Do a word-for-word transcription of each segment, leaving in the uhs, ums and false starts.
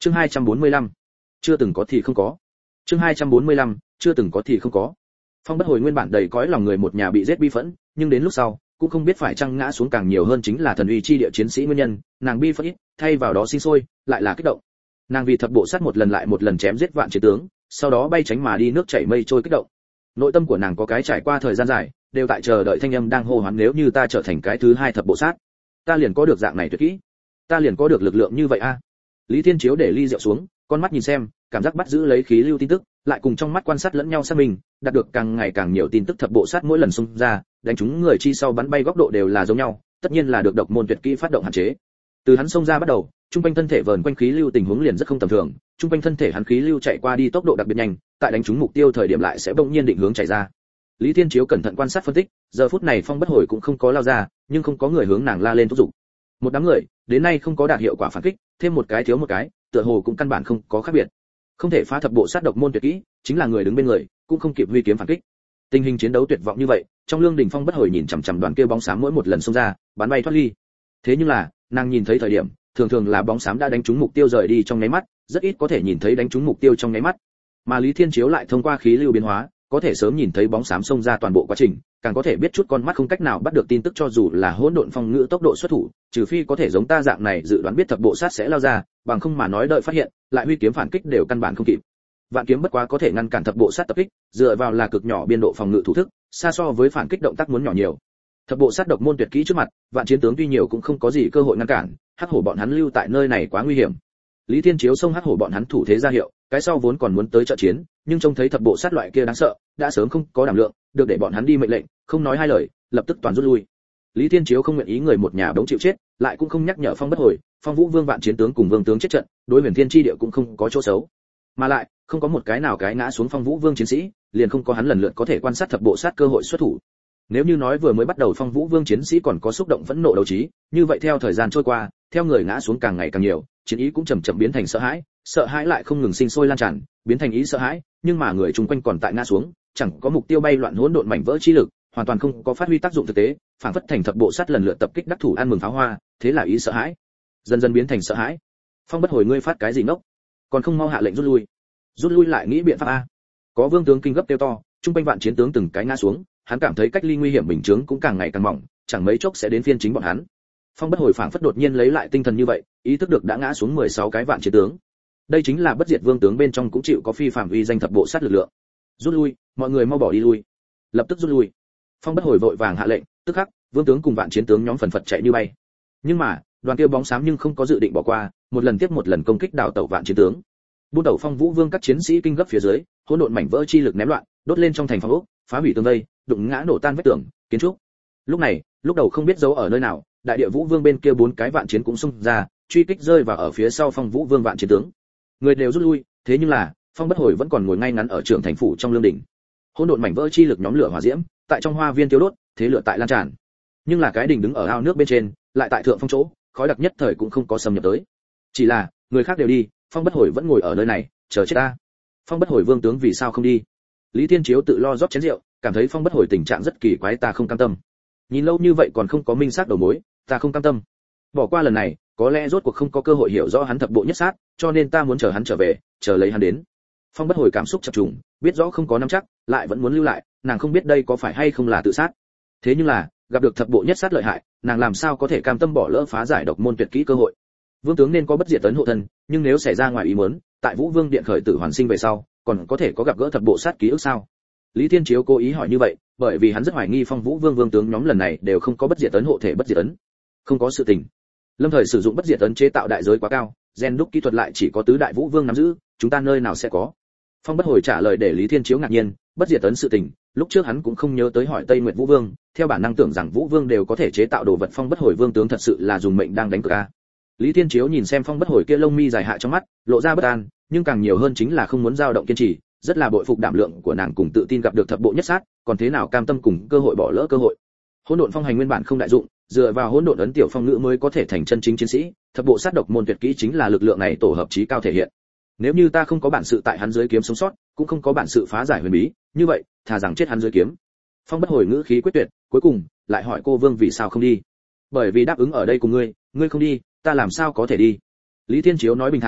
Chương hai trăm bốn mươi lăm, chưa từng có thì không có. Chương hai trăm bốn mươi lăm, chưa từng có thì không có. Phong Bất Hồi nguyên bản đầy cõi lòng người một nhà bị giết bi phẫn, nhưng đến lúc sau, cũng không biết phải chăng ngã xuống càng nhiều hơn chính là thần uy chi địa chiến sĩ nguyên nhân, nàng bi phẫn ít, thay vào đó sinh sôi, lại là kích động. Nàng vì thập bộ sát một lần lại một lần chém giết vạn chiến tướng, sau đó bay tránh mà đi nước chảy mây trôi kích động. Nội tâm của nàng có cái trải qua thời gian dài, đều tại chờ đợi thanh âm đang hô hoán, nếu như ta trở thành cái thứ hai thập bộ sát, ta liền có được dạng này tuyệt kỹ, ta liền có được lực lượng như vậy a. Lý Thiên Chiếu để ly rượu xuống, con mắt nhìn xem, cảm giác bắt giữ lấy khí lưu tin tức, lại cùng trong mắt quan sát lẫn nhau xác minh, đạt được càng ngày càng nhiều tin tức. Thập bộ sát mỗi lần xung ra, đánh trúng người chi sau bắn bay góc độ đều là giống nhau, tất nhiên là được độc môn tuyệt kỹ phát động hạn chế. Từ hắn xông ra bắt đầu, trung quanh thân thể vờn quanh khí lưu tình huống liền rất không tầm thường, trung quanh thân thể hắn khí lưu chạy qua đi tốc độ đặc biệt nhanh, tại đánh trúng mục tiêu thời điểm lại sẽ bỗng nhiên định hướng chạy ra. Lý Thiên Chiếu cẩn thận quan sát phân tích, giờ phút này Phong Bất Hồi cũng không có lao ra, nhưng không có người hướng nàng la lên thúc giục. Một đám người, đến nay không có đạt hiệu quả phản kích, thêm một cái thiếu một cái, tựa hồ cũng căn bản không có khác biệt. Không thể phá thập bộ sát độc môn tuyệt kỹ, chính là người đứng bên người, cũng không kịp huy kiếm phản kích. Tình hình chiến đấu tuyệt vọng như vậy, trong lương đình Phong Bất Hồi nhìn chằm chằm đoàn kia bóng xám mỗi một lần xông ra, bắn bay thoát ly. Thế nhưng là, nàng nhìn thấy thời điểm, thường thường là bóng xám đã đánh trúng mục tiêu rời đi trong nháy mắt, rất ít có thể nhìn thấy đánh trúng mục tiêu trong nháy mắt. Mà Lý Thiên Chiếu lại thông qua khí lưu biến hóa, có thể sớm nhìn thấy bóng xám xông ra toàn bộ quá trình, càng có thể biết chút con mắt không cách nào bắt được tin tức, cho dù là hỗn độn phong ngữ tốc độ xuất thủ, trừ phi có thể giống ta dạng này dự đoán biết thập bộ sát sẽ lao ra, bằng không mà nói đợi phát hiện, lại huy kiếm phản kích đều căn bản không kịp. Vạn kiếm bất quá có thể ngăn cản thập bộ sát tập kích, dựa vào là cực nhỏ biên độ phòng ngự thủ thức, xa so với phản kích động tác muốn nhỏ nhiều. Thập bộ sát độc môn tuyệt kỹ trước mặt, vạn chiến tướng tuy nhiều cũng không có gì cơ hội ngăn cản, hắc hổ bọn hắn lưu tại nơi này quá nguy hiểm. Lý Thiên Chiếu xông hắc hổ bọn hắn thủ thế ra hiệu, cái sau vốn còn muốn tới trợ chiến, nhưng trông thấy thập bộ sát loại kia đáng sợ, đã sớm không có đảm lượng, được để bọn hắn đi mệnh lệnh, không nói hai lời, lập tức toàn rút lui. Lý Thiên Chiếu không nguyện ý người một nhà đống chịu chết, lại cũng không nhắc nhở Phong Bất Hồi, Phong Vũ Vương vạn chiến tướng cùng vương tướng chết trận, đối Huyền Thiên chi địa cũng không có chỗ xấu. Mà lại, không có một cái nào cái ngã xuống Phong Vũ Vương chiến sĩ, liền không có hắn lần lượt có thể quan sát thập bộ sát cơ hội xuất thủ. Nếu như nói vừa mới bắt đầu Phong Vũ Vương chiến sĩ còn có xúc động phẫn nộ đấu trí, như vậy theo thời gian trôi qua, theo người ngã xuống càng ngày càng nhiều, chiến ý cũng chậm chậm biến thành sợ hãi, sợ hãi lại không ngừng sinh sôi lan tràn, biến thành ý sợ hãi, nhưng mà người chung quanh còn tại ngã xuống, chẳng có mục tiêu bay loạn hỗn độn mảnh vỡ chi lực, hoàn toàn không có phát huy tác dụng thực tế, phản phất thành thập bộ sát lần lượt tập kích đắc thủ ăn mừng pháo hoa, thế là ý sợ hãi dần dần biến thành sợ hãi. Phong Bất Hồi ngươi phát cái gì ngốc, còn không mau hạ lệnh rút lui. Rút lui lại nghĩ biện pháp a. Có vương tướng kinh gấp kêu to, trung quanh vạn chiến tướng từng cái ngã xuống, hắn cảm thấy cách ly nguy hiểm bình chứng cũng càng ngày càng mỏng, chẳng mấy chốc sẽ đến phiên chính bọn hắn. Phong Bất Hồi phảng phất đột nhiên lấy lại tinh thần như vậy, ý thức được đã ngã xuống mười sáu cái vạn chiến tướng. Đây chính là bất diệt vương tướng bên trong cũng chịu có phi phàm uy danh thập bộ sát lực lượng. Rút lui, mọi người mau bỏ đi lui. Lập tức rút lui. Phong Bất Hồi vội vàng hạ lệnh, tức khắc, vương tướng cùng vạn chiến tướng nhóm phần phật chạy như bay. Nhưng mà, đoàn kia bóng xám nhưng không có dự định bỏ qua, một lần tiếp một lần công kích đào tẩu vạn chiến tướng. Buôn tẩu Phong Vũ Vương các chiến sĩ kinh gấp phía dưới, hỗn độn mảnh vỡ chi lực ném loạn, đốt lên trong thành phòng ốc, phá hủy tường vây, đụng ngã nổ tan vách tường, kiến trúc. Lúc này, lúc đầu không biết giấu ở nơi nào, đại địa Vũ Vương bên kia bốn cái vạn chiến cũng xung ra, truy kích rơi vào ở phía sau Phong Vũ Vương vạn chiến tướng. Người đều rút lui, thế nhưng là, Phong Bất Hồi vẫn còn ngồi ngay ngắn ở trưởng thành phủ trong lương đỉnh. Hỗn độn mảnh vỡ chi lực nhóm lửa hỏa diễm, tại trong hoa viên tiêu đốt, thế lửa tại lan tràn. Nhưng là cái đỉnh đứng ở ao nước bên trên, lại tại thượng phong chỗ, khói đặc nhất thời cũng không có xâm nhập tới. Chỉ là, người khác đều đi, Phong Bất Hồi vẫn ngồi ở nơi này, chờ chết ta. Phong Bất Hồi vương tướng vì sao không đi? Lý Thiên Chiếu tự lo rót chén rượu, cảm thấy Phong Bất Hồi tình trạng rất kỳ quái, ta không cam tâm. Nhìn lâu như vậy còn không có minh xác đầu mối, ta không cam tâm. Bỏ qua lần này, có lẽ rốt cuộc không có cơ hội hiểu rõ hắn thập bộ nhất sát, cho nên ta muốn chờ hắn trở về, chờ lấy hắn đến. Phong Bất Hồi cảm xúc chập trùng, biết rõ không có nắm chắc, lại vẫn muốn lưu lại, nàng không biết đây có phải hay không là tự sát. Thế nhưng là, gặp được thập bộ nhất sát lợi hại, nàng làm sao có thể cam tâm bỏ lỡ phá giải độc môn tuyệt kỹ cơ hội. Vương tướng nên có bất diệt tấn hộ thân, nhưng nếu xảy ra ngoài ý muốn, tại Vũ Vương điện khởi tử hoàn sinh về sau, còn có thể có gặp gỡ thập bộ sát ký ức sao? Lý Thiên Chiếu cố ý hỏi như vậy, bởi vì hắn rất hoài nghi Phong Vũ Vương vương tướng nhóm lần này đều không có bất diệt tấn hộ thể bất diệt tấn. Không có sự tình. Lâm thời sử dụng bất diệt tấn chế tạo đại giới quá cao, gen đúc kỹ thuật lại chỉ có tứ đại Vũ Vương nắm giữ, chúng ta nơi nào sẽ có? Phong Bất Hồi trả lời để Lý Thiên Chiếu ngạc nhiên, bất diệt tấn sự tình, lúc trước hắn cũng không nhớ tới hỏi Tây Nguyệt Vũ Vương, theo bản năng tưởng rằng Vũ Vương đều có thể chế tạo đồ vật, Phong Bất Hồi vương tướng thật sự là dùng mệnh đang đánh cược a. Lý Thiên Chiếu nhìn xem Phong Bất Hồi kia lông mi dài hạ trong mắt, lộ ra bất an, nhưng càng nhiều hơn chính là không muốn dao động kiên trì, rất là bội phục đảm lượng của nàng cùng tự tin gặp được thập bộ nhất sát, còn thế nào cam tâm cùng cơ hội bỏ lỡ cơ hội. Hỗn độn phong hành nguyên bản không đại dụng, dựa vào hỗn độn ấn tiểu phong ngữ mới có thể thành chân chính chiến sĩ, thập bộ sát độc môn tuyệt kỹ chính là lực lượng này tổ hợp chí cao thể hiện. Nếu như ta không có bản sự tại hắn dưới kiếm sống sót, cũng không có bản sự phá giải huyền bí, như vậy, thà rằng chết hắn dưới kiếm. Phong Bất Hồi ngữ khí quyết tuyệt, cuối cùng lại hỏi cô Vương vì sao không đi? Bởi vì đáp ứng ở đây cùng ngươi, ngươi không đi, ta làm sao có thể đi? Lý Thiên Chiếu nói bình thản,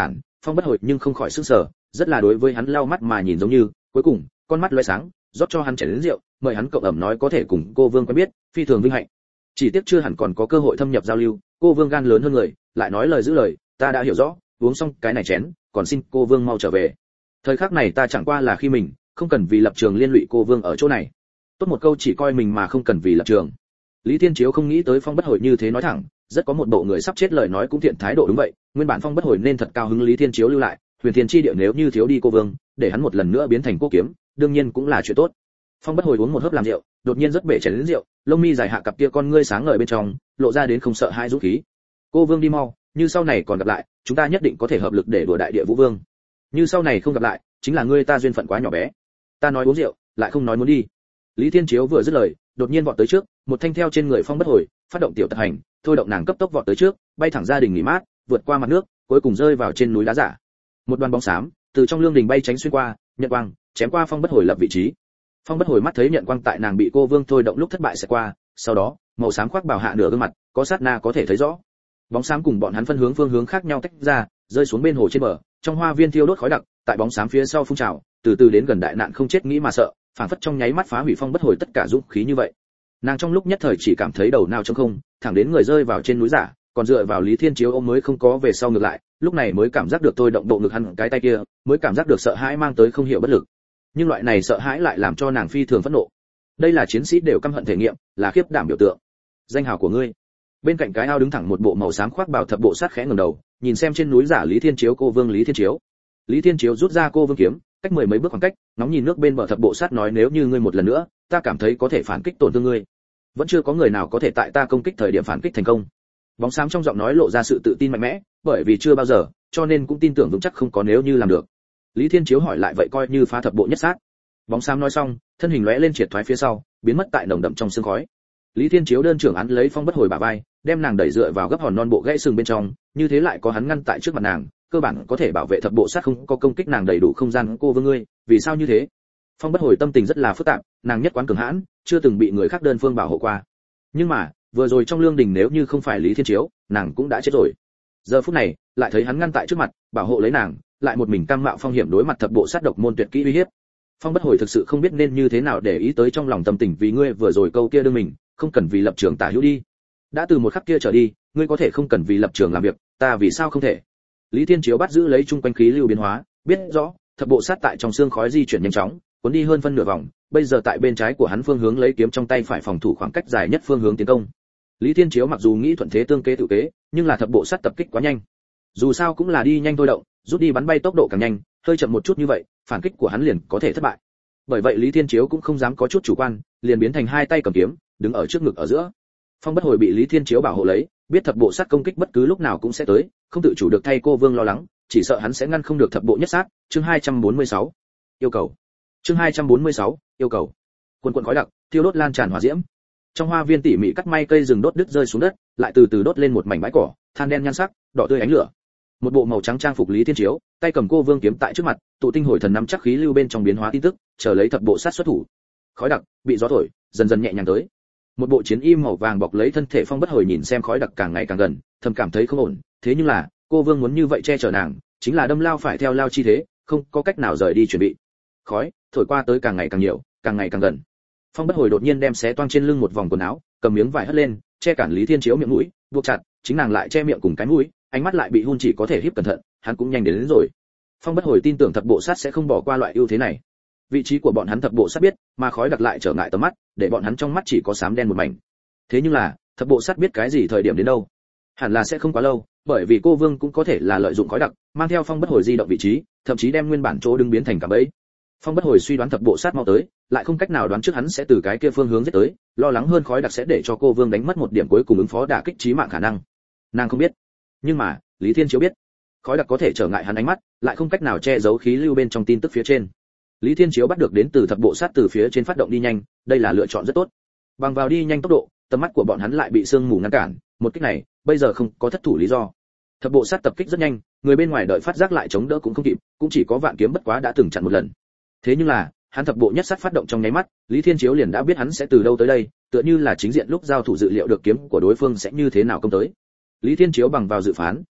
Phong Bất Hồi nhưng không khỏi sửng sở, rất là đối với hắn lau mắt mà nhìn giống như, cuối cùng, con mắt lóe sáng, rót cho hắn chén lớn rượu, mời hắn cộng ẩm nói có thể cùng cô Vương quen biết, phi thường vinh hạnh. Chỉ tiếc chưa hẳn còn có cơ hội thâm nhập giao lưu, cô Vương gan lớn hơn người, lại nói lời giữ lời, ta đã hiểu rõ, uống xong cái này chén, còn xin cô Vương mau trở về. Thời khắc này ta chẳng qua là khi mình, không cần vì lập trường liên lụy cô Vương ở chỗ này. Tốt một câu chỉ coi mình mà không cần vì lập trường. Lý Thiên Chiếu không nghĩ tới Phong Bất Hồi như thế nói thẳng, rất có một bộ người sắp chết lời nói cũng thiện thái độ đúng vậy, nguyên bản Phong Bất Hồi nên thật cao hứng Lý Thiên Chiếu lưu lại, Huyền Thiên chi địa nếu như thiếu đi cô Vương, để hắn một lần nữa biến thành cô kiếm, đương nhiên cũng là chuyện tốt. Phong Bất Hồi uống một hớp làm rượu, đột nhiên rất bể chén lớn rượu, lông mi dài hạ cặp kia con ngươi sáng ngời bên trong, lộ ra đến không sợ hai dũng khí. Cô Vương đi mau, như sau này còn gặp lại, chúng ta nhất định có thể hợp lực để đùa đại địa Vũ Vương. Như sau này không gặp lại, chính là ngươi ta duyên phận quá nhỏ bé. Ta nói uống rượu, lại không nói muốn đi. Lý Thiên Chiếu vừa dứt lời, đột nhiên vọt tới trước, một thanh theo trên người Phong Bất Hồi, phát động tiểu tật hành, thôi động nàng cấp tốc vọt tới trước, bay thẳng ra đỉnh nghỉ mát, vượt qua mặt nước, cuối cùng rơi vào trên núi đá giả. Một đoàn bóng xám từ trong lương đình bay tránh xuyên qua, nhận quang, chém qua Phong Bất Hồi lập vị trí. Phong Bất Hồi mắt thấy nhận quang tại nàng bị cô Vương thôi động lúc thất bại sẽ qua, sau đó, màu xám khoác bảo hạ nửa gương mặt, có sát na có thể thấy rõ. Bóng xám cùng bọn hắn phân hướng phương hướng khác nhau tách ra, rơi xuống bên hồ trên bờ, trong hoa viên thiêu đốt khói đặc, tại bóng xám phía sau phun trào, từ từ đến gần đại nạn không chết nghĩ mà sợ, phản phất trong nháy mắt phá hủy Phong Bất Hồi tất cả dũng khí như vậy. Nàng trong lúc nhất thời chỉ cảm thấy đầu não trống không, thẳng đến người rơi vào trên núi giả, còn dựa vào Lý Thiên Chiếu ôm mới không có về sau ngược lại, lúc này mới cảm giác được tôi động bộ ngực hắn cái tay kia, mới cảm giác được sợ hãi mang tới không hiểu bất lực. Nhưng loại này sợ hãi lại làm cho nàng phi thường phẫn nộ. Đây là chiến sĩ đều căm hận thể nghiệm, là khiếp đảm biểu tượng. Danh hào của ngươi. Bên cạnh cái ao đứng thẳng một bộ màu xám khoác bào thập bộ sát khẽ ngẩng đầu, nhìn xem trên núi giả Lý Thiên Chiếu cô Vương Lý Thiên Chiếu. Lý Thiên Chiếu rút ra cô Vương kiếm, cách mười mấy bước khoảng cách, ngóng nhìn nước bên bờ thập bộ sát nói nếu như ngươi một lần nữa, ta cảm thấy có thể phản kích tổn thương ngươi. Vẫn chưa có người nào có thể tại ta công kích thời điểm phản kích thành công. Bóng xám trong giọng nói lộ ra sự tự tin mạnh mẽ, bởi vì chưa bao giờ, cho nên cũng tin tưởng vững chắc không có nếu như làm được. Lý Thiên Chiếu hỏi lại vậy coi như phá thập bộ nhất sát. Bóng xám nói xong, thân hình lóe lên triệt thoái phía sau, biến mất tại nồng đậm trong sương khói. Lý Thiên Chiếu đơn trưởng án lấy Phong Bất Hồi bả vai, đem nàng đẩy dựa vào gấp hòn non bộ gãy sừng bên trong, như thế lại có hắn ngăn tại trước mặt nàng, cơ bản có thể bảo vệ thập bộ sát không có công kích nàng đầy đủ không gian. Cô Vương ngươi, vì sao như thế? Phong Bất Hồi tâm tình rất là phức tạp, nàng nhất quán cường hãn, chưa từng bị người khác đơn phương bảo hộ qua. Nhưng mà, vừa rồi trong lương đình nếu như không phải Lý Thiên Chiếu, nàng cũng đã chết rồi. Giờ phút này, lại thấy hắn ngăn tại trước mặt, bảo hộ lấy nàng, lại một mình cam mạo phong hiểm đối mặt thập bộ sát độc môn tuyệt kỹ uy hiếp. Phong Bất Hồi thực sự không biết nên như thế nào để ý tới trong lòng tâm tình vì ngươi vừa rồi câu kia đương mình, không cần vì lập trường tả hữu đi. Đã từ một khắc kia trở đi, ngươi có thể không cần vì lập trường làm việc, ta vì sao không thể? Lý Thiên Chiếu bắt giữ lấy chung quanh khí lưu biến hóa, biết rõ, thập bộ sát tại trong xương khói di chuyển nhanh chóng, cuốn đi hơn phân nửa vòng, bây giờ tại bên trái của hắn phương hướng lấy kiếm trong tay phải phòng thủ khoảng cách dài nhất phương hướng tiến công. Lý Thiên Chiếu mặc dù nghĩ thuận thế tương kế tự kế, nhưng là thập bộ sát tập kích quá nhanh. Dù sao cũng là đi nhanh thôi động, rút đi bắn bay tốc độ càng nhanh, hơi chậm một chút như vậy, phản kích của hắn liền có thể thất bại. Bởi vậy Lý Thiên Chiếu cũng không dám có chút chủ quan, liền biến thành hai tay cầm kiếm, đứng ở trước ngực ở giữa. Phong Bất Hồi bị Lý Thiên Chiếu bảo hộ lấy, biết thập bộ sát công kích bất cứ lúc nào cũng sẽ tới, không tự chủ được thay cô Vương lo lắng, chỉ sợ hắn sẽ ngăn không được thập bộ nhất sát. Chương hai trăm bốn mươi sáu, yêu cầu. Chương hai trăm bốn mươi sáu, yêu cầu. Quần quần khói đặc, thiêu đốt lan tràn hỏa diễm. Trong hoa viên tỉ mỉ cắt may cây rừng đốt đứt rơi xuống đất, lại từ từ đốt lên một mảnh bãi cỏ, than đen nhan sắc, đỏ tươi ánh lửa. Một bộ màu trắng trang phục Lý Thiên Chiếu, tay cầm cô Vương kiếm tại trước mặt, tụ tinh hồi thần nắm chắc khí lưu bên trong biến hóa tin tức, chờ lấy thập bộ sát xuất thủ. Khói đặc bị gió thổi, dần dần nhẹ nhàng tới. Một bộ chiến y màu vàng bọc lấy thân thể Phong Bất Hồi nhìn xem khói đặc càng ngày càng gần, thầm cảm thấy không ổn, thế nhưng là, cô Vương muốn như vậy che chở nàng, chính là đâm lao phải theo lao chi thế, không có cách nào rời đi chuẩn bị. Khói thổi qua tới càng ngày càng nhiều, càng ngày càng gần. Phong Bất Hồi đột nhiên đem xé toang trên lưng một vòng quần áo, cầm miếng vải hất lên, che cản Lý Thiên Chiếu miệng mũi, buộc chặt, chính nàng lại che miệng cùng cái mũi, ánh mắt lại bị hun chỉ có thể híp cẩn thận, hắn cũng nhanh đến, đến rồi. Phong Bất Hồi tin tưởng thập bộ sát sẽ không bỏ qua loại ưu thế này. Vị trí của bọn hắn thập bộ sát biết, mà khói đặc lại trở ngại tầm mắt, để bọn hắn trong mắt chỉ có xám đen một mảnh. Thế nhưng là, thập bộ sát biết cái gì thời điểm đến đâu? Hẳn là sẽ không quá lâu, bởi vì cô Vương cũng có thể là lợi dụng khói đặc, mang theo Phong Bất Hồi di động vị trí, thậm chí đem nguyên bản chỗ đứng biến thành cả bẫy. Phong Bất Hồi suy đoán thập bộ sát mau tới, lại không cách nào đoán trước hắn sẽ từ cái kia phương hướng giết tới, lo lắng hơn khói đặc sẽ để cho cô Vương đánh mất một điểm cuối cùng ứng phó đả kích chí mạng khả năng. Nàng không biết, nhưng mà Lý Thiên Chiếu biết, khói đặc có thể trở ngại hắn ánh mắt, lại không cách nào che giấu khí lưu bên trong tin tức phía trên. Lý Thiên Chiếu bắt được đến từ thập bộ sát từ phía trên phát động đi nhanh, đây là lựa chọn rất tốt. Bằng vào đi nhanh tốc độ, tầm mắt của bọn hắn lại bị sương mù ngăn cản, một kích này, bây giờ không có thất thủ lý do. Thập bộ sát tập kích rất nhanh, người bên ngoài đợi phát giác lại chống đỡ cũng không kịp, cũng chỉ có Vạn Kiếm bất quá đã từng chặn một lần. Thế nhưng là, hắn thập bộ nhất sát phát động trong nháy mắt, Lý Thiên Chiếu liền đã biết hắn sẽ từ đâu tới đây, tựa như là chính diện lúc giao thủ dự liệu được kiếm của đối phương sẽ như thế nào công tới. Lý Thiên Chiếu bằng vào dự phán,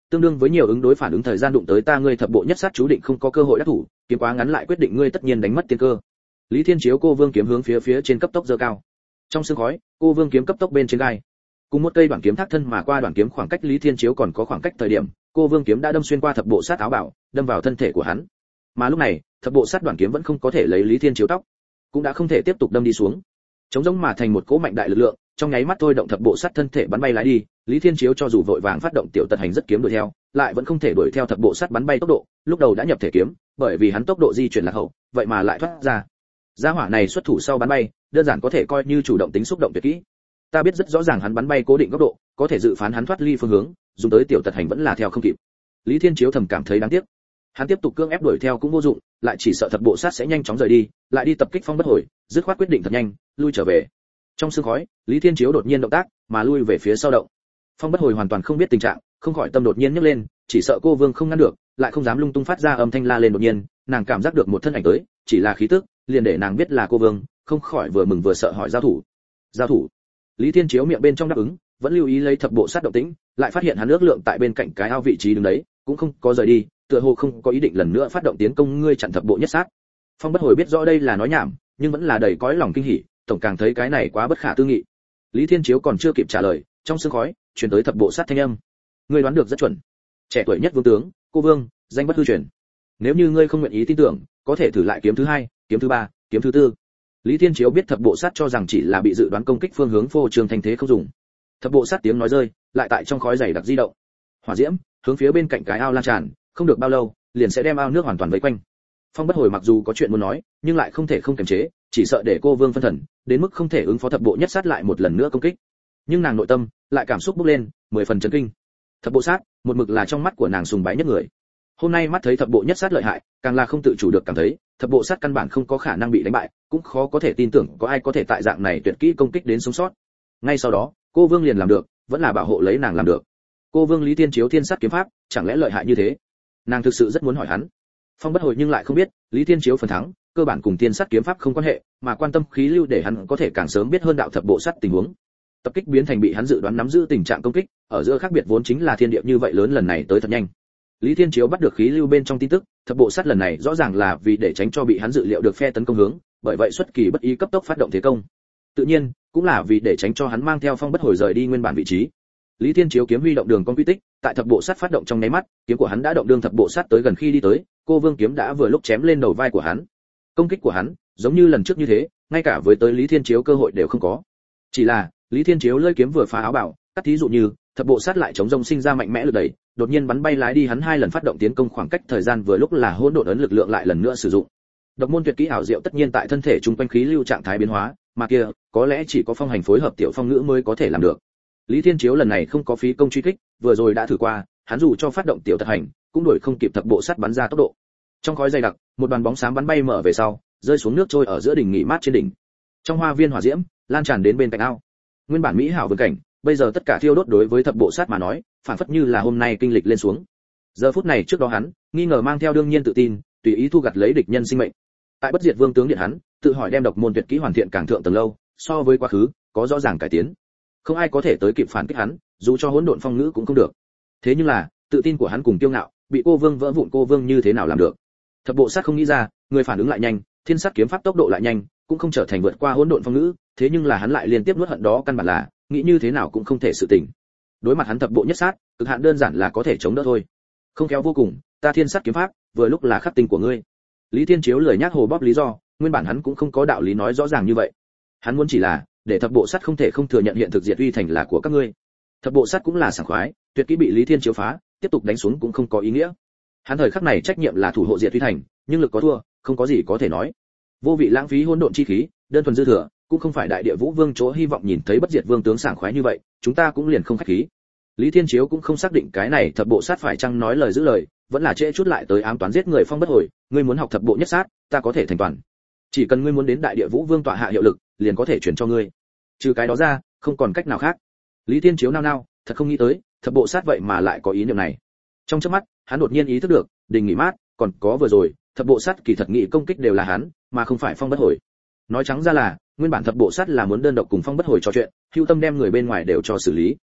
tương đương với nhiều ứng đối phản ứng thời gian đụng tới ta ngươi thập bộ nhất sát chú định không có cơ hội đắc thủ, kiếm quá ngắn lại quyết định ngươi tất nhiên đánh mất tiên cơ. Lý Thiên Chiếu cô vương kiếm hướng phía phía trên cấp tốc giơ cao. Trong sương khói, cô vương kiếm cấp tốc bên trên gai. Cùng một cây đoạn kiếm thác thân mà qua đoạn kiếm khoảng cách Lý Thiên Chiếu còn có khoảng cách thời điểm, cô vương kiếm đã đâm xuyên qua thập bộ sát áo bảo, đâm vào thân thể của hắn. Mà lúc này, thập bộ sát đoạn kiếm vẫn không có thể lấy Lý Thiên Chiếu tóc, cũng đã không thể tiếp tục đâm đi xuống. Chống giống mà thành một cỗ mạnh đại lực lượng, trong nháy mắt thôi động thập bộ sát thân thể bắn bay lái đi. Lý Thiên Chiếu cho dù vội vàng phát động tiểu tật hành rất kiếm đuổi theo, lại vẫn không thể đuổi theo thập bộ sát bắn bay tốc độ, lúc đầu đã nhập thể kiếm, bởi vì hắn tốc độ di chuyển lạc hậu, vậy mà lại thoát ra. Gia hỏa này xuất thủ sau bắn bay, đơn giản có thể coi như chủ động tính xúc động tuyệt kỹ. Ta biết rất rõ ràng hắn bắn bay cố định góc độ, có thể dự phán hắn thoát ly phương hướng, dùng tới tiểu tật hành vẫn là theo không kịp. Lý Thiên Chiếu thầm cảm thấy đáng tiếc. Hắn tiếp tục cưỡng ép đuổi theo cũng vô dụng, lại chỉ sợ thập bộ sát sẽ nhanh chóng rời đi, lại đi tập kích Phong Bất Hồi, dứt khoát quyết định thật nhanh, lui trở về. Trong sương khói, Lý Thiên Chiếu đột nhiên động tác, mà lui về phía sau động. Phong Bất Hồi hoàn toàn không biết tình trạng, không khỏi tâm đột nhiên nhấc lên, chỉ sợ cô vương không ngăn được, lại không dám lung tung phát ra âm thanh la lên đột nhiên, nàng cảm giác được một thân ảnh tới, chỉ là khí tức, liền để nàng biết là cô vương, không khỏi vừa mừng vừa sợ hỏi giao thủ. Giao thủ. Lý Thiên Chiếu miệng bên trong đáp ứng, vẫn lưu ý lấy thập bộ sát động tĩnh, lại phát hiện hắn ước lượng tại bên cạnh cái ao vị trí đứng đấy, cũng không có rời đi, tựa hồ không có ý định lần nữa phát động tiến công ngươi chặn thập bộ nhất sát. Phong Bất Hồi biết rõ đây là nói nhảm, nhưng vẫn là đầy cõi lòng kinh hỉ, tổng càng thấy cái này quá bất khả tư nghị. Lý Thiên Chiếu còn chưa kịp trả lời, trong sương khói truyền tới thập bộ sát thanh âm. Ngươi đoán được rất chuẩn. Trẻ tuổi nhất vương tướng, cô vương, danh bất hư truyền. Nếu như ngươi không nguyện ý tin tưởng, có thể thử lại kiếm thứ hai, kiếm thứ ba, kiếm thứ tư. Lý Thiên Chiếu biết thập bộ sát cho rằng chỉ là bị dự đoán công kích phương hướng phô trương thành thế không dùng. Thập bộ sát tiếng nói rơi, lại tại trong khói dày đặc di động. Hỏa diễm hướng phía bên cạnh cái ao lan tràn, không được bao lâu, liền sẽ đem ao nước hoàn toàn vây quanh. Phong Bất Hồi mặc dù có chuyện muốn nói, nhưng lại không thể không kiềm chế, chỉ sợ để cô vương phân thần, đến mức không thể ứng phó thập bộ nhất sát lại một lần nữa công kích. Nhưng nàng nội tâm lại cảm xúc bốc lên, mười phần chấn kinh. Thập bộ sát, một mực là trong mắt của nàng sùng bái nhất người. Hôm nay mắt thấy thập bộ nhất sát lợi hại, càng là không tự chủ được cảm thấy, thập bộ sát căn bản không có khả năng bị đánh bại, cũng khó có thể tin tưởng có ai có thể tại dạng này tuyệt kỹ công kích đến sống sót. Ngay sau đó, cô vương liền làm được, vẫn là bảo hộ lấy nàng làm được. Cô vương Lý Thiên Chiếu thiên sát kiếm pháp, chẳng lẽ lợi hại như thế? Nàng thực sự rất muốn hỏi hắn. Phong Bất Hồi nhưng lại không biết, Lý Thiên Chiếu phần thắng, cơ bản cùng thiên sát kiếm pháp không quan hệ, mà quan tâm khí lưu để hắn có thể càng sớm biết hơn đạo thập bộ sát tình huống. Tập kích biến thành bị hắn dự đoán nắm giữ tình trạng công kích, ở giữa khác biệt vốn chính là thiên địa như vậy lớn lần này tới thật nhanh. Lý Thiên Chiếu bắt được khí lưu bên trong tin tức, thập bộ sát lần này rõ ràng là vì để tránh cho bị hắn dự liệu được phe tấn công hướng, bởi vậy xuất kỳ bất ý cấp tốc phát động thế công. Tự nhiên, cũng là vì để tránh cho hắn mang theo Phong Bất Hồi rời đi nguyên bản vị trí. Lý Thiên Chiếu kiếm huy động đường con quy tích, tại thập bộ sát phát động trong nháy mắt, kiếm của hắn đã động đường thập bộ sát tới gần khi đi tới, cô vương kiếm đã vừa lúc chém lên đầu vai của hắn. Công kích của hắn, giống như lần trước như thế, ngay cả với tới Lý Thiên Chiếu cơ hội đều không có. Chỉ là, Lý Thiên Chiếu lơi kiếm vừa phá áo bảo, cắt thí dụ như, thập bộ sát lại chống rông sinh ra mạnh mẽ lực đẩy, đột nhiên bắn bay lái đi hắn hai lần phát động tiến công khoảng cách thời gian vừa lúc là hỗn độn ấn lực lượng lại lần nữa sử dụng. Độc môn tuyệt kỹ ảo diệu tất nhiên tại thân thể trung quanh khí lưu trạng thái biến hóa, mà kia, có lẽ chỉ có phong hành phối hợp tiểu phong ngữ mới có thể làm được. Lý Thiên Chiếu lần này không có phí công truy kích, vừa rồi đã thử qua, hắn dù cho phát động tiểu tật hành, cũng đuổi không kịp thập bộ sát bắn ra tốc độ. Trong khói dày đặc, một đoàn bóng xám bắn bay mở về sau, rơi xuống nước trôi ở giữa đỉnh nghỉ mát trên đỉnh. Trong hoa viên hỏa diễm, lan tràn đến bên cạnh ao. Nguyên bản mỹ hảo vườn cảnh, bây giờ tất cả thiêu đốt đối với thập bộ sát mà nói, phản phất như là hôm nay kinh lịch lên xuống. Giờ phút này trước đó hắn, nghi ngờ mang theo đương nhiên tự tin, tùy ý thu gặt lấy địch nhân sinh mệnh. Tại bất diệt vương tướng điện hắn, tự hỏi đem độc môn tuyệt kỹ hoàn thiện càng thượng tầng lâu, so với quá khứ, có rõ ràng cải tiến. Không ai có thể tới kịp phản kích hắn, dù cho hỗn độn phong ngữ cũng không được. Thế nhưng là, tự tin của hắn cùng kiêu ngạo, bị cô vương vỡ vụn cô vương như thế nào làm được? Thập bộ sát không nghĩ ra, người phản ứng lại nhanh, thiên sát kiếm pháp tốc độ lại nhanh, cũng không trở thành vượt qua hỗn độn phong ngữ, thế nhưng là hắn lại liên tiếp nuốt hận đó căn bản là, nghĩ như thế nào cũng không thể sự tỉnh. Đối mặt hắn thập bộ nhất sát, cực hạn đơn giản là có thể chống đỡ thôi. Không khéo vô cùng, ta thiên sát kiếm pháp, vừa lúc là khắc tinh của ngươi. Lý Thiên Chiếu lười nhác hồ bóp lý do, nguyên bản hắn cũng không có đạo lý nói rõ ràng như vậy. Hắn muốn chỉ là để thập bộ sát không thể không thừa nhận hiện thực diệt uy thành là của các ngươi. Thập bộ sát cũng là sảng khoái, tuyệt kỹ bị Lý Thiên Chiếu phá, tiếp tục đánh xuống cũng không có ý nghĩa. Hắn thời khắc này trách nhiệm là thủ hộ diệt uy thành, nhưng lực có thua, không có gì có thể nói. Vô vị lãng phí hỗn độn chi khí, đơn thuần dư thừa, cũng không phải đại địa vũ vương chỗ hy vọng nhìn thấy bất diệt vương tướng sảng khoái như vậy, chúng ta cũng liền không khách khí. Lý Thiên Chiếu cũng không xác định cái này thập bộ sát phải chăng nói lời giữ lời, vẫn là trễ chút lại tới ám toán giết người Phong Bất Hồi, ngươi muốn học thập bộ nhất sát, ta có thể thành toàn. Chỉ cần ngươi muốn đến đại địa vũ vương tọa hạ hiệu lực, liền có thể chuyển cho ngươi. Trừ cái đó ra, không còn cách nào khác. Lý Thiên Chiếu nao nao, thật không nghĩ tới, thập bộ sát vậy mà lại có ý niệm này. Trong chớp mắt, hắn đột nhiên ý thức được, đình nghỉ mát, còn có vừa rồi, thập bộ sát kỳ thật nghị công kích đều là hắn, mà không phải Phong Bất Hồi. Nói trắng ra là, nguyên bản thập bộ sát là muốn đơn độc cùng Phong Bất Hồi trò chuyện, hưu tâm đem người bên ngoài đều cho xử lý.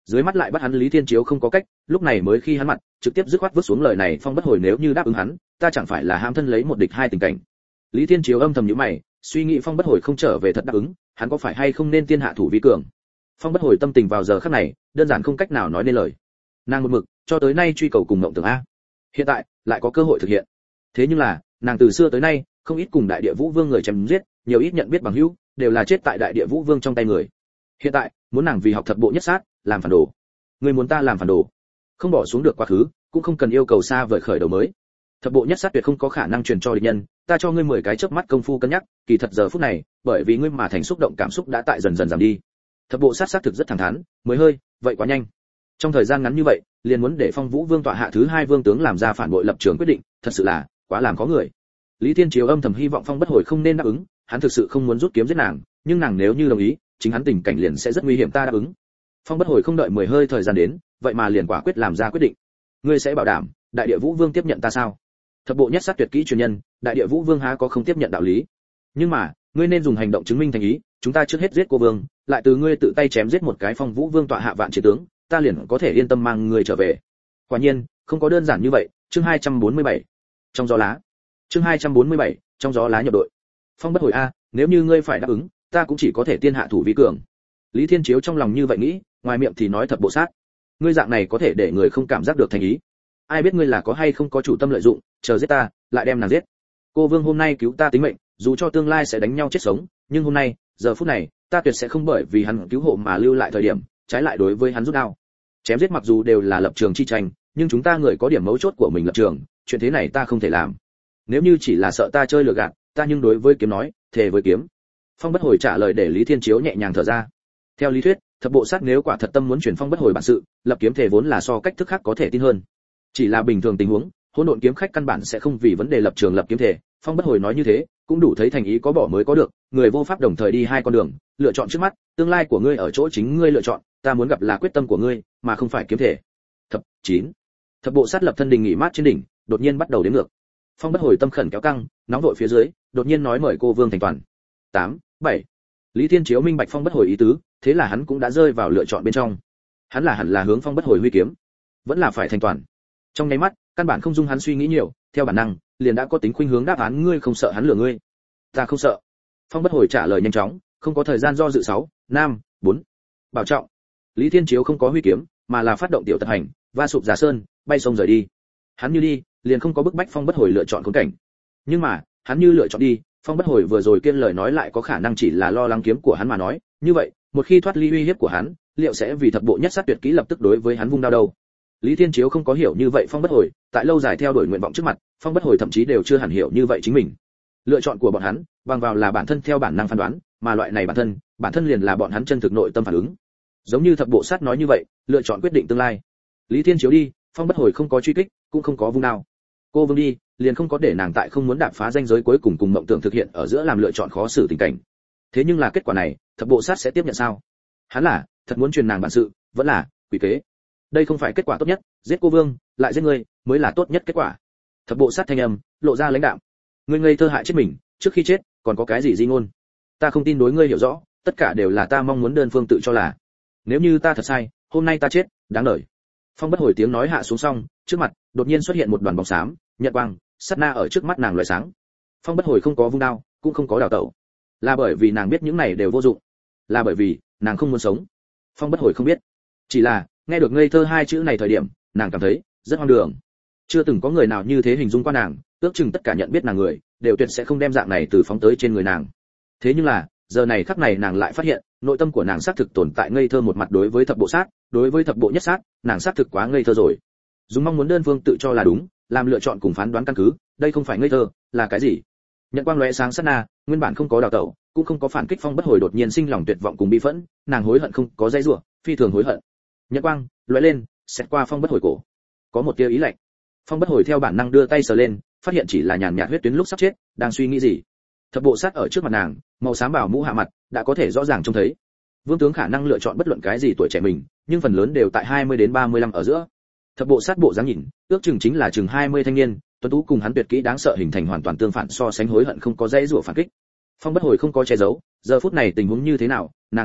Dưới mắt lại bắt hắn Lý Thiên Chiếu không có cách, lúc này mới khi hắn mặt, trực tiếp dứt khoát vứt xuống lời này Phong Bất Hồi nếu như đáp ứng hắn, ta chẳng phải là ham thân lấy một địch hai tình cảnh. Lý Thiên Chiếu âm thầm nhíu mày, suy nghĩ Phong Bất Hồi không trở về thật đáp ứng, hắn có phải hay không nên tiên hạ thủ vi cường. Phong Bất Hồi tâm tình vào giờ khắc này, đơn giản không cách nào nói nên lời. Nàng một mực cho tới nay truy cầu cùng mộng tưởng a, hiện tại lại có cơ hội thực hiện. Thế nhưng là, nàng từ xưa tới nay, không ít cùng Đại Địa Vũ Vương người chém giết, nhiều ít nhận biết bằng hữu, đều là chết tại Đại Địa Vũ Vương trong tay người. Hiện tại, muốn nàng vì học thập bộ nhất sát, làm phản đồ. Người muốn ta làm phản đồ, không bỏ xuống được quá khứ, cũng không cần yêu cầu xa vời khởi đầu mới. Thập bộ nhất sát tuyệt không có khả năng truyền cho địch nhân, ta cho ngươi mười cái chớp mắt công phu cân nhắc, kỳ thật giờ phút này, bởi vì ngươi mà thành xúc động cảm xúc đã tại dần dần giảm đi. Thập bộ sát sát thực rất thẳng thắn, mới hơi, vậy quá nhanh. Trong thời gian ngắn như vậy, liền muốn để Phong Vũ Vương tọa hạ thứ hai vương tướng làm ra phản bội lập trường quyết định, thật sự là quá làm có người. Lý Thiên Chiếu âm thầm hy vọng Phong Bất Hồi không nên đáp ứng, hắn thực sự không muốn rút kiếm giết nàng, nhưng nàng nếu như đồng ý, chính hắn tình cảnh liền sẽ rất nguy hiểm ta đáp ứng. Phong Bất Hồi không đợi mười hơi thời gian đến, vậy mà liền quả quyết làm ra quyết định. Ngươi sẽ bảo đảm, Đại Địa Vũ Vương tiếp nhận ta sao? Thập bộ nhất sát tuyệt kỹ truyền nhân, Đại Địa Vũ Vương há có không tiếp nhận đạo lý. Nhưng mà, ngươi nên dùng hành động chứng minh thành ý, chúng ta trước hết giết cô vương, lại từ ngươi tự tay chém giết một cái Phong Vũ Vương tọa hạ vạn chiến tướng, ta liền có thể yên tâm mang ngươi trở về. Quả nhiên, không có đơn giản như vậy. Chương hai trăm bốn mươi bảy, trong gió lá. Chương hai trăm bốn mươi bảy, trong gió lá nhập đội. Phong Bất Hồi a, nếu như ngươi phải đáp ứng, ta cũng chỉ có thể tiên hạ thủ vi cường. Lý Thiên Chiếu trong lòng như vậy nghĩ, ngoài miệng thì nói thập bộ sát. Ngươi dạng này có thể để người không cảm giác được thành ý. Ai biết ngươi là có hay không có chủ tâm lợi dụng, chờ giết ta, lại đem nàng giết. Cô Vương hôm nay cứu ta tính mệnh, dù cho tương lai sẽ đánh nhau chết sống, nhưng hôm nay, giờ phút này, ta tuyệt sẽ không bởi vì hắn cứu hộ mà lưu lại thời điểm, trái lại đối với hắn rút đao. Chém giết mặc dù đều là lập trường chi tranh, nhưng chúng ta người có điểm mấu chốt của mình lập trường, chuyện thế này ta không thể làm. Nếu như chỉ là sợ ta chơi lừa gạt, ta nhưng đối với kiếm nói, thề với kiếm. Phong Bất Hồi trả lời để Lý Thiên Chiếu nhẹ nhàng thở ra. Theo lý thuyết, thập bộ sát nếu quả thật tâm muốn chuyển Phong Bất Hồi bản sự, lập kiếm thể vốn là so cách thức khác có thể tin hơn. Chỉ là bình thường tình huống, hỗn độn kiếm khách căn bản sẽ không vì vấn đề lập trường lập kiếm thể. Phong Bất Hồi nói như thế, cũng đủ thấy thành ý có bỏ mới có được, người vô pháp đồng thời đi hai con đường, lựa chọn trước mắt, tương lai của ngươi ở chỗ chính ngươi lựa chọn, ta muốn gặp là quyết tâm của ngươi, mà không phải kiếm thể. Thập chín. Thập bộ sát lập thân đình nghỉ mát trên đỉnh, đột nhiên bắt đầu đếm ngược. Phong Bất Hồi tâm khẩn kéo căng, nóng vội phía dưới, đột nhiên nói mời cô Vương thành toàn. Tám, bảy. Lý Thiên Chiếu minh bạch Phong Bất Hồi ý tứ, thế là hắn cũng đã rơi vào lựa chọn bên trong. Hắn là hẳn là hướng Phong Bất Hồi huy kiếm, vẫn là phải thành toàn. Trong nháy mắt, căn bản không dung hắn suy nghĩ nhiều, theo bản năng, liền đã có tính khuynh hướng đáp án ngươi không sợ hắn lừa ngươi. Ta không sợ. Phong Bất Hồi trả lời nhanh chóng, không có thời gian do dự sáu, năm, bốn. Bảo trọng. Lý Thiên Chiếu không có huy kiếm, mà là phát động tiểu tập hành, va sụp giả sơn, bay sông rời đi. Hắn như đi, liền không có bức bách Phong Bất Hồi lựa chọn khốn cảnh. Nhưng mà, hắn như lựa chọn đi, Phong Bất Hồi vừa rồi kiên lời nói lại có khả năng chỉ là lo lắng kiếm của hắn mà nói, như vậy, một khi thoát ly uy hiếp của hắn, liệu sẽ vì thập bộ nhất sát tuyệt kỹ lập tức đối với hắn vung đao đâu? Lý Thiên Chiếu không có hiểu như vậy Phong Bất Hồi, tại lâu dài theo đuổi nguyện vọng trước mặt, Phong Bất Hồi thậm chí đều chưa hẳn hiểu như vậy chính mình. Lựa chọn của bọn hắn, bằng vào là bản thân theo bản năng phán đoán, mà loại này bản thân, bản thân liền là bọn hắn chân thực nội tâm phản ứng. Giống như thập bộ sát nói như vậy, lựa chọn quyết định tương lai. Lý Thiên Chiếu đi, Phong Bất Hồi không có truy kích, cũng không có vung đao. Cô Vương đi, liền không có để nàng tại không muốn đạp phá ranh giới cuối cùng cùng mộng tưởng thực hiện ở giữa làm lựa chọn khó xử tình cảnh. Thế nhưng là kết quả này, thập bộ sát sẽ tiếp nhận sao? Hắn là thật muốn truyền nàng bản sự, vẫn là quỷ kế. Đây không phải kết quả tốt nhất, giết cô Vương, lại giết ngươi, mới là tốt nhất kết quả. Thập bộ sát thanh âm, lộ ra lãnh đạm. Ngươi ngây thơ hại chết mình, trước khi chết, còn có cái gì di ngôn? Ta không tin đối ngươi hiểu rõ, tất cả đều là ta mong muốn đơn phương tự cho là. Nếu như ta thật sai, hôm nay ta chết, đáng đời. Phong Bất Hồi tiếng nói hạ xuống xong, trước mặt đột nhiên xuất hiện một đoàn bóng xám, nhận quang, sát na ở trước mắt nàng loại sáng. Phong Bất Hồi không có vung đao, cũng không có đào tẩu, là bởi vì nàng biết những này đều vô dụng, là bởi vì nàng không muốn sống. Phong Bất Hồi không biết, chỉ là nghe được ngây thơ hai chữ này thời điểm, nàng cảm thấy rất hoang đường. Chưa từng có người nào như thế hình dung qua nàng, ước chừng tất cả nhận biết nàng người đều tuyệt sẽ không đem dạng này từ phóng tới trên người nàng. Thế nhưng là giờ này khắc này nàng lại phát hiện, nội tâm của nàng xác thực tồn tại ngây thơ một mặt đối với thập bộ sát, đối với thập bộ nhất sát, nàng xác thực quá ngây thơ rồi. Dùng mong muốn đơn phương tự cho là đúng, làm lựa chọn cùng phán đoán căn cứ, đây không phải ngây thơ, là cái gì? Nhận quang lóe sáng sát na, nguyên bản không có đào tẩu, cũng không có phản kích Phong Bất Hồi đột nhiên sinh lòng tuyệt vọng cùng bi phẫn, nàng hối hận không có dây rủa, phi thường hối hận. Nhận quang lóe lên, xét qua Phong Bất Hồi cổ, có một tia ý lạnh. Phong Bất Hồi theo bản năng đưa tay sờ lên, phát hiện chỉ là nhàn nhạt huyết tuyến lúc sắp chết, đang suy nghĩ gì. Thập bộ sát ở trước mặt nàng, màu xám bảo mũ hạ mặt, đã có thể rõ ràng trông thấy. Vương tướng khả năng lựa chọn bất luận cái gì tuổi trẻ mình, nhưng phần lớn đều tại hai mươi đến ba mươi lăm ở giữa. Thập bộ sát bộ dáng nhìn, ước chừng chính là chừng hai mươi thanh niên, tuấn tú cùng hắn tuyệt kỹ đáng sợ hình thành hoàn toàn tương phản, so sánh hối hận không có dễ rủa phản kích. Phong Bất Hồi không có che giấu, giờ phút này tình huống như thế nào, nàng đã hiểu,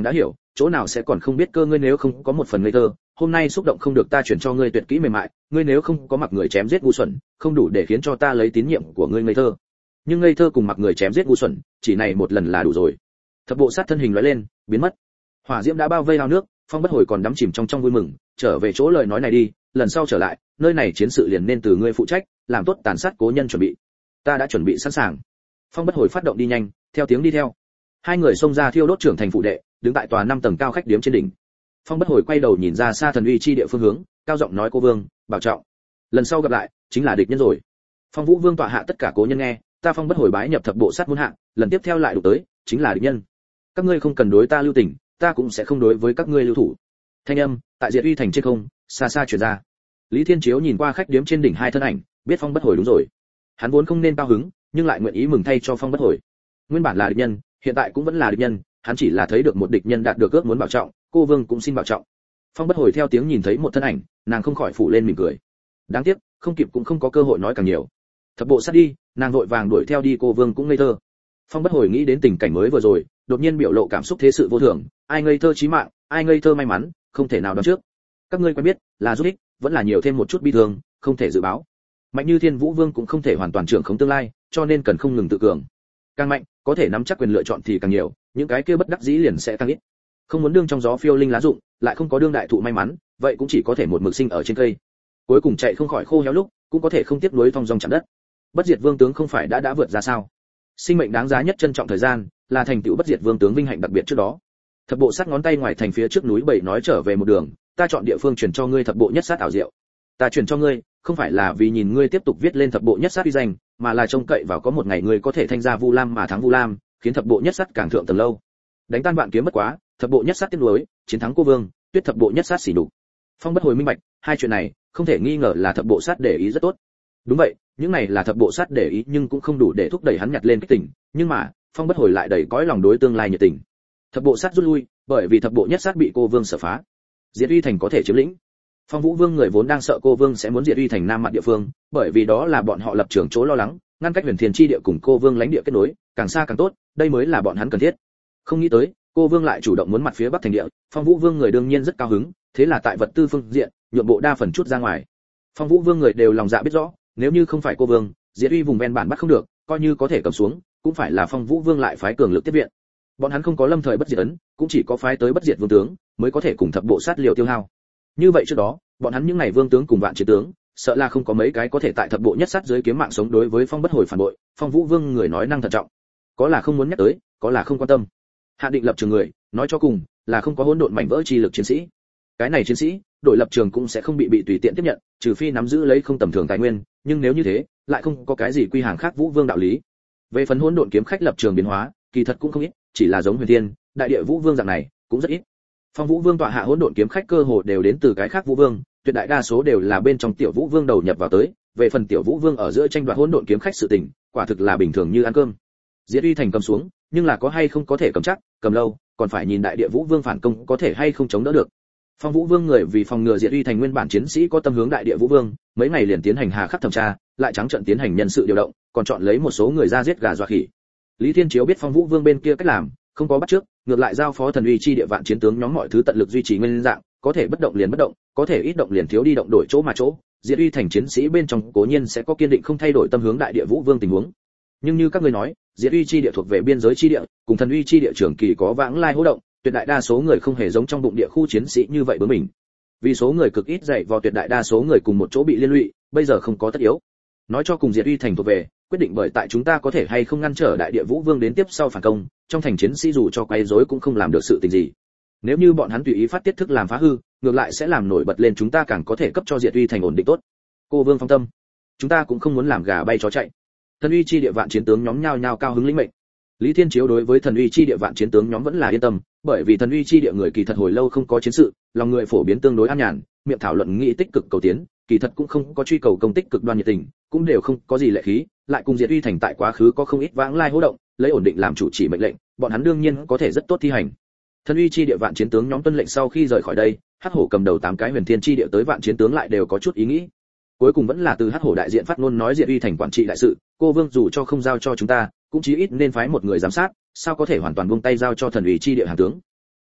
chỗ nào sẽ còn không biết cơ, ngươi nếu không có một phần ngây thơ, hôm nay xúc động không được ta chuyển cho ngươi tuyệt kỹ mềm mại, ngươi nếu không có mặc người chém giết ngu xuẩn, không đủ để khiến cho ta lấy tín nhiệm của ngươi ngây thơ. Nhưng ngây thơ cùng mặc người chém giết ngu xuẩn, chỉ này một lần là đủ rồi. Thập bộ sát thân hình lóe lên, biến mất. Hỏa diễm đã bao vây ao nước, Phong Bất Hồi còn đắm chìm trong trong vui mừng, trở về chỗ lời nói này đi, lần sau trở lại, nơi này chiến sự liền nên từ ngươi phụ trách, làm tốt tàn sát cố nhân chuẩn bị. Ta đã chuẩn bị sẵn sàng. Phong Bất Hồi phát động đi nhanh, theo tiếng đi theo. Hai người xông ra thiêu đốt trưởng thành phụ đệ, đứng tại tòa năm tầng cao khách điếm trên đỉnh. Phong Bất Hồi quay đầu nhìn ra xa thần uy chi địa phương hướng, cao giọng nói: cô vương, bảo trọng. Lần sau gặp lại, chính là địch nhân rồi. Phong Vũ Vương tọa hạ tất cả cố nhân nghe, ta Phong Bất Hồi bái nhập thập bộ sát muôn hạng, lần tiếp theo lại đụng tới, chính là địch nhân. Các ngươi không cần đối ta lưu tình, ta cũng sẽ không đối với các ngươi lưu thủ. Thanh âm tại Diệt Uy thành trên không, xa xa truyền ra. Lý Thiên Chiếu nhìn qua khách điếm trên đỉnh hai thân ảnh, biết Phong Bất Hồi đúng rồi. Hắn vốn không nên cao hứng, nhưng lại nguyện ý mừng thay cho Phong Bất Hồi. Nguyên bản là địch nhân, hiện tại cũng vẫn là địch nhân, hắn chỉ là thấy được một địch nhân đạt được ước muốn bảo trọng, cô vương cũng xin bảo trọng. Phong Bất Hồi theo tiếng nhìn thấy một thân ảnh, nàng không khỏi phủ lên mỉm cười. Đáng tiếc, không kịp cũng không có cơ hội nói càng nhiều. Thập bộ sát đi, nàng vội vàng đuổi theo đi, cô vương cũng ngây thơ. Phong Bất Hồi nghĩ đến tình cảnh mới vừa rồi, đột nhiên biểu lộ cảm xúc thế sự vô thường, ai ngây thơ chí mạng, ai ngây thơ may mắn, không thể nào đoán trước. Các ngươi quen biết, là giúp ích, vẫn là nhiều thêm một chút bi thương, không thể dự báo. Mạnh như Thiên Vũ Vương cũng không thể hoàn toàn trưởng khống tương lai, cho nên cần không ngừng tự cường. Càng mạnh, có thể nắm chắc quyền lựa chọn thì càng nhiều, những cái kia bất đắc dĩ liền sẽ càng ít. Không muốn đương trong gió phiêu linh lá rụng, lại không có đương đại thụ may mắn, vậy cũng chỉ có thể một mực sinh ở trên cây. Cuối cùng chạy không khỏi khô héo lúc, cũng có thể không tiếp nối thong dong chạm đất. Bất diệt vương tướng không phải đã đã vượt ra sao? Sinh mệnh đáng giá nhất trân trọng thời gian, là thành tựu bất diệt vương tướng vinh hạnh đặc biệt trước đó. Thập bộ sát ngón tay ngoài thành phía trước núi bảy nói trở về một đường, ta chọn địa phương chuyển cho ngươi thập bộ nhất sát ảo diệu. Ta chuyển cho ngươi, không phải là vì nhìn ngươi tiếp tục viết lên thập bộ nhất sát uy danh, mà là trông cậy vào có một ngày ngươi có thể thanh ra Vu Lam mà thắng Vu Lam, khiến thập bộ nhất sát càng thượng tầng lâu. Đánh tan vạn kiếm bất quá, thập bộ nhất sát tiếc nuối, chiến thắng cô vương, tuyết thập bộ nhất sát xỉ nhục. Phong Bất Hồi minh bạch, hai chuyện này, không thể nghi ngờ là thập bộ sát để ý rất tốt. Đúng vậy, những này là thập bộ sát để ý nhưng cũng không đủ để thúc đẩy hắn nhặt lên kích tỉnh, nhưng mà, Phong Bất Hồi lại đầy cõi lòng đối tương lai nhiệt tình. Thập bộ sát rút lui, bởi vì thập bộ nhất sát bị cô vương sở phá. Diệt Uy thành có thể chiếm lĩnh. Phong Vũ Vương người vốn đang sợ cô vương sẽ muốn diệt Uy thành nam mặt địa phương, bởi vì đó là bọn họ lập trường chỗ lo lắng, ngăn cách Huyền Thiên chi địa cùng cô vương lãnh địa kết nối, càng xa càng tốt, đây mới là bọn hắn cần thiết. Không nghĩ tới, cô vương lại chủ động muốn mặt phía bắc thành địa, Phong Vũ Vương người đương nhiên rất cao hứng, thế là tại vật tư phương diện, nhượng bộ đa phần chút ra ngoài. Phong Vũ Vương người đều lòng dạ biết rõ, nếu như không phải cô vương, diệt Uy vùng ven bản bắt không được, coi như có thể cầm xuống, cũng phải là Phong Vũ Vương lại phái cường lực tiếp viện. Bọn hắn không có lâm thời bất diệt ấn, cũng chỉ có phái tới bất diệt vương tướng, mới có thể cùng thập bộ sát liều tiêu hao. Như vậy trước đó, bọn hắn những ngày vương tướng cùng vạn chiến tướng, sợ là không có mấy cái có thể tại thập bộ nhất sát dưới kiếm mạng sống đối với Phong Bất Hồi phản bội. Phong Vũ Vương người nói năng thận trọng, có là không muốn nhắc tới, có là không quan tâm. Hạ định lập trường người, nói cho cùng, là không có hỗn độn mảnh vỡ chi lực chiến sĩ. Cái này chiến sĩ, đổi lập trường cũng sẽ không bị bị tùy tiện tiếp nhận, trừ phi nắm giữ lấy không tầm thường tài nguyên, nhưng nếu như thế, lại không có cái gì quy hàng khác Vũ Vương đạo lý. Về phần hỗn độn kiếm khách lập trường biến hóa, kỳ thật cũng không ít, chỉ là giống Huyền Thiên, Đại Địa Vũ Vương dạng này, cũng rất ít. Phong Vũ Vương tọa hạ hỗn độn kiếm khách cơ hồ đều đến từ cái khác Vũ Vương, tuyệt đại đa số đều là bên trong tiểu Vũ Vương đầu nhập vào tới, về phần tiểu Vũ Vương ở giữa tranh đoạt hỗn độn kiếm khách sự tình, quả thực là bình thường như ăn cơm. Diệt Uy thành cầm xuống, nhưng là có hay không có thể cầm chắc, cầm lâu, còn phải nhìn Đại Địa Vũ Vương phản công có thể hay không chống đỡ được. Phong Vũ Vương người vì phòng ngừa Diệt Uy thành nguyên bản chiến sĩ có tâm hướng Đại Địa Vũ Vương, mấy ngày liền tiến hành hà khắc thẩm tra, lại trắng trợn tiến hành nhân sự điều động, còn chọn lấy một số người ra giết gà dọa khỉ. Lý Thiên Chiếu biết Phong Vũ Vương bên kia cách làm, không có bắt trước, ngược lại giao phó thần uy chi địa vạn chiến tướng nhóm mọi thứ tận lực duy trì nguyên dạng, có thể bất động liền bất động, có thể ít động liền thiếu đi động đổi chỗ mà chỗ. Diệt Uy thành chiến sĩ bên trong cố nhiên sẽ có kiên định không thay đổi tâm hướng Đại Địa Vũ Vương tình huống. Nhưng như các ngươi nói, Diệt Uy chi địa thuộc về biên giới chi địa, cùng thần uy chi địa trưởng kỳ có vãng lai hô động, tuyệt đại đa số người không hề giống trong bụng địa khu chiến sĩ như vậy bướng mình. Vì số người cực ít dạy vào tuyệt đại đa số người cùng một chỗ bị liên lụy, bây giờ không có tất yếu. Nói cho cùng Diệt Uy thành thuộc về, quyết định bởi tại chúng ta có thể hay không ngăn trở Đại Địa Vũ Vương đến tiếp sau phản công, trong thành chiến sĩ dù cho quấy rối cũng không làm được sự tình gì. Nếu như bọn hắn tùy ý phát tiết thức làm phá hư, ngược lại sẽ làm nổi bật lên chúng ta càng có thể cấp cho Diệt Uy thành ổn định tốt. Cô Vương phong tâm, chúng ta cũng không muốn làm gà bay chó chạy. Thần uy chi địa vạn chiến tướng nhóm nhao nhao cao hứng lĩnh mệnh. Lý Thiên Chiếu đối với thần uy chi địa vạn chiến tướng nhóm vẫn là yên tâm, bởi vì thần uy chi địa người kỳ thật hồi lâu không có chiến sự, lòng người phổ biến tương đối an nhàn, miệng thảo luận nghị tích cực cầu tiến, kỳ thật cũng không có truy cầu công tích cực đoan nhiệt tình, cũng đều không có gì lệ khí, lại cùng Diệt Uy thành tại quá khứ có không ít vãng lai hô động, lấy ổn định làm chủ chỉ mệnh lệnh, bọn hắn đương nhiên có thể rất tốt thi hành. Thần uy chi địa vạn chiến tướng nhóm tuân lệnh sau khi rời khỏi đây, Hắc Hổ cầm đầu tám cái Huyền Thiên chi địa tới vạn chiến tướng lại đều có chút ý nghĩ. Cuối cùng vẫn là từ Hắc Hổ đại diện phát ngôn nói Diệt Uy thành quản trị đại sự, cô Vương dù cho không giao cho chúng ta, cũng chí ít nên phái một người giám sát, sao có thể hoàn toàn buông tay giao cho thần uy chi địa hàng tướng.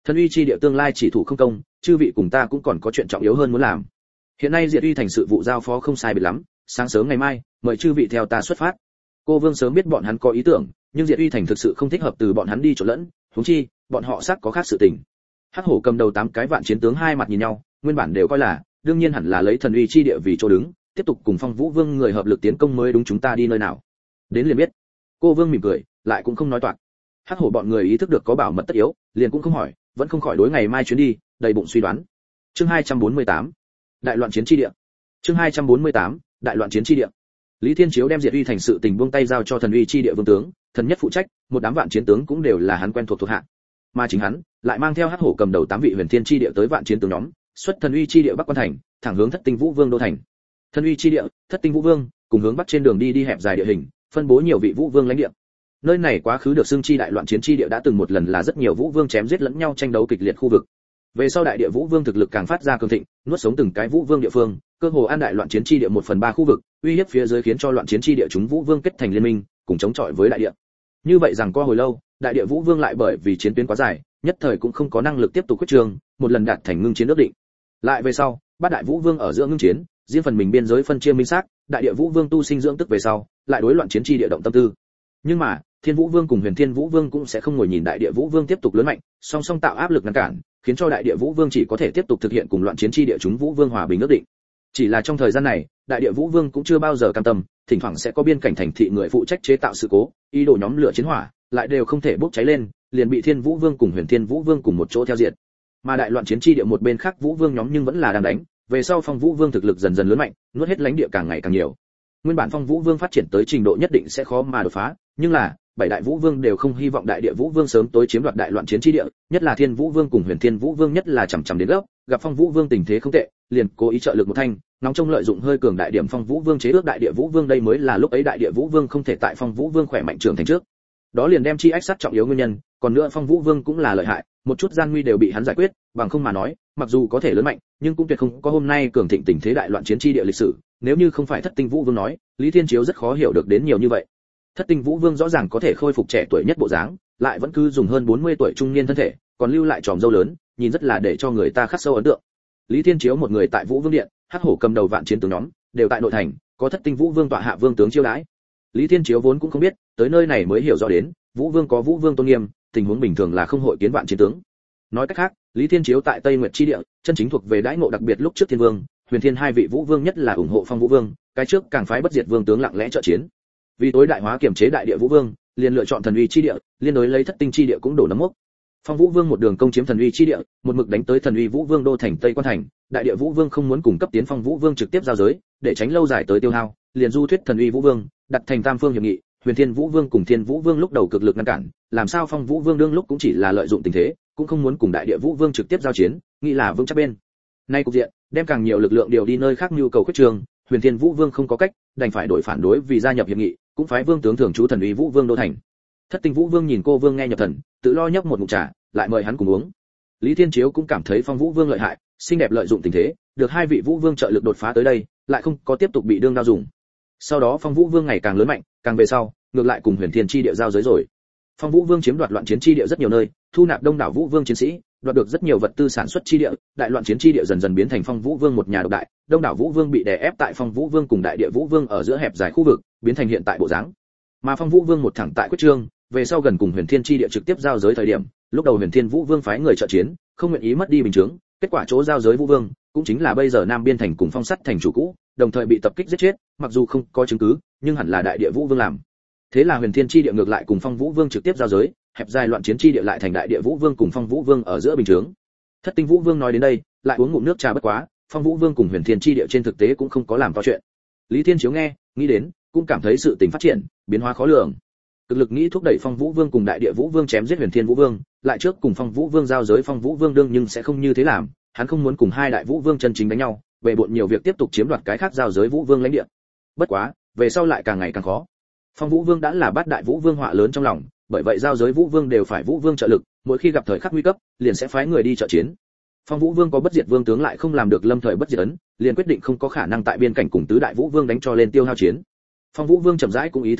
Thần uy chi địa tương lai chỉ thủ không công, chư vị cùng ta cũng còn có chuyện trọng yếu hơn muốn làm. Hiện nay Diệt Uy thành sự vụ giao phó không sai biệt lắm, sáng sớm ngày mai, mời chư vị theo ta xuất phát. Cô Vương sớm biết bọn hắn có ý tưởng, nhưng Diệt Uy thành thực sự không thích hợp từ bọn hắn đi chỗ lẫn, huống chi, bọn họ xác có khác sự tình. Hắc Hổ cầm đầu tám cái vạn chiến tướng hai mặt nhìn nhau, nguyên bản đều coi là, đương nhiên hẳn là lấy Thần uy chi địa vì chỗ đứng, tiếp tục cùng Phong Vũ Vương người hợp lực tiến công mới đúng, chúng ta đi nơi nào. Đến liền biết. Cô Vương mỉm cười, lại cũng không nói toạc. Hắc Hổ bọn người ý thức được có bảo mật tất yếu, liền cũng không hỏi, vẫn không khỏi đối ngày mai chuyến đi, đầy bụng suy đoán. Chương hai trăm bốn mươi tám, Đại loạn chiến chi địa. Chương hai trăm bốn mươi tám, Đại loạn chiến chi địa. Lý Thiên Chiếu đem Diệt Uy thành sự tình buông tay giao cho Thần uy chi địa vương tướng, thần nhất phụ trách, một đám vạn chiến tướng cũng đều là hắn quen thuộc thuộc hạ. Mà chính hắn lại mang theo Hắc Hổ cầm đầu tám vị huyền thiên chi địa tới vạn chiến tướng nhóm, xuất Thần uy chi địa Bắc Quan thành, thẳng hướng Thất Tinh Vũ Vương đô thành. Thần uy chi địa, Thất Tinh Vũ Vương, cùng hướng bắc trên đường đi đi hẹp dài địa hình, phân bố nhiều vị vũ vương lãnh địa. Nơi này quá khứ được xưng chi đại loạn chiến chi địa đã từng một lần là rất nhiều vũ vương chém giết lẫn nhau tranh đấu kịch liệt khu vực. Về sau đại địa vũ vương thực lực càng phát ra cường thịnh, nuốt sống từng cái vũ vương địa phương, cơ hồ an đại loạn chiến chi địa một phần ba khu vực, uy hiếp phía dưới khiến cho loạn chiến chi địa chúng vũ vương kết thành liên minh, cùng chống chọi với đại địa. Như vậy rằng qua hồi lâu, đại địa vũ vương lại bởi vì chiến tuyến quá dài, nhất thời cũng không có năng lực tiếp tục quyết trường, một lần đạt thành ngưng chiến ước định. Lại về sau, bát đại vũ vương ở giữa ngưng chiến, riêng phần mình biên giới phân chia minh xác, đại địa vũ vương tu sinh dưỡng tức về sau, lại đối loạn chiến chi địa động tâm tư. Nhưng mà, Thiên Vũ Vương cùng Huyền Thiên Vũ Vương cũng sẽ không ngồi nhìn đại địa vũ vương tiếp tục lớn mạnh, song song tạo áp lực ngăn cản, khiến cho đại địa vũ vương chỉ có thể tiếp tục thực hiện cùng loạn chiến chi địa chúng vũ vương hòa bình ước định. Chỉ là trong thời gian này, đại địa vũ vương cũng chưa bao giờ cam tâm, thỉnh thoảng sẽ có biên cảnh thành thị người phụ trách chế tạo sự cố, ý đồ nhóm lửa chiến hỏa, lại đều không thể bốc cháy lên, liền bị Thiên Vũ Vương cùng Huyền Thiên Vũ Vương cùng một chỗ theo diệt. Mà đại loạn chiến chi địa một bên khác vũ vương nhóm nhưng vẫn là đang đánh, về sau Phong Vũ Vương thực lực dần dần lớn mạnh, nuốt hết lãnh địa càng ngày càng nhiều. Nguyên bản Phong Vũ Vương phát triển tới trình độ nhất định sẽ khó mà đột phá, nhưng là bảy đại vũ vương đều không hy vọng đại địa vũ vương sớm tối chiếm đoạt đại loạn chiến chi địa, nhất là Thiên Vũ Vương cùng Huyền Thiên Vũ Vương nhất là chằm chằm đến gốc, gặp Phong Vũ Vương tình thế không tệ, liền cố ý trợ lực một thanh, nóng trong lợi dụng hơi cường đại điểm Phong Vũ Vương chế ước đại địa vũ vương, đây mới là lúc ấy đại địa vũ vương không thể tại Phong Vũ Vương khỏe mạnh trưởng thành trước. Đó liền đem chi ách sát trọng yếu nguyên nhân, còn nữa Phong Vũ Vương cũng là lợi hại, một chút gian nguy đều bị hắn giải quyết, bằng không mà nói, mặc dù có thể lớn mạnh, nhưng cũng tuyệt không có hôm nay cường thịnh tình thế đại loạn chiến chi địa lịch sử, nếu như không phải Thất Tinh Vũ Vương nói, Lý Thiên Chiếu rất khó hiểu được đến nhiều như vậy. Thất Tinh Vũ Vương rõ ràng có thể khôi phục trẻ tuổi nhất bộ dáng, lại vẫn cứ dùng hơn bốn mươi tuổi trung niên thân thể, còn lưu lại tròm râu lớn, nhìn rất là để cho người ta khắc sâu ấn tượng. Lý Thiên Chiếu một người tại Vũ Vương điện, Hắc Hổ cầm đầu vạn chiến tướng nhóm, đều tại nội thành, có Thất Tinh Vũ Vương tọa hạ vương tướng chiêu đãi. Lý Thiên Chiếu vốn cũng không biết, tới nơi này mới hiểu rõ đến, Vũ Vương có Vũ Vương tôn nghiêm, tình huống bình thường là không hội kiến vạn chiến tướng. Nói cách khác, Lý Thiên Chiếu tại Tây Nguyệt chi địa, chân chính thuộc về đãi ngộ đặc biệt lúc trước Thiên Vương, Huyền Thiên hai vị Vũ Vương nhất là ủng hộ Phong Vũ Vương, cái trước càng phái bất diệt vương tướng lặng lẽ trợ chiến. Vì tối đại hóa kiểm chế đại địa Vũ Vương, liền lựa chọn thần uy chi địa, liên đối lấy Thất Tinh chi địa cũng đổ nấm mốc. Phong Vũ Vương một đường công chiếm thần uy chi địa, một mực đánh tới thần uy Vũ Vương đô thành Tây Quan thành, đại địa Vũ Vương không muốn cùng cấp tiến Phong Vũ Vương trực tiếp giao giới, để tránh lâu dài tới tiêu hao, liền du thuyết thần uy Vũ Vương, đặt thành tam phương hiệp nghị, Huyền Thiên Vũ Vương cùng Thiên Vũ Vương lúc đầu cực lực ngăn cản, làm sao Phong Vũ Vương đương lúc cũng chỉ là lợi dụng tình thế, cũng không muốn cùng đại địa Vũ Vương trực tiếp giao chiến, nghĩ là vững chắc bên. Nay cục diện, đem càng nhiều lực lượng điều đi nơi khác nhu cầu khuyết trường, Huyền Thiên Vũ Vương không có cách, đành phải đổi phản đối vì gia nhập hiệp nghị, cũng phái vương tướng thường trú thần uy Vũ Vương đô thành. Thất Tinh Vũ Vương nhìn cô vương nghe nhập thần, tự lo nhấp một ngụm trà, lại mời hắn cùng uống. Lý Thiên Chiếu cũng cảm thấy Phong Vũ Vương lợi hại, xinh đẹp lợi dụng tình thế, được hai vị Vũ Vương trợ lực đột phá tới đây, lại không có tiếp tục bị đương đao dùng. Sau đó Phong Vũ Vương ngày càng lớn mạnh, càng về sau, ngược lại cùng Huyền Thiên chi địa giao giới rồi. Phong Vũ Vương chiếm đoạt loạn chiến chi địa rất nhiều nơi, thu nạp đông đảo Vũ Vương chiến sĩ, đoạt được rất nhiều vật tư sản xuất chi địa, đại loạn chiến chi địa dần dần biến thành Phong Vũ Vương một nhà độc đại, đông đảo Vũ Vương bị đè ép tại Phong Vũ Vương cùng đại địa Vũ Vương ở giữa hẹp dài khu vực, biến thành hiện tại bộ dáng. Mà Phong Vũ Vương một thẳng tại quyết trương, về sau gần cùng Huyền Thiên chi địa trực tiếp giao giới thời điểm, lúc đầu Huyền Thiên Vũ Vương phái người trợ chiến, không nguyện ý mất đi bình chứng, kết quả chỗ giao giới Vũ Vương, cũng chính là bây giờ Nam Biên thành cùng Phong Sắt thành chủ cũ, đồng thời bị tập kích giết chết, mặc dù không có chứng cứ, nhưng hẳn là đại địa Vũ Vương làm. Thế là Huyền Thiên chi địa ngược lại cùng Phong Vũ Vương trực tiếp giao giới, hẹp dài loạn chiến chi địa lại thành đại địa Vũ Vương cùng Phong Vũ Vương ở giữa bình chứng. Thất Tinh Vũ Vương nói đến đây, lại uống ngụm nước trà bất quá, Phong Vũ Vương cùng Huyền Thiên chi địa trên thực tế cũng không có làm to chuyện. Lý Thiên Chiếu nghe, nghĩ đến, cũng cảm thấy sự tình phát triển, biến hóa khó lường. Cực lực nghĩ thúc đẩy Phong Vũ Vương cùng đại địa Vũ Vương chém giết Huyền Thiên Vũ Vương, lại trước cùng Phong Vũ Vương giao giới Phong Vũ Vương đương nhưng sẽ không như thế làm, hắn không muốn cùng hai đại Vũ Vương chân chính đánh nhau, về bộn nhiều việc tiếp tục chiếm đoạt cái khác giao giới Vũ Vương lãnh địa. Bất quá, về sau lại càng ngày càng khó. Phong Vũ Vương đã là bát đại Vũ Vương họa lớn trong lòng, bởi vậy giao giới Vũ Vương đều phải Vũ Vương trợ lực, mỗi khi gặp thời khắc nguy cấp, liền sẽ phái người đi trợ chiến. Phong Vũ Vương có bất diệt vương tướng lại không làm được lâm thời bất diệt ấn, liền quyết định không có khả năng tại biên cảnh cùng tứ đại Vũ Vương đánh cho lên tiêu hao chiến. Phong Vũ Vương chậm rãi cũng ý thức được,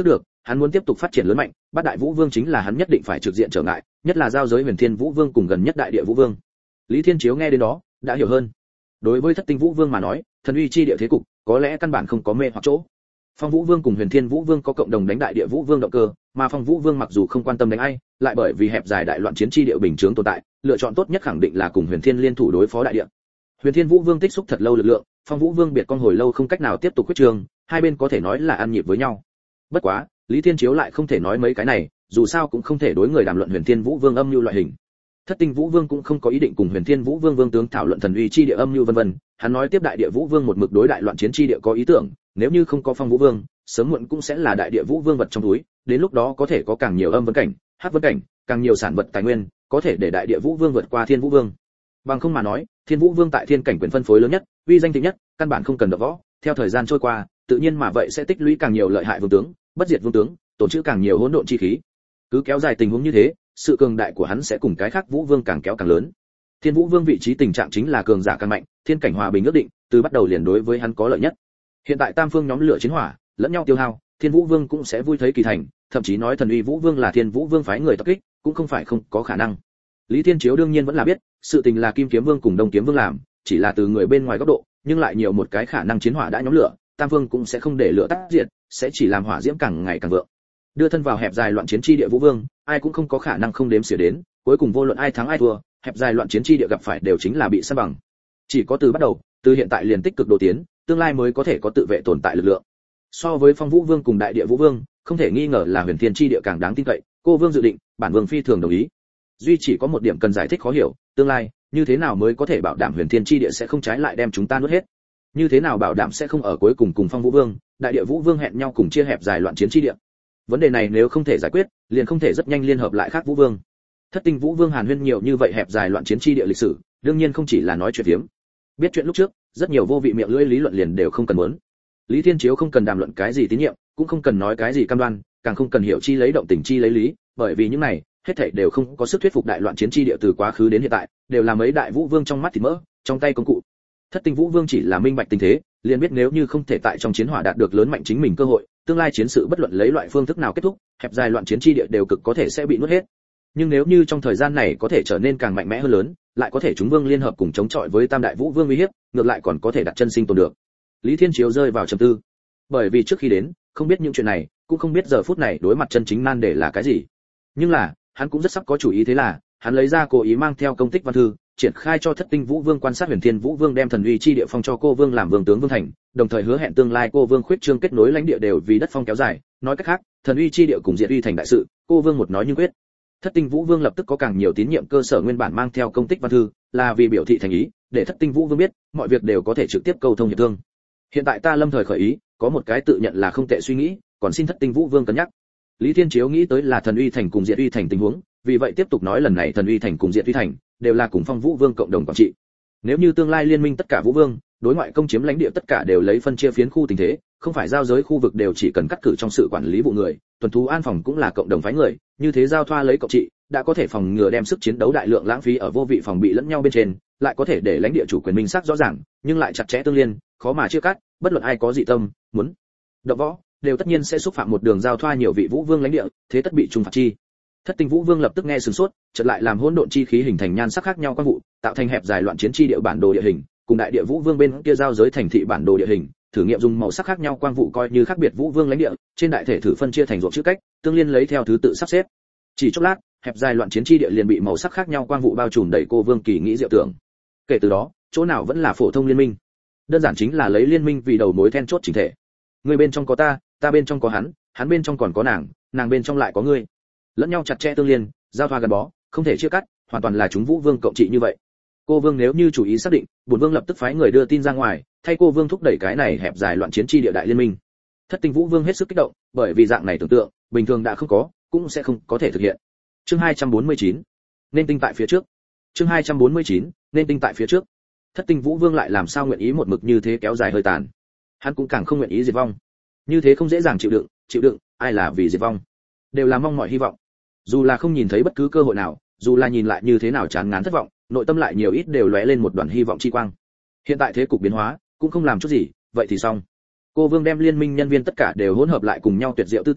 hắn muốn tiếp tục phát triển lớn mạnh, bát đại vũ vương chính là hắn nhất định phải trực diện trở ngại, nhất là giao giới huyền thiên vũ vương cùng gần nhất đại địa vũ vương. Lý Thiên Chiếu nghe đến đó đã hiểu hơn. Đối với thất tinh vũ vương mà nói, thần uy chi địa thế cục có lẽ căn bản không có mê hoặc chỗ. Phong Vũ Vương cùng Huyền Thiên Vũ Vương có cộng đồng đánh đại địa Vũ Vương động cơ, mà Phong Vũ Vương mặc dù không quan tâm đánh ai, lại bởi vì hẹp dài đại loạn chiến chi địa bình chướng tồn tại, lựa chọn tốt nhất khẳng định là cùng Huyền Thiên liên thủ đối phó đại địa. Huyền Thiên Vũ Vương tích xúc thật lâu lực lượng, Phong Vũ Vương biệt con hồi lâu không cách nào tiếp tục quyết trường, hai bên có thể nói là ăn nhịp với nhau. Bất quá, Lý Thiên Chiếu lại không thể nói mấy cái này, dù sao cũng không thể đối người đàm luận Huyền Thiên Vũ Vương âm mưu loại hình. Thất Tinh Vũ Vương cũng không có ý định cùng Huyền Thiên Vũ Vương vương tướng thảo luận thần uy chi địa âm mưu vân vân, hắn nói tiếp đại địa Vũ Vương một mực đối đại loạn chiến chi địa có ý tưởng, nếu như không có Phong Vũ Vương, sớm muộn cũng sẽ là đại địa Vũ Vương vật trong túi, đến lúc đó có thể có càng nhiều âm vấn cảnh, hắc vấn cảnh, càng nhiều sản vật tài nguyên, có thể để đại địa Vũ Vương vượt qua Thiên Vũ Vương. Bằng không mà nói, Thiên Vũ Vương tại thiên cảnh quyền phân phối lớn nhất, uy danh thịnh nhất, căn bản không cần đập võ, theo thời gian trôi qua, tự nhiên mà vậy sẽ tích lũy càng nhiều lợi hại vương tướng, bất diệt vương tướng, tổn trữ càng nhiều hỗn độn chi khí. Cứ kéo dài tình huống như thế, sự cường đại của hắn sẽ cùng cái khác Vũ Vương càng kéo càng lớn. Thiên Vũ Vương vị trí tình trạng chính là cường giả càng mạnh, thiên cảnh hòa bình ước định, từ bắt đầu liền đối với hắn có lợi nhất. Hiện tại tam phương nhóm lửa chiến hỏa, lẫn nhau tiêu hao, Thiên Vũ Vương cũng sẽ vui thấy kỳ thành, thậm chí nói thần uy Vũ Vương là Thiên Vũ Vương phái người tập kích, cũng không phải không có khả năng. Lý Thiên Chiếu đương nhiên vẫn là biết, sự tình là Kim Kiếm Vương cùng Đông Kiếm Vương làm, chỉ là từ người bên ngoài góc độ, nhưng lại nhiều một cái khả năng chiến hỏa đã nhóm lửa, tam phương cũng sẽ không để lửa tắt diệt, sẽ chỉ làm hỏa diễm càng ngày càng vượng. Đưa thân vào hẹp dài loạn chiến chi địa Vũ Vương, ai cũng không có khả năng không đếm xỉa đến, cuối cùng vô luận ai thắng ai thua, hẹp dài loạn chiến chi địa gặp phải đều chính là bị san bằng. Chỉ có từ bắt đầu, từ hiện tại liền tích cực độ tiến, tương lai mới có thể có tự vệ tồn tại lực lượng. So với Phong Vũ Vương cùng đại địa Vũ Vương, không thể nghi ngờ là Huyền Thiên chi địa càng đáng tin cậy, cô Vương dự định, bản Vương phi thường đồng ý. Duy chỉ có một điểm cần giải thích khó hiểu, tương lai, như thế nào mới có thể bảo đảm Huyền Thiên chi địa sẽ không trái lại đem chúng ta nuốt hết? Như thế nào bảo đảm sẽ không ở cuối cùng cùng Phong Vũ Vương, đại địa Vũ Vương hẹn nhau cùng chia hẹp dài loạn chiến chi địa? Vấn đề này nếu không thể giải quyết, liền không thể rất nhanh liên hợp lại khác Vũ Vương. Thất Tinh Vũ Vương Hàn Huyên nhiều như vậy hẹp dài loạn chiến chi địa lịch sử, đương nhiên không chỉ là nói chuyện phiếm. Biết chuyện lúc trước, rất nhiều vô vị miệng lưỡi lý luận liền đều không cần muốn. Lý Thiên Chiếu không cần đàm luận cái gì tín nhiệm, cũng không cần nói cái gì cam đoan, càng không cần hiểu chi lấy động tình chi lấy lý, bởi vì những này, hết thảy đều không có sức thuyết phục đại loạn chiến chi địa từ quá khứ đến hiện tại, đều là mấy đại Vũ Vương trong mắt thịt mỡ, trong tay công cụ. Thất Tinh Vũ Vương chỉ là minh bạch tình thế, liền biết nếu như không thể tại trong chiến hỏa đạt được lớn mạnh chính mình cơ hội, tương lai chiến sự bất luận lấy loại phương thức nào kết thúc, hẹp dài loạn chiến chi địa đều cực có thể sẽ bị nuốt hết. Nhưng nếu như trong thời gian này có thể trở nên càng mạnh mẽ hơn lớn, lại có thể chúng vương liên hợp cùng chống chọi với tam đại Vũ Vương uy hiếp, ngược lại còn có thể đặt chân sinh tồn được. Lý Thiên Chiếu rơi vào trầm tư, bởi vì trước khi đến, không biết những chuyện này, cũng không biết giờ phút này đối mặt chân chính nan đề là cái gì. Nhưng là, hắn cũng rất sắp có chủ ý, thế là, hắn lấy ra cố ý mang theo công tích văn thư, triển khai cho Thất Tinh Vũ Vương quan sát Huyền Thiên Vũ Vương đem thần uy chi địa phong cho cô vương làm vương tướng vương thành, đồng thời hứa hẹn tương lai cô vương khuyết trương kết nối lãnh địa đều vì đất phong kéo dài, nói cách khác, thần uy chi địa cùng diệt uy thành đại sự, cô vương một nói như quyết. Thất Tinh Vũ Vương lập tức có càng nhiều tín nhiệm cơ sở nguyên bản mang theo công tích văn thư, là vì biểu thị thành ý, để Thất Tinh Vũ Vương biết, mọi việc đều có thể trực tiếp câu thông hiệp thương. Hiện tại ta lâm thời khởi ý, có một cái tự nhận là không tệ suy nghĩ, còn xin Thất Tinh Vũ Vương cân nhắc. Lý Thiên Chiếu nghĩ tới là thần uy thành cùng diệt uy thành tình huống, vì vậy tiếp tục nói lần này thần uy thành cùng diệt uy thành đều là cùng Phong Vũ Vương cộng đồng quản trị. Nếu như tương lai liên minh tất cả Vũ Vương, đối ngoại công chiếm lãnh địa tất cả đều lấy phân chia phiến khu tình thế, không phải giao giới khu vực đều chỉ cần cắt cử trong sự quản lý vụ người, tuần thú an phòng cũng là cộng đồng phái người, như thế giao thoa lấy cộng trị, đã có thể phòng ngừa đem sức chiến đấu đại lượng lãng phí ở vô vị phòng bị lẫn nhau bên trên, lại có thể để lãnh địa chủ quyền minh xác rõ ràng, nhưng lại chặt chẽ tương liên, khó mà chia cắt, bất luận ai có dị tâm, muốn động võ, đều tất nhiên sẽ xúc phạm một đường giao thoa nhiều vị Vũ Vương lãnh địa, thế tất bị trừng phạt chi. Thất Tinh Vũ Vương lập tức nghe sửng sốt, chợt lại làm hỗn độn chi khí hình thành nhan sắc khác nhau quan vụ, tạo thành hẹp dài loạn chiến chi địa bản đồ địa hình, cùng đại địa Vũ Vương bên kia giao giới thành thị bản đồ địa hình, thử nghiệm dùng màu sắc khác nhau quang vụ coi như khác biệt Vũ Vương lãnh địa, trên đại thể thử phân chia thành ruộng chữ cách, tương liên lấy theo thứ tự sắp xếp. Chỉ chốc lát, hẹp dài loạn chiến chi địa liền bị màu sắc khác nhau quang vụ bao trùm đầy cô Vương kỳ nghĩ diệu tưởng. Kể từ đó, chỗ nào vẫn là phổ thông liên minh. Đơn giản chính là lấy liên minh vì đầu mối then chốt chỉnh thể. Người bên trong có ta, ta bên trong có hắn, hắn bên trong còn có nàng, nàng bên trong lại có ngươi. Lẫn nhau chặt chẽ tương liên, giao thoa gắn bó, không thể chia cắt, hoàn toàn là chúng Vũ Vương cộng trị như vậy. Cô Vương nếu như chủ ý xác định, bổn Vương lập tức phái người đưa tin ra ngoài, thay cô Vương thúc đẩy cái này hẹp dài loạn chiến chi địa đại liên minh. Thất Tinh Vũ Vương hết sức kích động, bởi vì dạng này tưởng tượng, bình thường đã không có, cũng sẽ không có thể thực hiện. Chương hai trăm bốn mươi chín, nên tinh tại phía trước. Chương hai trăm bốn mươi chín, nên tinh tại phía trước. Thất Tinh Vũ Vương lại làm sao nguyện ý một mực như thế kéo dài hơi tàn. Hắn cũng càng không nguyện ý diệt vong. Như thế không dễ dàng chịu đựng, chịu đựng, ai là vì diệt vong, đều là mong mọi hy vọng. Dù là không nhìn thấy bất cứ cơ hội nào, dù là nhìn lại như thế nào chán ngán thất vọng, nội tâm lại nhiều ít đều lóe lên một đoàn hy vọng chi quang. Hiện tại thế cục biến hóa, cũng không làm chút gì, vậy thì xong. Cô Vương đem liên minh nhân viên tất cả đều hỗn hợp lại cùng nhau tuyệt diệu tư tưởng,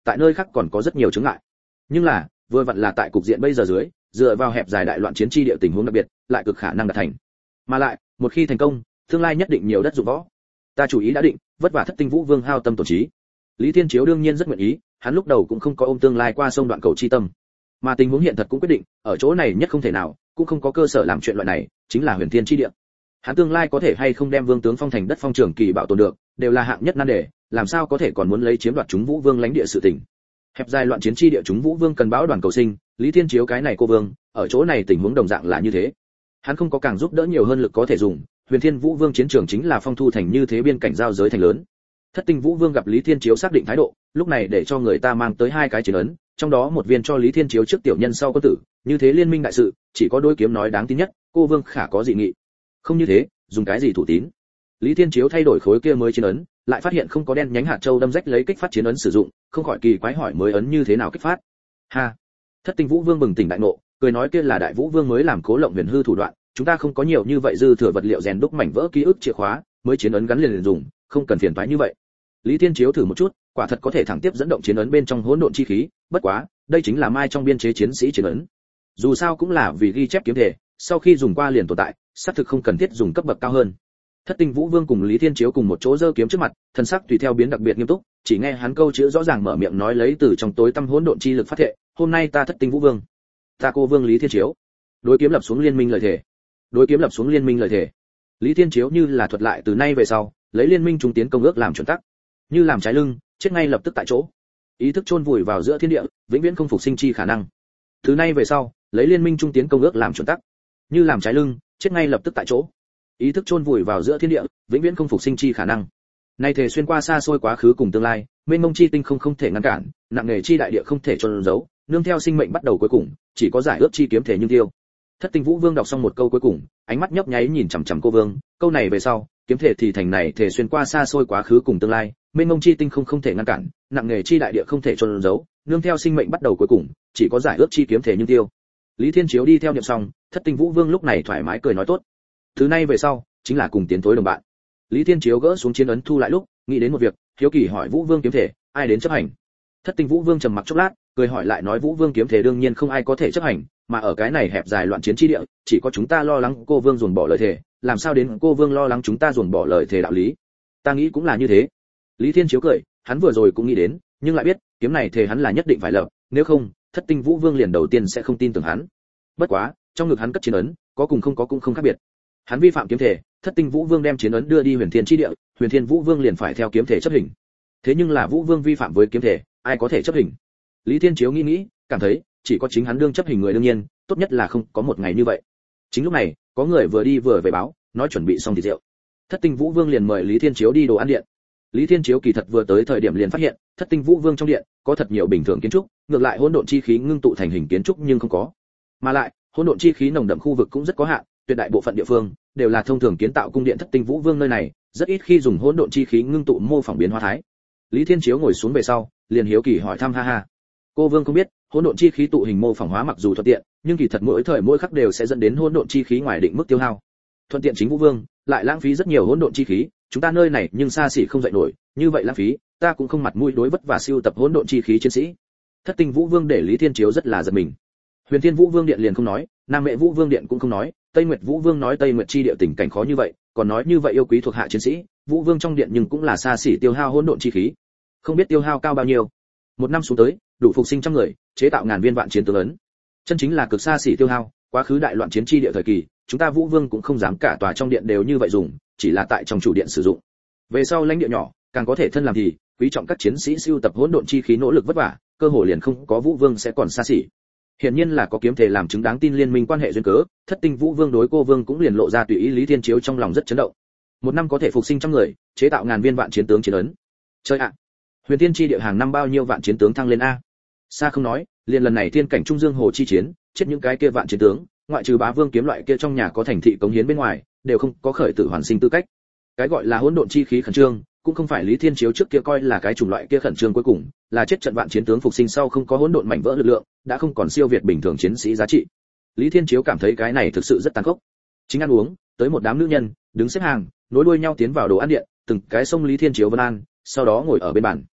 tại nơi khác còn có rất nhiều chướng ngại. Nhưng là, vừa vặn là tại cục diện bây giờ dưới, dựa vào hẹp dài đại loạn chiến chi địa tình huống đặc biệt, lại cực khả năng đạt thành. Mà lại, một khi thành công, tương lai nhất định nhiều đất dụng võ. Ta chủ ý đã định, vất vả Thất Tinh Vũ Vương hao tâm tổn trí. Lý Thiên Chiếu đương nhiên rất nguyện ý, hắn lúc đầu cũng không có ôm tương lai qua sông đoạn cầu chi tâm. Mà tình huống hiện thật cũng quyết định, ở chỗ này nhất không thể nào, cũng không có cơ sở làm chuyện loại này, chính là Huyền Thiên chi địa. Hắn tương lai có thể hay không đem Vương tướng phong thành đất phong trường kỳ bảo tồn được, đều là hạng nhất nan đề, làm sao có thể còn muốn lấy chiếm đoạt chúng Vũ Vương lãnh địa sự tình. Hẹp dài loạn chiến chi địa chúng Vũ Vương cần bão đoàn cầu sinh, Lý Thiên Chiếu cái này cô vương, ở chỗ này tình huống đồng dạng là như thế. Hắn không có càng giúp đỡ nhiều hơn lực có thể dùng, Huyền Thiên Vũ Vương chiến trường chính là phong thu thành như thế biên cảnh giao giới thành lớn. Thất Tinh Vũ Vương gặp Lý Thiên Chiếu xác định thái độ, lúc này để cho người ta mang tới hai cái chiến ấn, trong đó một viên cho Lý Thiên Chiếu trước tiểu nhân sau quân tử, như thế liên minh đại sự, chỉ có đối kiếm nói đáng tin nhất, cô vương khả có dị nghị. Không như thế, dùng cái gì thủ tín? Lý Thiên Chiếu thay đổi khối kia mới chiến ấn, lại phát hiện không có đen nhánh hạt châu đâm rách lấy kích phát chiến ấn sử dụng, không khỏi kỳ quái hỏi mới ấn như thế nào kích phát. Ha. Thất Tinh Vũ Vương bừng tỉnh đại ngộ, cười nói kia là Đại Vũ Vương mới làm Cố Lộng Huyền hư thủ đoạn, chúng ta không có nhiều như vậy dư thừa vật liệu rèn đúc mảnh vỡ ký ức chìa khóa, mới chiến ấn gắn liền liền dùng, không cần phiền toái như vậy. Lý Thiên Chiếu thử một chút, quả thật có thể thẳng tiếp dẫn động chiến ấn bên trong hỗn độn chi khí, bất quá, đây chính là mai trong biên chế chiến sĩ chiến ấn. Dù sao cũng là vì ghi chép kiếm thể, sau khi dùng qua liền tồn tại, xác thực không cần thiết dùng cấp bậc cao hơn. Thất Tinh Vũ Vương cùng Lý Thiên Chiếu cùng một chỗ giơ kiếm trước mặt, thân sắc tùy theo biến đặc biệt nghiêm túc, chỉ nghe hắn câu chữ rõ ràng mở miệng nói lấy từ trong tối tăm hỗn độn chi lực phát thệ, hôm nay ta Thất Tinh Vũ Vương, ta cô vương Lý Thiên Chiếu, đối kiếm lập xuống liên minh lời thề. Đối kiếm lập xuống liên minh lời thề. Lý Thiên Chiếu như là thuật lại từ nay về sau, lấy liên minh trung tiến công ước làm chuẩn tắc. Như làm trái lưng, chết ngay lập tức tại chỗ. Ý thức chôn vùi vào giữa thiên địa, vĩnh viễn không phục sinh chi khả năng. Từ nay về sau, lấy liên minh trung tiến công ước làm chuẩn tắc. Như làm trái lưng, chết ngay lập tức tại chỗ. Ý thức chôn vùi vào giữa thiên địa, vĩnh viễn không phục sinh chi khả năng. Nay thể xuyên qua xa xôi quá khứ cùng tương lai, mênh mông chi tinh không không thể ngăn cản, nặng nề chi đại địa không thể chôn giấu, nương theo sinh mệnh bắt đầu cuối cùng, chỉ có giải ước chi kiếm thể nhưng tiêu. Thất Tinh Vũ Vương đọc xong một câu cuối cùng, ánh mắt nhấp nháy nhìn chằm chằm cô vương, câu này về sau, kiếm thể thì thành này thể xuyên qua xa xôi quá khứ cùng tương lai, mênh mông chi tinh không không thể ngăn cản, nặng nề chi đại địa không thể chôn giấu, nương theo sinh mệnh bắt đầu cuối cùng, chỉ có giải ước chi kiếm thể nhưng tiêu. Lý Thiên Chiếu đi theo niệm xong, Thất Tinh Vũ Vương lúc này thoải mái cười nói tốt. Thứ này về sau, chính là cùng tiến tối đồng bạn. Lý Thiên Chiếu gỡ xuống chiến ấn thu lại lúc, nghĩ đến một việc, hiếu kỳ hỏi Vũ Vương kiếm thể, ai đến chấp hành? Thất Tinh Vũ Vương trầm mặc chốc lát, cười hỏi lại nói Vũ Vương kiếm thể đương nhiên không ai có thể chấp hành, mà ở cái này hẹp dài loạn chiến chi địa, chỉ có chúng ta lo lắng cô vương dồn bỏ lời thề, làm sao đến cô vương lo lắng chúng ta dồn bỏ lời thề đạo lý? Ta nghĩ cũng là như thế. Lý Thiên Chiếu cười, hắn vừa rồi cũng nghĩ đến, nhưng lại biết, kiếm này thề hắn là nhất định phải lập, nếu không, Thất Tinh Vũ Vương liền đầu tiên sẽ không tin tưởng hắn. Bất quá, trong ngực hắn cất chiến ấn, có cùng không có cũng không khác biệt. Hắn vi phạm kiếm thể, Thất Tinh Vũ Vương đem chiến ấn đưa đi Huyền Thiên chi địa, Huyền Thiên Vũ Vương liền phải theo kiếm thể chấp hình. Thế nhưng là Vũ Vương vi phạm với kiếm thể, ai có thể chấp hình? Lý Thiên Chiếu nghĩ nghĩ, cảm thấy, chỉ có chính hắn đương chấp hình người đương nhiên, tốt nhất là không có một ngày như vậy. Chính lúc này, có người vừa đi vừa về báo, nói chuẩn bị xong thịt rượu. Thất Tinh Vũ Vương liền mời Lý Thiên Chiếu đi đồ ăn điện. Lý Thiên Chiếu kỳ thật vừa tới thời điểm liền phát hiện, Thất Tinh Vũ Vương trong điện có thật nhiều bình thường kiến trúc, ngược lại hỗn độn chi khí ngưng tụ thành hình kiến trúc nhưng không có. Mà lại, hỗn độn chi khí nồng đậm khu vực cũng rất có hạn, tuyệt đại bộ phận địa phương đều là thông thường kiến tạo cung điện Thất Tinh Vũ Vương nơi này, rất ít khi dùng hỗn độn chi khí ngưng tụ mô phỏng biến hóa thái. Lý Thiên Chiếu ngồi xuống về sau, liền hiếu kỳ hỏi thăm ha ha. Cô Vương không biết, hỗn độn chi khí tụ hình mô phỏng hóa mặc dù thuận tiện, nhưng kỳ thật mỗi thời mỗi khắc đều sẽ dẫn đến hỗn độn chi khí ngoài định mức tiêu hao. Thuận tiện chính Vũ Vương, lại lãng phí rất nhiều hỗn độn chi khí, chúng ta nơi này nhưng xa xỉ không dậy nổi, như vậy lãng phí, ta cũng không mặt mũi đối vất và siêu tập hỗn độn chi khí chiến sĩ. Thất Tinh Vũ Vương để Lý Thiên Chiếu rất là giật mình. Huyền Thiên Vũ Vương điện liền không nói, Nam Mệ Vũ Vương điện cũng không nói, Tây Nguyệt Vũ Vương nói Tây Nguyệt chi địa tình cảnh khó như vậy, còn nói như vậy yêu quý thuộc hạ chiến sĩ, Vũ Vương trong điện nhưng cũng là xa xỉ tiêu hao hỗn độn chi khí. Không biết tiêu hao cao bao nhiêu. Một năm xuống tới, đủ phục sinh trăm người, chế tạo ngàn viên vạn chiến tướng ấn. Chân chính là cực xa xỉ tiêu hao, quá khứ đại loạn chiến chi địa thời kỳ, chúng ta Vũ Vương cũng không dám cả tòa trong điện đều như vậy dùng, chỉ là tại trong chủ điện sử dụng. Về sau lãnh địa nhỏ, càng có thể thân làm thì, quý trọng các chiến sĩ siêu tập hỗn độn chi khí nỗ lực vất vả, cơ hội liền không có Vũ Vương sẽ còn xa xỉ. Hiển nhiên là có kiếm thể làm chứng đáng tin liên minh quan hệ duyên cớ, Thất Tinh Vũ Vương đối cô Vương cũng liền lộ ra tùy ý. Lý Thiên Chiếu trong lòng rất chấn động. Một năm có thể phục sinh trăm người, chế tạo ngàn viên vạn chiến tướng chiến ấn. Chơi ạ. Huyền Thiên chi địa hàng năm bao nhiêu vạn chiến tướng thăng lên a? Xa không nói, liền lần này thiên cảnh trung dương hồ chi chiến, chết những cái kia vạn chiến tướng, ngoại trừ Bá Vương kiếm loại kia trong nhà có thành thị cống hiến bên ngoài, đều không có khởi tử hoàn sinh tư cách. Cái gọi là hỗn độn chi khí khẩn trương, cũng không phải Lý Thiên Chiếu trước kia coi là cái chủng loại kia khẩn trương cuối cùng, là chết trận vạn chiến tướng phục sinh sau không có hỗn độn mảnh vỡ lực lượng, đã không còn siêu việt bình thường chiến sĩ giá trị. Lý Thiên Chiếu cảm thấy cái này thực sự rất tàn khốc. Chính ăn uống, tới một đám nữ nhân, đứng xếp hàng, nối đuôi nhau tiến vào đồ ăn điện, từng cái xông Lý Thiên Chiếu vân an, sau đó ngồi ở bên bàn.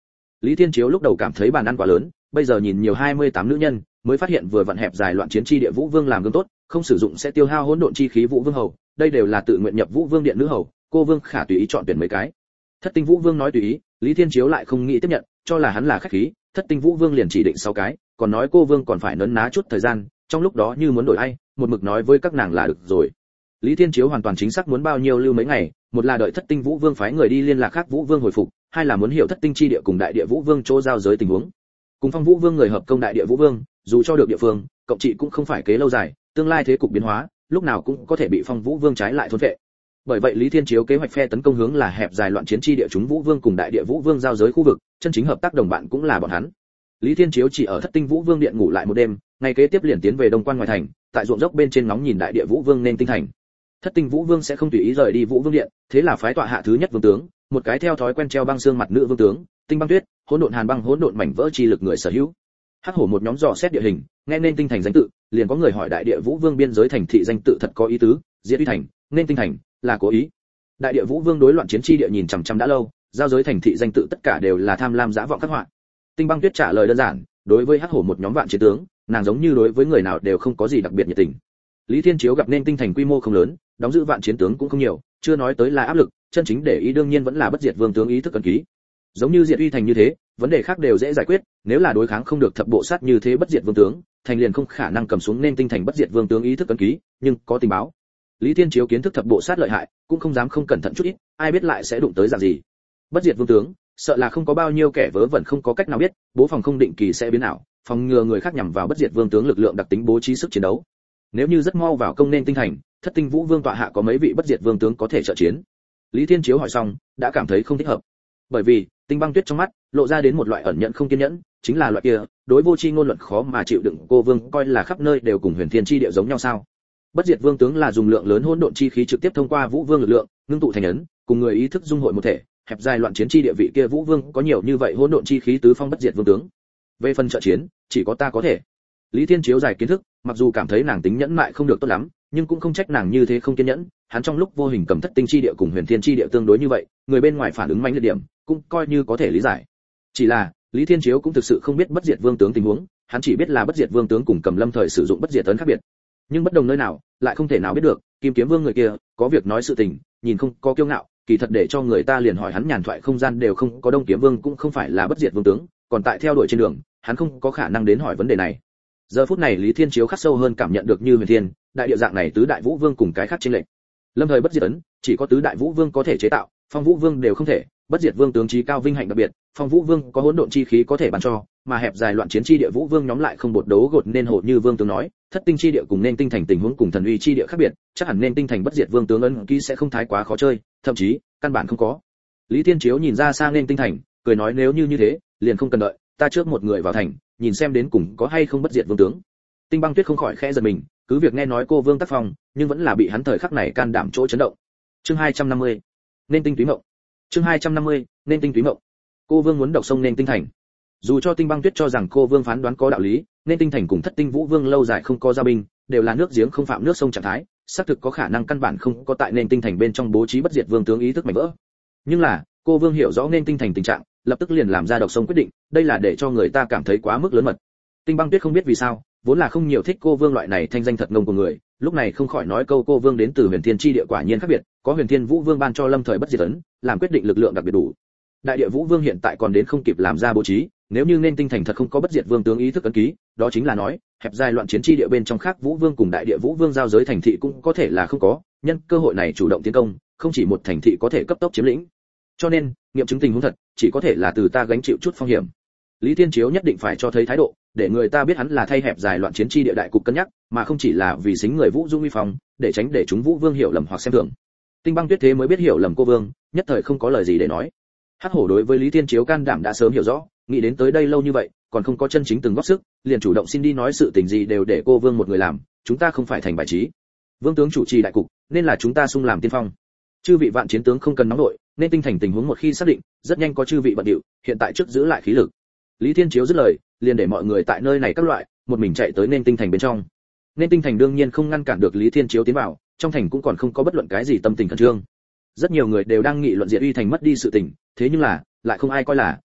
Lý Thiên Chiếu lúc đầu cảm thấy bàn ăn quá lớn, bây giờ nhìn nhiều hai mươi tám nữ nhân, mới phát hiện vừa vặn hẹp dài loạn chiến chi địa Vũ Vương làm gương tốt, không sử dụng sẽ tiêu hao hỗn độn chi khí Vũ Vương hầu, đây đều là tự nguyện nhập Vũ Vương điện nữ hầu, cô Vương Khả tùy ý chọn tuyển mấy cái. Thất tinh Vũ Vương nói tùy ý, Lý Thiên Chiếu lại không nghĩ tiếp nhận, cho là hắn là khách khí, Thất tinh Vũ Vương liền chỉ định sáu cái, còn nói cô Vương còn phải nấn ná chút thời gian, trong lúc đó như muốn đổi ai, một mực nói với các nàng là được rồi. Lý Thiên Chiếu hoàn toàn chính xác muốn bao nhiêu lưu mấy ngày, một là đợi Thất tinh Vũ Vương phái người đi liên lạc khác Vũ Vương hồi phục, hai là muốn hiểu Thất tinh chi địa cùng đại địa Vũ Vương chỗ giao giới tình huống. Cùng Phong Vũ Vương người hợp công đại địa Vũ Vương, dù cho được địa phương, cộng trị cũng không phải kế lâu dài, tương lai thế cục biến hóa, lúc nào cũng có thể bị Phong Vũ Vương trái lại thôn vệ. Bởi vậy Lý Thiên Chiếu kế hoạch phe tấn công hướng là hẹp dài loạn chiến chi địa chúng Vũ Vương cùng đại địa Vũ Vương giao giới khu vực, chân chính hợp tác đồng bạn cũng là bọn hắn. Lý Thiên Chiếu chỉ ở Thất tinh Vũ Vương điện ngủ lại một đêm, ngày kế tiếp liền tiến về Đông Quan ngoài thành, tại ruộng dốc bên trên ngóng nhìn đại địa Vũ Vương nên tinh thành. Thất tinh Vũ Vương sẽ không tùy ý rời đi Vũ Vương điện, thế là phái tọa hạ thứ nhất vương tướng, một cái theo thói quen treo băng xương mặt nữ vương tướng, Tinh Băng Tuyết, hỗn độn hàn băng hỗn độn mảnh vỡ chi lực người sở hữu. Hắc hổ một nhóm dò xét địa hình, nghe nên tinh thành danh tự, liền có người hỏi đại địa Vũ Vương biên giới thành thị danh tự thật có ý tứ, Diệt Uy thành, nên tinh thành, là cố ý. Đại địa Vũ Vương đối loạn chiến chi địa nhìn chằm chằm đã lâu, giao giới thành thị danh tự tất cả đều là tham lam dã vọng các họa. Tinh Băng Tuyết trả lời đơn giản, đối với Hắc hổ một nhóm vạn chiến tướng, nàng giống như đối với người nào đều không có gì đặc biệt nhiệt tình. Lý Thiên Chiếu gặp nên tinh thành quy mô không lớn, đóng giữ vạn chiến tướng cũng không nhiều, chưa nói tới là áp lực, chân chính để ý đương nhiên vẫn là bất diệt vương tướng ý thức ấn ký. Giống như Diệt Uy thành như thế, vấn đề khác đều dễ giải quyết, nếu là đối kháng không được thập bộ sát như thế bất diệt vương tướng, thành liền không khả năng cầm xuống nên tinh thành bất diệt vương tướng ý thức ấn ký, nhưng có tình báo. Lý Thiên Chiếu kiến thức thập bộ sát lợi hại, cũng không dám không cẩn thận chút ít, ai biết lại sẽ đụng tới dạng gì. Bất diệt vương tướng, sợ là không có bao nhiêu kẻ vớ vẩn không có cách nào biết, bố phòng không định kỳ sẽ biến ảo, phòng ngừa người khác nhằm vào bất diệt vương tướng lực lượng đặc tính bố trí sức chiến đấu. Nếu như rất mau vào công nên tinh thành, Thất tinh Vũ Vương tọa hạ có mấy vị bất diệt vương tướng có thể trợ chiến. Lý Thiên Chiếu hỏi xong, đã cảm thấy không thích hợp. Bởi vì, Tinh Băng Tuyết trong mắt lộ ra đến một loại ẩn nhận không kiên nhẫn, chính là loại kia, đối vô tri ngôn luận khó mà chịu đựng cô vương coi là khắp nơi đều cùng Huyền Thiên chi địa giống nhau sao? Bất diệt vương tướng là dùng lượng lớn hỗn độn chi khí trực tiếp thông qua Vũ Vương lực lượng, ngưng tụ thành ấn, cùng người ý thức dung hội một thể, hẹp dài loạn chiến chi địa vị kia Vũ Vương có nhiều như vậy hỗn độn chi khí tứ phong bất diệt vương tướng. Về phần trợ chiến, chỉ có ta có thể. Lý Thiên Chiếu giải kiến thức, mặc dù cảm thấy nàng tính nhẫn mại không được tốt lắm, nhưng cũng không trách nàng như thế không kiên nhẫn, hắn trong lúc vô hình cầm Thất tinh chi địa cùng Huyền Thiên chi địa tương đối như vậy, người bên ngoài phản ứng mãnh liệt điểm, cũng coi như có thể lý giải. Chỉ là, Lý Thiên Chiếu cũng thực sự không biết bất diệt vương tướng tình huống, hắn chỉ biết là bất diệt vương tướng cùng Cầm Lâm thời sử dụng bất diệt ấn khác biệt. Nhưng bất đồng nơi nào, lại không thể nào biết được, Kim Kiếm Vương người kia, có việc nói sự tình, nhìn không có kiêu ngạo, kỳ thật để cho người ta liền hỏi hắn nhàn thoại không gian đều không có. Đông Kiếm Vương cũng không phải là bất diệt vương tướng, còn tại theo đuổi trên đường, hắn không có khả năng đến hỏi vấn đề này. Giờ phút này Lý Thiên Chiếu khắc sâu hơn cảm nhận được như Huyền Thiên, đại địa dạng này tứ đại Vũ Vương cùng cái khác chênh lệch. Lâm thời bất diệt ấn, chỉ có tứ đại Vũ Vương có thể chế tạo, Phong Vũ Vương đều không thể, bất diệt vương tướng trí cao vinh hạnh đặc biệt, Phong Vũ Vương có hỗn độn chi khí có thể ban cho, mà hẹp dài loạn chiến chi địa Vũ Vương nhóm lại không bột đấu gột nên hộ như vương tướng nói, Thất tinh chi địa cùng nên tinh thành tình huống cùng thần uy chi địa khác biệt, chắc hẳn nên tinh thành bất diệt vương tướng ấn ký sẽ không thái quá khó chơi, thậm chí căn bản không có. Lý Thiên Chiếu nhìn ra xa nên tinh thành, cười nói nếu như như thế, liền không cần đợi, ta trước một người vào thành, nhìn xem đến cùng có hay không bất diệt vương tướng. Tinh Băng Tuyết không khỏi khẽ giật mình, cứ việc nghe nói cô vương tác phong, nhưng vẫn là bị hắn thời khắc này can đảm chỗ chấn động. Chương hai trăm năm mươi, nên tinh túy mộng. Chương hai trăm năm mươi, nên tinh túy mộng. Cô vương muốn độc sông nên tinh thành. Dù cho Tinh Băng Tuyết cho rằng cô vương phán đoán có đạo lý, nên tinh thành cùng Thất tinh Vũ Vương lâu dài không có giao binh, đều là nước giếng không phạm nước sông trạng thái, xác thực có khả năng căn bản không có tại nên tinh thành bên trong bố trí bất diệt vương tướng ý thức mảnh vỡ. Nhưng là, cô vương hiểu rõ nên tinh thành tình trạng, lập tức liền làm ra độc sông quyết định, đây là để cho người ta cảm thấy quá mức lớn mật. Tinh Băng Tuyết không biết vì sao, vốn là không nhiều thích cô vương loại này thanh danh thật ngông của người, lúc này không khỏi nói câu cô vương đến từ Huyền Thiên chi địa quả nhiên khác biệt, có Huyền Thiên Vũ Vương ban cho Lâm thời bất diệt ấn, làm quyết định lực lượng đặc biệt đủ. Đại địa Vũ Vương hiện tại còn đến không kịp làm ra bố trí, nếu như nên tinh thành thật không có bất diệt vương tướng ý thức ấn ký, đó chính là nói, hẹp dài loạn chiến chi địa bên trong khác Vũ Vương cùng đại địa Vũ Vương giao giới thành thị cũng có thể là không có, nhân cơ hội này chủ động tiến công, không chỉ một thành thị có thể cấp tốc chiếm lĩnh. Cho nên, nghiệm chứng tình huống thật, chỉ có thể là từ ta gánh chịu chút phong hiểm. Lý Thiên Chiếu nhất định phải cho thấy thái độ, để người ta biết hắn là thay hẹp dài loạn chiến chi địa đại cục cân nhắc, mà không chỉ là vì xính người Vũ Dung uy phong, để tránh để chúng Vũ Vương hiểu lầm hoặc xem thường. Tinh Băng Tuyết thế mới biết hiểu lầm cô vương, nhất thời không có lời gì để nói. Hắc hổ đối với Lý Thiên Chiếu can đảm đã sớm hiểu rõ, nghĩ đến tới đây lâu như vậy, còn không có chân chính từng góp sức, liền chủ động xin đi nói sự tình gì đều để cô vương một người làm, chúng ta không phải thành bài trí. Vương tướng chủ trì đại cục, nên là chúng ta xung làm tiên phong. Chư vị vạn chiến tướng không cần nóng nội, nên tinh thành tình huống một khi xác định, rất nhanh có chư vị bận điệu, hiện tại trước giữ lại khí lực. Lý Thiên Chiếu dứt lời, liền để mọi người tại nơi này các loại, một mình chạy tới nên tinh thành bên trong. Nên tinh thành đương nhiên không ngăn cản được Lý Thiên Chiếu tiến vào, trong thành cũng còn không có bất luận cái gì tâm tình khẩn trương. Rất nhiều người đều đang nghị luận Diệt Uy thành mất đi sự tình, thế nhưng là, lại không ai coi là,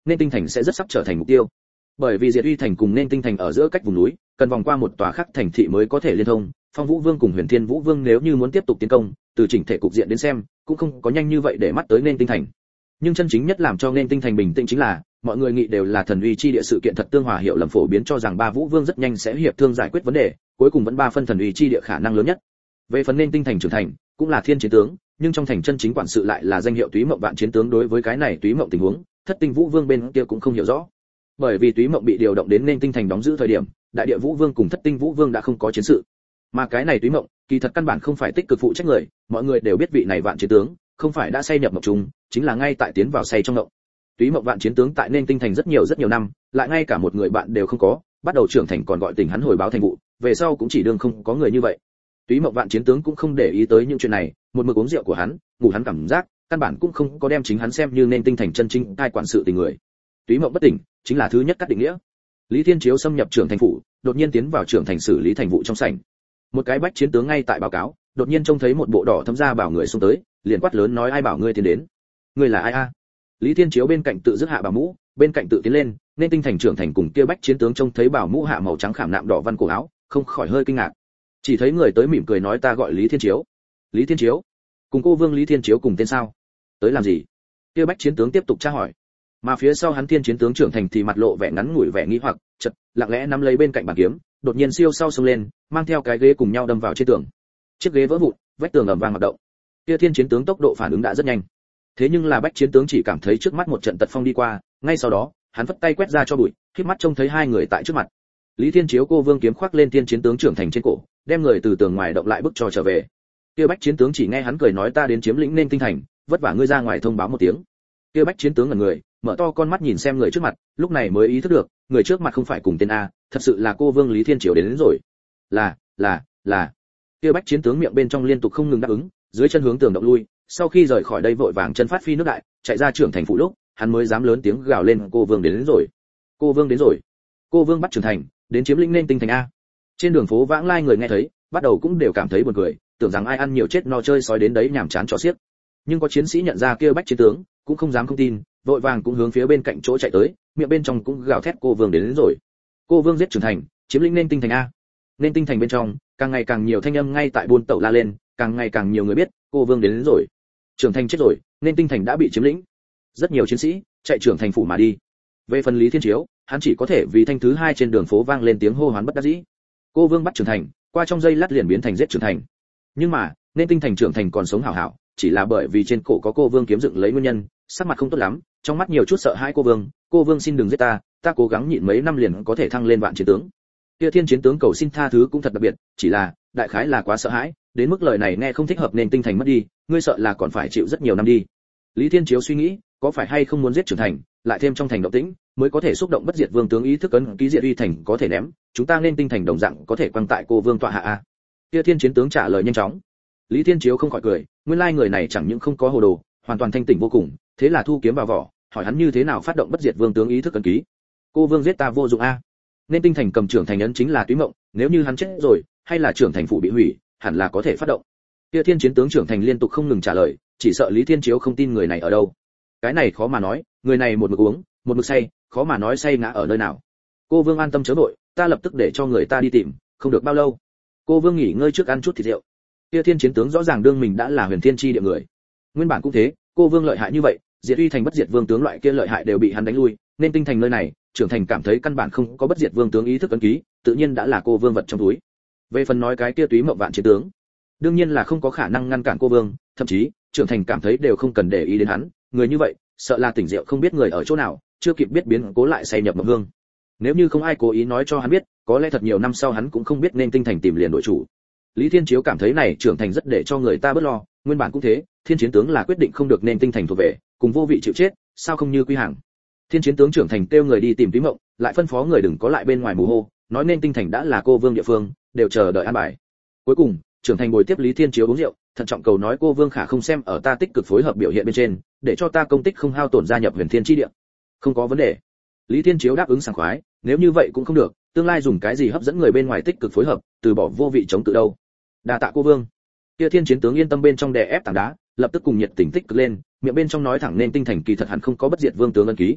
nên tinh thành sẽ rất sắp trở thành mục tiêu. Bởi vì Diệt Uy thành cùng nên tinh thành ở giữa cách vùng núi, cần vòng qua một tòa khác thành thị mới có thể liên thông. Phong Vũ Vương cùng Huyền Thiên Vũ Vương nếu như muốn tiếp tục tiến công, từ chỉnh thể cục diện đến xem, cũng không có nhanh như vậy để mắt tới nên tinh thành. Nhưng chân chính nhất làm cho nên tinh thành bình tĩnh chính là, mọi người nghĩ đều là thần uy chi địa sự kiện thật tương hòa hiệu lầm phổ biến cho rằng ba Vũ Vương rất nhanh sẽ hiệp thương giải quyết vấn đề, cuối cùng vẫn ba phân thần uy chi địa khả năng lớn nhất. Về phần nên tinh thành trưởng thành, cũng là thiên chiến tướng, nhưng trong thành chân chính quản sự lại là danh hiệu Túy Mộng Vạn Chiến tướng. Đối với cái này Túy Mộng tình huống, Thất Tinh Vũ Vương bên kia cũng không hiểu rõ. Bởi vì Túy Mộng bị điều động đến nên tinh thành đóng giữ thời điểm, Đại Địa Vũ Vương cùng Thất Tinh Vũ Vương đã không có chiến sự. Mà cái này Túy Mộng, kỳ thật căn bản không phải tích cực phụ trách người, mọi người đều biết vị này Vạn Chiến tướng, không phải đã say nhập mộng trùng, chính là ngay tại tiến vào say trong mộng. Túy Mộng Vạn Chiến tướng tại nên tinh thành rất nhiều rất nhiều năm, lại ngay cả một người bạn đều không có, bắt đầu trưởng thành còn gọi tình hắn hồi báo thành vụ, về sau cũng chỉ đương không có người như vậy. Túy Mộng Vạn Chiến tướng cũng không để ý tới những chuyện này, một mực uống rượu của hắn, ngủ hắn cảm giác, căn bản cũng không có đem chính hắn xem như nên tinh thành chân chính cai quản sự tình người. Túy Mộng bất tỉnh, chính là thứ nhất cắt định nghĩa. Lý Thiên Chiếu xâm nhập trưởng thành phủ, đột nhiên tiến vào trưởng thành xử lý thành vụ trong sảnh. Một cái bách chiến tướng ngay tại báo cáo, đột nhiên trông thấy một bộ đỏ thấm da bảo người xông tới, liền quát lớn nói ai bảo ngươi tiến đến? Ngươi là ai a? Lý Thiên Chiếu bên cạnh tự dứt hạ bảo mũ, bên cạnh tự tiến lên, nên tinh thành trưởng thành cùng kia bách chiến tướng trông thấy bảo mũ hạ màu trắng khảm nạm đỏ văn cổ áo, không khỏi hơi kinh ngạc. Chỉ thấy người tới mỉm cười nói ta gọi Lý Thiên Chiếu. Lý Thiên Chiếu? Cùng cô Vương Lý Thiên Chiếu cùng tên sao? Tới làm gì? Kia bách chiến tướng tiếp tục tra hỏi. Mà phía sau hắn thiên chiến tướng trưởng thành thì mặt lộ vẻ ngắn ngủi vẻ nghi hoặc, chợt lặng lẽ nắm lấy bên cạnh bàn kiếm, đột nhiên siêu sau xông lên, mang theo cái ghế cùng nhau đâm vào trên tường. Chiếc ghế vỡ vụn, vách tường ầm vang hoạt động. Kia thiên chiến tướng tốc độ phản ứng đã rất nhanh. Thế nhưng là bách chiến tướng chỉ cảm thấy trước mắt một trận tật phong đi qua, ngay sau đó, hắn vất tay quét ra cho bụi, khép mắt trông thấy hai người tại trước mặt. Lý Thiên Chiếu cô Vương kiếm khoác lên thiên chiến tướng trưởng thành trên cổ, đem người từ tường ngoài động lại bức cho trở về. Kia bách chiến tướng chỉ nghe hắn cười nói ta đến chiếm lĩnh nên tinh thành, vất vả ngươi ra ngoài thông báo một tiếng. Kia bách chiến tướng ngẩn người, mở to con mắt nhìn xem người trước mặt, lúc này mới ý thức được, người trước mặt không phải cùng tên a, thật sự là cô Vương Lý Thiên Chiếu đến, đến rồi. Là, là, là. Kia bách chiến tướng miệng bên trong liên tục không ngừng đáp ứng, dưới chân hướng tường động lui, sau khi rời khỏi đây vội vàng chân phát phi nước đại, chạy ra trưởng thành phụ lúc, hắn mới dám lớn tiếng gào lên cô Vương đến, đến rồi. Cô Vương đến rồi. Cô Vương bắt trưởng thành, đến chiếm lĩnh nên tinh thành a. Trên đường phố vãng lai người nghe thấy, bắt đầu cũng đều cảm thấy buồn cười, tưởng rằng ai ăn nhiều chết no chơi sói đến đấy nhảm chán cho xiếc. Nhưng có chiến sĩ nhận ra kia bách chiến tướng, cũng không dám không tin, vội vàng cũng hướng phía bên cạnh chỗ chạy tới, miệng bên trong cũng gào thét cô Vương đến, đến rồi. Cô Vương giết trưởng thành, chiếm lĩnh nên tinh thành a. Nên tinh thành bên trong, càng ngày càng nhiều thanh âm ngay tại buôn tẩu la lên, càng ngày càng nhiều người biết, cô Vương đến, đến rồi. Trưởng thành chết rồi, nên tinh thành đã bị chiếm lĩnh. Rất nhiều chiến sĩ chạy trưởng thành phủ mà đi. Về phần Lý Thiên Chiếu, hắn chỉ có thể vì thanh thứ hai trên đường phố vang lên tiếng hô hoán bất đắc dĩ. Cô Vương bắt trưởng thành, qua trong giây lát liền biến thành giết trưởng thành. Nhưng mà, nên tinh thành trưởng thành còn sống hảo hảo, chỉ là bởi vì trên cổ có cô Vương kiếm dựng lấy nguyên nhân, sắc mặt không tốt lắm, trong mắt nhiều chút sợ hãi cô Vương, cô Vương xin đừng giết ta, ta cố gắng nhịn mấy năm liền có thể thăng lên vạn chiến tướng. Kia thiên chiến tướng cầu xin tha thứ cũng thật đặc biệt, chỉ là, đại khái là quá sợ hãi, đến mức lời này nghe không thích hợp nên tinh thành mất đi, ngươi sợ là còn phải chịu rất nhiều năm đi. Lý Thiên Chiếu suy nghĩ, có phải hay không muốn giết trưởng thành, lại thêm trong thành động tĩnh, mới có thể xúc động bất diệt vương tướng ý thức ấn ký diệt uy thành có thể ném, chúng ta nên tinh thành đồng dạng có thể quăng tại cô Vương tọa hạ a. Kia thiên chiến tướng trả lời nhanh chóng. Lý Thiên Chiếu không khỏi cười, nguyên lai người này chẳng những không có hồ đồ, hoàn toàn thanh tỉnh vô cùng, thế là thu kiếm vào vỏ, hỏi hắn như thế nào phát động bất diệt vương tướng ý thức ấn ký. Cô Vương giết ta vô dụng a. Nên tinh thành cầm trưởng thành ấn chính là Túy Mộng, nếu như hắn chết rồi, hay là trưởng thành phủ bị hủy, hẳn là có thể phát động. Kia thiên chiến tướng trưởng thành liên tục không ngừng trả lời, chỉ sợ Lý Thiên Chiếu không tin người này ở đâu. Cái này khó mà nói, người này một mực uống, một mực say, khó mà nói say ngã ở nơi nào. Cô Vương an tâm chớ vội, ta lập tức để cho người ta đi tìm, không được bao lâu. Cô Vương nghỉ ngơi trước ăn chút thịt rượu. Kia thiên chiến tướng rõ ràng đương mình đã là huyền thiên chi địa người. Nguyên bản cũng thế, cô Vương lợi hại như vậy, diệt uy thành bất diệt vương tướng loại kia lợi hại đều bị hắn đánh lui, nên tinh thành nơi này, trưởng thành cảm thấy căn bản không có bất diệt vương tướng ý thức ấn ký, tự nhiên đã là cô Vương vật trong túi. Về phần nói cái kia Túy Mộng vạn chiến tướng, đương nhiên là không có khả năng ngăn cản cô Vương, thậm chí trưởng thành cảm thấy đều không cần để ý đến hắn, người như vậy, sợ là tỉnh rượu không biết người ở chỗ nào, chưa kịp biết biến cố lại say nhập mộng hương. Nếu như không ai cố ý nói cho hắn biết, có lẽ thật nhiều năm sau hắn cũng không biết nên tinh thành tìm liền đội chủ. Lý Thiên Chiếu cảm thấy này trưởng thành rất để cho người ta bớt lo, nguyên bản cũng thế, thiên chiến tướng là quyết định không được nên tinh thành thuộc về, cùng vô vị chịu chết, sao không như quy hàng. Thiên chiến tướng trưởng thành kêu người đi tìm Túy Mộng, lại phân phó người đừng có lại bên ngoài mù hô, nói nên tinh thành đã là cô Vương địa phương, đều chờ đợi an bài. Cuối cùng, trưởng thành bồi tiếp Lý Thiên Chiếu uống rượu, thận trọng cầu nói cô Vương khả không xem ở ta tích cực phối hợp biểu hiện bên trên, để cho ta công tích không hao tổn gia nhập huyền thiên chi địa. Không có vấn đề. Lý Thiên Chiếu đáp ứng sảng khoái, nếu như vậy cũng không được, tương lai dùng cái gì hấp dẫn người bên ngoài tích cực phối hợp, từ bỏ vô vị chống tự đâu. Đa tạ cô Vương. Kia thiên chiến tướng yên tâm bên trong đè ép tảng đá, lập tức cùng nhiệt tình tích cực lên, miệng bên trong nói thẳng nên tinh thành kỳ thật hẳn không có bất diệt vương tướng ân ký.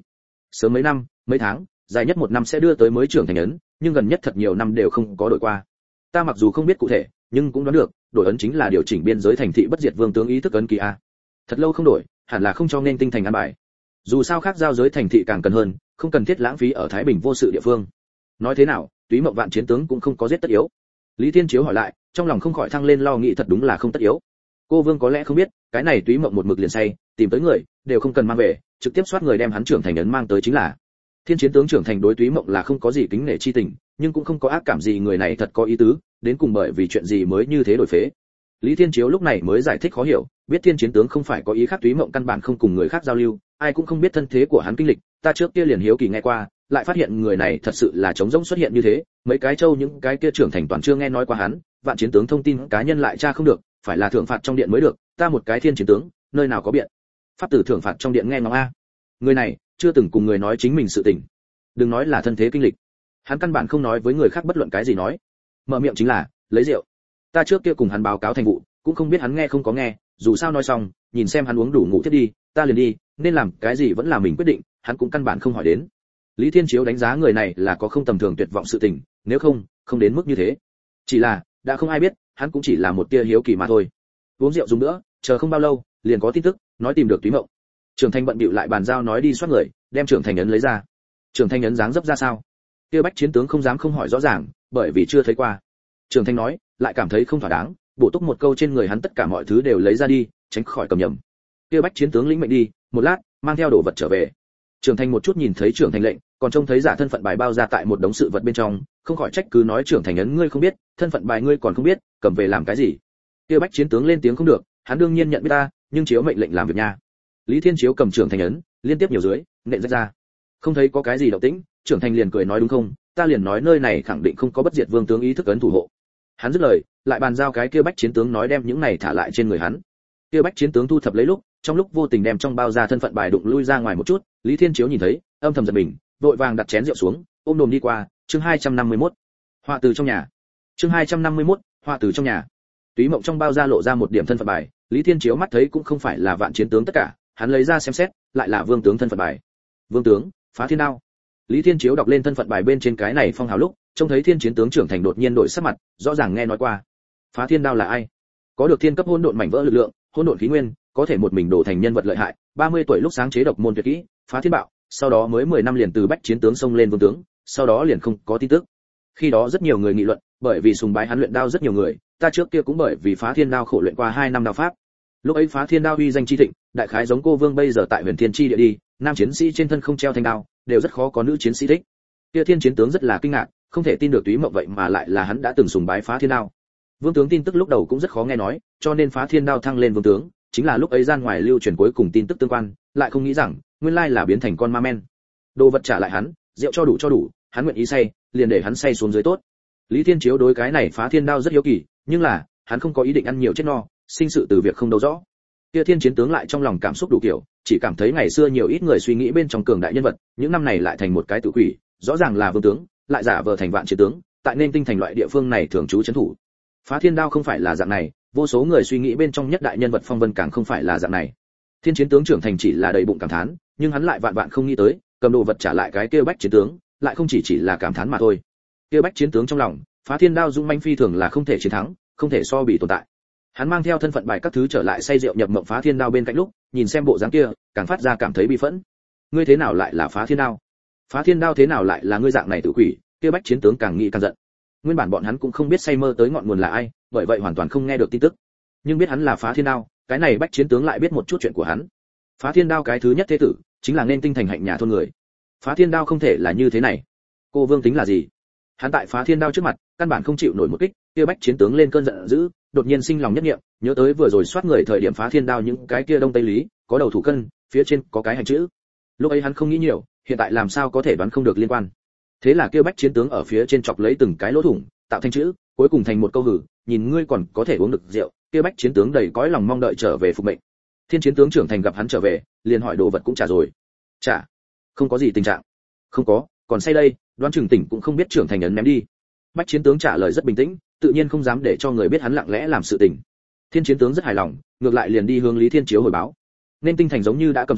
Sớm mấy năm, mấy tháng, dài nhất một năm sẽ đưa tới mới trưởng thành ấn, nhưng gần nhất thật nhiều năm đều không có đổi qua. Ta mặc dù không biết cụ thể, nhưng cũng đoán được, đổi ấn chính là điều chỉnh biên giới thành thị bất diệt vương tướng ý thức ấn ký a. Thật lâu không đổi, hẳn là không cho nên tinh thành ăn bài. Dù sao khác giao giới thành thị càng cần hơn, không cần thiết lãng phí ở Thái Bình vô sự địa phương. Nói thế nào, Túy Mộng Vạn chiến tướng cũng không có giết tất yếu. Lý Thiên Chiếu hỏi lại, trong lòng không khỏi thăng lên lo nghĩ thật đúng là không tất yếu. Cô Vương có lẽ không biết, cái này Túy Mộng một mực liền say, tìm tới người, đều không cần mang về, trực tiếp soát người đem hắn trưởng thành ấn mang tới chính là. Thiên chiến tướng trưởng thành đối Túy Mộng là không có gì kính nể chi tình, nhưng cũng không có ác cảm gì, người này thật có ý tứ, đến cùng bởi vì chuyện gì mới như thế đổi phế. Lý Thiên Chiếu lúc này mới giải thích khó hiểu, biết Thiên chiến tướng không phải có ý khác, Túy Mộng căn bản không cùng người khác giao lưu, ai cũng không biết thân thế của hắn kinh lịch, ta trước kia liền hiếu kỳ nghe qua, lại phát hiện người này thật sự là trống rỗng xuất hiện như thế, mấy cái châu những cái kia trưởng thành toàn chưa nghe nói qua hắn, Vạn chiến tướng thông tin cá nhân lại tra không được, phải là thưởng phạt trong điện mới được, ta một cái Thiên chiến tướng, nơi nào có biện pháp từ thưởng phạt trong điện nghe ngóng a. Người này chưa từng cùng người nói chính mình sự tình, đừng nói là thân thế kinh lịch, hắn căn bản không nói với người khác bất luận cái gì, nói mở miệng chính là lấy rượu. Ta trước kia cùng hắn báo cáo thành vụ, cũng không biết hắn nghe không có nghe, dù sao nói xong, nhìn xem hắn uống đủ ngủ tiếp đi, ta liền đi, nên làm cái gì vẫn là mình quyết định, hắn cũng căn bản không hỏi đến. Lý Thiên Chiếu đánh giá người này là có không tầm thường tuyệt vọng sự tình, nếu không, không đến mức như thế. Chỉ là, đã không ai biết, hắn cũng chỉ là một tia hiếu kỳ mà thôi. Uống rượu dùng nữa, chờ không bao lâu, liền có tin tức, nói tìm được Túy Mộng. Trưởng thành bận bịu lại bàn giao nói đi soát người, đem trưởng thành ấn lấy ra. Trưởng thành ấn dáng dấp ra sao? Kia Bách chiến tướng không dám không hỏi rõ ràng, bởi vì chưa thấy qua. Trưởng thành nói, lại cảm thấy không thỏa đáng, bổ túc một câu trên người hắn tất cả mọi thứ đều lấy ra đi, tránh khỏi cầm nhầm. Kia Bách chiến tướng lĩnh mệnh đi, một lát, mang theo đồ vật trở về. Trưởng thành một chút nhìn thấy trưởng thành lệnh, còn trông thấy giả thân phận bài bao ra tại một đống sự vật bên trong, không khỏi trách cứ nói trưởng thành ấn ngươi không biết, thân phận bài ngươi còn không biết, cầm về làm cái gì? Kia Bách chiến tướng lên tiếng không được, hắn đương nhiên nhận biết ta, nhưng chiếu mệnh lệnh làm việc nha. Lý Thiên Chiếu cầm trưởng thành ấn, liên tiếp nhiều dưới, nện rách ra. Không thấy có cái gì động tĩnh, trưởng thành liền cười nói đúng không, ta liền nói nơi này khẳng định không có bất diệt vương tướng ý thức ấn thủ hộ. Hắn dứt lời, lại bàn giao cái kia Bách chiến tướng nói đem những này thả lại trên người hắn. Kia Bách chiến tướng thu thập lấy lúc, trong lúc vô tình đem trong bao ra thân phận bài đụng lui ra ngoài một chút, Lý Thiên Chiếu nhìn thấy, âm thầm giật mình, vội vàng đặt chén rượu xuống, ôm đồm đi qua, chương hai trăm năm mươi mốt. Họa từ trong nhà. Chương hai trăm năm mươi mốt, họa từ trong nhà. Túy Mộng trong bao ra lộ ra một điểm thân phận bài, Lý Thiên Chiếu mắt thấy cũng không phải là Vạn chiến tướng tất cả, hắn lấy ra xem xét, lại là vương tướng thân phận bài. Vương tướng, Phá Thiên Đao. Lý Thiên Chiếu đọc lên thân phận bài bên trên cái này phong hào lúc, trông thấy Thiên chiến tướng trưởng thành đột nhiên đổi sắc mặt, rõ ràng nghe nói qua. Phá Thiên Đao là ai? Có được thiên cấp hỗn độn mảnh vỡ lực lượng, hỗn độn khí nguyên, có thể một mình đổ thành nhân vật lợi hại, ba mươi tuổi lúc sáng chế độc môn tuyệt kỹ, Phá Thiên Bạo, sau đó mới mười năm liền từ Bách chiến tướng xông lên vương tướng, sau đó liền không có tin tức. Khi đó rất nhiều người nghị luận, bởi vì sùng bái hắn luyện đao rất nhiều người, ta trước kia cũng bởi vì Phá Thiên Đao khổ luyện qua hai năm đao pháp. Lúc ấy Phá Thiên Đao uy danh chi thịnh, đại khái giống cô Vương bây giờ tại Huyền Thiên chi địa đi, nam chiến sĩ trên thân không treo thanh đao, đều rất khó có nữ chiến sĩ thích. Kia Thiên chiến tướng rất là kinh ngạc, không thể tin được Túy Mộng vậy mà lại là hắn đã từng sùng bái Phá Thiên Đao. Vương tướng tin tức lúc đầu cũng rất khó nghe nói, cho nên Phá Thiên Đao thăng lên vương tướng, chính là lúc ấy gian ngoài lưu truyền cuối cùng tin tức tương quan, lại không nghĩ rằng, nguyên lai là biến thành con ma men. Đồ vật trả lại hắn, rượu cho đủ cho đủ, hắn nguyện ý say, liền để hắn say xuống dưới tốt. Lý Thiên Chiếu đối cái này Phá Thiên Đao rất hiếu kỳ, nhưng là, hắn không có ý định ăn nhiều chết no, sinh sự từ việc không đâu rõ. Kia Thiên chiến tướng lại trong lòng cảm xúc đủ kiểu, chỉ cảm thấy ngày xưa nhiều ít người suy nghĩ bên trong cường đại nhân vật, những năm này lại thành một cái tự quỷ, rõ ràng là vương tướng, lại giả vờ thành Vạn chiến tướng, tại nên tinh thành loại địa phương này thường trú trấn thủ. Phá Thiên Đao không phải là dạng này, vô số người suy nghĩ bên trong nhất đại nhân vật phong vân càng không phải là dạng này. Thiên chiến tướng trưởng thành chỉ là đầy bụng cảm thán, nhưng hắn lại vạn vạn không nghĩ tới, cầm đồ vật trả lại cái kia Bách chiến tướng, lại không chỉ chỉ là cảm thán mà thôi. Kia Bách chiến tướng trong lòng, Phá Thiên Đao dũng mãnh phi thường là không thể chiến thắng, không thể so bì tồn tại. Hắn mang theo thân phận bài các thứ trở lại say rượu nhập mộng Phá Thiên Đao bên cạnh lúc, nhìn xem bộ dáng kia, càng phát ra cảm thấy bi phẫn. Ngươi thế nào lại là Phá Thiên Đao? Phá Thiên Đao thế nào lại là ngươi dạng này tự quỷ? Kia Bách chiến tướng càng nghĩ càng giận. Nguyên bản bọn hắn cũng không biết say mơ tới ngọn nguồn là ai, bởi vậy hoàn toàn không nghe được tin tức. Nhưng biết hắn là Phá Thiên Đao, cái này Bách chiến tướng lại biết một chút chuyện của hắn. Phá Thiên Đao cái thứ nhất thế tử, chính là nên tinh thành hạnh nhà thôn người. Phá Thiên Đao không thể là như thế này. Cô Vương tính là gì? Hắn tại Phá Thiên Đao trước mặt, căn bản không chịu nổi một kích, kia Bách chiến tướng lên cơn giận dữ, đột nhiên sinh lòng nhất niệm, nhớ tới vừa rồi soát người thời điểm Phá Thiên Đao những cái kia đông tây lý, có đầu thủ cân, phía trên có cái hành chữ. Lúc ấy hắn không nghĩ nhiều, hiện tại làm sao có thể đoán không được liên quan. Thế là kia Bách chiến tướng ở phía trên chọc lấy từng cái lỗ thủng, tạo thành chữ, cuối cùng thành một câu hử, nhìn ngươi còn có thể uống được rượu. Kia Bách chiến tướng đầy cõi lòng mong đợi trở về phục mệnh. Thiên chiến tướng trưởng thành gặp hắn trở về, liền hỏi đồ vật cũng trả rồi. Trả? Không có gì tình trạng. Không có, còn say đây, đoán chừng tỉnh cũng không biết trưởng thành ấn ném đi. Bách chiến tướng trả lời rất bình tĩnh, tự nhiên không dám để cho người biết hắn lặng lẽ làm sự tình. Thiên chiến tướng rất hài lòng, ngược lại liền đi hướng Lý Thiên Chiếu hồi báo. Nên tinh thành giống như đã cầm xuống,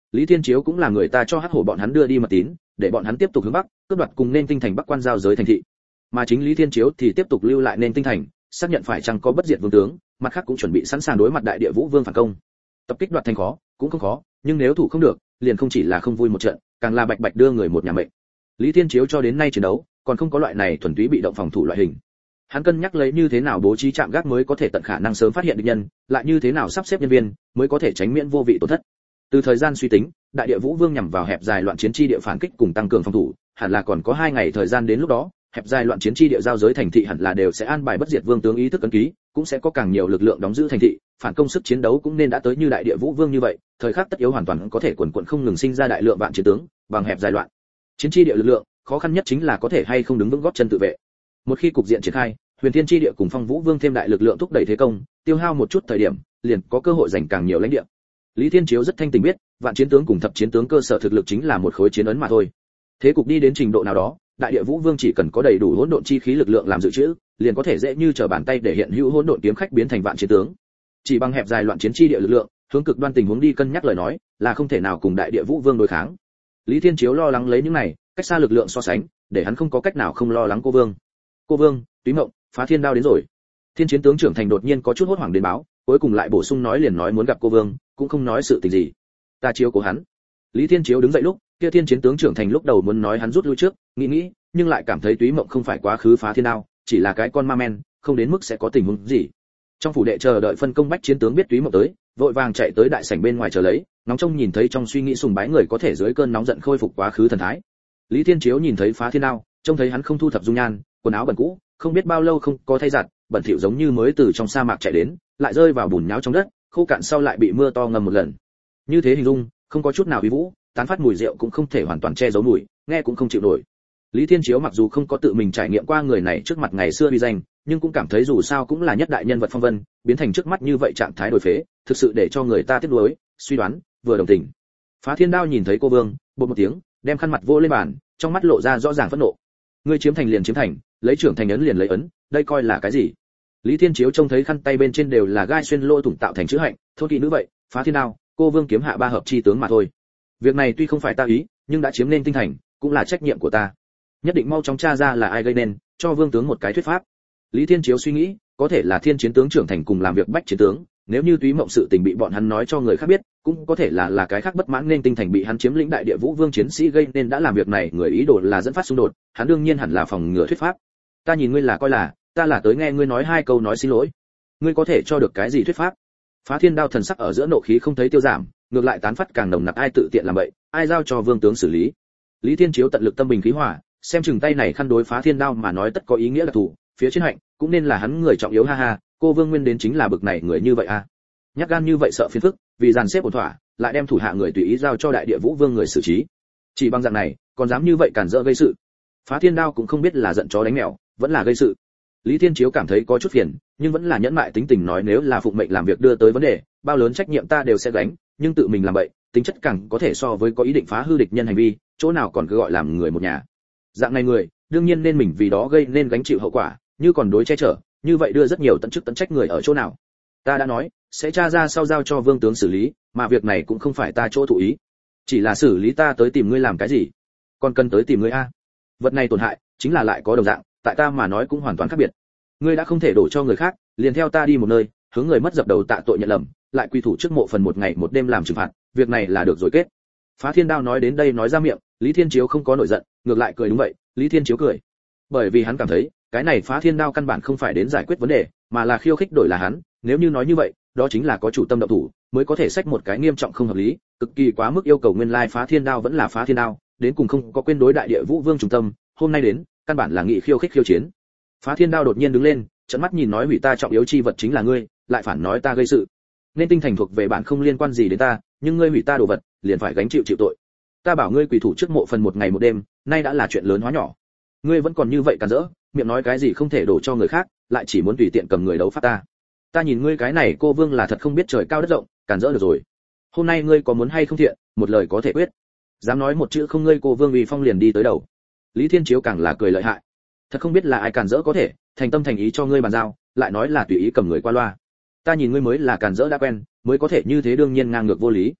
Lý Thiên Chiếu cũng là người ta cho hắc hổ bọn hắn đưa đi mật tín, để bọn hắn tiếp tục hướng bắc, cướp đoạt cùng nên tinh thành bắc quan giao giới thành thị. Mà chính Lý Thiên Chiếu thì tiếp tục lưu lại nên tinh thành, xác nhận phải chăng có bất diệt vương tướng, mặt khác cũng chuẩn bị sẵn sàng đối mặt đại địa vũ vương phản công. Tập kích đoạt thành khó, cũng không khó, nhưng nếu thủ không được, liền không chỉ là không vui một trận, càng là bạch bạch đưa người một nhà mệnh. Lý Thiên Chiếu cho đến nay chiến đấu, còn không có loại này thuần túy bị động phòng thủ loại hình. Hắn cân nhắc lấy như thế nào bố trí trạm gác mới có thể tận khả năng sớm phát hiện địch nhân, lại như thế nào sắp xếp nhân viên mới có thể tránh miễn vô vị tổn thất. Từ thời gian suy tính, đại địa vũ vương nhằm vào hẹp dài loạn chiến chi địa phản kích cùng tăng cường phòng thủ, hẳn là còn có hai ngày thời gian đến lúc đó, hẹp dài loạn chiến chi địa giao giới thành thị hẳn là đều sẽ an bài bất diệt vương tướng ý thức ấn ký, cũng sẽ có càng nhiều lực lượng đóng giữ thành thị, phản công sức chiến đấu cũng nên đã tới như đại địa vũ vương như vậy, thời khắc tất yếu hoàn toàn có thể quần quần không ngừng sinh ra đại lượng vạn chiến tướng, bằng hẹp dài loạn chiến chi địa lực lượng, khó khăn nhất chính là có thể hay không đứng vững gót chân tự vệ. Một khi cục diện triển khai, Huyền Thiên chi địa cùng Phong Vũ Vương thêm đại lực lượng thúc đẩy thế công, tiêu hao một chút thời điểm, liền có cơ hội giành càng nhiều lãnh địa. Lý Thiên Chiếu rất thanh tỉnh biết, vạn chiến tướng cùng thập chiến tướng cơ sở thực lực chính là một khối chiến ấn mà thôi. Thế cục đi đến trình độ nào đó, đại địa vũ vương chỉ cần có đầy đủ hỗn độn chi khí lực lượng làm dự trữ, liền có thể dễ như trở bàn tay để hiện hữu hỗn độn kiếm khách biến thành vạn chiến tướng. Chỉ bằng hẹp dài loạn chiến chi địa lực lượng, hướng cực đoan tình huống đi cân nhắc lời nói, là không thể nào cùng đại địa vũ vương đối kháng. Lý Thiên Chiếu lo lắng lấy những này, cách xa lực lượng so sánh, để hắn không có cách nào không lo lắng cô vương. Cô vương, Túy Mộng, Phá Thiên Đao đến rồi. Thiên chiến tướng trưởng thành đột nhiên có chút hốt hoảng đến báo, cuối cùng lại bổ sung nói liền nói muốn gặp cô vương, cũng không nói sự tình gì. Ta chiếu cố hắn. Lý Thiên Chiếu đứng dậy lúc, kia thiên chiến tướng trưởng thành lúc đầu muốn nói hắn rút lui trước, nghĩ nghĩ, nhưng lại cảm thấy Túy Mộng không phải quá khứ Phá Thiên Đao, chỉ là cái con ma men, không đến mức sẽ có tình huống gì. Trong phủ đệ chờ đợi phân công bách chiến tướng biết Túy Mộng tới, vội vàng chạy tới đại sảnh bên ngoài chờ lấy, nóng trông nhìn thấy trong suy nghĩ sùng bái người có thể dưới cơn nóng giận khôi phục quá khứ thần thái. Lý Thiên Chiếu nhìn thấy Phá Thiên Đao, trông thấy hắn không thu thập dung nhan, quần áo bẩn cũ, không biết bao lâu không có thay giặt, bẩn thỉu giống như mới từ trong sa mạc chạy đến, lại rơi vào bùn nhão trong đất, khô cạn sau lại bị mưa to ngâm một lần. Như thế hình dung, không có chút nào uy vũ, tán phát mùi rượu cũng không thể hoàn toàn che giấu mùi, nghe cũng không chịu nổi. Lý Thiên Chiếu mặc dù không có tự mình trải nghiệm qua người này trước mặt ngày xưa uy danh, nhưng cũng cảm thấy dù sao cũng là nhất đại nhân vật phong vân, biến thành trước mắt như vậy trạng thái đổi phế, thực sự để cho người ta tiếc nuối, suy đoán, vừa đồng tình. Phá Thiên Đao nhìn thấy cô vương, bột một tiếng, đem khăn mặt vô lên bàn, trong mắt lộ ra rõ ràng phẫn nộ. Ngươi chiếm thành liền chiếm thành, lấy trưởng thành ấn liền lấy ấn, đây coi là cái gì? Lý Thiên Chiếu trông thấy khăn tay bên trên đều là gai xuyên lỗ thủng tạo thành chữ hạnh, thôn kỵ nữ vậy, Phá Thiên Đao, cô vương kiếm hạ ba hợp chi tướng mà thôi. Việc này tuy không phải ta ý, nhưng đã chiếm nên tinh thành, cũng là trách nhiệm của ta. Nhất định mau chóng tra ra là ai gây nên, cho vương tướng một cái thuyết pháp. Lý Thiên Chiếu suy nghĩ, có thể là thiên chiến tướng trưởng thành cùng làm việc bách chiến tướng, nếu như Túy Mộng sự tình bị bọn hắn nói cho người khác biết, cũng có thể là là cái khác bất mãn nên tinh thành bị hắn chiếm lĩnh đại địa vũ vương chiến sĩ gây nên đã làm việc này, người ý đồ là dẫn phát xung đột, hắn đương nhiên hẳn là phòng ngừa thuyết pháp. Ta nhìn ngươi là coi là, ta là tới nghe ngươi nói hai câu nói xin lỗi. Ngươi có thể cho được cái gì thuyết pháp? Phá Thiên Đao thần sắc ở giữa nộ khí không thấy tiêu giảm, ngược lại tán phát càng nồng nặc, ai tự tiện làm vậy, ai giao cho vương tướng xử lý. Lý Thiên Chiếu tận lực tâm bình khí hòa, xem chừng tay này khăn đối Phá Thiên Đao mà nói tất có ý nghĩa đặc thù, phía trên hạnh cũng nên là hắn người trọng yếu, ha ha, cô vương nguyên đến chính là bực này người như vậy a. À. Nhát gan như vậy sợ phiền phức, vì dàn xếp ổn thỏa, lại đem thủ hạ người tùy ý giao cho đại địa vũ vương người xử trí. Chỉ bằng dạng này, còn dám như vậy cản rỡ gây sự. Phá Thiên Đao cũng không biết là giận chó đánh mèo, vẫn là gây sự. Lý Thiên Chiếu cảm thấy có chút phiền, nhưng vẫn là nhẫn mại tính tình nói nếu là phụng mệnh làm việc đưa tới vấn đề, bao lớn trách nhiệm ta đều sẽ gánh, nhưng tự mình làm vậy, tính chất càng có thể so với có ý định phá hư địch nhân hành vi, chỗ nào còn cứ gọi làm người một nhà. Dạng này người, đương nhiên nên mình vì đó gây nên gánh chịu hậu quả, như còn đối che chở, như vậy đưa rất nhiều tận chức tận trách người ở chỗ nào. Ta đã nói, sẽ tra ra sau giao cho vương tướng xử lý, mà việc này cũng không phải ta chỗ thụ ý. Chỉ là xử lý ta tới tìm ngươi làm cái gì? Còn cần tới tìm ngươi a? Vật này tổn hại, chính là lại có đồng dạng, tại ta mà nói cũng hoàn toàn khác biệt. Ngươi đã không thể đổ cho người khác, liền theo ta đi một nơi, hướng người mất dập đầu tạ tội nhận lầm, lại quy thủ trước mộ phần một ngày một đêm làm trừng phạt, việc này là được rồi kết. Phá Thiên Đao nói đến đây nói ra miệng, Lý Thiên Chiếu không có nổi giận, ngược lại cười. Đúng vậy, Lý Thiên Chiếu cười. Bởi vì hắn cảm thấy, cái này Phá Thiên Đao căn bản không phải đến giải quyết vấn đề, mà là khiêu khích đổi là hắn, nếu như nói như vậy, đó chính là có chủ tâm động thủ, mới có thể xách một cái nghiêm trọng không hợp lý, cực kỳ quá mức yêu cầu nguyên lai Phá Thiên Đao vẫn là Phá Thiên Đao, đến cùng không có quên đối đại địa vũ vương trung tâm, hôm nay đến, căn bản là nghị khiêu khích khiêu chiến. Phá Thiên Đao đột nhiên đứng lên, trợn mắt nhìn nói hủy ta trọng yếu chi vật chính là ngươi, lại phản nói ta gây sự. Nên tinh thành thuộc về bạn không liên quan gì đến ta, nhưng ngươi hủy ta đồ vật, liền phải gánh chịu chịu tội. Ta bảo ngươi quỳ thủ trước mộ phần một ngày một đêm, nay đã là chuyện lớn hóa nhỏ. Ngươi vẫn còn như vậy cản rỡ, miệng nói cái gì không thể đổ cho người khác, lại chỉ muốn tùy tiện cầm người đấu pháp ta. Ta nhìn ngươi cái này cô vương là thật không biết trời cao đất rộng, cản rỡ được rồi. Hôm nay ngươi có muốn hay không thiện, một lời có thể quyết. Dám nói một chữ không ngươi cô vương uy phong liền đi tới đầu. Lý Thiên Chiếu càng là cười lợi hại. Thật không biết là ai cản rỡ có thể, thành tâm thành ý cho ngươi bàn giao, lại nói là tùy ý cầm người qua loa. Ta nhìn ngươi mới là cản rỡ đã quen, mới có thể như thế đương nhiên ngang ngược vô lý.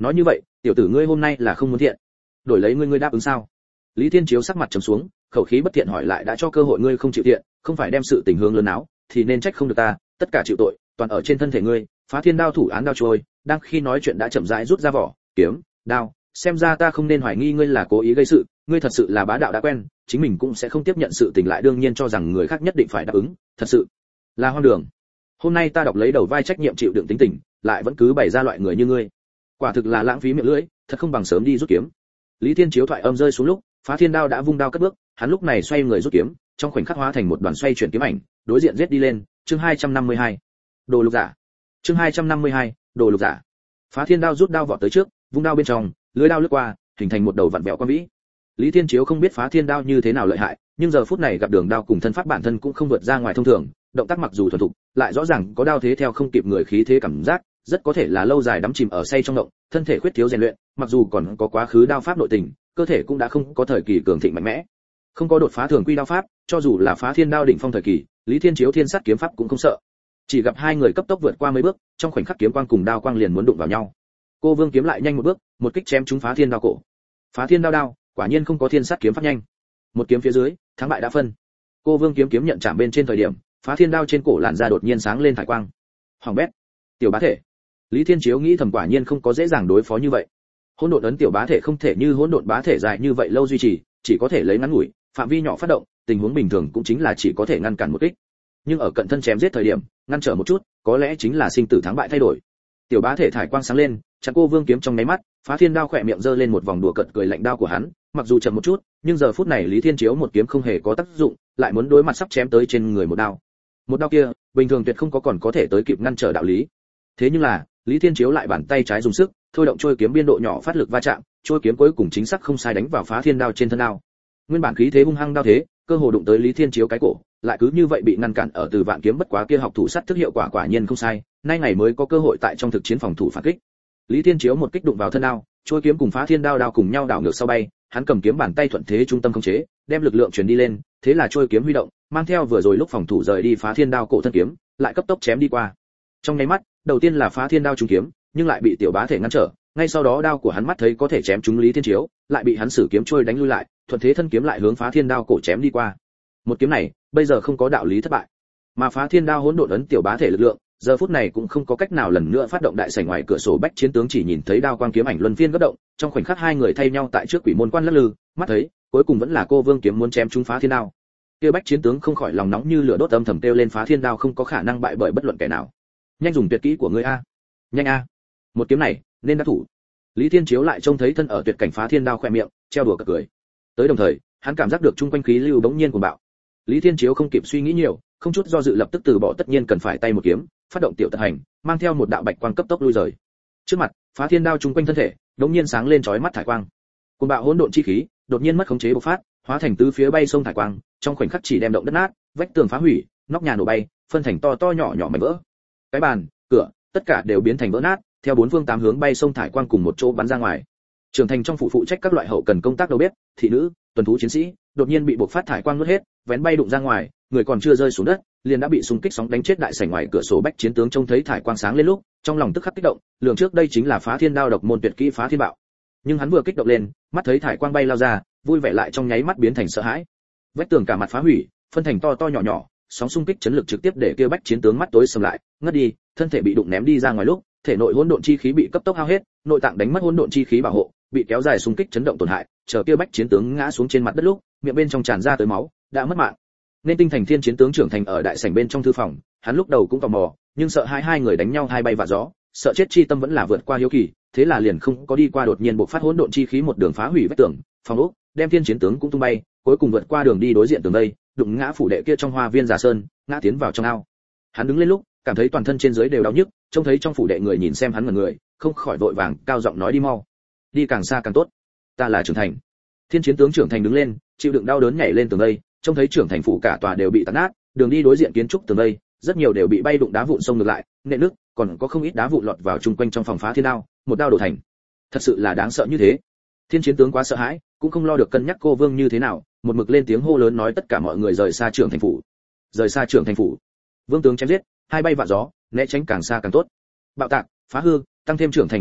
nói như vậy tiểu tử ngươi hôm nay là không muốn thiện, đổi lấy ngươi ngươi đáp ứng sao? Lý Thiên Chiếu sắc mặt trầm xuống, khẩu khí bất thiện hỏi lại, đã cho cơ hội ngươi không chịu thiện, không phải đem sự tình hướng lớn áo, thì nên trách không được ta, tất cả chịu tội toàn ở trên thân thể ngươi. Phá Thiên đao thủ án đao trôi, đang khi nói chuyện đã chậm rãi rút ra vỏ kiếm đao, xem ra ta không nên hoài nghi ngươi là cố ý gây sự, ngươi thật sự là bá đạo đã quen, chính mình cũng sẽ không tiếp nhận sự tình lại đương nhiên cho rằng người khác nhất định phải đáp ứng, thật sự là hoang đường. Hôm nay ta đọc lấy đầu vai trách nhiệm chịu đựng tính tình, lại vẫn cứ bày ra loại người như ngươi, quả thực là lãng phí miệng lưỡi, thật không bằng sớm đi rút kiếm. Lý Thiên Chiếu thoại âm rơi xuống lúc, Phá Thiên đao đã vung đao cất bước, hắn lúc này xoay người rút kiếm, trong khoảnh khắc hóa thành một đoàn xoay chuyển kiếm ảnh, đối diện giết đi lên. Chương hai trăm năm mươi hai, đồ lục giả. Chương hai trăm năm mươi hai, đồ lục giả. Phá Thiên đao rút đao vọt tới trước, vung đao bên trong, lưỡi đao lướt qua, hình thành một đầu vặn vẹo quan vĩ. Lý Thiên Chiếu không biết Phá Thiên đao như thế nào lợi hại, nhưng giờ phút này gặp đường đao cùng thân pháp bản thân cũng không vượt ra ngoài thông thường, động tác mặc dù thuần thục, lại rõ ràng có đao thế theo không kịp người khí thế cảm giác, rất có thể là lâu dài đắm chìm ở say trong động, thân thể khuyết thiếu rèn luyện, mặc dù còn có quá khứ đao pháp nội tình, cơ thể cũng đã không có thời kỳ cường thịnh mạnh mẽ, không có đột phá thường quy đao pháp, cho dù là Phá Thiên đao đỉnh phong thời kỳ, Lý Thiên Chiếu thiên sát kiếm pháp cũng không sợ. Chỉ gặp hai người cấp tốc vượt qua mấy bước, trong khoảnh khắc kiếm quang cùng đao quang liền muốn đụng vào nhau. Cô Vương kiếm lại nhanh một bước, một kích chém trúng Phá Thiên đao cổ. Phá Thiên đao đao, quả nhiên không có thiên sát kiếm pháp nhanh. Một kiếm phía dưới, thắng bại đã phân. Cô Vương kiếm kiếm nhận chạm bên trên thời điểm, Phá Thiên đao trên cổ làn da đột nhiên sáng lên thải quang. Hoàng bét, tiểu bá thể. Lý Thiên Chiếu nghĩ thầm quả nhiên không có dễ dàng đối phó như vậy. Hỗn độn ấn tiểu bá thể không thể như hỗn độn bá thể dài như vậy lâu duy trì, chỉ có thể lấy ngắn ngủi, phạm vi nhỏ phát động, tình huống bình thường cũng chính là chỉ có thể ngăn cản một kích. Nhưng ở cận thân chém giết thời điểm, ngăn trở một chút, có lẽ chính là sinh tử thắng bại thay đổi. Tiểu bá thể thải quang sáng lên, chặn Cô Vương kiếm trong nháy mắt, Phá Thiên đao khỏe miệng giơ lên một vòng đùa cợt cười lạnh đao của hắn, mặc dù chậm một chút, nhưng giờ phút này Lý Thiên Chiếu một kiếm không hề có tác dụng, lại muốn đối mặt sắp chém tới trên người một đao. Một đao kia, bình thường tuyệt không có còn có thể tới kịp ngăn trở đạo lý. Thế nhưng là, Lý Thiên Chiếu lại bàn tay trái dùng sức, thôi động trôi kiếm biên độ nhỏ phát lực va chạm, trôi kiếm cuối cùng chính xác không sai đánh vào Phá Thiên đao trên thân đao. Nguyên bản khí thế hung hăng đao thế, cơ hồ đụng tới Lý Thiên Chiếu cái cổ, lại cứ như vậy bị ngăn cản ở Từ Vạn kiếm bất quá kia học thủ sát thức hiệu quả quả nhiên không sai, nay ngày mới có cơ hội tại trong thực chiến phòng thủ phản kích. Lý Thiên Chiếu một kích đụng vào thân đao, trôi kiếm cùng Phá Thiên đao đao cùng nhau đảo ngược sau bay, hắn cầm kiếm bàn tay thuận thế trung tâm khống chế, đem lực lượng truyền đi lên, thế là trôi kiếm huy động, mang theo vừa rồi lúc phòng thủ rời đi Phá Thiên đao cổ thân kiếm, lại cấp tốc chém đi qua. Trong nháy mắt, đầu tiên là Phá Thiên đao trúng kiếm, nhưng lại bị tiểu bá thể ngăn trở, ngay sau đó đao của hắn mắt thấy có thể chém trúng Lý Thiên Chiếu, lại bị hắn sử kiếm trôi đánh lui lại, thuận thế thân kiếm lại hướng Phá Thiên đao cổ chém đi qua. Một kiếm này, bây giờ không có đạo lý thất bại, mà Phá Thiên đao hỗn độn ấn tiểu bá thể lực lượng, giờ phút này cũng không có cách nào lần nữa phát động đại sảnh ngoài cửa sổ bách chiến tướng chỉ nhìn thấy đao quang kiếm ảnh luân phiên gấp động, trong khoảnh khắc hai người thay nhau tại trước quỷ môn quan lắc lư, mắt thấy, cuối cùng vẫn là Cô Vương kiếm muốn chém trúng Phá Thiên đao. Kia bách chiến tướng không khỏi lòng nóng như lửa đốt âm thầm kêu lên Phá Thiên đao không có khả năng bại bởi bất luận kẻ nào. Nhanh dùng tuyệt kỹ của ngươi a. Nhanh a. Một kiếm này, nên đắc thủ. Lý Thiên Chiếu lại trông thấy thân ở tuyệt cảnh Phá Thiên đao khỏe miệng, treo đùa cợt cười. Tới đồng thời, hắn cảm giác được chung quanh khí lưu bỗng nhiên cuồng bạo. Lý Thiên Chiếu không kịp suy nghĩ nhiều, không chút do dự lập tức từ bỏ tất nhiên cần phải tay một kiếm, phát động tiểu tật hành, mang theo một đạo bạch quang cấp tốc lui rời. Trước mặt, Phá Thiên đao chung quanh thân thể, đống nhiên sáng lên chói mắt thải quang. Cuồng bạo hỗn độn chi khí, đột nhiên mất khống chế bộc phát, hóa thành tứ phía bay sông thải quang, trong khoảnh khắc chỉ đem động đất nát, vách tường phá hủy, nóc nhà nổ bay, phân thành to to nhỏ nhỏ mảnh vỡ. Cái bàn, cửa, tất cả đều biến thành vỡ nát, theo bốn phương tám hướng bay sông thải quang cùng một chỗ bắn ra ngoài. Trưởng thành trong phụ phụ trách các loại hậu cần công tác đầu bếp, thị nữ, tuần thú chiến sĩ, đột nhiên bị bộc phát thải quang nuốt hết, vén bay đụng ra ngoài, người còn chưa rơi xuống đất, liền đã bị xung kích sóng đánh chết đại sảnh ngoài cửa sổ bách chiến tướng trông thấy thải quang sáng lên lúc, trong lòng tức khắc kích động, lượng trước đây chính là Phá Thiên đao độc môn tuyệt kỹ Phá Thiên bạo. Nhưng hắn vừa kích động lên, mắt thấy thải quang bay lao ra, vui vẻ lại trong nháy mắt biến thành sợ hãi. Vách tường cả mặt phá hủy, phân thành to to nhỏ nhỏ, sóng xung kích chấn lực trực tiếp để kia bách chiến tướng mắt tối sầm lại, ngất đi, thân thể bị đụng ném đi ra ngoài lúc, thể nội hỗn độn chi khí bị cấp tốc hao hết, nội tạng đánh mất hỗn độn chi khí bảo hộ, bị kéo dài xung kích chấn động tổn hại, chờ kia bách chiến tướng ngã xuống trên mặt đất lúc, miệng bên trong tràn ra tới máu, đã mất mạng. Nên tinh thành thiên chiến tướng trưởng thành ở đại sảnh bên trong thư phòng, hắn lúc đầu cũng tò mò, nhưng sợ hai hai người đánh nhau hai bay vạ gió, sợ chết chi tâm vẫn là vượt qua hiếu kỳ, thế là liền không có đi qua đột nhiên bộc phát hỗn độn chi khí một đường phá hủy vách tường, phòng ốc, đem thiên chiến tướng cũng tung bay, cuối cùng vượt qua đường đi đối diện tường đây, đụng ngã phủ đệ kia trong hoa viên giả sơn, ngã tiến vào trong ao. Hắn đứng lên lúc, cảm thấy toàn thân trên dưới đều đau nhức, trông thấy trong phủ đệ người nhìn xem hắn ngẩn người, không khỏi vội vàng cao giọng nói đi mau, đi càng xa càng tốt, ta là trưởng thành. Thiên chiến tướng trưởng thành đứng lên, chịu đựng đau đớn nhảy lên tường đây, trông thấy trưởng thành phủ cả tòa đều bị tàn nát, đường đi đối diện kiến trúc tường đây, rất nhiều đều bị bay đụng đá vụn xông ngược lại, nện nước, còn có không ít đá vụn lọt vào chung quanh trong phòng Phá Thiên đao, một đao đổ thành. Thật sự là đáng sợ như thế. Thiên chiến tướng quá sợ hãi, cũng không lo được cân nhắc cô vương như thế nào, một mực lên tiếng hô lớn nói tất cả mọi người rời xa trưởng thành phủ. Rời xa trưởng thành phủ. Vương tướng chém giết, hai bay vạ gió, né tránh càng xa càng tốt. Bạo tạc, phá hư, tăng thêm trưởng thành hô to,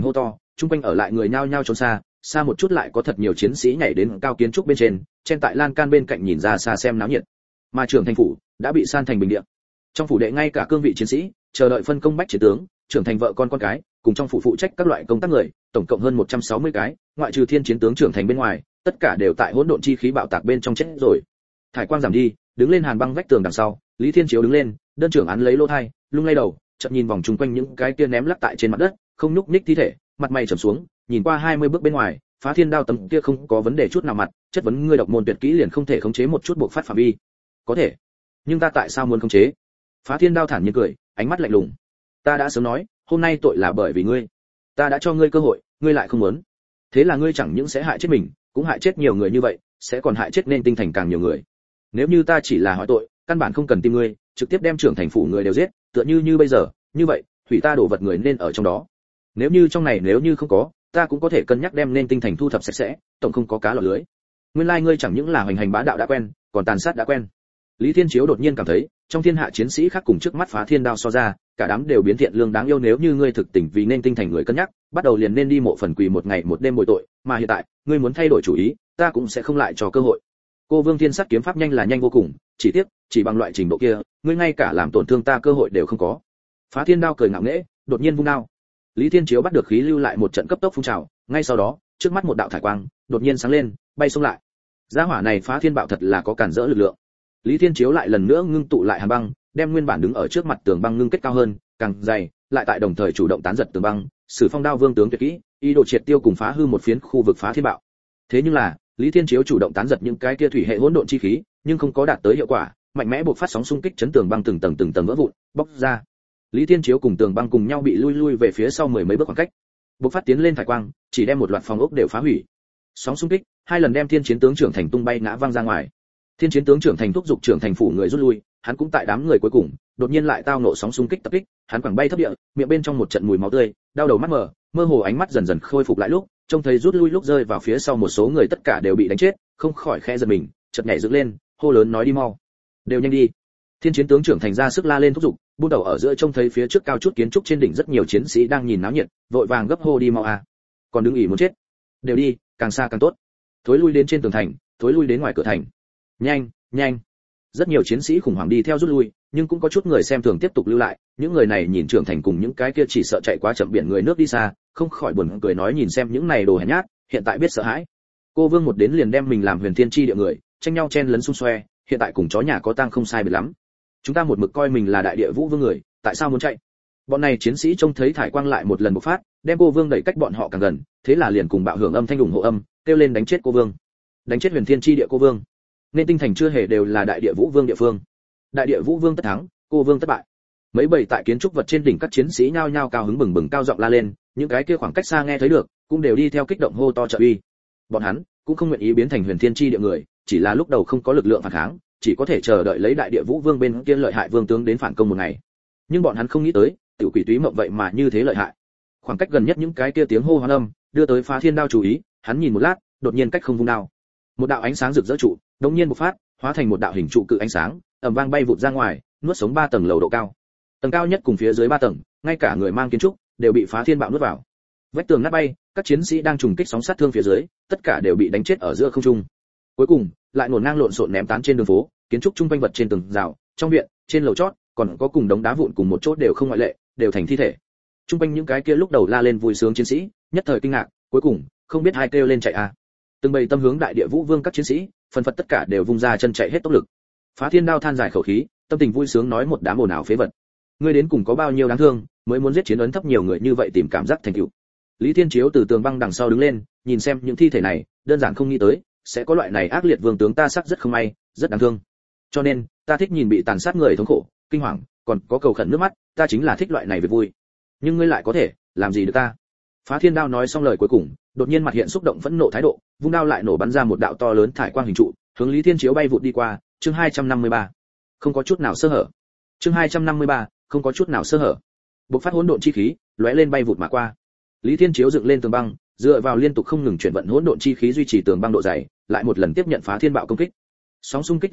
chung quanh ở lại người nhao nhao trốn xa, xa một chút lại có thật nhiều chiến sĩ nhảy đến cao kiến trúc bên trên, trên tại lan can bên cạnh nhìn ra xa xem náo nhiệt. Mà trưởng thành phủ đã bị san thành bình địa. Trong phủ đệ ngay cả cương vị chiến sĩ, chờ đợi phân công bách chiến tướng, trưởng thành vợ con con cái, cùng trong phủ phụ trách các loại công tác người, tổng cộng hơn một trăm sáu mươi cái, ngoại trừ thiên chiến tướng trưởng thành bên ngoài, tất cả đều tại hỗn độn chi khí bạo tạc bên trong chết rồi. Thải quang giảm đi, đứng lên hàn băng vách tường đằng sau, Lý Thiên Chiếu đứng lên, đơn trưởng án lấy lỗ thai, lung lay đầu, chợt nhìn vòng chung quanh những cái kia ném lắc tại trên mặt đất, không nhúc nhích thi thể, mặt mày trầm xuống, nhìn qua hai mươi bước bên ngoài, Phá Thiên Đao tấm kia không có vấn đề chút nào mặt, chất vấn ngươi độc môn tuyệt kỹ liền không thể khống chế một chút buộc phát phạm vi. Có thể, nhưng ta tại sao muốn khống chế? Phá Thiên Đao thản nhiên cười, ánh mắt lạnh lùng. Ta đã sớm nói, hôm nay tội là bởi vì ngươi. Ta đã cho ngươi cơ hội, ngươi lại không muốn. Thế là ngươi chẳng những sẽ hại chết mình, cũng hại chết nhiều người như vậy, sẽ còn hại chết nên tinh thành càng nhiều người. Nếu như ta chỉ là hỏi tội, căn bản không cần tìm ngươi, trực tiếp đem trưởng thành phủ người đều giết, tựa như như bây giờ, như vậy, hủy ta đổ vật người nên ở trong đó. Nếu như trong này nếu như không có, ta cũng có thể cân nhắc đem nên tinh thành thu thập sạch sẽ, tổng không có cá lọt lưới. Nguyên lai like ngươi chẳng những là hoành hành bá đạo đã quen, còn tàn sát đã quen. Lý Thiên Chiếu đột nhiên cảm thấy, trong thiên hạ chiến sĩ khác cùng trước mắt Phá Thiên Đao so ra, cả đám đều biến thiện lương đáng yêu. Nếu như ngươi thực tình vì nên tinh thành người cân nhắc, bắt đầu liền nên đi mộ phần quỳ một ngày một đêm bồi tội, mà hiện tại, ngươi muốn thay đổi chủ ý, ta cũng sẽ không lại cho cơ hội. Cô Vương Thiên Sắt kiếm pháp nhanh là nhanh vô cùng, chỉ tiếc, chỉ bằng loại trình độ kia, ngươi ngay cả làm tổn thương ta cơ hội đều không có. Phá Thiên Đao cười ngạo nghễ, đột nhiên vung đao. Lý Thiên Chiếu bắt được khí lưu lại một trận cấp tốc phun trào, ngay sau đó, trước mắt một đạo thải quang, đột nhiên sáng lên, bay xông lại. Gia hỏa này Phá Thiên Bạo thật là có cản rỡ lực lượng. Lý Thiên Chiếu lại lần nữa ngưng tụ lại hàn băng, đem nguyên bản đứng ở trước mặt tường băng ngưng kết cao hơn, càng dày, lại tại đồng thời chủ động tán giật tường băng, sử phong đao vương tướng tuyệt kỹ, ý đồ triệt tiêu cùng phá hư một phiến khu vực Phá Thiên Bạo. Thế nhưng là, Lý Thiên Chiếu chủ động tán giật những cái kia thủy hệ hỗn độn chi khí, nhưng không có đạt tới hiệu quả, mạnh mẽ buộc phát sóng xung kích chấn tường băng từng tầng từng tầng vỡ vụn, bóc ra. Lý Thiên Chiếu cùng tường băng cùng nhau bị lui lui về phía sau mười mấy bước khoảng cách. Buộc phát tiến lên thải quang, chỉ đem một loạt phòng ốc đều phá hủy. Sóng xung kích, hai lần đem Thiên Chiến tướng trưởng thành tung bay ngã văng ra ngoài. Thiên Chiến tướng trưởng thành thúc giục trưởng thành phủ người rút lui, hắn cũng tại đám người cuối cùng, đột nhiên lại tao nộ sóng xung kích tập kích, hắn quẳng bay thấp địa, miệng bên trong một trận mùi máu tươi, đau đầu mắt mờ, mơ hồ ánh mắt dần dần khôi phục lại lúc, trông thấy rút lui lúc rơi vào phía sau một số người tất cả đều bị đánh chết, không khỏi khẽ giật mình, chợt nhảy dựng lên, hô lớn nói đi mau, đều nhanh đi. Thiên Chiến tướng trưởng thành ra sức la lên thúc giục, buôn đầu ở giữa trông thấy phía trước cao chút kiến trúc trên đỉnh rất nhiều chiến sĩ đang nhìn náo nhiệt, vội vàng gấp hô đi mau à. Còn đứng ỉ muốn chết, đều đi, càng xa càng tốt. Thối lui đến trên tường thành, thối lui đến ngoài cửa thành. Nhanh, nhanh. Rất nhiều chiến sĩ khủng hoảng đi theo rút lui, nhưng cũng có chút người xem thường tiếp tục lưu lại, những người này nhìn trưởng thành cùng những cái kia chỉ sợ chạy quá chậm biển người nước đi xa, không khỏi buồn cười nói nhìn xem những này đồ hèn nhát, hiện tại biết sợ hãi. Cô Vương một đến liền đem mình làm huyền thiên chi địa người, tranh nhau chen lấn xung xoe, hiện tại cùng chó nhà có tang không sai biệt lắm. Chúng ta một mực coi mình là đại địa vũ vương người, tại sao muốn chạy? Bọn này chiến sĩ trông thấy thải quang lại một lần bộc phát, đem cô Vương đẩy cách bọn họ càng gần, thế là liền cùng bạo hưởng âm thanh ủng hộ âm, kêu lên đánh chết cô Vương, đánh chết huyền thiên chi địa cô Vương. Nên tinh thành chưa hề đều là đại địa vũ vương địa phương. Đại địa vũ vương tất thắng, cô Vương thất bại. Mấy bầy tại kiến trúc vật trên đỉnh các chiến sĩ nhao nhao cao hứng bừng bừng cao giọng la lên, những cái kia khoảng cách xa nghe thấy được, cũng đều đi theo kích động hô to trợ uy. Bọn hắn cũng không nguyện ý biến thành huyền thiên chi địa người, chỉ là lúc đầu không có lực lượng phản kháng, chỉ có thể chờ đợi lấy đại địa vũ vương bên kia lợi hại vương tướng đến phản công một ngày. Nhưng bọn hắn không nghĩ tới, tiểu quỷ túy mộng vậy mà như thế lợi hại. Khoảng cách gần nhất những cái kia tiếng hô hoán âm, đưa tới Phá Thiên Đao chú ý, hắn nhìn một lát, đột nhiên cách không vung đao. Một đạo ánh sáng rực rỡ trụ, đột nhiên bộc phát, hóa thành một đạo hình trụ cự ánh sáng, ầm vang bay vụt ra ngoài, nuốt sống ba tầng lầu độ cao. Tầng cao nhất cùng phía dưới ba tầng, ngay cả người mang kiến trúc đều bị Phá Thiên Bạo nuốt vào. Vách tường nát bay, các chiến sĩ đang trùng kích sóng sát thương phía dưới, tất cả đều bị đánh chết ở giữa không trung. Cuối cùng, lại ngổn ngang lộn xộn ném tán trên đường phố, kiến trúc trung quanh vật trên tường rào, trong viện, trên lầu chót, còn có cùng đống đá vụn cùng một chỗ đều không ngoại lệ, đều thành thi thể. Trung quanh những cái kia lúc đầu la lên vui sướng chiến sĩ, nhất thời kinh ngạc, cuối cùng, không biết hai kêu lên chạy à. Từng bầy tâm hướng đại địa vũ vương các chiến sĩ, phần phật tất cả đều vung ra chân chạy hết tốc lực. Phá Thiên Đao than dài khẩu khí, tâm tình vui sướng nói một đám ồn ào phế vật. Ngươi đến cùng có bao nhiêu đáng thương, mới muốn giết chiến ấn thấp nhiều người như vậy tìm cảm giác thành tựu. Lý Thiên Chiếu từ tường băng đằng sau đứng lên, nhìn xem những thi thể này, đơn giản không nghĩ tới, sẽ có loại này ác liệt vương tướng ta sắc rất không may, rất đáng thương. Cho nên, ta thích nhìn bị tàn sát người thống khổ, kinh hoàng, còn có cầu khẩn nước mắt, ta chính là thích loại này việc vui. Nhưng ngươi lại có thể, làm gì được ta? Phá Thiên Đao nói xong lời cuối cùng, đột nhiên mặt hiện xúc động phẫn nộ thái độ, vung đao lại nổ bắn ra một đạo to lớn thải quang hình trụ, hướng Lý Thiên Chiếu bay vụt đi qua, chương hai trăm năm mươi ba. Không có chút nào sơ hở. Chương hai trăm năm mươi ba, không có chút nào sơ hở. Bộc phát hỗn độn chi khí, lóe lên bay vụt mà qua. Lý Thiên Chiếu dựng lên tường băng, dựa vào liên tục không ngừng chuyển vận hỗn độn chi khí duy trì tường băng độ dày, lại một lần tiếp nhận Phá Thiên Bạo công kích. Sóng xung kích lực lượng,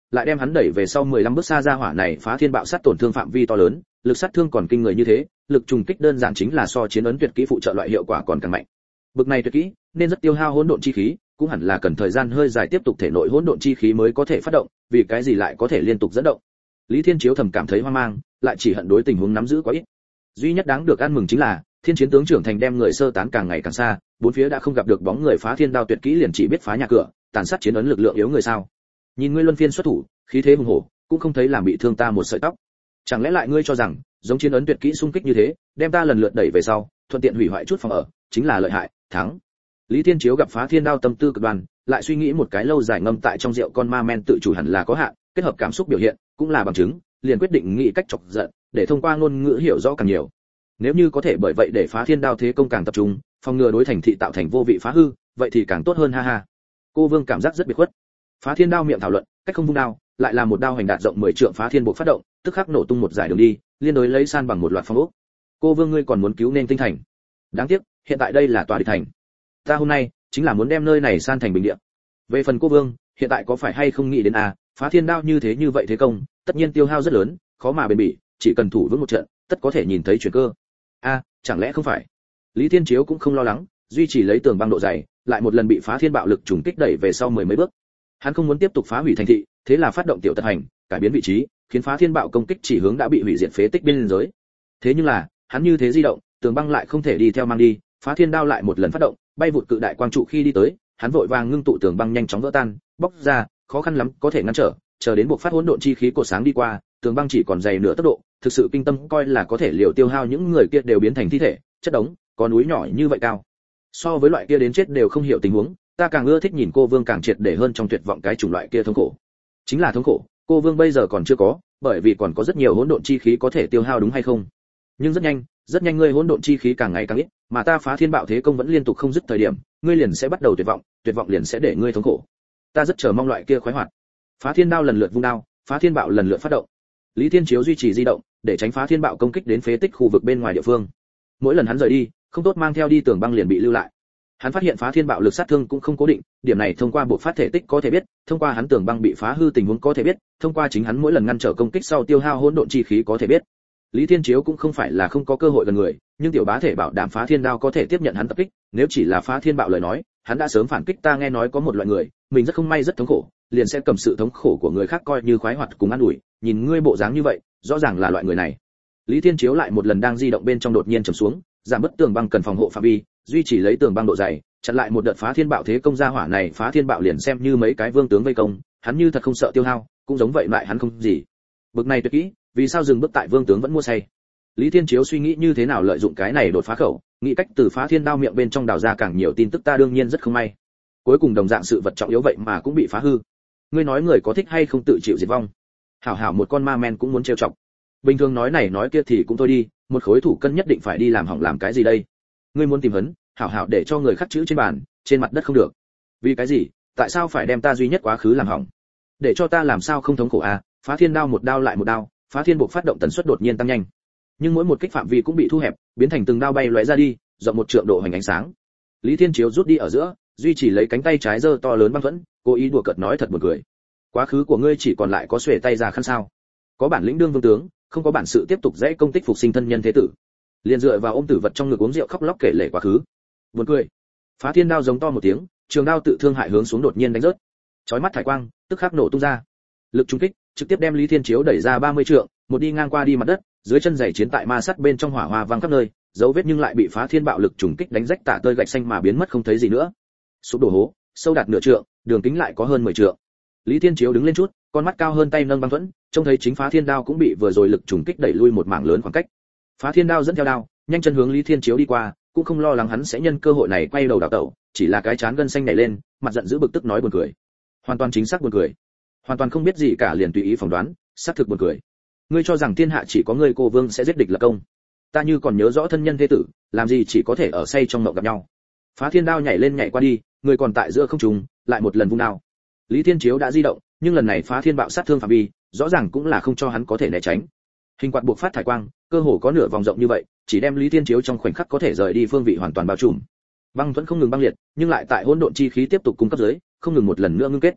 lại đem hắn đẩy về sau mười lăm bước xa ra hỏa này phá thiên bạo sát tổn thương phạm vi to lớn, lực sát thương còn kinh người như thế, lực trùng kích đơn giản chính là so chiến ấn tuyệt kỹ phụ trợ loại hiệu quả còn càng mạnh. Bực này tuyệt kỹ nên rất tiêu hao hỗn độn chi khí, cũng hẳn là cần thời gian hơi dài tiếp tục thể nội hỗn độn chi khí mới có thể phát động, vì cái gì lại có thể liên tục dẫn động. Lý Thiên Chiếu thầm cảm thấy hoang mang, lại chỉ hận đối tình huống nắm giữ quá ít. Duy nhất đáng được ăn mừng chính là Thiên Chiến tướng trưởng thành đem người sơ tán càng ngày càng xa, bốn phía đã không gặp được bóng người phá thiên đao tuyệt kỹ liền chỉ biết phá nhà cửa, tàn sát chiến ấn lực lượng yếu người sao? Nhìn ngươi luân phiên xuất thủ, khí thế hùng hổ, cũng không thấy làm bị thương ta một sợi tóc. Chẳng lẽ lại ngươi cho rằng, giống chiến ấn tuyệt kỹ xung kích như thế, đem ta lần lượt đẩy về sau, thuận tiện hủy hoại chút phòng ở, chính là lợi hại, thắng. Lý Thiên Chiếu gặp phá thiên đao tâm tư cực đoan, lại suy nghĩ một cái lâu dài ngâm tại trong rượu con ma men tự chủ hẳn là có hạn, kết hợp cảm xúc biểu hiện, cũng là bằng chứng, liền quyết định nghĩ cách chọc giận, để thông qua ngôn ngữ hiểu rõ càng nhiều. Nếu như có thể bởi vậy để phá thiên đao thế công càng tập trung, phòng ngừa đối thành thị tạo thành vô vị phá hư, vậy thì càng tốt hơn ha ha. Cô Vương cảm giác rất biệt khuất. Phá thiên đao miệng thảo luận, cách không vung đao, lại là một đao hành đạt rộng mười trượng phá thiên bộ phát động, tức khắc nổ tung một giải đường đi, liên đối lấy san bằng một loạt phong ốc. Cô Vương ngươi còn muốn cứu nên tinh thành. Đáng tiếc, hiện tại đây là tòa địch thành. Ta hôm nay chính là muốn đem nơi này san thành bình địa. Về phần cô Vương, hiện tại có phải hay không nghĩ đến à, phá thiên đao như thế như vậy thế công, tất nhiên tiêu hao rất lớn, khó mà bền bỉ, chỉ cần thủ vững một trận, tất có thể nhìn thấy chuyển cơ. A, à, chẳng lẽ không phải? Lý Thiên Chiếu cũng không lo lắng, duy trì lấy tường băng độ dày, lại một lần bị phá thiên bạo lực trùng kích đẩy về sau mười mấy bước. Hắn không muốn tiếp tục phá hủy thành thị, thế là phát động tiểu tật hành, cải biến vị trí, khiến phá thiên bạo công kích chỉ hướng đã bị hủy diệt phế tích biên giới. Thế nhưng là, hắn như thế di động, tường băng lại không thể đi theo mang đi, phá thiên đao lại một lần phát động, bay vụt cự đại quang trụ khi đi tới, hắn vội vàng ngưng tụ tường băng nhanh chóng vỡ tan, bóc ra, khó khăn lắm có thể ngăn trở, chờ đến buộc phát hỗn độn chi khí cột sáng đi qua, tường băng chỉ còn dày nửa tốc độ, thực sự kinh tâm coi là có thể liều tiêu hao những người kia đều biến thành thi thể, chất đống, có núi nhỏ như vậy cao. So với loại kia đến chết đều không hiểu tình huống, ta càng ưa thích nhìn cô Vương càng triệt để hơn trong tuyệt vọng cái chủng loại kia thống khổ. Chính là thống khổ, cô Vương bây giờ còn chưa có, bởi vì còn có rất nhiều hỗn độn chi khí có thể tiêu hao đúng hay không? Nhưng rất nhanh, rất nhanh ngươi hỗn độn chi khí càng ngày càng ít, mà ta phá thiên bạo thế công vẫn liên tục không dứt thời điểm, ngươi liền sẽ bắt đầu tuyệt vọng, tuyệt vọng liền sẽ để ngươi thống khổ. Ta rất chờ mong loại kia khoái hoạt. Phá thiên đao lần lượt vung đao, phá thiên bạo lần lượt phát động. Lý Thiên Chiếu duy trì di động, để tránh phá thiên bạo công kích đến phế tích khu vực bên ngoài địa phương. Mỗi lần hắn rời đi, không tốt mang theo đi tường băng liền bị lưu lại. Hắn phát hiện phá thiên bạo lực sát thương cũng không cố định, điểm này thông qua bộ phát thể tích có thể biết, thông qua hắn tường băng bị phá hư tình huống có thể biết, thông qua chính hắn mỗi lần ngăn trở công kích sau tiêu hao hỗn độn chi khí có thể biết. Lý Thiên Chiếu cũng không phải là không có cơ hội gần người, nhưng tiểu bá thể bảo đảm phá thiên đao có thể tiếp nhận hắn tập kích, nếu chỉ là phá thiên bạo lời nói, hắn đã sớm phản kích. Ta nghe nói có một loại người, mình rất không may rất thống khổ, liền sẽ cầm sự thống khổ của người khác coi như khoái hoạt cùng an ủi, nhìn ngươi bộ dáng như vậy, rõ ràng là loại người này. Lý Thiên Chiếu lại một lần đang di động bên trong đột nhiên trầm xuống, giảm bớt tường băng cần phòng hộ phạm vi, duy trì lấy tường băng độ dày, chặn lại một đợt phá thiên bạo thế công ra hỏa này. Phá thiên bạo liền xem như mấy cái vương tướng vây công, hắn như thật không sợ tiêu hao, cũng giống vậy lại hắn không gì. Bực này tuyệt kỹ, vì sao dừng bước tại vương tướng vẫn mua say? Lý Thiên Chiếu suy nghĩ như thế nào lợi dụng cái này đột phá khẩu, nghĩ cách từ phá thiên đao miệng bên trong đào ra càng nhiều tin tức. Ta đương nhiên rất không may, cuối cùng đồng dạng sự vật trọng yếu vậy mà cũng bị phá hư. Ngươi nói người có thích hay không tự chịu diệt vong? Hảo hảo một con ma men cũng muốn trêu chọc. Bình thường nói này nói kia thì cũng thôi đi, một khối thủ cân nhất định phải đi làm hỏng làm cái gì đây? Ngươi muốn tìm hấn, hảo hảo để cho người khắc chữ trên bàn, trên mặt đất không được. Vì cái gì? Tại sao phải đem ta duy nhất quá khứ làm hỏng? Để cho ta làm sao không thống khổ à? Phá thiên đao một đao lại một đao, phá thiên buộc phát động tần suất đột nhiên tăng nhanh. Nhưng mỗi một kích phạm vi cũng bị thu hẹp, biến thành từng đao bay lóe ra đi, rộng một trượng độ hành ánh sáng. Lý Thiên Chiếu rút đi ở giữa, duy trì lấy cánh tay trái giơ to lớn băng thuẫn, cố ý đùa cợt nói thật buồn cười. Quá khứ của ngươi chỉ còn lại có xuề tay ra khăn sao? Có bản lĩnh đương vương tướng, không có bản sự tiếp tục dễ công tích phục sinh thân nhân thế tử. Liền dựa vào ôm tử vật trong ngực uống rượu khóc lóc kể lể quá khứ. Buồn cười. Phá thiên đao giống to một tiếng, trường đao tự thương hại hướng xuống đột nhiên đánh rớt. Chói mắt thải quang, tức khắc nổ tung ra. Lực trúng kích trực tiếp đem Lý Thiên Chiếu đẩy ra ba mươi trượng, một đi ngang qua đi mặt đất, dưới chân giày chiến tại ma sắt bên trong hỏa hoa vang khắp nơi, dấu vết nhưng lại bị phá thiên bạo lực trùng kích đánh rách tả tơi gạch xanh mà biến mất không thấy gì nữa. Sụp đổ hố, sâu đạt nửa trượng, đường kính lại có hơn mười trượng. Lý Thiên Chiếu đứng lên chút, con mắt cao hơn tay nâng băng thuẫn, trông thấy chính phá thiên đao cũng bị vừa rồi lực trùng kích đẩy lui một mảng lớn khoảng cách. Phá thiên đao dẫn theo đao, nhanh chân hướng Lý Thiên Chiếu đi qua, cũng không lo lắng hắn sẽ nhân cơ hội này quay đầu đảo tẩu, chỉ là cái chán gân xanh nảy lên, mặt giận dữ bực tức nói buồn cười. Hoàn toàn chính xác buồn cười. Hoàn toàn không biết gì cả liền tùy ý phỏng đoán, xác thực buồn cười. Ngươi cho rằng thiên hạ chỉ có ngươi cô Vương sẽ giết địch lập công? Ta như còn nhớ rõ thân nhân thế tử, làm gì chỉ có thể ở say trong mộng gặp nhau. Phá thiên đao nhảy lên nhảy qua đi, người còn tại giữa không trung, lại một lần vung đao. Lý Thiên Chiếu đã di động, nhưng lần này phá thiên bạo sát thương phạm vi, rõ ràng cũng là không cho hắn có thể né tránh. Hình quạt buộc phát thải quang, cơ hồ có nửa vòng rộng như vậy, chỉ đem Lý Thiên Chiếu trong khoảnh khắc có thể rời đi phương vị hoàn toàn bao trùm. Băng vẫn không ngừng băng liệt, nhưng lại tại hỗn độn chi khí tiếp tục cung cấp dưới, không ngừng một lần nữa ngưng kết.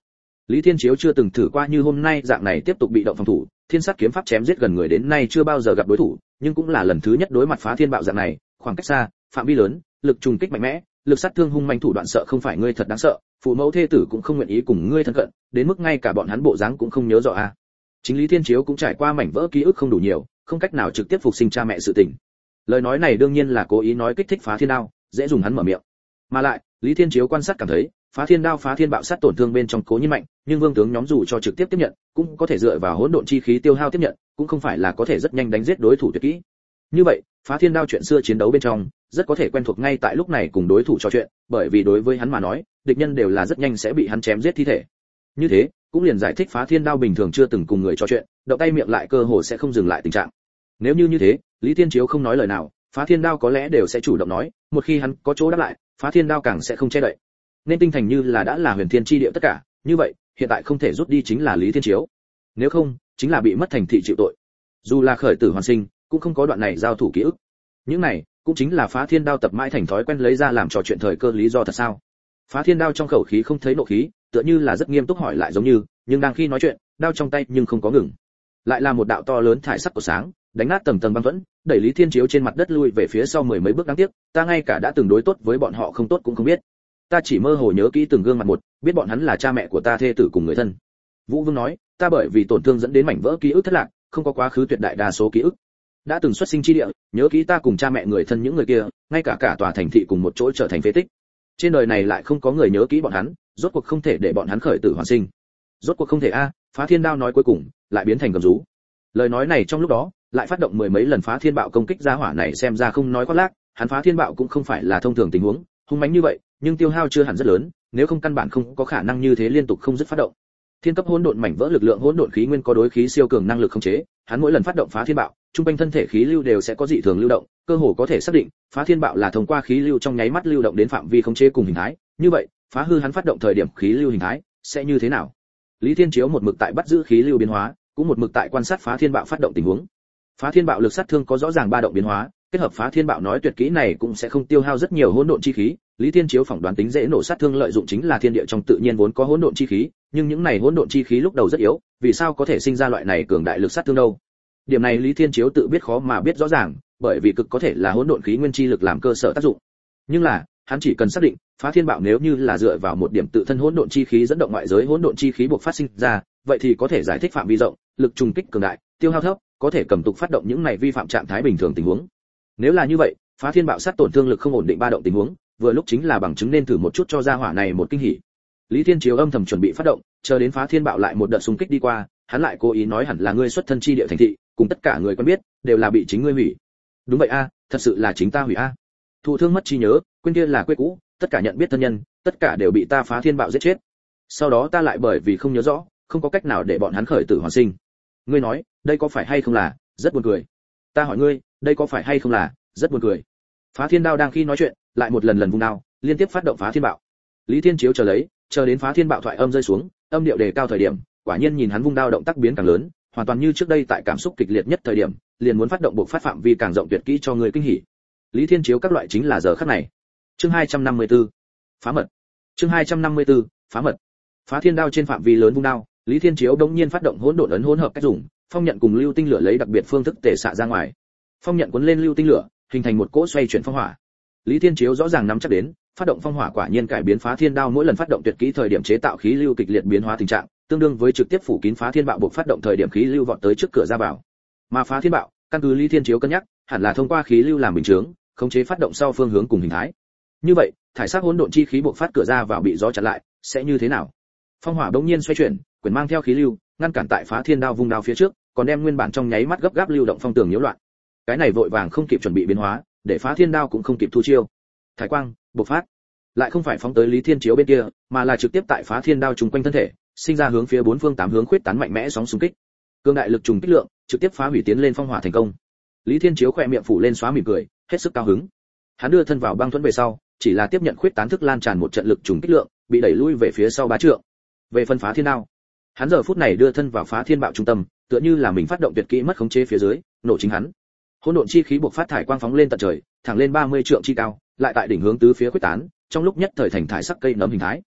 Lý Thiên Chiếu chưa từng thử qua như hôm nay dạng này tiếp tục bị động phòng thủ, thiên sát kiếm pháp chém giết gần người đến nay chưa bao giờ gặp đối thủ, nhưng cũng là lần thứ nhất đối mặt phá thiên bạo dạng này, khoảng cách xa, phạm vi lớn, lực trùng kích mạnh mẽ, lực sát thương hung manh thủ đoạn sợ không phải ngươi thật đáng sợ, phụ mẫu thê tử cũng không nguyện ý cùng ngươi thân cận, đến mức ngay cả bọn hắn bộ dáng cũng không nhớ rõ à. Chính Lý Thiên Chiếu cũng trải qua mảnh vỡ ký ức không đủ nhiều, không cách nào trực tiếp phục sinh cha mẹ sự tình. Lời nói này đương nhiên là cố ý nói kích thích phá thiên đao, dễ dùng hắn mở miệng. Mà lại, Lý Thiên Chiếu quan sát cảm thấy, phá thiên đao phá thiên bạo sát tổn thương bên trong cố nhiên mạnh, nhưng vương tướng nhóm dù cho trực tiếp tiếp nhận, cũng có thể dựa vào hỗn độn chi khí tiêu hao tiếp nhận, cũng không phải là có thể rất nhanh đánh giết đối thủ tuyệt kỹ. Như vậy, phá thiên đao chuyện xưa chiến đấu bên trong, rất có thể quen thuộc ngay tại lúc này cùng đối thủ trò chuyện, bởi vì đối với hắn mà nói, địch nhân đều là rất nhanh sẽ bị hắn chém giết thi thể. Như thế, cũng liền giải thích phá thiên đao bình thường chưa từng cùng người trò chuyện, động tay miệng lại cơ hồ sẽ không dừng lại tình trạng. Nếu như như thế, Lý Thiên Chiếu không nói lời nào, phá thiên đao có lẽ đều sẽ chủ động nói, một khi hắn có chỗ đáp lại, phá thiên đao càng sẽ không che đậy. Nên tinh thành như là đã là huyền thiên chi địa tất cả, như vậy, hiện tại không thể rút đi chính là Lý Thiên Chiếu. Nếu không, chính là bị mất thành thị chịu tội. Dù là khởi tử hoàn sinh, cũng không có đoạn này giao thủ ký ức. Những này, cũng chính là phá thiên đao tập mãi thành thói quen lấy ra làm trò chuyện thời cơ lý do thật sao? Phá thiên đao trong khẩu khí không thấy nộ khí, tựa như là rất nghiêm túc hỏi lại giống như, nhưng đang khi nói chuyện, đao trong tay nhưng không có ngừng. Lại là một đạo to lớn thải sắc của sáng, đánh nát tầng tầng băng thuẫn, đẩy Lý Thiên Chiếu trên mặt đất lui về phía sau mười mấy bước đáng tiếc, ta ngay cả đã từng đối tốt với bọn họ không tốt cũng không biết. Ta chỉ mơ hồ nhớ kỹ từng gương mặt một, biết bọn hắn là cha mẹ của ta thê tử cùng người thân. Vũ Vương nói, ta bởi vì tổn thương dẫn đến mảnh vỡ ký ức thất lạc, không có quá khứ tuyệt đại đa số ký ức. Đã từng xuất sinh chi địa, nhớ kỹ ta cùng cha mẹ người thân những người kia, ngay cả cả tòa thành thị cùng một chỗ trở thành phế tích. Trên đời này lại không có người nhớ kỹ bọn hắn, rốt cuộc không thể để bọn hắn khởi tử hoàn sinh. Rốt cuộc không thể a, phá thiên đao nói cuối cùng, lại biến thành gầm rú. Lời nói này trong lúc đó, lại phát động mười mấy lần phá thiên bạo công kích ra hỏa này xem ra không nói khoác lác, hắn phá thiên bạo cũng không phải là thông thường tình huống, hung mãnh như vậy, nhưng tiêu hao chưa hẳn rất lớn, nếu không căn bản không có khả năng như thế liên tục không dứt phát động. Thiên cấp hỗn độn mảnh vỡ lực lượng hỗn độn khí nguyên có đối khí siêu cường năng lực khống chế, hắn mỗi lần phát động phá thiên bạo, trung quanh thân thể khí lưu đều sẽ có dị thường lưu động, cơ hồ có thể xác định, phá thiên bạo là thông qua khí lưu trong nháy mắt lưu động đến phạm vi khống chế cùng hình thái, như vậy, phá hư hắn phát động thời điểm khí lưu hình thái sẽ như thế nào? Lý Thiên Chiếu một mực tại bắt giữ khí lưu biến hóa, cũng một mực tại quan sát phá thiên bạo phát động tình huống. Phá thiên bạo lực sát thương có rõ ràng ba động biến hóa, kết hợp phá thiên bạo nói tuyệt kỹ này cũng sẽ không tiêu hao rất nhiều hỗn độn chi khí. Lý Thiên Chiếu phỏng đoán tính dễ nổ sát thương lợi dụng chính là thiên địa trong tự nhiên vốn có hỗn độn chi khí, nhưng những này hỗn độn chi khí lúc đầu rất yếu, vì sao có thể sinh ra loại này cường đại lực sát thương đâu? Điểm này Lý Thiên Chiếu tự biết khó mà biết rõ ràng, bởi vì cực có thể là hỗn độn khí nguyên chi lực làm cơ sở tác dụng. Nhưng là, hắn chỉ cần xác định, phá thiên bạo nếu như là dựa vào một điểm tự thân hỗn độn chi khí dẫn động ngoại giới hỗn độn chi khí buộc phát sinh ra, vậy thì có thể giải thích phạm vi rộng, lực trùng kích cường đại, tiêu hao thấp, có thể cầm tục phát động những này vi phạm trạng thái bình thường tình huống. Nếu là như vậy, phá thiên bạo sát tổn thương lực không ổn định ba động tình huống, vừa lúc chính là bằng chứng nên thử một chút cho gia hỏa này một kinh hỉ. Lý Thiên Chiếu âm thầm chuẩn bị phát động, chờ đến phá thiên bạo lại một đợt xung kích đi qua, hắn lại cố ý nói hẳn là ngươi xuất thân chi địa thành thị, cùng tất cả người quen biết, đều là bị chính ngươi hủy. Đúng vậy a, thật sự là chính ta hủy a. Thụ thương mất trí nhớ, quên kia là quê cũ, tất cả nhận biết thân nhân, tất cả đều bị ta phá thiên bạo giết chết. Sau đó ta lại bởi vì không nhớ rõ, không có cách nào để bọn hắn khởi tử hoàn sinh. Ngươi nói, đây có phải hay không là rất buồn cười? Ta hỏi ngươi, đây có phải hay không là rất buồn cười? Phá thiên đao đang khi nói chuyện, lại một lần lần vung đao, liên tiếp phát động phá thiên bạo. Lý Thiên Chiếu chờ lấy, chờ đến phá thiên bạo thoại âm rơi xuống, âm điệu đề cao thời điểm, quả nhiên nhìn hắn vung đao động tác biến càng lớn, hoàn toàn như trước đây tại cảm xúc kịch liệt nhất thời điểm, liền muốn phát động buộc phát phạm vi càng rộng tuyệt kỹ cho người kinh hỉ. Lý Thiên Chiếu các loại chính là giờ khắc này. Chương hai trăm năm mươi tư, phá mật. Chương hai trăm năm mươi tư, phá mật. Phá thiên đao trên phạm vi lớn vung đao, Lý Thiên Chiếu đống nhiên phát động hỗn độn ấn hỗn hợp cách dùng, phong nhận cùng lưu tinh lửa lấy đặc biệt phương thức tề xạ ra ngoài. Phong nhận cuốn lên lưu tinh lửa, hình thành một cỗ xoay chuyển phong hỏa. Lý Thiên Chiếu rõ ràng nắm chắc đến, phát động phong hỏa quả nhiên cải biến phá thiên đao mỗi lần phát động tuyệt kỹ thời điểm chế tạo khí lưu kịch liệt biến hóa tình trạng, tương đương với trực tiếp phủ kín phá thiên bạo buộc phát động thời điểm khí lưu vọt tới trước cửa ra vào. Mà phá thiên bạo, căn cứ Lý Thiên Chiếu cân nhắc, hẳn là thông qua khí lưu làm bình chướng, khống chế phát động sau phương hướng cùng hình thái. Như vậy, thải sắc hỗn độn chi khí buộc phát cửa ra vào bị gió chặn lại, sẽ như thế nào? Phong hỏa đống nhiên xoay chuyển, quyền mang theo khí lưu, ngăn cản tại phá thiên đao vung đao phía trước, còn đem nguyên bản trong nháy mắt gấp gáp lưu động phong tường nhiễu loạn. Cái này vội vàng không kịp chuẩn bị biến hóa, để phá thiên đao cũng không kịp thu chiêu. Thái quang, bộc phát, lại không phải phóng tới Lý Thiên Chiếu bên kia, mà là trực tiếp tại phá thiên đao trùng quanh thân thể, sinh ra hướng phía bốn phương tám hướng khuyết tán mạnh mẽ sóng xung kích. Cương đại lực trùng kích lượng, trực tiếp phá hủy tiến lên phong hỏa thành công. Lý Thiên Chiếu khỏe miệng phủ lên xóa mỉm cười, hết sức cao hứng. Hắn đưa thân vào băng thuẫn về sau, chỉ là tiếp nhận khuyết tán thức lan tràn một trận lực trùng kích lượng, bị đẩy lui về phía sau bá trượng. Về phân phá thiên đao, hắn giờ phút này đưa thân vào phá thiên bạo trung tâm, tựa như là mình phát động tuyệt kỹ mất khống chế phía dưới, nổ chính hắn. Hỗn độn chi khí buộc phát thải quang phóng lên tận trời, thẳng lên ba mươi trượng chi cao, lại tại đỉnh hướng tứ phía quyết tán, trong lúc nhất thời thành thải sắc cây nấm hình thái.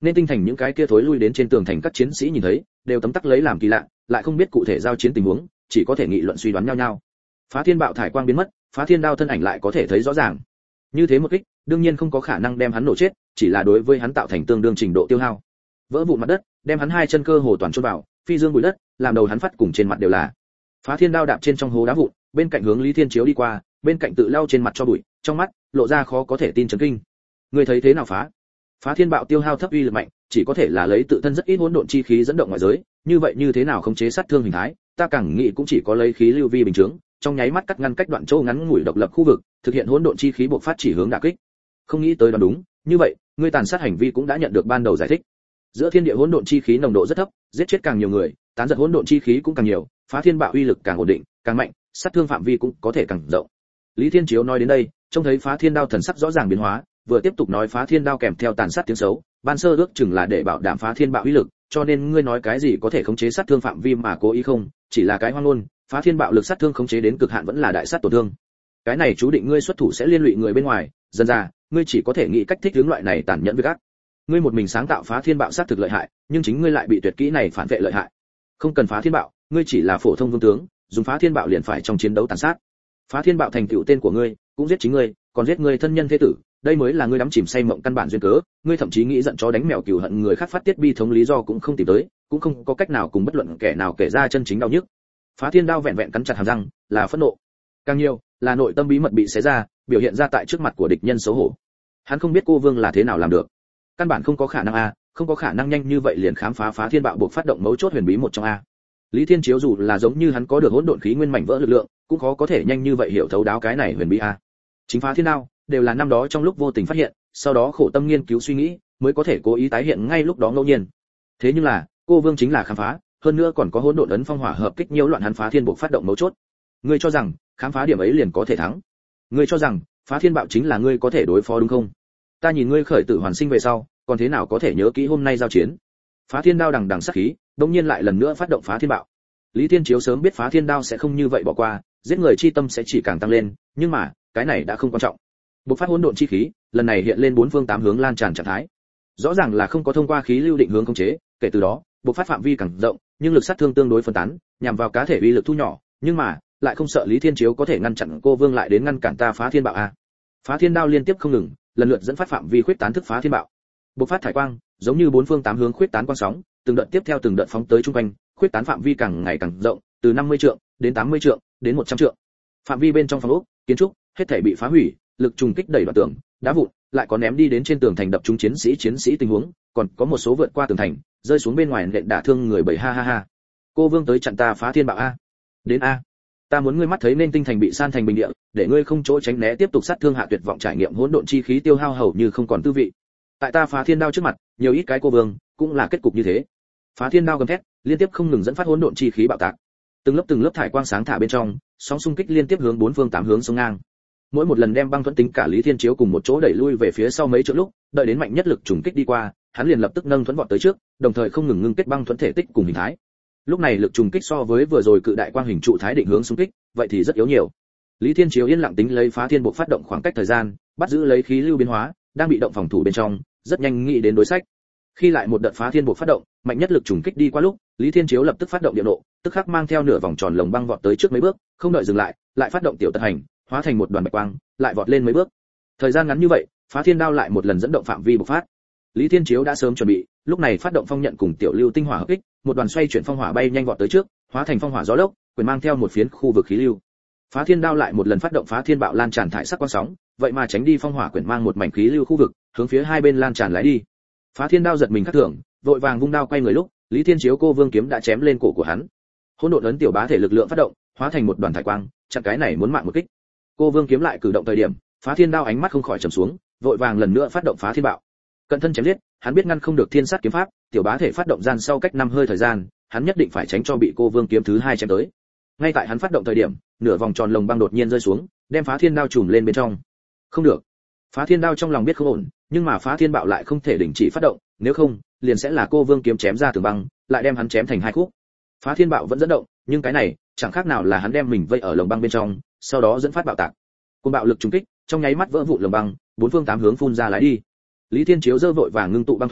nên tinh thành những cái kia thối lui đến trên tường thành các chiến sĩ nhìn thấy, đều tấm tắc lấy làm kỳ lạ, lại không biết cụ thể giao chiến tình huống, chỉ có thể nghị luận suy đoán nhau nhau. Phá thiên bạo thải quang biến mất, phá thiên đao thân ảnh lại có thể thấy rõ ràng. Như thế một kích, đương nhiên không có khả năng đem hắn nổ chết, chỉ là đối với hắn tạo thành tương đương trình độ tiêu hao. Vỡ vụn mặt đất, đem hắn hai chân cơ hồ toàn chôn vào, phi dương bụi đất, làm đầu hắn phát cùng trên mặt đều là. Phá thiên đao đạp trên trong hố đá vụn, bên cạnh hướng Lý Thiên Chiếu đi qua, bên cạnh tự lau trên mặt cho bụi, trong mắt lộ ra khó có thể tin chấn kinh. Ngươi thấy thế nào phá? Phá thiên bạo tiêu hao thấp uy lực mạnh, chỉ có thể là lấy tự thân rất ít hỗn độn chi khí dẫn động ngoại giới, như vậy như thế nào khống chế sát thương hình thái, ta càng nghĩ cũng chỉ có lấy khí lưu vi bình chứng, trong nháy mắt cắt ngăn cách đoạn chỗ ngắn ngủi độc lập khu vực, thực hiện hỗn độn chi khí bộc phát chỉ hướng đả kích. Không nghĩ tới đoán đúng, như vậy, ngươi tàn sát hành vi cũng đã nhận được ban đầu giải thích. Giữa thiên địa hỗn độn chi khí nồng độ rất thấp, giết chết càng nhiều người, tán giật hỗn độn chi khí cũng càng nhiều, phá thiên bạo uy lực càng ổn định, càng mạnh, sát thương phạm vi cũng có thể càng rộng. Lý Thiên Chiếu nói đến đây, trông thấy phá thiên đao thần sắc rõ ràng biến hóa, vừa tiếp tục nói phá thiên đao kèm theo tàn sát tiếng xấu, ban sơ ước chừng là để bảo đảm phá thiên bạo uy lực, cho nên ngươi nói cái gì có thể khống chế sát thương phạm vi mà cố ý không, chỉ là cái hoang ngôn, phá thiên bạo lực sát thương khống chế đến cực hạn vẫn là đại sát tổn thương. Cái này chú định ngươi xuất thủ sẽ liên lụy người bên ngoài, dần dà, ngươi chỉ có thể nghĩ cách thích hướng loại này tàn nhẫn với ác. Ngươi một mình sáng tạo phá thiên bạo sát thực lợi hại, nhưng chính ngươi lại bị tuyệt kỹ này phản vệ lợi hại. Không cần phá thiên bạo, ngươi chỉ là phổ thông vương tướng, dùng phá thiên bạo liền phải trong chiến đấu tàn sát. Phá thiên bạo thành tựu tên của ngươi, cũng giết chính ngươi, còn giết ngươi thân nhân thế tử, đây mới là ngươi đắm chìm say mộng căn bản duyên cớ, ngươi thậm chí nghĩ giận chó đánh mèo cừu hận người khác phát tiết bi thống lý do cũng không tìm tới, cũng không có cách nào cùng bất luận kẻ nào kể ra chân chính đau nhức. Phá thiên đao vẹn vẹn cắn chặt hàm răng, là phẫn nộ. Càng nhiều, là nội tâm bí mật bị xé ra, biểu hiện ra tại trước mặt của địch nhân xấu hổ. Hắn không biết cô vương là thế nào làm được. Căn bản không có khả năng a, không có khả năng nhanh như vậy liền khám phá phá thiên bạo buộc phát động mấu chốt huyền bí một trong a. Lý Thiên Chiếu dù là giống như hắn có được hỗn độn khí nguyên mảnh vỡ lực lượng, cũng khó có thể nhanh như vậy hiểu thấu đáo cái này huyền bí a. Chính phá thiên đao đều là năm đó trong lúc vô tình phát hiện, sau đó khổ tâm nghiên cứu suy nghĩ, mới có thể cố ý tái hiện ngay lúc đó ngẫu nhiên. Thế nhưng là, cô vương chính là khám phá, hơn nữa còn có hỗn độn ấn phong hỏa hợp kích nhiễu loạn hắn phá thiên buộc phát động mấu chốt. Ngươi cho rằng, khám phá điểm ấy liền có thể thắng? Ngươi cho rằng, phá thiên bạo chính là ngươi có thể đối phó đúng không? Ta nhìn ngươi khởi tử hoàn sinh về sau, còn thế nào có thể nhớ kỹ hôm nay giao chiến? Phá thiên đao đằng đằng sát khí, đột nhiên lại lần nữa phát động phá thiên bạo. Lý Thiên Chiếu sớm biết phá thiên đao sẽ không như vậy bỏ qua, giết người chi tâm sẽ chỉ càng tăng lên, nhưng mà, cái này đã không quan trọng. Bộc phát hỗn độn chi khí, lần này hiện lên bốn phương tám hướng lan tràn trạng thái. Rõ ràng là không có thông qua khí lưu định hướng khống chế, kể từ đó, bộc phát phạm vi càng rộng, nhưng lực sát thương tương đối phân tán, nhằm vào cá thể uy lực thu nhỏ, nhưng mà, lại không sợ Lý Thiên Chiếu có thể ngăn chặn cô vương lại đến ngăn cản ta phá thiên bạo a. Phá thiên đao liên tiếp không ngừng, lần lượt dẫn phát phạm vi khuyết tán thức phá thiên bạo. Bộc phát thải quang, giống như bốn phương tám hướng khuyết tán quang sóng, từng đợt tiếp theo từng đợt phóng tới trung quanh, khuyết tán phạm vi càng ngày càng rộng, từ năm mươi trượng đến tám mươi trượng, đến một trăm trượng. Phạm vi bên trong phòng ốc, kiến trúc, hết thảy bị phá hủy, lực trùng kích đẩy đoạn tường, đá vụn, lại có ném đi đến trên tường thành đập trúng chiến sĩ chiến sĩ tình huống, còn có một số vượt qua tường thành, rơi xuống bên ngoài nện đả thương người bảy ha ha ha. Cô vương tới chặn ta phá thiên bạo a. Đến a. Ta muốn ngươi mắt thấy nên tinh thành bị san thành bình địa, để ngươi không chỗ tránh né tiếp tục sát thương hạ tuyệt vọng trải nghiệm hỗn độn chi khí tiêu hao hầu như không còn tư vị. Tại ta phá thiên đao trước mặt, nhiều ít cái cô vương, cũng là kết cục như thế. Phá thiên đao gầm thét, liên tiếp không ngừng dẫn phát hỗn độn chi khí bạo tạc. Từng lớp từng lớp thải quang sáng thả bên trong, sóng xung kích liên tiếp hướng bốn phương tám hướng sông ngang. Mỗi một lần đem băng thuẫn tính cả Lý Thiên Chiếu cùng một chỗ đẩy lui về phía sau mấy trượng lúc, đợi đến mạnh nhất lực trùng kích đi qua, hắn liền lập tức nâng thuẫn vọt tới trước, đồng thời không ngừng ngưng kết băng thuẫn thể tích cùng hình thái. Lúc này lực trùng kích so với vừa rồi cự đại quang hình trụ thái định hướng xung kích, vậy thì rất yếu nhiều. Lý Thiên Chiếu yên lặng tính lấy phá thiên bộ phát động khoảng cách thời gian, bắt giữ lấy khí lưu biến hóa, đang bị động phòng thủ bên trong, rất nhanh nghĩ đến đối sách. Khi lại một đợt phá thiên bộ phát động, mạnh nhất lực trùng kích đi qua lúc, Lý Thiên Chiếu lập tức phát động địa nộ, tức khắc mang theo nửa vòng tròn lồng băng vọt tới trước mấy bước, không đợi dừng lại, lại phát động tiểu tật hành, hóa thành một đoàn bạch quang, lại vọt lên mấy bước. Thời gian ngắn như vậy, phá thiên đao lại một lần dẫn động phạm vi bộc phát. Lý Thiên Chiếu đã sớm chuẩn bị, lúc này phát động phong nhận cùng tiểu lưu tinh hỏa hợp kích, một đoàn xoay chuyển phong hỏa bay nhanh vọt tới trước, hóa thành phong hỏa gió lốc, quyền mang theo một phiến khu vực khí lưu. Phá thiên đao lại một lần phát động phá thiên bạo lan tràn thải sắc quang sóng, vậy mà tránh đi phong hỏa quyền mang một mảnh khí lưu khu vực, hướng phía hai bên lan tràn lái đi. Phá thiên đao giật mình khắc thường, vội vàng vung đao quay người lúc, Lý Thiên Chiếu cô vương kiếm đã chém lên cổ của hắn. Hỗn độn ấn tiểu bá thể lực lượng phát động, hóa thành một đoàn thải quang, chặn cái này muốn mạng một kích. Cô vương kiếm lại cử động thời điểm, phá thiên đao ánh mắt không khỏi trầm xuống, vội vàng lần nữa phát động phá thiên bạo. Cận thân chém giết, hắn biết ngăn không được thiên sát kiếm pháp, tiểu bá thể phát động gian sau cách năm hơi thời gian, hắn nhất định phải tránh cho bị cô vương kiếm thứ hai chém tới. Ngay tại hắn phát động thời điểm, nửa vòng tròn lồng băng đột nhiên rơi xuống, đem phá thiên đao trùm lên bên trong. Không được. Phá thiên đao trong lòng biết không ổn, nhưng mà phá thiên bạo lại không thể đình chỉ phát động, nếu không, liền sẽ là cô vương kiếm chém ra tường băng, lại đem hắn chém thành hai khúc. Phá thiên bạo vẫn dẫn động, nhưng cái này chẳng khác nào là hắn đem mình vây ở lồng băng bên trong, sau đó dẫn phát bạo tạc. Cơn bạo lực trùng kích, trong nháy mắt vỡ vụn lồng băng, bốn phương tám hướng phun ra lái đi. Lý Thiên Chiếu dơ vội vàng ngưng tụ băng thuẫn,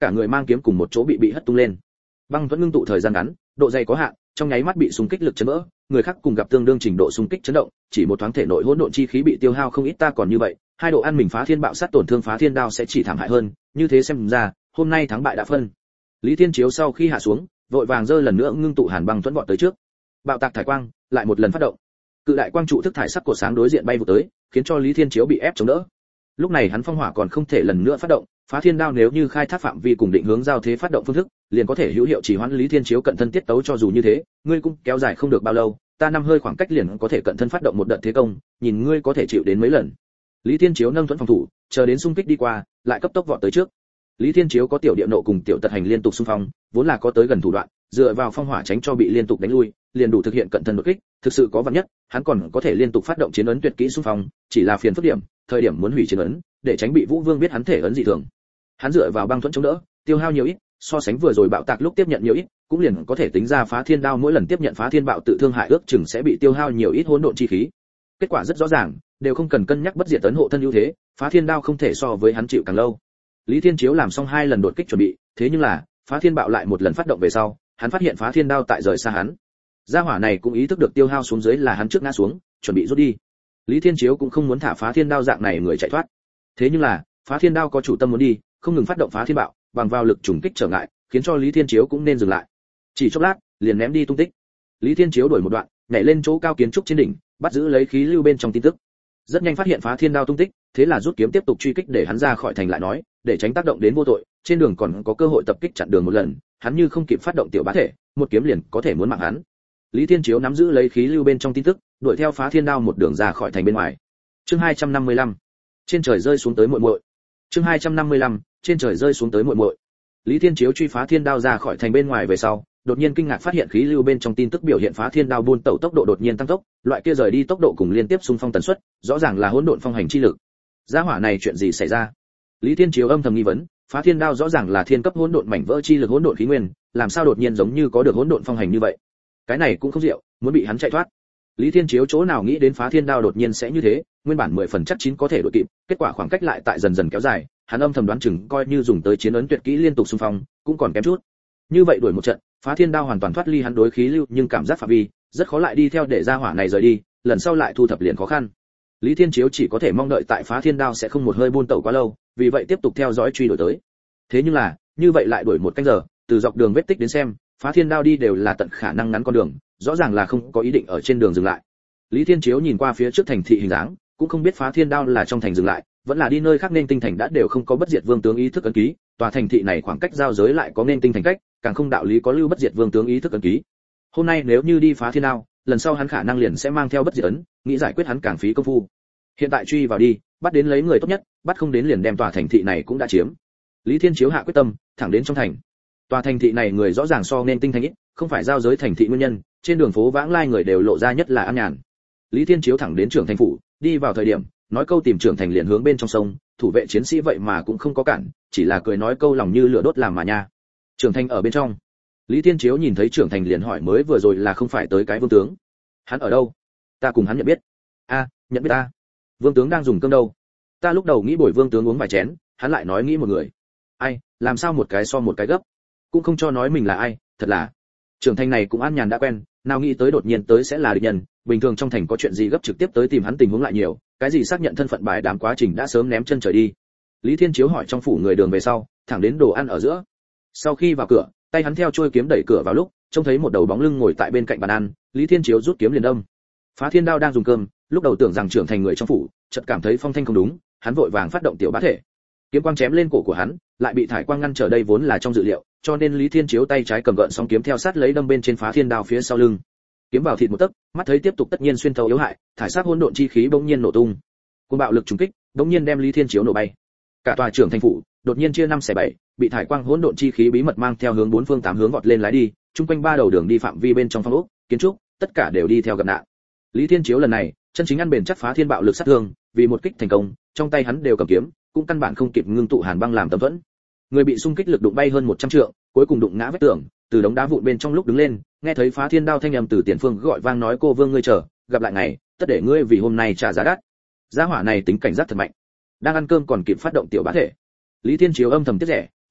cả người mang kiếm cùng một chỗ bị bị hất tung lên. Băng thuẫn ngưng tụ thời gian ngắn, độ dày có hạn, trong nháy mắt bị xung kích lực chấn vỡ, người khác cùng gặp tương đương trình độ xung kích chấn động, chỉ một thoáng thể nội hỗn độn chi khí bị tiêu hao không ít. Ta còn như vậy, hai độ ăn mình phá thiên bạo sát tổn thương phá thiên đao sẽ chỉ thảm hại hơn, như thế xem ra, hôm nay thắng bại đã phân. Lý Thiên Chiếu sau khi hạ xuống, vội vàng giơ lần nữa ngưng tụ hàn băng thuẫn vọt tới trước. Bạo tạc thải quang, lại một lần phát động. Cự đại quang trụ thức thải sắc của sáng đối diện bay vụt tới, khiến cho Lý Thiên Chiếu bị ép chống đỡ. Lúc này hắn phong hỏa còn không thể lần nữa phát động, phá thiên đao nếu như khai thác phạm vi cùng định hướng giao thế phát động phương thức, liền có thể hữu hiệu chỉ hoãn Lý Thiên Chiếu cận thân tiết tấu. Cho dù như thế, ngươi cũng kéo dài không được bao lâu, ta năm hơi khoảng cách liền có thể cận thân phát động một đợt thế công, nhìn ngươi có thể chịu đến mấy lần. Lý Thiên Chiếu nâng thuẫn phòng thủ, chờ đến xung kích đi qua, lại cấp tốc vọt tới trước. Lý Thiên Chiếu có tiểu địa nộ cùng tiểu tật hành liên tục xung phong, vốn là có tới gần thủ đoạn, dựa vào phong hỏa tránh cho bị liên tục đánh lui, liền đủ thực hiện cận thân đột kích, thực sự có vật nhất, hắn còn có thể liên tục phát động chiến ấn tuyệt kỹ xung phong, chỉ là phiền phức điểm, thời điểm muốn hủy chiến ấn, để tránh bị Vũ Vương biết hắn thể ấn dị thường. Hắn dựa vào băng thuẫn chống đỡ, tiêu hao nhiều ít, so sánh vừa rồi bạo tạc lúc tiếp nhận nhiều ít, cũng liền có thể tính ra phá thiên đao mỗi lần tiếp nhận phá thiên bạo tự thương hại ước chừng sẽ bị tiêu hao nhiều ít hỗn độn chi khí. Kết quả rất rõ ràng, đều không cần cân nhắc bất diệt tấn hộ thân ưu thế, phá thiên đao không thể so với hắn chịu càng lâu. Lý Thiên Chiếu làm xong hai lần đột kích chuẩn bị, thế nhưng là, phá thiên bạo lại một lần phát động về sau, hắn phát hiện phá thiên đao tại rời xa hắn. Gia hỏa này cũng ý thức được tiêu hao xuống dưới là hắn trước ngã xuống, chuẩn bị rút đi. Lý Thiên Chiếu cũng không muốn thả phá thiên đao dạng này người chạy thoát. Thế nhưng là, phá thiên đao có chủ tâm muốn đi, không ngừng phát động phá thiên bạo, bằng vào lực trùng kích trở ngại, khiến cho Lý Thiên Chiếu cũng nên dừng lại. Chỉ chốc lát, liền ném đi tung tích. Lý Thiên Chiếu đuổi một đoạn, nhảy lên chỗ cao kiến trúc trên đỉnh, bắt giữ lấy khí lưu bên trong tin tức. Rất nhanh phát hiện phá thiên đao tung tích, thế là rút kiếm tiếp tục truy kích để hắn ra khỏi thành lại nói, để tránh tác động đến vô tội, trên đường còn có cơ hội tập kích chặn đường một lần, hắn như không kịp phát động tiểu bá thể, một kiếm liền có thể muốn mạng hắn. Lý Thiên Chiếu nắm giữ lấy khí lưu bên trong tin tức, đuổi theo phá thiên đao một đường ra khỏi thành bên ngoài. Chương hai trăm năm mươi lăm, trên trời rơi xuống tới muội muội. Chương hai trăm năm mươi lăm, trên trời rơi xuống tới muội muội. Lý Thiên Chiếu truy phá thiên đao ra khỏi thành bên ngoài về sau, đột nhiên kinh ngạc phát hiện khí lưu bên trong tin tức biểu hiện phá thiên đao buôn tẩu tốc độ đột nhiên tăng tốc, loại kia rời đi tốc độ cùng liên tiếp xung phong tần suất, rõ ràng là hỗn độn phong hành chi lực. Gia hỏa này chuyện gì xảy ra? Lý Thiên Chiếu âm thầm nghi vấn, phá thiên đao rõ ràng là thiên cấp hỗn độn mảnh vỡ chi lực hỗn độn khí nguyên, làm sao đột nhiên giống như có được hỗn độn phong hành như vậy? Cái này cũng không diệu, muốn bị hắn chạy thoát. Lý Thiên Chiếu chỗ nào nghĩ đến phá thiên đao đột nhiên sẽ như thế, nguyên bản mười phần chắc chín có thể đuổi kịp, kết quả khoảng cách lại tại dần dần kéo dài, hắn âm thầm đoán chừng coi như dùng tới chiến ấn tuyệt kỹ liên tục xung phong, cũng còn kém chút. Như vậy đuổi một trận, phá thiên đao hoàn toàn thoát ly hắn đối khí lưu, nhưng cảm giác phạm vi rất khó lại đi theo để ra hỏa này rời đi, lần sau lại thu thập liền khó khăn. Lý Thiên Chiếu chỉ có thể mong đợi tại phá thiên đao sẽ không một hơi buôn tẩu quá lâu, vì vậy tiếp tục theo dõi truy đuổi tới. Thế nhưng là, như vậy lại đuổi một canh giờ, từ dọc đường vết tích đến xem, phá thiên đao đi đều là tận khả năng ngắn con đường, rõ ràng là không có ý định ở trên đường dừng lại. Lý Thiên Chiếu nhìn qua phía trước thành thị hình dáng, cũng không biết phá thiên đao là trong thành dừng lại, vẫn là đi nơi khác, nên tinh thành đã đều không có bất diệt vương tướng ý thức ấn ký, tòa thành thị này khoảng cách giao giới lại có nên tinh thành cách, càng không đạo lý có lưu bất diệt vương tướng ý thức ấn ký. Hôm nay nếu như đi phá thiên đao, lần sau hắn khả năng liền sẽ mang theo bất diệt ấn, nghĩ giải quyết hắn càng phí công phu. Hiện tại truy vào đi, bắt đến lấy người tốt nhất, bắt không đến liền đem tòa thành thị này cũng đã chiếm. Lý Thiên Chiếu hạ quyết tâm, thẳng đến trong thành. Tòa thành thị này người rõ ràng so nên tinh thành ít, không phải giao giới thành thị nguyên nhân, trên đường phố vãng lai người đều lộ ra nhất là an nhàn. Lý Thiên Chiếu thẳng đến trưởng thành phủ, đi vào thời điểm, nói câu tìm trưởng thành liền hướng bên trong sông, thủ vệ chiến sĩ vậy mà cũng không có cản, chỉ là cười nói câu lòng như lửa đốt làm mà nha. Trưởng thành ở bên trong. Lý Thiên Chiếu nhìn thấy trưởng thành liền hỏi mới vừa rồi là không phải tới cái vương tướng. Hắn ở đâu? Ta cùng hắn nhận biết. A, nhận biết ta. Vương tướng đang dùng cơm đâu? Ta lúc đầu nghĩ bồi vương tướng uống vài chén, hắn lại nói nghĩ một người. Ai, làm sao một cái so một cái gấp? Cũng không cho nói mình là ai, thật là. Trưởng thành này cũng an nhàn đã quen, nào nghĩ tới đột nhiên tới sẽ là địch nhân, bình thường trong thành có chuyện gì gấp trực tiếp tới tìm hắn tình huống lại nhiều, cái gì xác nhận thân phận bài đám quá trình đã sớm ném chân trời đi. Lý Thiên Chiếu hỏi trong phủ người đường về sau, thẳng đến đồ ăn ở giữa. Sau khi vào cửa, tay hắn theo trôi kiếm đẩy cửa vào lúc, trông thấy một đầu bóng lưng ngồi tại bên cạnh bàn ăn, Lý Thiên Chiếu rút kiếm liền đâm. Phá Thiên Đao đang dùng cơm, lúc đầu tưởng rằng trưởng thành người trong phủ, chợt cảm thấy phong thanh không đúng, hắn vội vàng phát động tiểu bá thể. Kiếm quang chém lên cổ của hắn, lại bị thải quang ngăn trở, đây vốn là trong dự liệu, cho nên Lý Thiên Chiếu tay trái cầm gợn sóng kiếm theo sát lấy đâm bên trên Phá Thiên Đao phía sau lưng. Kiếm vào thịt một tấc, mắt thấy tiếp tục tất nhiên xuyên thấu yếu hại, thải sát hỗn độn chi khí bỗng nhiên nổ tung. Cuồng bạo lực trùng kích, bỗng nhiên đem Lý Thiên Chiếu nổ bay. Cả tòa trưởng thành phủ đột nhiên chia năm xẻ bảy, bị thải quang hỗn độn chi khí bí mật mang theo hướng bốn phương tám hướng vọt lên lái đi, chung quanh ba đầu đường đi phạm vi bên trong phong ốc, kiến trúc, tất cả đều đi theo gặp nạn. Lý Thiên Chiếu lần này, chân chính ăn bền chắc phá thiên bạo lực sát thương, vì một kích thành công, trong tay hắn đều cầm kiếm, cũng căn bản không kịp ngưng tụ hàn băng làm tấm thuẫn. Người bị xung kích lực đụng bay hơn một trăm trượng, cuối cùng đụng ngã vách tường, từ đống đá vụn bên trong lúc đứng lên, nghe thấy Phá Thiên Đao thanh âm từ tiền phương gọi vang nói cô vương ngươi chờ, gặp lại ngày, tất để ngươi vì hôm nay trả giá đắt. Gia hỏa này tính cảnh giác thật mạnh, đang ăn cơm còn kịp phát động tiểu bá thể. Lý Thiên Chiếu âm thầm tiếc rẻ,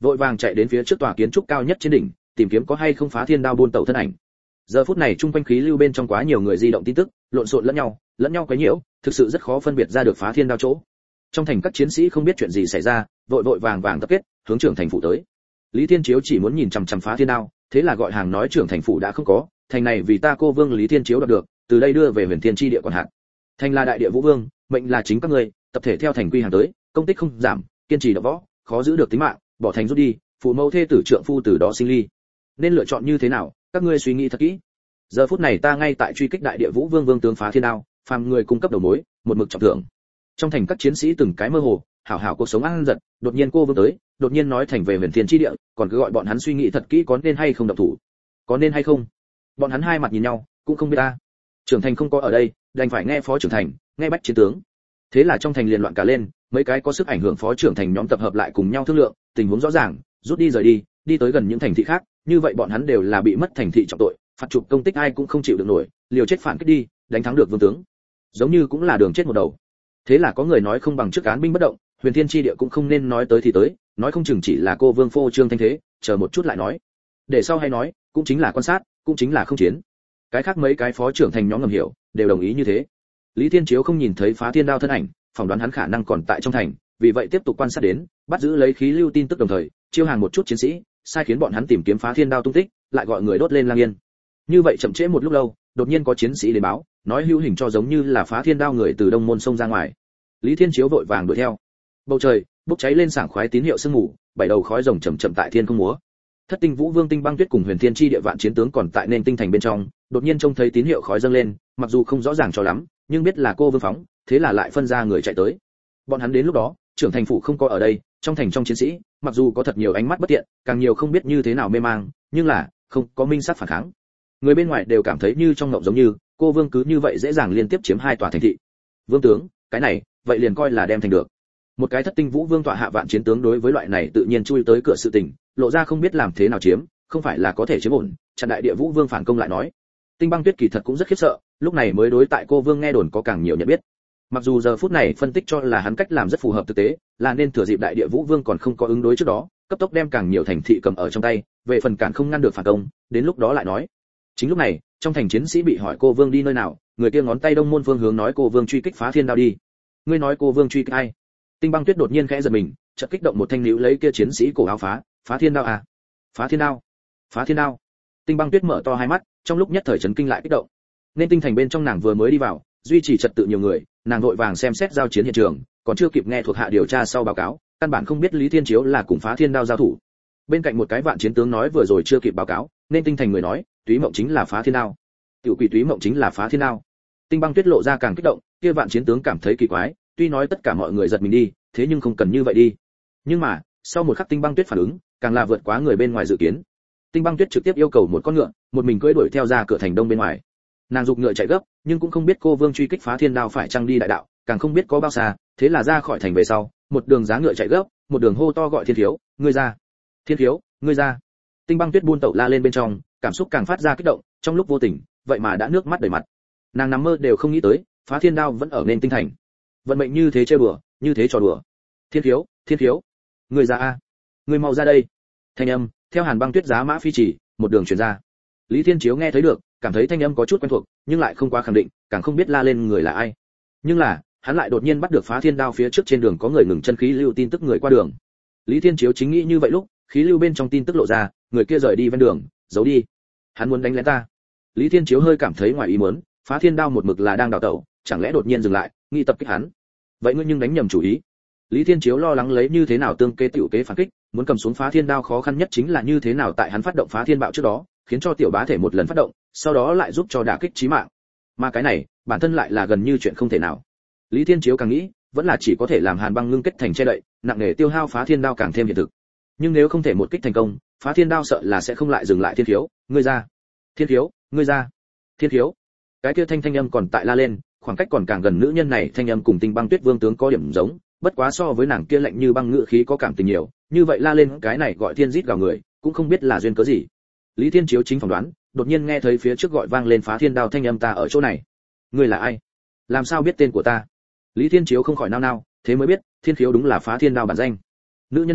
vội vàng chạy đến phía trước tòa kiến trúc cao nhất trên đỉnh, tìm kiếm có hay không phá thiên đao buôn tẩu thân ảnh. Giờ phút này trung quanh khí lưu bên trong quá nhiều người di động tin tức, lộn xộn lẫn nhau, lẫn nhau quấy nhiễu, thực sự rất khó phân biệt ra được phá thiên đao chỗ. Trong thành các chiến sĩ không biết chuyện gì xảy ra, vội vội vàng vàng tập kết, hướng trưởng thành phủ tới. Lý Thiên Chiếu chỉ muốn nhìn chằm chằm phá thiên đao, thế là gọi hàng nói trưởng thành phủ đã không có, thành này vì ta cô vương Lý Thiên Chiếu đoạt được, từ đây đưa về Huyền Thiên chi địa quản hạt. Thành là đại địa vũ vương, mệnh là chính các ngươi, tập thể theo thành quy hàng tới, công tích không giảm, kiên trì đọ võ, khó giữ được tính mạng, bỏ thành rút đi, phụ mẫu thê tử trượng phu từ đó sinh ly. Nên lựa chọn như thế nào, các ngươi suy nghĩ thật kỹ. Giờ phút này ta ngay tại truy kích đại địa vũ vương vương tướng phá thiên đao, phàm người cung cấp đầu mối, một mực trọng thưởng. Trong thành các chiến sĩ từng cái mơ hồ, hảo hảo cuộc sống an giật, đột nhiên cô vương tới, đột nhiên nói thành về Huyền Thiên chi địa, còn cứ gọi bọn hắn suy nghĩ thật kỹ có nên hay không động thủ. Có nên hay không? Bọn hắn hai mặt nhìn nhau, cũng không biết ta. Trưởng thành không có ở đây, đành phải nghe phó trưởng thành, nghe bách chiến tướng. Thế là trong thành liền loạn cả lên, mấy cái có sức ảnh hưởng phó trưởng thành nhóm tập hợp lại cùng nhau thương lượng, tình huống rõ ràng, rút đi rời đi, đi tới gần những thành thị khác, như vậy bọn hắn đều là bị mất thành thị trọng tội, phạt chụp công tích ai cũng không chịu được nổi, liều chết phản kích đi, đánh thắng được vương tướng. Giống như cũng là đường chết một đầu. Thế là có người nói không bằng trước án binh bất động, Huyền Thiên chi địa cũng không nên nói tới thì tới, nói không chừng chỉ là cô vương phô trương thanh thế, chờ một chút lại nói. Để sau hay nói, cũng chính là quan sát, cũng chính là không chiến. Cái khác mấy cái phó trưởng thành nhóm ngầm hiểu, đều đồng ý như thế. Lý Thiên Chiếu không nhìn thấy phá thiên đao thân ảnh, phỏng đoán hắn khả năng còn tại trong thành, vì vậy tiếp tục quan sát đến, bắt giữ lấy khí lưu tin tức đồng thời, chiêu hàng một chút chiến sĩ, sai khiến bọn hắn tìm kiếm phá thiên đao tung tích, lại gọi người đốt lên lang yên. Như vậy chậm trễ một lúc lâu, đột nhiên có chiến sĩ đến báo, nói hữu hình cho giống như là phá thiên đao người từ đông môn sông ra ngoài. Lý Thiên Chiếu vội vàng đuổi theo. Bầu trời bốc cháy lên sảng khoái tín hiệu sương mù, bảy đầu khói rồng chậm chậm tại thiên không múa. Thất tinh vũ vương Tinh Băng Tuyết cùng Huyền Thiên chi địa vạn chiến tướng còn tại nên tinh thành bên trong, đột nhiên trông thấy tín hiệu khói dâng lên, mặc dù không rõ ràng cho lắm, nhưng biết là cô vương phóng, thế là lại phân ra người chạy tới. Bọn hắn đến lúc đó, trưởng thành phủ không có ở đây, trong thành trong chiến sĩ, mặc dù có thật nhiều ánh mắt bất tiện, càng nhiều không biết như thế nào mê mang, nhưng là không có minh sát phản kháng. Người bên ngoài đều cảm thấy như trong ngộng giống như, cô vương cứ như vậy dễ dàng liên tiếp chiếm hai tòa thành thị. Vương tướng, cái này, vậy liền coi là đem thành được. Một cái thất tinh vũ vương tọa hạ vạn chiến tướng đối với loại này tự nhiên chui tới cửa sự tình, lộ ra không biết làm thế nào chiếm, không phải là có thể chiếm ổn, chặn đại địa vũ vương phản công lại nói. Tinh Băng Tuyết kỳ thật cũng rất khiếp sợ, lúc này mới đối tại cô vương nghe đồn có càng nhiều nhận biết. Mặc dù giờ phút này phân tích cho là hắn cách làm rất phù hợp thực tế, là nên thừa dịp đại địa vũ vương còn không có ứng đối trước đó, cấp tốc đem càng nhiều thành thị cầm ở trong tay, về phần cản không ngăn được phản công, đến lúc đó lại nói. Chính lúc này, trong thành chiến sĩ bị hỏi cô vương đi nơi nào, người kia ngón tay đông môn phương hướng nói cô vương truy kích phá thiên đao đi. Ngươi nói cô vương truy kích ai? Tinh Băng Tuyết đột nhiên khẽ giật mình, chợt kích động một thanh níu lấy kia chiến sĩ cổ áo phá, phá thiên đao à? Phá thiên đao? Phá thiên đao? Tinh Băng Tuyết mở to hai mắt, trong lúc nhất thời chấn kinh lại kích động. Nên tinh thành bên trong nàng vừa mới đi vào, duy trì trật tự nhiều người, nàng vội vàng xem xét giao chiến hiện trường, còn chưa kịp nghe thuộc hạ điều tra sau báo cáo, căn bản không biết Lý Thiên Chiếu là cùng phá thiên đao giao thủ. Bên cạnh một cái vạn chiến tướng nói vừa rồi chưa kịp báo cáo, nên tinh thành người nói, Túy Mộng chính là phá thiên đao. Tiểu quỷ Túy Mộng chính là phá thiên đao. Tinh Băng Tuyết lộ ra càng kích động, kia vạn chiến tướng cảm thấy kỳ quái, tuy nói tất cả mọi người giật mình đi, thế nhưng không cần như vậy đi. Nhưng mà, sau một khắc Tinh Băng Tuyết phản ứng, càng là vượt quá người bên ngoài dự kiến. Tinh Băng Tuyết trực tiếp yêu cầu một con ngựa, một mình cưỡi đuổi theo ra cửa thành đông bên ngoài. Nàng giục ngựa chạy gấp, nhưng cũng không biết cô vương truy kích phá thiên đao phải chăng đi đại đạo, càng không biết có bao xa, thế là ra khỏi thành về sau, một đường giá ngựa chạy gấp, một đường hô to gọi Thiên Thiếu, ngươi ra, Thiên Thiếu, ngươi ra. Tinh Băng Tuyết buôn tẩu la lên bên trong, cảm xúc càng phát ra kích động, trong lúc vô tình, vậy mà đã nước mắt đầy mặt. Nàng nằm mơ đều không nghĩ tới, phá thiên đao vẫn ở nên tinh thành. Vận mệnh như thế chơi bừa, như thế trò đùa. Thiên Thiếu, Thiên Thiếu, ngươi ra a, ngươi mau ra đây. Thanh âm theo Hàn Băng Tuyết giá mã phi chỉ, một đường truyền ra. Lý Thiên Chiếu nghe thấy được, cảm thấy thanh âm có chút quen thuộc, nhưng lại không quá khẳng định, càng không biết la lên người là ai. Nhưng là, hắn lại đột nhiên bắt được phá thiên đao phía trước trên đường có người ngừng chân khí lưu tin tức người qua đường. Lý Thiên Chiếu chính nghĩ như vậy lúc, khí lưu bên trong tin tức lộ ra, người kia rời đi ven đường, giấu đi. Hắn muốn đánh lén ta. Lý Thiên Chiếu hơi cảm thấy ngoài ý muốn, phá thiên đao một mực là đang đào tẩu, chẳng lẽ đột nhiên dừng lại, nghi tập kích hắn. Vậy ngươi nhưng đánh nhầm chủ ý. Lý Thiên Chiếu lo lắng lấy như thế nào tương kế tiểu kế phản kích, muốn cầm xuống phá thiên đao khó khăn nhất chính là như thế nào tại hắn phát động phá thiên bạo trước đó, khiến cho tiểu bá thể một lần phát động, sau đó lại giúp cho đả kích chí mạng. Mà cái này, bản thân lại là gần như chuyện không thể nào. Lý Thiên Chiếu càng nghĩ, vẫn là chỉ có thể làm Hàn Băng ngưng kết thành che đậy, nặng nề tiêu hao phá thiên đao càng thêm hiện thực. Nhưng nếu không thể một kích thành công, phá thiên đao sợ là sẽ không lại dừng lại. Thiên Thiếu, ngươi ra. Thiên Thiếu, ngươi ra. Thiên Thiếu. Cái kia thanh thanh âm còn tại la lên, khoảng cách còn càng gần nữ nhân này thanh âm cùng Tinh Băng Tuyết vương tướng có điểm giống, bất quá so với nàng kia lạnh như băng ngữ khí có cảm tình nhiều, như vậy la lên cái này gọi thiên rít gào người, cũng không biết là duyên cớ gì. Lý Thiên Chiếu chính phỏng đoán, đột nhiên nghe thấy phía trước gọi vang lên phá thiên đao thanh âm ta ở chỗ này. Ngươi là ai? Làm sao biết tên của ta? Lý Thiên Chiếu không khỏi nao nao, thế mới biết, Thiên Khiếu đúng là phá thiên đao bản danh. Nữ nhân này,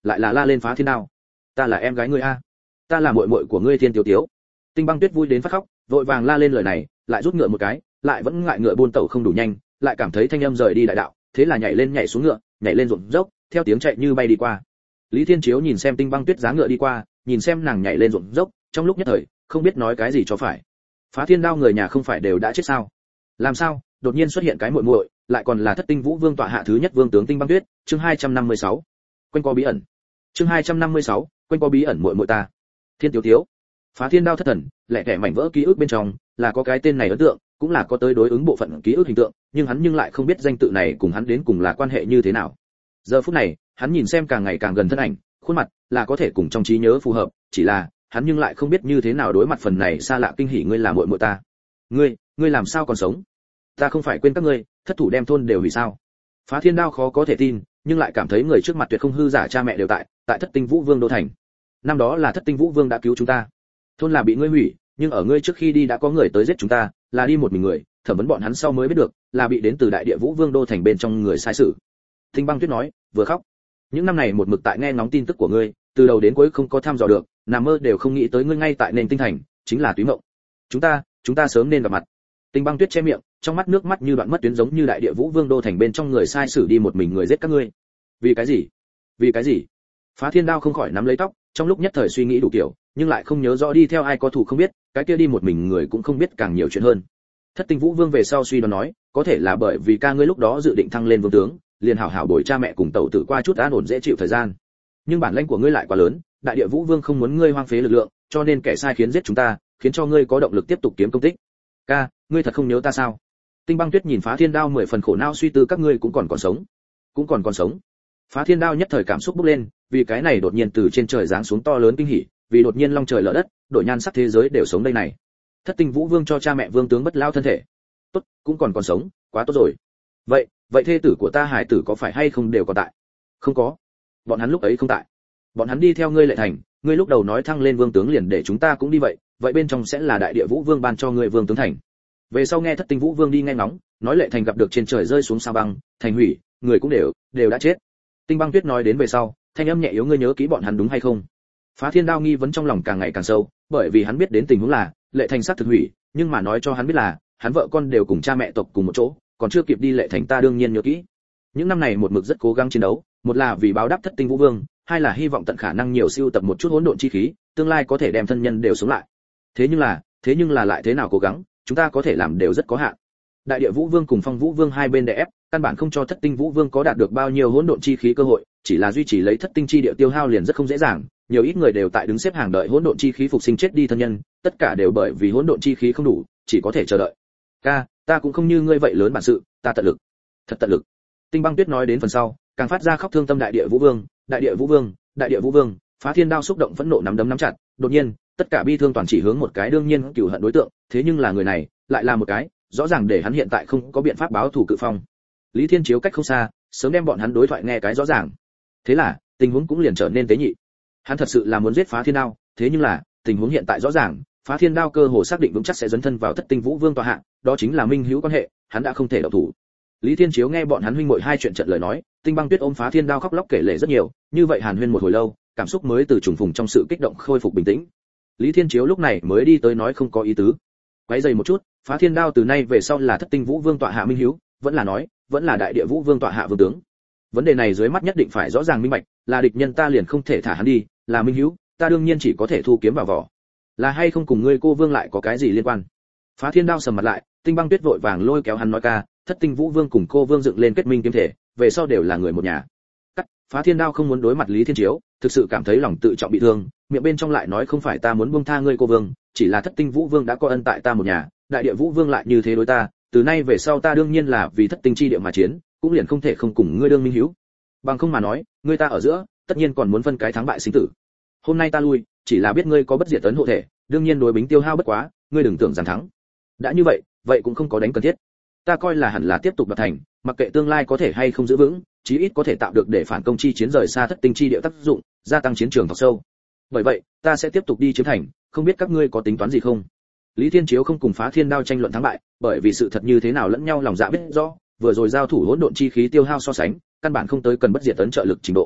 lại là la lên Phá Thiên Đao. Ta là em gái ngươi a, ta là muội muội của ngươi Thiên Tiểu Tiếu. Tinh Băng Tuyết vui đến phát khóc, vội vàng la lên lời này, lại rút ngựa một cái, lại vẫn ngại ngựa buôn tẩu không đủ nhanh, lại cảm thấy thanh âm rời đi đại đạo, thế là nhảy lên nhảy xuống ngựa, nhảy lên ruộng dốc, theo tiếng chạy như bay đi qua. Lý Thiên Chiếu nhìn xem Tinh Băng Tuyết giá ngựa đi qua, nhìn xem nàng nhảy lên ruộng dốc, trong lúc nhất thời, không biết nói cái gì cho phải. Phá Thiên Đao người nhà không phải đều đã chết sao? Làm sao, đột nhiên xuất hiện cái muội muội, lại còn là Thất Tinh Vũ Vương tọa hạ thứ nhất vương tướng Tinh Băng Tuyết, chương hai trăm năm mươi sáu. Quanh co bí ẩn. Chương hai trăm năm mươi sáu, quanh co bí ẩn muội muội ta. Thiên Tiểu Tiếu. Phá Thiên Đao thất thần, lẻ tẻ mảnh vỡ ký ức bên trong, là có cái tên này ấn tượng, cũng là có tới đối ứng bộ phận ký ức hình tượng, nhưng hắn nhưng lại không biết danh tự này cùng hắn đến cùng là quan hệ như thế nào. Giờ phút này, hắn nhìn xem càng ngày càng gần thân ảnh, khuôn mặt là có thể cùng trong trí nhớ phù hợp, chỉ là hắn nhưng lại không biết như thế nào đối mặt phần này xa lạ kinh hỉ. Ngươi là muội muội ta. Ngươi, ngươi làm sao còn sống? Ta không phải quên các ngươi, thất thủ đem thôn đều hủy sao? Phá Thiên Đao khó có thể tin, nhưng lại cảm thấy người trước mặt tuyệt không hư giả, cha mẹ đều tại, tại Thất Tinh Vũ Vương đô thành. Năm đó là Thất Tinh Vũ Vương đã cứu chúng ta. Thôn là bị ngươi hủy, nhưng ở ngươi trước khi đi đã có người tới giết chúng ta, là đi một mình người, thẩm vấn bọn hắn sau mới biết được, là bị đến từ Đại Địa Vũ Vương đô thành bên trong người sai sự. Tinh Băng Tuyết nói, vừa khóc. Những năm này một mực tại nghe ngóng tin tức của ngươi, từ đầu đến cuối không có tham dò được, nằm mơ đều không nghĩ tới ngươi ngay tại nền tinh thành, chính là Túy Mộng. Chúng ta, chúng ta sớm nên gặp mặt. Tinh Băng Tuyết che miệng, trong mắt nước mắt như đoạn mất tuyến, giống như Đại Địa Vũ Vương đô thành bên trong người sai sử đi một mình người giết các ngươi. Vì cái gì? Vì cái gì? Phá Thiên Đao không khỏi nắm lấy tóc, trong lúc nhất thời suy nghĩ đủ kiểu, nhưng lại không nhớ rõ đi theo ai có thủ không biết, cái kia đi một mình người cũng không biết càng nhiều chuyện hơn. Thất Tinh Vũ Vương về sau suy đoán nói, có thể là bởi vì ca ngươi lúc đó dự định thăng lên vương tướng, liền hảo hảo bồi cha mẹ cùng tẩu tử qua chút an ổn dễ chịu thời gian. Nhưng bản lãnh của ngươi lại quá lớn, Đại Địa Vũ Vương không muốn ngươi hoang phế lực lượng, cho nên kẻ sai khiến giết chúng ta, khiến cho ngươi có động lực tiếp tục kiếm công tích. Ca, ngươi thật không nhớ ta sao? Tinh Băng Tuyết nhìn Phá Thiên Đao mười phần khổ não suy tư, các ngươi cũng còn còn sống, cũng còn còn sống. Phá Thiên Đao nhất thời cảm xúc bốc lên, vì cái này đột nhiên từ trên trời giáng xuống to lớn kinh hỉ, vì đột nhiên long trời lở đất, đổi nhan sắc thế giới đều sống đây này. Thất Tinh Vũ Vương cho cha mẹ vương tướng bất lao thân thể. Tốt, cũng còn còn sống, quá tốt rồi. Vậy, vậy thê tử của ta hải tử có phải hay không đều còn tại? Không có. Bọn hắn lúc ấy không tại. Bọn hắn đi theo ngươi Lệ Thành, ngươi lúc đầu nói thăng lên vương tướng liền để chúng ta cũng đi vậy, vậy bên trong sẽ là Đại Địa Vũ Vương ban cho ngươi vương tướng thành. Về sau nghe Thất Tinh Vũ Vương đi nghe ngóng, nói Lệ Thành gặp được trên trời rơi xuống sao băng, thành hủy, người cũng đều đều đã chết. Tinh Băng Tuyết nói đến về sau, thanh âm nhẹ yếu, ngươi nhớ kỹ bọn hắn đúng hay không? Phá Thiên Đao nghi vấn trong lòng càng ngày càng sâu, bởi vì hắn biết đến tình huống là Lệ Thành xác thực hủy, nhưng mà nói cho hắn biết là hắn vợ con đều cùng cha mẹ tộc cùng một chỗ, còn chưa kịp đi Lệ Thành, ta đương nhiên nhớ kỹ. Những năm này một mực rất cố gắng chiến đấu, một là vì báo đáp Thất Tinh Vũ Vương, hai là hy vọng tận khả năng nhiều siêu tập một chút hỗn độn chi khí, tương lai có thể đem thân nhân đều sống lại. Thế nhưng là, thế nhưng là lại thế nào cố gắng, chúng ta có thể làm đều rất có hạn. Đại Địa Vũ Vương cùng Phong Vũ Vương hai bên đè ép, căn bản không cho Thất Tinh Vũ Vương có đạt được bao nhiêu hỗn độn chi khí cơ hội, chỉ là duy trì lấy Thất Tinh chi địa tiêu hao liền rất không dễ dàng, nhiều ít người đều tại đứng xếp hàng đợi hỗn độn chi khí phục sinh chết đi thân nhân, tất cả đều bởi vì hỗn độn chi khí không đủ, chỉ có thể chờ đợi. Ca, ta cũng không như ngươi vậy lớn bản sự, ta tận lực, thật tận lực. Tinh Băng Tuyết nói đến phần sau, càng phát ra khóc thương tâm. Đại Địa Vũ Vương, Đại Địa Vũ Vương, Đại Địa Vũ Vương. Phá Thiên Đao xúc động phẫn nộ nắm đấm nắm chặt, đột nhiên, tất cả bi thương toàn chỉ hướng một cái đương nhiên cừu hận đối tượng, thế nhưng là người này, lại là một cái, rõ ràng để hắn hiện tại không có biện pháp báo thù Cự Phong. Lý Thiên Chiếu cách không xa, sớm đem bọn hắn đối thoại nghe cái rõ ràng. Thế là, tình huống cũng liền trở nên tế nhị. Hắn thật sự là muốn giết Phá Thiên Đao, thế nhưng là, tình huống hiện tại rõ ràng, Phá Thiên Đao cơ hồ xác định vững chắc sẽ dấn thân vào Thất Tinh Vũ Vương tọa hạ, đó chính là minh hữu quan hệ, hắn đã không thể động thủ. Lý Thiên Chiếu nghe bọn hắn huynh muội hai chuyện trận lời nói, Tinh Băng Tuyết ôm Phá Thiên Đao khóc lóc kể lể rất nhiều, như vậy hàn huyên một hồi lâu, cảm xúc mới từ trùng phùng trong sự kích động khôi phục bình tĩnh. Lý Thiên Chiếu lúc này mới đi tới nói không có ý tứ. Quấy rầy một chút, Phá Thiên Đao từ nay về sau là Thất Tinh Vũ Vương tọa hạ minh hữu, vẫn là nói, vẫn là Đại Địa Vũ Vương tọa hạ vương tướng. Vấn đề này dưới mắt nhất định phải rõ ràng minh bạch, là địch nhân ta liền không thể thả hắn đi, là minh hữu, ta đương nhiên chỉ có thể thu kiếm vào vỏ. Là hay không cùng ngươi cô Vương lại có cái gì liên quan? Phá Thiên Đao sầm mặt lại, Tinh Băng Tuyết vội vàng lôi kéo hắn nói, ca, Thất Tinh Vũ Vương cùng cô Vương dựng lên kết minh kiếm thể, về sau đều là người một nhà. Cắt, Phá Thiên Đao không muốn đối mặt Lý Thiên Chiếu, thực sự cảm thấy lòng tự trọng bị thương, miệng bên trong lại nói không phải ta muốn buông tha ngươi cô Vương, chỉ là Thất Tinh Vũ Vương đã có ân tại ta một nhà, Đại Địa Vũ Vương lại như thế đối ta, từ nay về sau ta đương nhiên là vì Thất Tinh chi địa mà chiến, cũng liền không thể không cùng ngươi đương minh hữu. Bằng không mà nói, ngươi ta ở giữa, tất nhiên còn muốn phân cái thắng bại sinh tử. Hôm nay ta lui, chỉ là biết ngươi có bất diệt tấn hộ thể, đương nhiên đối bính tiêu hao bất quá, ngươi đừng tưởng rằng thắng. Đã như vậy, vậy cũng không có đánh cần thiết. Ta coi là hẳn là tiếp tục đạt thành, mặc kệ tương lai có thể hay không giữ vững, chí ít có thể tạo được để phản công chi chiến rời xa Thất Tinh chi địa tác dụng, gia tăng chiến trường thọc sâu. Bởi vậy, ta sẽ tiếp tục đi chiếm thành, không biết các ngươi có tính toán gì không? Lý Thiên Chiếu không cùng Phá Thiên Đao tranh luận thắng bại, bởi vì sự thật như thế nào lẫn nhau lòng dạ biết rõ, vừa rồi giao thủ hỗn độn chi khí tiêu hao so sánh, căn bản không tới cần bất diệt tấn trợ lực trình độ.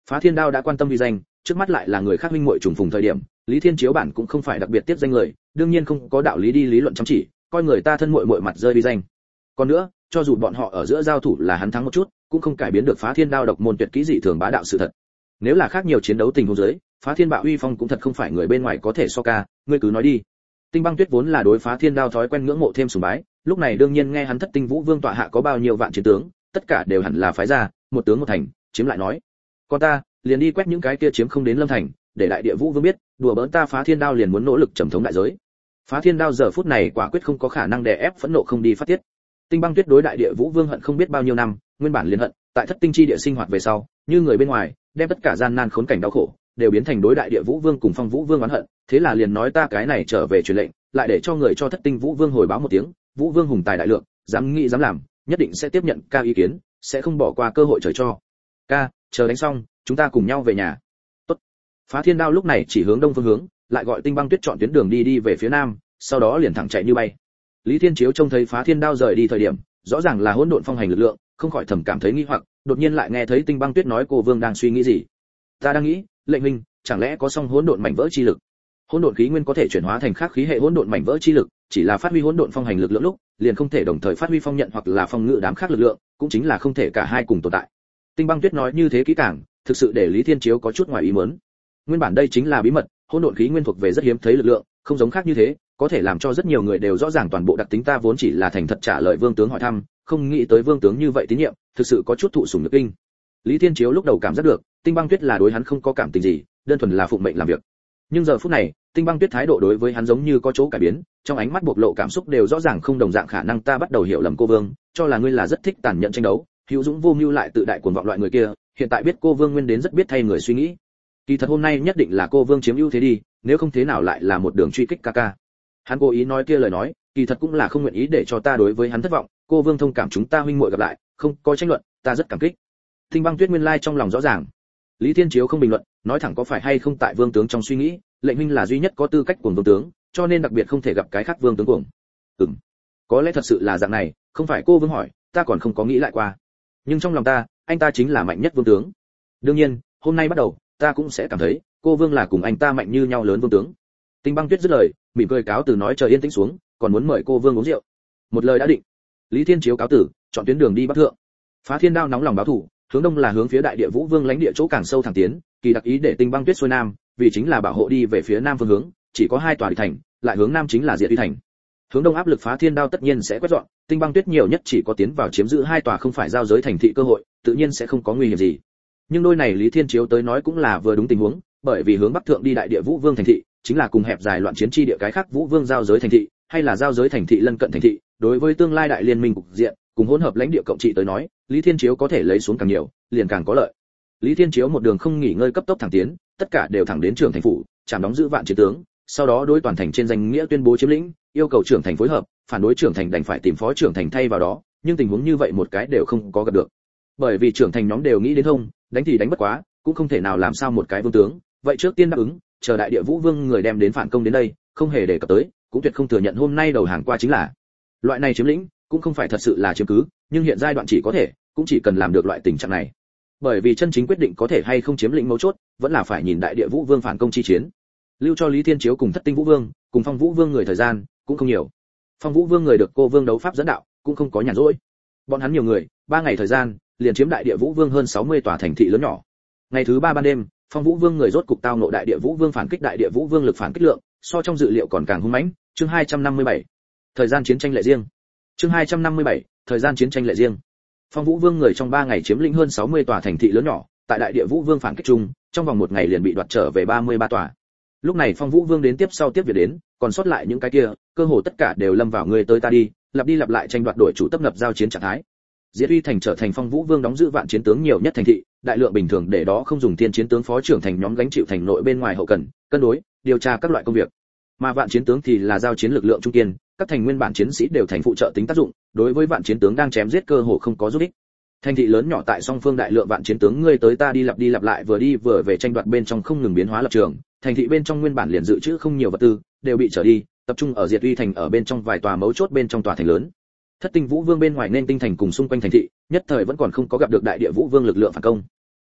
Phá Thiên Đao đã quan tâm uy danh, trước mắt lại là người khác huynh muội trùng phùng thời điểm, Lý Thiên Chiếu bản cũng không phải đặc biệt tiếp danh người, đương nhiên không có đạo lý đi lý luận chăm chỉ, coi người ta thân muội muội mặt rơi uy danh. Còn nữa, cho dù bọn họ ở giữa giao thủ là hắn thắng một chút, cũng không cải biến được Phá Thiên Đao độc môn tuyệt kỹ dị thường bá đạo sự thật. Nếu là khác nhiều chiến đấu tình huống dưới, Phá Thiên Bạo uy phong cũng thật không phải người bên ngoài có thể so ca, ngươi cứ nói đi. Tinh Băng Tuyết vốn là đối Phá Thiên Đao thói quen ngưỡng mộ thêm sùng bái, lúc này đương nhiên nghe hắn Thất Tinh Vũ Vương tọa hạ có bao nhiêu vạn chiến tướng, tất cả đều hẳn là phái ra, một tướng một thành, chiếm lại nói. Còn ta, liền đi quét những cái kia chiếm không đến Lâm Thành, để đại địa Vũ Vương biết, đùa bỡn ta Phá Thiên Đao liền muốn nỗ lực trầm thống đại giới. Phá Thiên Đao giờ phút này quả quyết không có khả năng đè ép phẫn nộ không đi phát tiết. Tinh Băng Tuyết đối đại địa Vũ Vương hận không biết bao nhiêu năm, nguyên bản liền hận, tại Thất Tinh chi địa sinh hoạt về sau, như người bên ngoài, đem tất cả gian nan khốn cảnh đau khổ đều biến thành đối đại địa Vũ Vương cùng Phong Vũ Vương oán hận, thế là liền nói ta cái này trở về truyền lệnh, lại để cho người cho Thất Tinh Vũ Vương hồi báo một tiếng, Vũ Vương hùng tài đại lượng, dám nghĩ dám làm, nhất định sẽ tiếp nhận ca ý kiến, sẽ không bỏ qua cơ hội trời cho. Ca, chờ đánh xong, chúng ta cùng nhau về nhà. Tốt. Phá Thiên Đao lúc này chỉ hướng đông phương hướng, lại gọi Tinh Băng Tuyết chọn tuyến đường đi đi về phía nam, sau đó liền thẳng chạy như bay. Lý Thiên Chiếu trông thấy Phá Thiên Đao rời đi thời điểm, rõ ràng là hỗn độn phong hành lực lượng, không khỏi thầm cảm thấy nghi hoặc, đột nhiên lại nghe thấy Tinh Băng Tuyết nói cô Vương đang suy nghĩ gì. Ta đang nghĩ, lệnh huynh, chẳng lẽ có song hỗn độn mảnh vỡ chi lực? Hỗn độn khí nguyên có thể chuyển hóa thành khác khí hệ hỗn độn mảnh vỡ chi lực, chỉ là phát huy hỗn độn phong hành lực lượng lúc, liền không thể đồng thời phát huy phong nhận hoặc là phong ngự đám khác lực lượng, cũng chính là không thể cả hai cùng tồn tại. Tinh Băng Tuyết nói như thế kỹ càng, thực sự để Lý Thiên Chiếu có chút ngoài ý muốn. Nguyên bản đây chính là bí mật, hỗn độn khí nguyên thuộc về rất hiếm thấy lực lượng, không giống khác như thế, có thể làm cho rất nhiều người đều rõ ràng toàn bộ đặc tính. Ta vốn chỉ là thành thật trả lời Vương tướng hỏi thăm, không nghĩ tới Vương tướng như vậy tín nhiệm, thực sự có chút thụ sủng nhược kinh. Lý Thiên Chiếu lúc đầu cảm giác được, Tinh Băng Tuyết là đối hắn không có cảm tình gì, đơn thuần là phụng mệnh làm việc. Nhưng giờ phút này, Tinh Băng Tuyết thái độ đối với hắn giống như có chỗ cải biến, trong ánh mắt bộc lộ cảm xúc đều rõ ràng không đồng dạng. Khả năng ta bắt đầu hiểu lầm cô Vương, cho là ngươi là rất thích tàn nhẫn tranh đấu, hữu dũng vô mưu lại tự đại cuồng vọng loại người kia, hiện tại biết cô Vương nguyên đến rất biết thay người suy nghĩ. Kỳ thật hôm nay nhất định là cô Vương chiếm ưu thế đi, nếu không thế nào lại là một đường truy kích ca ca. Hắn cố ý nói kia lời nói, kỳ thật cũng là không nguyện ý để cho ta đối với hắn thất vọng, cô Vương thông cảm chúng ta huynh muội gặp lại, không có tranh luận, ta rất cảm kích. Tinh Băng Tuyết nguyên lai trong lòng rõ ràng. Lý Thiên Chiếu không bình luận, nói thẳng có phải hay không tại Vương tướng trong suy nghĩ, lệnh huynh là duy nhất có tư cách cuồng Vương tướng, cho nên đặc biệt không thể gặp cái khác Vương tướng cuồng. Ừm, có lẽ thật sự là dạng này, không phải cô Vương hỏi, ta còn không có nghĩ lại qua. Nhưng trong lòng ta, anh ta chính là mạnh nhất Vương tướng. Đương nhiên, hôm nay bắt đầu, ta cũng sẽ cảm thấy, cô Vương là cùng anh ta mạnh như nhau lớn Vương tướng. Tinh Băng Tuyết dứt lời, mỉm cười cáo từ nói chờ yên tĩnh xuống, còn muốn mời cô Vương uống rượu. Một lời đã định. Lý Thiên Chiếu cáo tử, chọn tuyến đường đi bắc thượng. Phá Thiên Đao nóng lòng báo thù, hướng đông là hướng phía đại địa Vũ Vương lãnh địa chỗ càng sâu thẳng tiến, kỳ đặc ý để Tinh Băng Tuyết xuôi nam, vì chính là bảo hộ đi về phía nam phương hướng, chỉ có hai tòa địch thành, lại hướng nam chính là Diệt Uy thành. Hướng đông áp lực Phá Thiên Đao tất nhiên sẽ quét dọn, Tinh Băng Tuyết nhiều nhất chỉ có tiến vào chiếm giữ hai tòa không phải giao giới thành thị cơ hội, tự nhiên sẽ không có nguy hiểm gì. Nhưng đôi này Lý Thiên Chiếu tới nói cũng là vừa đúng tình huống, bởi vì hướng bắc thượng đi đại địa Vũ Vương thành thị, chính là cùng hẹp dài loạn chiến chi địa cái khác Vũ Vương giao giới thành thị, hay là giao giới thành thị lân cận thành thị, đối với tương lai đại liên minh cục diện, cùng hỗn hợp lãnh địa cộng trị tới nói, Lý Thiên Chiếu có thể lấy xuống càng nhiều, liền càng có lợi. Lý Thiên Chiếu một đường không nghỉ ngơi cấp tốc thẳng tiến, tất cả đều thẳng đến trưởng thành phủ, chạm đóng giữ vạn chiến tướng, sau đó đối toàn thành trên danh nghĩa tuyên bố chiếm lĩnh, yêu cầu trưởng thành phối hợp, phản đối trưởng thành đành phải tìm phó trưởng thành thay vào đó, nhưng tình huống như vậy một cái đều không có gặp được. Bởi vì trưởng thành nhóm đều nghĩ đến thông, đánh thì đánh bất quá, cũng không thể nào làm sao một cái vương tướng, vậy trước tiên đáp ứng, chờ đại địa Vũ Vương người đem đến phản công đến đây, không hề đề cập tới, cũng tuyệt không thừa nhận hôm nay đầu hàng qua chính là. Loại này chiếm lĩnh, cũng không phải thật sự là chiếm cứ, nhưng hiện giai đoạn chỉ có thể, cũng chỉ cần làm được loại tình trạng này. Bởi vì chân chính quyết định có thể hay không chiếm lĩnh mấu chốt, vẫn là phải nhìn đại địa Vũ Vương phản công chi chiến. Lưu cho Lý Thiên Chiếu cùng Thất Tinh Vũ Vương, cùng Phong Vũ Vương người thời gian cũng không nhiều. Phong Vũ Vương người được cô Vương đấu pháp dẫn đạo, cũng không có nhàn rỗi. Bọn hắn nhiều người, ba ngày thời gian, liền chiếm đại địa Vũ Vương hơn sáu mươi tòa thành thị lớn nhỏ. Ngày thứ ba ban đêm, Phong Vũ Vương người rốt cục tao ngộ đại địa Vũ Vương phản kích, đại địa Vũ Vương lực phản kích lượng, so trong dự liệu còn càng hung mãnh. Chương hai trăm năm mươi bảy, thời gian chiến tranh lệ riêng. Chương hai trăm năm mươi bảy, thời gian chiến tranh lệ riêng. Phong Vũ Vương người trong ba ngày chiếm lĩnh hơn sáu mươi tòa thành thị lớn nhỏ, tại đại địa Vũ Vương phản kích chung, trong vòng một ngày liền bị đoạt trở về ba mươi ba tòa. Lúc này Phong Vũ Vương đến tiếp sau tiếp việc đến, còn sót lại những cái kia, cơ hồ tất cả đều lâm vào người tới ta đi, lặp đi lặp lại tranh đoạt đổi chủ tấp nập giao chiến trạng thái. Diệt Uy thành trở thành Phong Vũ Vương đóng giữ vạn chiến tướng nhiều nhất thành thị, đại lượng bình thường để đó không dùng tiên chiến tướng phó trưởng thành nhóm gánh chịu thành nội bên ngoài hậu cần, cân đối, điều tra các loại công việc. Mà vạn chiến tướng thì là giao chiến lực lượng trung kiên, các thành nguyên bản chiến sĩ đều thành phụ trợ tính tác dụng, đối với vạn chiến tướng đang chém giết cơ hồ không có giúp ích. Thành thị lớn nhỏ tại song phương đại lượng vạn chiến tướng ngươi tới ta đi lặp đi lặp lại vừa đi vừa về tranh đoạt bên trong không ngừng biến hóa lập trường, thành thị bên trong nguyên bản liền dự trữ không nhiều vật tư, đều bị trở đi, tập trung ở Diệt Uy thành ở bên trong vài tòa mấu chốt bên trong tòa thành lớn. Thất Tinh Vũ Vương bên ngoài nên tinh thành cùng xung quanh thành thị, nhất thời vẫn còn không có gặp được đại địa Vũ Vương lực lượng phản công.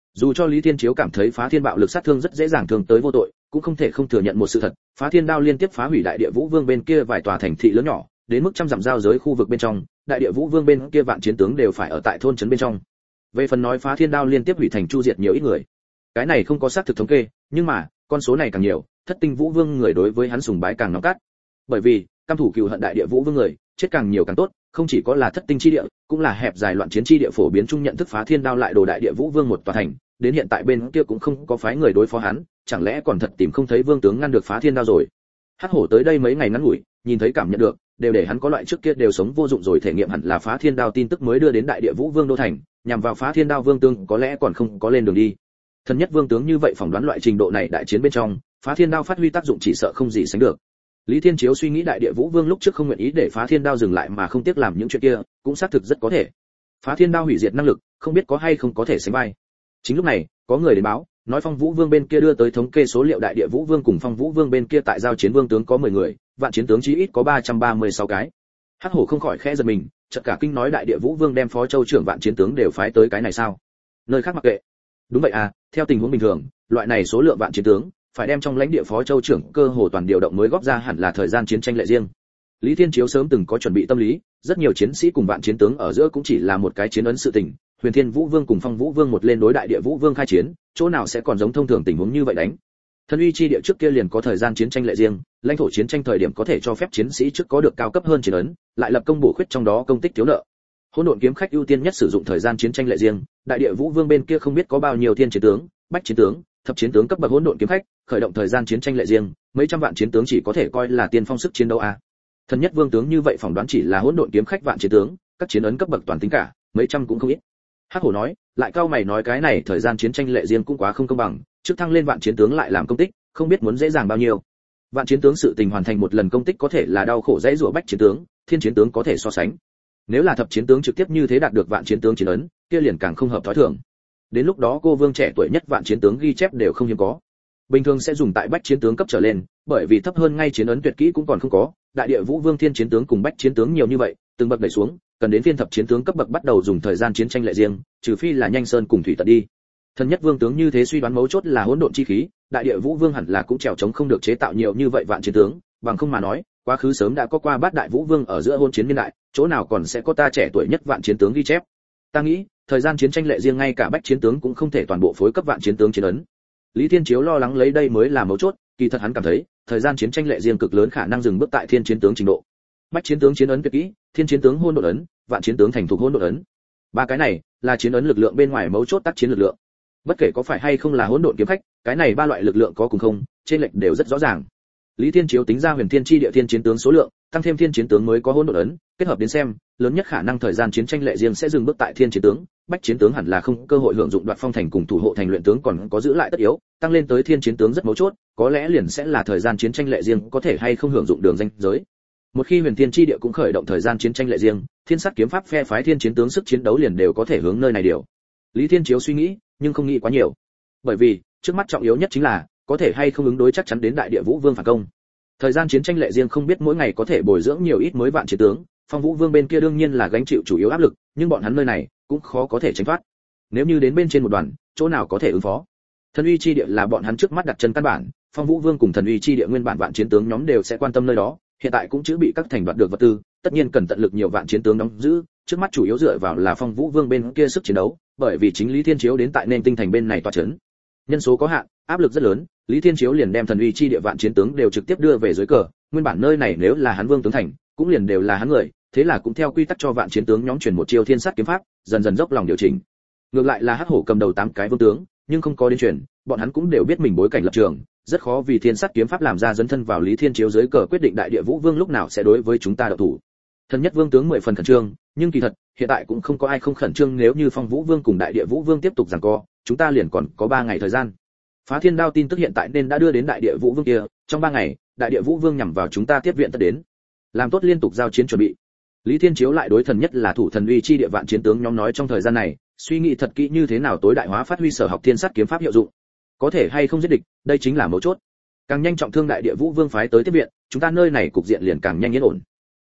Dù cho Lý Thiên Chiếu cảm thấy phá thiên bạo lực sát thương rất dễ dàng thương tới vô tội, cũng không thể không thừa nhận một sự thật, phá thiên đao liên tiếp phá hủy đại địa vũ vương bên kia vài tòa thành thị lớn nhỏ, đến mức trăm dặm giao giới khu vực bên trong, đại địa vũ vương bên kia vạn chiến tướng đều phải ở tại thôn trấn bên trong. Về phần nói phá thiên đao liên tiếp hủy thành chu diệt nhiều ít người, cái này không có xác thực thống kê, nhưng mà con số này càng nhiều, thất tinh vũ vương người đối với hắn sùng bái càng nóng cát. Bởi vì căm thủ cừu hận đại địa vũ vương người chết càng nhiều càng tốt, không chỉ có là thất tinh chi địa, cũng là hẹp dài loạn chiến chi địa phổ biến chung nhận thức phá thiên đao lại đồ đại địa vũ vương một tòa thành, đến hiện tại bên kia cũng không có phái người đối phó hắn, chẳng lẽ còn thật tìm không thấy vương tướng ngăn được phá thiên đao rồi. Hắc hổ tới đây mấy ngày ngắn ngủi, nhìn thấy cảm nhận được, đều để hắn có loại trước kia đều sống vô dụng rồi thể nghiệm hẳn là phá thiên đao tin tức mới đưa đến đại địa vũ vương đô thành, nhằm vào phá thiên đao vương tướng có lẽ còn không có lên đường đi. Thần nhất vương tướng như vậy phỏng đoán loại trình độ này đại chiến bên trong, phá thiên đao phát huy tác dụng chỉ sợ không gì sánh được. Lý Thiên Chiếu suy nghĩ đại địa vũ vương lúc trước không nguyện ý để phá thiên đao dừng lại mà không tiếc làm những chuyện kia, cũng xác thực rất có thể. Phá thiên đao hủy diệt năng lực, không biết có hay không có thể sánh vai. Chính lúc này, có người đến báo, nói Phong Vũ Vương bên kia đưa tới thống kê số liệu đại địa vũ vương cùng Phong Vũ Vương bên kia tại giao chiến vương tướng có mười người, vạn chiến tướng chí ít có ba trăm ba mươi sáu cái. Hắc hổ không khỏi khẽ giật mình, chợt cả kinh nói đại địa vũ vương đem phó châu trưởng vạn chiến tướng đều phái tới cái này sao? Nơi khác mặc kệ. Đúng vậy à, theo tình huống bình thường, loại này số lượng vạn chiến tướng phải đem trong lãnh địa phó châu trưởng cơ hồ toàn điều động mới góp ra hẳn là thời gian chiến tranh lệ riêng. Lý Thiên Chiếu sớm từng có chuẩn bị tâm lý, rất nhiều chiến sĩ cùng vạn chiến tướng ở giữa cũng chỉ là một cái chiến ấn sự tình, Huyền Thiên Vũ Vương cùng Phong Vũ Vương một lên đối đại địa Vũ Vương khai chiến, chỗ nào sẽ còn giống thông thường tình huống như vậy đánh. Thân uy chi địa trước kia liền có thời gian chiến tranh lệ riêng, lãnh thổ chiến tranh thời điểm có thể cho phép chiến sĩ trước có được cao cấp hơn chiến ấn, lại lập công bổ khuyết trong đó công tích thiếu nợ. Hỗn độn kiếm khách ưu tiên nhất sử dụng thời gian chiến tranh lệ riêng, đại địa Vũ Vương bên kia không biết có bao nhiêu thiên chiến tướng, bách chiến tướng, thập chiến tướng cấp bậc hỗn độn kiếm khách, khởi động thời gian chiến tranh lệ riêng, mấy trăm vạn chiến tướng chỉ có thể coi là tiên phong sức chiến đấu a. Thần nhất vương tướng như vậy phỏng đoán chỉ là hỗn độn kiếm khách vạn chiến tướng, các chiến ấn cấp bậc toàn tính cả, mấy trăm cũng không ít. Hắc hổ nói, lại cao mày nói cái này thời gian chiến tranh lệ riêng cũng quá không công bằng, trước thăng lên vạn chiến tướng lại làm công tích, không biết muốn dễ dàng bao nhiêu. Vạn chiến tướng sự tình hoàn thành một lần công tích có thể là đau khổ dễ rủa bách chiến tướng, thiên chiến tướng có thể so sánh. Nếu là thập chiến tướng trực tiếp như thế đạt được vạn chiến tướng chiến ấn, kia liền càng không hợp thói thường. Đến lúc đó cô vương trẻ tuổi nhất vạn chiến tướng ghi chép đều không hiếm có. Bình thường sẽ dùng tại bách chiến tướng cấp trở lên, bởi vì thấp hơn ngay chiến ấn tuyệt kỹ cũng còn không có, đại địa vũ vương thiên chiến tướng cùng bách chiến tướng nhiều như vậy, từng bậc đẩy xuống, cần đến phiên thập chiến tướng cấp bậc bắt đầu dùng thời gian chiến tranh lệ riêng, trừ phi là nhanh sơn cùng thủy tận đi. Thần nhất vương tướng như thế suy đoán mấu chốt là hỗn độn chi khí, đại địa vũ vương hẳn là cũng trèo chống không được chế tạo nhiều như vậy vạn chiến tướng, bằng không mà nói, quá khứ sớm đã có qua bát đại vũ vương ở giữa hôn chiến niên đại, chỗ nào còn sẽ có ta trẻ tuổi nhất vạn chiến tướng ghi chép. Ta nghĩ, thời gian chiến tranh lệ riêng ngay cả bách chiến tướng cũng không thể toàn bộ phối cấp vạn chiến tướng chiến ấn. Lý Thiên Chiếu lo lắng lấy đây mới là mấu chốt, kỳ thật hắn cảm thấy, thời gian chiến tranh lệ riêng cực lớn khả năng dừng bước tại thiên chiến tướng trình độ. Bách chiến tướng chiến ấn tuyệt kỹ, thiên chiến tướng hôn độn ấn, vạn chiến tướng thành thục hôn độn ấn. Ba cái này là chiến ấn lực lượng bên ngoài mấu chốt tác chiến lực lượng. Bất kể có phải hay không là hỗn độn kiếm khách, cái này ba loại lực lượng có cùng không, trên lệch đều rất rõ ràng. Lý Thiên Chiếu tính ra huyền thiên chi địa thiên chiến tướng số lượng, tăng thêm thiên chiến tướng mới có hỗn độn ấn, kết hợp đến xem, lớn nhất khả năng thời gian chiến tranh lệ riêng sẽ dừng bước tại thiên chiến tướng, bách chiến tướng hẳn là không cơ hội hưởng dụng đoạt phong thành cùng thủ hộ thành luyện tướng còn có giữ lại tất yếu, tăng lên tới thiên chiến tướng rất mấu chốt, có lẽ liền sẽ là thời gian chiến tranh lệ riêng có thể hay không hưởng dụng đường danh giới. Một khi huyền thiên chi địa cũng khởi động thời gian chiến tranh lệ riêng, thiên sát kiếm pháp phe phái thiên chiến tướng sức chiến đấu liền đều có thể hướng nơi này điều. Lý Thiên Chiếu suy nghĩ, nhưng không nghĩ quá nhiều, bởi vì trước mắt trọng yếu nhất chính là có thể hay không ứng đối chắc chắn đến đại địa vũ vương phản công. Thời gian chiến tranh lệ riêng không biết mỗi ngày có thể bồi dưỡng nhiều ít mới vạn chiến tướng, Phong Vũ Vương bên kia đương nhiên là gánh chịu chủ yếu áp lực, nhưng bọn hắn nơi này cũng khó có thể tránh thoát. Nếu như đến bên trên một đoàn, chỗ nào có thể ứng phó? Thần uy chi địa là bọn hắn trước mắt đặt chân căn bản, Phong Vũ Vương cùng thần uy chi địa nguyên bản vạn chiến tướng nhóm đều sẽ quan tâm nơi đó, hiện tại cũng chữ bị các thành đoạt được vật tư, tất nhiên cần tận lực nhiều vạn chiến tướng đóng giữ, trước mắt chủ yếu dựa vào là Phong Vũ Vương bên kia sức chiến đấu, bởi vì chính Lý Thiên Chiếu đến tại nên tinh thành bên này tọa trấn. Nhân số có hạn, áp lực rất lớn, Lý Thiên Chiếu liền đem thần uy chi địa vạn chiến tướng đều trực tiếp đưa về dưới cờ, nguyên bản nơi này nếu là hắn vương tướng thành, cũng liền đều là hắn người, thế là cũng theo quy tắc cho vạn chiến tướng nhóm truyền một chiêu thiên sát kiếm pháp, dần dần dốc lòng điều chỉnh. Ngược lại là Hắc Hổ cầm đầu tám cái vương tướng, nhưng không có đến truyền, bọn hắn cũng đều biết mình bối cảnh lập trường, rất khó vì thiên sát kiếm pháp làm ra dấn thân vào Lý Thiên Chiếu dưới cờ quyết định đại địa vũ vương lúc nào sẽ đối với chúng ta động thủ. Thần nhất vương tướng mười phần khẩn trương, nhưng kỳ thật, hiện tại cũng không có ai không khẩn trương, nếu như Phong Vũ Vương cùng đại địa vũ vương tiếp tục giằng co, chúng ta liền còn có ba ngày thời gian. Phá Thiên Đao tin tức hiện tại nên đã đưa đến đại địa vũ vương kia, trong ba ngày, đại địa vũ vương nhằm vào chúng ta tiếp viện tất đến. Làm tốt liên tục giao chiến chuẩn bị. Lý Thiên Chiếu lại đối thần nhất là thủ thần uy chi địa vạn chiến tướng nhóm nói trong thời gian này, suy nghĩ thật kỹ như thế nào tối đại hóa phát huy sở học thiên sát kiếm pháp hiệu dụng. Có thể hay không giết địch, đây chính là mấu chốt. Càng nhanh trọng thương đại địa vũ vương phái tới tiếp viện, chúng ta nơi này cục diện liền càng nhanh yên ổn.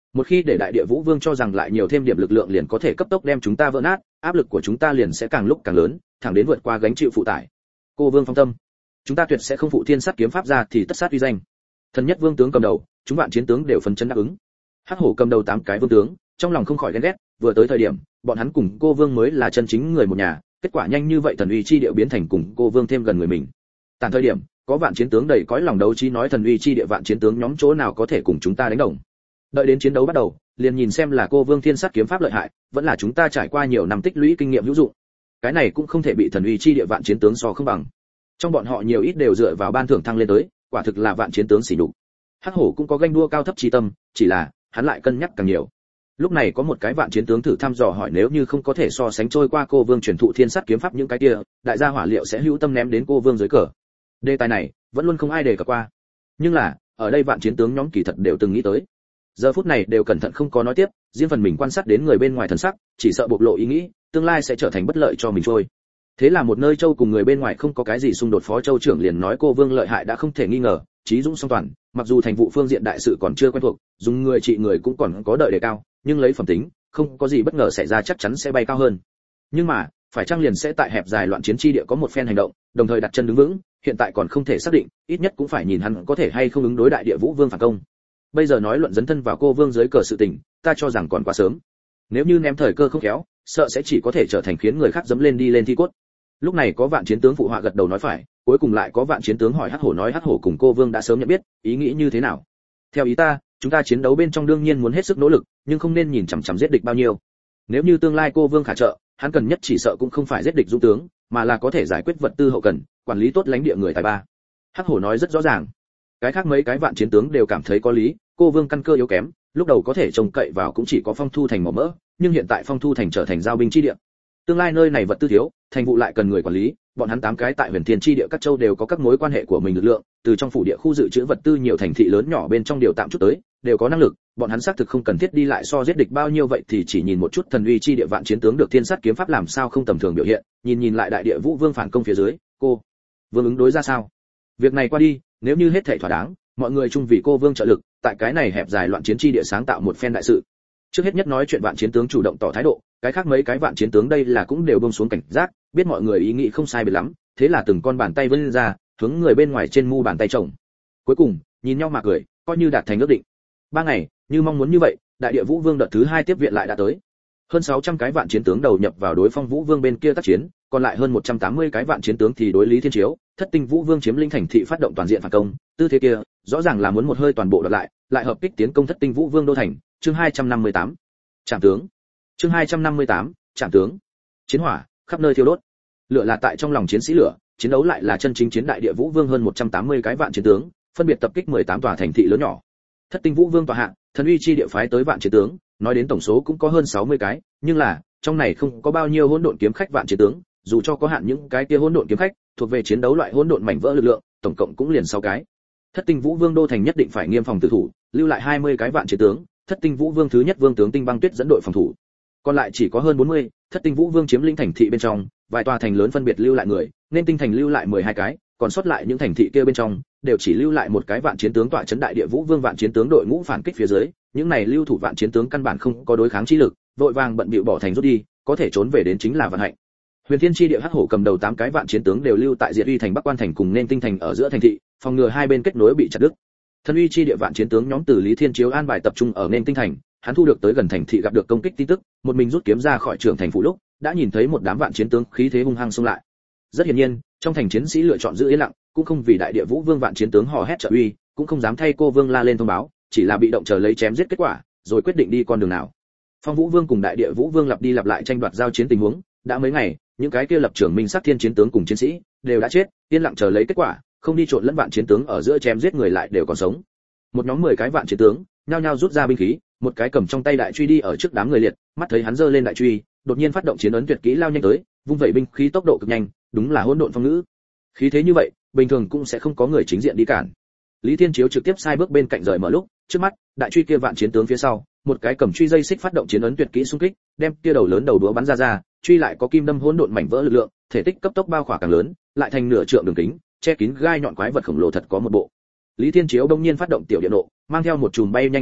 Một khi để đại địa vũ vương cho rằng lại nhiều thêm điểm lực lượng liền có thể cấp tốc đem chúng ta vỡ nát, áp lực của chúng ta liền sẽ càng lúc càng lớn, thẳng đến vượt qua gánh chịu phụ tải. Cô vương phong tâm, chúng ta tuyệt sẽ không phụ thiên sát kiếm pháp ra thì tất sát uy danh. Thần nhất vương tướng cầm đầu, chúng vạn chiến tướng đều phấn chấn đáp ứng. Hắc hổ cầm đầu tám cái vương tướng, trong lòng không khỏi ghen ghét, vừa tới thời điểm, bọn hắn cùng cô vương mới là chân chính người một nhà, kết quả nhanh như vậy thần uy chi địa biến thành cùng cô vương thêm gần người mình. Tàn thời điểm, có vạn chiến tướng đầy cõi lòng đấu trí nói thần uy chi địa vạn chiến tướng nhóm chỗ nào có thể cùng chúng ta đánh đồng. Đợi đến chiến đấu bắt đầu, liền nhìn xem là cô vương thiên sát kiếm pháp lợi hại, vẫn là chúng ta trải qua nhiều năm tích lũy kinh nghiệm hữu dụng. Cái này cũng không thể bị thần uy chi địa vạn chiến tướng so không bằng. Trong bọn họ nhiều ít đều dựa vào ban thưởng thăng lên tới, quả thực là vạn chiến tướng xỉ nhục. Hắc hổ cũng có ganh đua cao thấp chi tâm, chỉ là hắn lại cân nhắc càng nhiều. Lúc này có một cái vạn chiến tướng thử thăm dò hỏi nếu như không có thể so sánh trôi qua cô vương truyền thụ thiên sát kiếm pháp những cái kia, đại gia hỏa liệu sẽ hữu tâm ném đến cô vương dưới cờ. Đề tài này vẫn luôn không ai đề cập qua. Nhưng là, ở đây vạn chiến tướng nhóm kỳ thật đều từng nghĩ tới. Giờ phút này đều cẩn thận không có nói tiếp, riêng phần mình quan sát đến người bên ngoài thần sắc, chỉ sợ bộc lộ ý nghĩ, tương lai sẽ trở thành bất lợi cho mình trôi. Thế là một nơi châu cùng người bên ngoài không có cái gì xung đột, phó châu trưởng liền nói cô vương lợi hại đã không thể nghi ngờ, trí dũng song toàn, mặc dù thành vụ phương diện đại sự còn chưa quen thuộc, dùng người trị người cũng còn có đợi đề cao, nhưng lấy phẩm tính, không có gì bất ngờ xảy ra chắc chắn sẽ bay cao hơn. Nhưng mà, phải chăng liền sẽ tại hẹp dài loạn chiến chi địa có một phen hành động, đồng thời đặt chân đứng vững, hiện tại còn không thể xác định, ít nhất cũng phải nhìn hắn có thể hay không ứng đối đại địa vũ vương phản công. Bây giờ nói luận dấn thân vào cô vương dưới cờ sự tình, ta cho rằng còn quá sớm. Nếu như ném thời cơ không khéo, sợ sẽ chỉ có thể trở thành khiến người khác dẫm lên đi lên thi cốt. Lúc này có vạn chiến tướng phụ họa gật đầu nói phải, cuối cùng lại có vạn chiến tướng hỏi Hắc hổ nói Hắc hổ cùng cô vương đã sớm nhận biết, ý nghĩ như thế nào? Theo ý ta, chúng ta chiến đấu bên trong đương nhiên muốn hết sức nỗ lực, nhưng không nên nhìn chằm chằm giết địch bao nhiêu. Nếu như tương lai cô vương khả trợ, hắn cần nhất chỉ sợ cũng không phải giết địch dũng tướng, mà là có thể giải quyết vật tư hậu cần, quản lý tốt lãnh địa người tài ba. Hắc hổ nói rất rõ ràng. Cái khác mấy cái vạn chiến tướng đều cảm thấy có lý, cô vương căn cơ yếu kém, lúc đầu có thể trông cậy vào cũng chỉ có Phong Thu Thành mỏ mỡ, nhưng hiện tại Phong Thu Thành trở thành giao binh chi địa. Tương lai nơi này vật tư thiếu, thành vụ lại cần người quản lý, bọn hắn tám cái tại Huyền Thiên chi địa các châu đều có các mối quan hệ của mình lực lượng, từ trong phủ địa khu dự trữ vật tư nhiều thành thị lớn nhỏ bên trong điều tạm chút tới, đều có năng lực, bọn hắn xác thực không cần thiết đi lại so giết địch bao nhiêu vậy thì chỉ nhìn một chút thần uy chi địa vạn chiến tướng được thiên sát kiếm pháp làm sao không tầm thường biểu hiện, nhìn nhìn lại đại địa vũ vương phản công phía dưới, cô vương ứng đối ra sao. Việc này qua đi, nếu như hết thảy thỏa đáng, mọi người chung vì cô vương trợ lực, tại cái này hẹp dài loạn chiến chi địa sáng tạo một phen đại sự. Trước hết nhất nói chuyện vạn chiến tướng chủ động tỏ thái độ, cái khác mấy cái vạn chiến tướng đây là cũng đều buông xuống cảnh giác, biết mọi người ý nghĩ không sai biệt lắm, thế là từng con bàn tay vươn ra, hướng người bên ngoài trên mu bàn tay chồng. Cuối cùng, nhìn nhau mà cười, coi như đạt thành ước định. Ba ngày, như mong muốn như vậy, đại địa vũ vương đợt thứ hai tiếp viện lại đã tới. Hơn sáu trăm cái vạn chiến tướng đầu nhập vào đối Phong Vũ Vương bên kia tác chiến, còn lại hơn một trăm tám mươi cái vạn chiến tướng thì đối Lý Thiên Chiếu, Thất Tinh Vũ Vương chiếm lĩnh thành thị phát động toàn diện phản công, tư thế kia, rõ ràng là muốn một hơi toàn bộ đoạt lại, lại hợp kích tiến công Thất Tinh Vũ Vương đô thành, chương hai trăm năm mươi tám. Trảm tướng. Chương hai trăm năm mươi tám, Trảm tướng. Chiến hỏa, khắp nơi thiêu đốt. Lửa là tại trong lòng chiến sĩ lửa, chiến đấu lại là chân chính chiến đại địa Vũ Vương hơn một trăm tám mươi cái vạn chiến tướng, phân biệt tập kích mười tám tòa thành thị lớn nhỏ. Thất Tinh Vũ Vương tòa hạ, thần uy chi địa phái tới vạn chiến tướng, nói đến tổng số cũng có hơn sáu mươi cái, nhưng là, trong này không có bao nhiêu hỗn độn kiếm khách vạn chiến tướng, dù cho có hạn những cái kia hỗn độn kiếm khách, thuộc về chiến đấu loại hỗn độn mảnh vỡ lực lượng, tổng cộng cũng liền sáu cái. Thất Tinh Vũ Vương đô thành nhất định phải nghiêm phòng tự thủ, lưu lại hai mươi cái vạn chiến tướng, Thất Tinh Vũ Vương thứ nhất vương tướng Tinh Băng Tuyết dẫn đội phòng thủ. Còn lại chỉ có hơn bốn mươi, Thất Tinh Vũ Vương chiếm lĩnh thành thị bên trong, vài tòa thành lớn phân biệt lưu lại người, nên Tinh thành lưu lại mười hai cái, còn sót lại những thành thị kia bên trong, đều chỉ lưu lại một cái vạn chiến tướng tọa trấn đại địa Vũ Vương vạn chiến tướng đội ngũ phản kích phía dưới, những này lưu thủ vạn chiến tướng căn bản không có đối kháng chi lực, vội vàng bận bịu bỏ thành rút đi, có thể trốn về đến chính là vận hạnh. Huyền Thiên chi địa Hắc hổ cầm đầu tám cái vạn chiến tướng đều lưu tại Diệt Uy thành Bắc Quan thành cùng nên Tinh thành ở giữa thành thị, phòng ngừa hai bên kết nối bị chặt đứt. Thần Uy chi địa vạn chiến tướng nhóm từ Lý Thiên Chiếu an bài tập trung ở nên Tinh thành, hắn thu được tới gần thành thị gặp được công kích tin tức, một mình rút kiếm ra khỏi trưởng thành phủ lúc, đã nhìn thấy một đám vạn chiến tướng khí thế hung hăng xông lại. Rất hiển nhiên, trong thành chiến sĩ lựa chọn giữ yên lặng, cũng không vì đại địa Vũ Vương vạn chiến tướng hò hét trợ uy, cũng không dám thay cô vương la lên thông báo, chỉ là bị động chờ lấy chém giết kết quả, rồi quyết định đi con đường nào. Phong Vũ Vương cùng đại địa Vũ Vương lặp đi lặp lại tranh đoạt giao chiến tình huống, đã mấy ngày, những cái kia lập trường minh sắc thiên chiến tướng cùng chiến sĩ đều đã chết, yên lặng chờ lấy kết quả, không đi trộn lẫn vạn chiến tướng ở giữa chém giết người lại đều còn sống. Một nhóm mười cái vạn chiến tướng, nhao nhao rút ra binh khí, một cái cầm trong tay đại truy đi ở trước đám người liệt, mắt thấy hắn giơ lên đại truy, đột nhiên phát động chiến ấn tuyệt kỹ lao nhanh tới, vung vẩy binh khí tốc độ cực nhanh, đúng là hỗn độn phong ngữ. Khí thế như vậy, bình thường cũng sẽ không có người chính diện đi cản. Lý Thiên Chiếu trực tiếp sai bước bên cạnh rời mở lúc, trước mắt, đại truy kia vạn chiến tướng phía sau, một cái cầm truy dây xích phát động chiến ấn tuyệt kỹ xung kích, đem kia đầu lớn đầu đũa bắn ra ra, truy lại có kim đâm hỗn độn mảnh vỡ lực lượng, thể tích cấp tốc bao khỏa càng lớn, lại thành nửa trượng đường kính, che kín gai nhọn quái vật khổng lồ thật có một bộ. Lý Thiên Chiếu đông nhiên phát động tiểu điện nộ, mang theo một chùm bay nhanh đá vụn,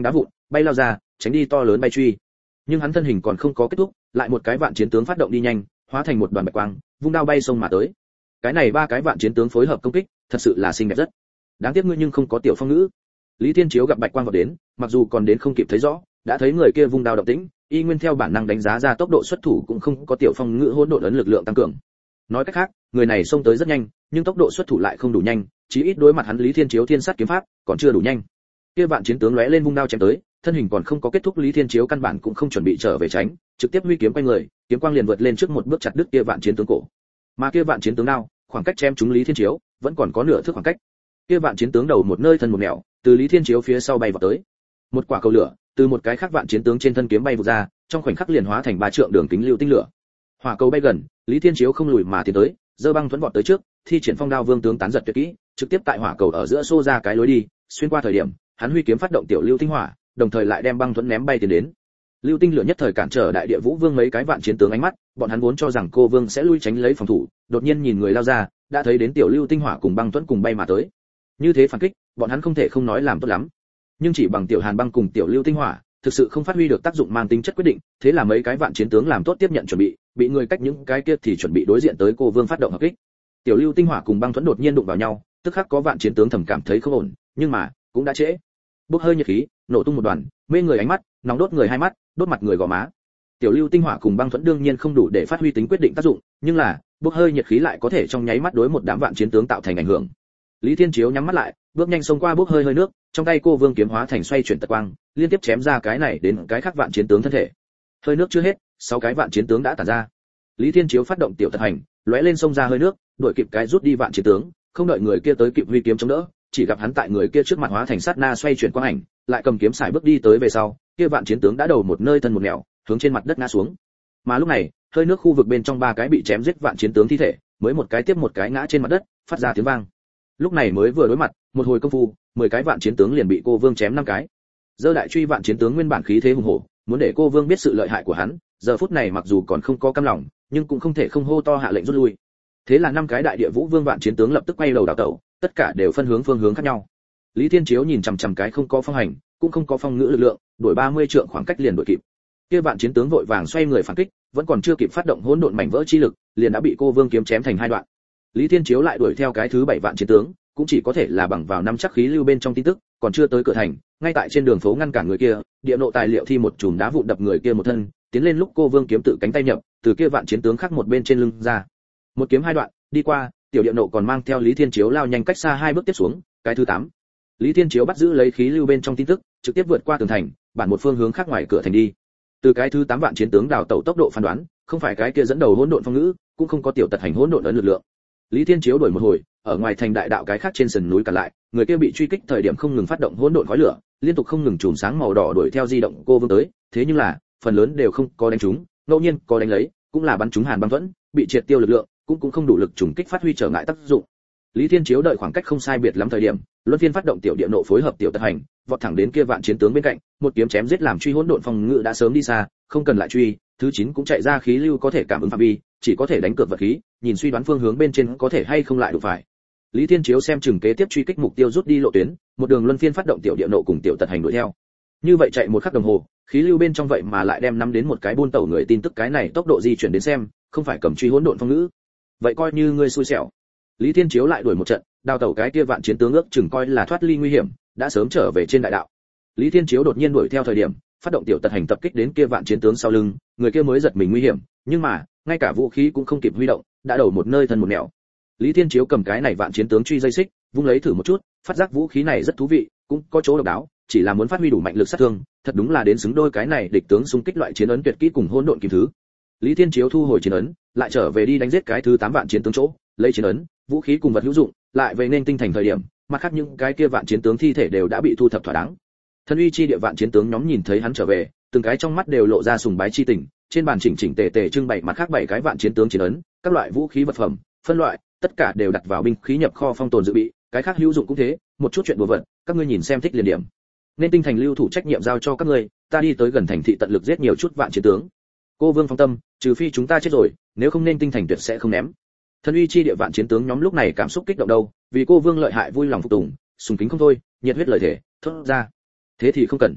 bay lao ra, tránh đi to lớn bay truy. Nhưng hắn thân hình còn không có kết thúc, lại một cái vạn chiến tướng phát động đi nhanh, hóa thành một đoàn bạch quang, vung đao bay sông mà tới. Cái này ba cái vạn chiến tướng phối hợp công kích, thật sự là xinh đẹp rất. Đáng tiếc ngươi nhưng không có tiểu phong ngữ. Lý Thiên Chiếu gặp bạch quang vọt đến, mặc dù còn đến không kịp thấy rõ, đã thấy người kia vung đao động tĩnh, y nguyên theo bản năng đánh giá ra tốc độ xuất thủ cũng không có tiểu phong ngữ hỗn độn ấn lực lượng tăng cường. Nói cách khác, người này xông tới rất nhanh, nhưng tốc độ xuất thủ lại không đủ nhanh, chí ít đối mặt hắn Lý Thiên Chiếu thiên sát kiếm pháp, còn chưa đủ nhanh. Kia vạn chiến tướng lóe lên vung đao chém tới, thân hình còn không có kết thúc, Lý Thiên Chiếu căn bản cũng không chuẩn bị trở về tránh, trực tiếp huy kiếm quay người, kiếm quang liền vượt lên trước một bước chặt đứt kia vạn chiến tướng cổ. Mà kia vạn chiến tướng đao, khoảng cách chém trúng Lý Thiên Chiếu, vẫn còn có nửa thước khoảng cách. Kia vạn chiến tướng đầu một nơi thân một nẻo, từ Lý Thiên Chiếu phía sau bay vào tới. Một quả cầu lửa, từ một cái khác vạn chiến tướng trên thân kiếm bay vụt ra, trong khoảnh khắc liền hóa thành ba trượng đường kính lưu tinh lửa. Hỏa cầu bay gần, Lý Thiên Chiếu không lùi mà tiến tới, giơ băng thuẫn vọt tới trước, thi triển phong đao vương tướng tán giật tuyệt kỹ, trực tiếp tại hỏa cầu ở giữa xô ra cái lối đi, xuyên qua thời điểm, hắn huy kiếm phát động tiểu lưu tinh hỏa, đồng thời lại đem băng thuẫn ném bay tiến đến. Lưu tinh lửa nhất thời cản trở đại địa vũ vương mấy cái vạn chiến tướng ánh mắt, bọn hắn vốn cho rằng cô vương sẽ lui tránh lấy phòng thủ, đột nhiên nhìn người lao ra, đã thấy đến tiểu lưu tinh hỏa cùng băng thuẫn cùng bay mà tới. Như thế phản kích, bọn hắn không thể không nói làm tốt lắm. Nhưng chỉ bằng tiểu hàn băng cùng tiểu lưu tinh hỏa, thực sự không phát huy được tác dụng mang tính chất quyết định, thế là mấy cái vạn chiến tướng làm tốt tiếp nhận chuẩn bị, bị người cách những cái kia thì chuẩn bị đối diện tới cô vương phát động hợp kích. Tiểu lưu tinh hỏa cùng băng thuẫn đột nhiên đụng vào nhau, tức khắc có vạn chiến tướng thầm cảm thấy không ổn, nhưng mà cũng đã trễ. Bốc hơi nhiệt khí, nổ tung một đoàn, mê người ánh mắt, nóng đốt người hai mắt, đốt mặt người gò má. Tiểu lưu tinh hỏa cùng băng thuẫn đương nhiên không đủ để phát huy tính quyết định tác dụng, nhưng là bốc hơi nhiệt khí lại có thể trong nháy mắt đối một đám vạn chiến tướng tạo thành ảnh hưởng. Lý Thiên Chiếu nhắm mắt lại, bước nhanh xông qua bốc hơi hơi nước, trong tay cô vương kiếm hóa thành xoay chuyển tật quang, liên tiếp chém ra cái này đến cái khác vạn chiến tướng thân thể. Hơi nước chưa hết, sáu cái vạn chiến tướng đã tản ra. Lý Thiên Chiếu phát động tiểu tật hành, lóe lên xông ra hơi nước, đuổi kịp cái rút đi vạn chiến tướng, không đợi người kia tới kịp huy kiếm chống đỡ, chỉ gặp hắn tại người kia trước mặt hóa thành sát na xoay chuyển quang ảnh, lại cầm kiếm xài bước đi tới về sau, kia vạn chiến tướng đã đầu một nơi thân một nẻo, hướng trên mặt đất ngã xuống. Mà lúc này, hơi nước khu vực bên trong ba cái bị chém giết vạn chiến tướng thi thể, mới một cái tiếp một cái ngã trên mặt đất, phát ra tiếng vang. Lúc này mới vừa đối mặt, một hồi công phu, mười cái vạn chiến tướng liền bị cô vương chém năm cái. Giơ đại truy vạn chiến tướng nguyên bản khí thế hùng hổ, muốn để cô vương biết sự lợi hại của hắn, giờ phút này mặc dù còn không có cam lòng, nhưng cũng không thể không hô to hạ lệnh rút lui. Thế là năm cái đại địa vũ vương vạn chiến tướng lập tức quay đầu đảo tẩu, tất cả đều phân hướng phương hướng khác nhau. Lý Thiên Chiếu nhìn chằm chằm cái không có phong hành, cũng không có phong ngữ lực lượng, đuổi ba mươi trượng khoảng cách liền đuổi kịp. Kia vạn chiến tướng vội vàng xoay người phản kích, vẫn còn chưa kịp phát động hỗn độn mảnh vỡ chi lực, liền đã bị cô vương kiếm chém thành hai đoạn. Lý Thiên Chiếu lại đuổi theo cái thứ bảy vạn chiến tướng, cũng chỉ có thể là bằng vào năm chắc khí lưu bên trong tin tức, còn chưa tới cửa thành, ngay tại trên đường phố ngăn cản người kia, địa nộ tài liệu thi một chùm đá vụn đập người kia một thân, tiến lên lúc cô vương kiếm tự cánh tay nhập, từ kia vạn chiến tướng khác một bên trên lưng ra. Một kiếm hai đoạn, đi qua, tiểu địa nộ còn mang theo Lý Thiên Chiếu lao nhanh cách xa hai bước tiếp xuống, cái thứ tám. Lý Thiên Chiếu bắt giữ lấy khí lưu bên trong tin tức, trực tiếp vượt qua tường thành, bản một phương hướng khác ngoài cửa thành đi. Từ cái thứ tám vạn chiến tướng đào tẩu tốc độ phán đoán, không phải cái kia dẫn đầu hỗn độn phong ngữ, cũng không có tiểu tật hành hỗn độn ấn lực lượng. Lý Thiên Chiếu đuổi một hồi, ở ngoài thành đại đạo cái khác trên sườn núi cả lại, người kia bị truy kích thời điểm không ngừng phát động hỗn độn khói lửa, liên tục không ngừng chùm sáng màu đỏ đuổi theo di động cô vương tới, thế nhưng là phần lớn đều không có đánh trúng, ngẫu nhiên có đánh lấy, cũng là bắn trúng hàn băng thuẫn, bị triệt tiêu lực lượng, cũng cũng không đủ lực trùng kích phát huy trở ngại tác dụng. Lý Thiên Chiếu đợi khoảng cách không sai biệt lắm thời điểm, luân phiên phát động tiểu địa nộ phối hợp tiểu tật hành, vọt thẳng đến kia vạn chiến tướng bên cạnh, một kiếm chém giết làm truy hỗn độn phòng ngự đã sớm đi xa, không cần lại truy, thứ chín cũng chạy ra khí lưu có thể cảm ứng phạm vi, chỉ có thể đánh cược vật khí, nhìn suy đoán phương hướng bên trên có thể hay không lại đụng phải. Lý Thiên Chiếu xem chừng kế tiếp truy kích mục tiêu rút đi lộ tuyến, một đường luân phiên phát động tiểu địa nộ cùng tiểu tật hành đuổi theo. Như vậy chạy một khắc đồng hồ, khí lưu bên trong vậy mà lại đem nắm đến một cái buôn tẩu người tin tức, cái này tốc độ di chuyển đến xem, không phải cầm truy hỗn độn phong ngữ. Vậy coi như ngươi xui xẻo. Lý Thiên Chiếu lại đuổi một trận, đào tẩu cái kia vạn chiến tướng ước chừng coi là thoát ly nguy hiểm, đã sớm trở về trên đại đạo. Lý Thiên Chiếu đột nhiên đuổi theo thời điểm, phát động tiểu tật hành tập kích đến kia vạn chiến tướng sau lưng, người kia mới giật mình nguy hiểm, nhưng mà, ngay cả vũ khí cũng không kịp huy động, đã đầu một nơi thân một nẻo. Lý Thiên Chiếu cầm cái này vạn chiến tướng truy dây xích, vung lấy thử một chút, phát giác vũ khí này rất thú vị, cũng có chỗ độc đáo, chỉ là muốn phát huy đủ mạnh lực sát thương, thật đúng là đến xứng đôi cái này địch tướng xung kích loại chiến ấn tuyệt kỹ cùng hỗn độn kim thứ. Lý Thiên Chiếu thu hồi chiến ấn, lại trở về đi đánh giết cái thứ tám vạn chiến tướng chỗ, lấy chiến ấn, vũ khí cùng vật hữu dụng, lại về nên tinh thành thời điểm, mặt khác những cái kia vạn chiến tướng thi thể đều đã bị thu thập thỏa đáng. Thân uy chi địa vạn chiến tướng nhóm nhìn thấy hắn trở về, từng cái trong mắt đều lộ ra sùng bái chi tình, trên bàn chỉnh chỉnh tề tề trưng bày mặt khác bảy cái vạn chiến tướng chiến ấn, các loại vũ khí vật phẩm, phân loại, tất cả đều đặt vào binh khí nhập kho phong tồn dự bị, cái khác hữu dụng cũng thế, một chút chuyện đùa vật, các ngươi nhìn xem thích liền điểm. Nên tinh thành lưu thủ trách nhiệm giao cho các ngươi, ta đi tới gần thành thị tận lực giết nhiều chút vạn chiến tướng. Cô Vương phong tâm, trừ phi chúng ta chết rồi, nếu không nên tinh thành tuyệt sẽ không ném. Thân uy chi địa vạn chiến tướng nhóm lúc này cảm xúc kích động đâu, vì cô Vương lợi hại vui lòng phục tùng, sùng kính không thôi, nhiệt huyết lời thể, thốt ra. Thế thì không cần.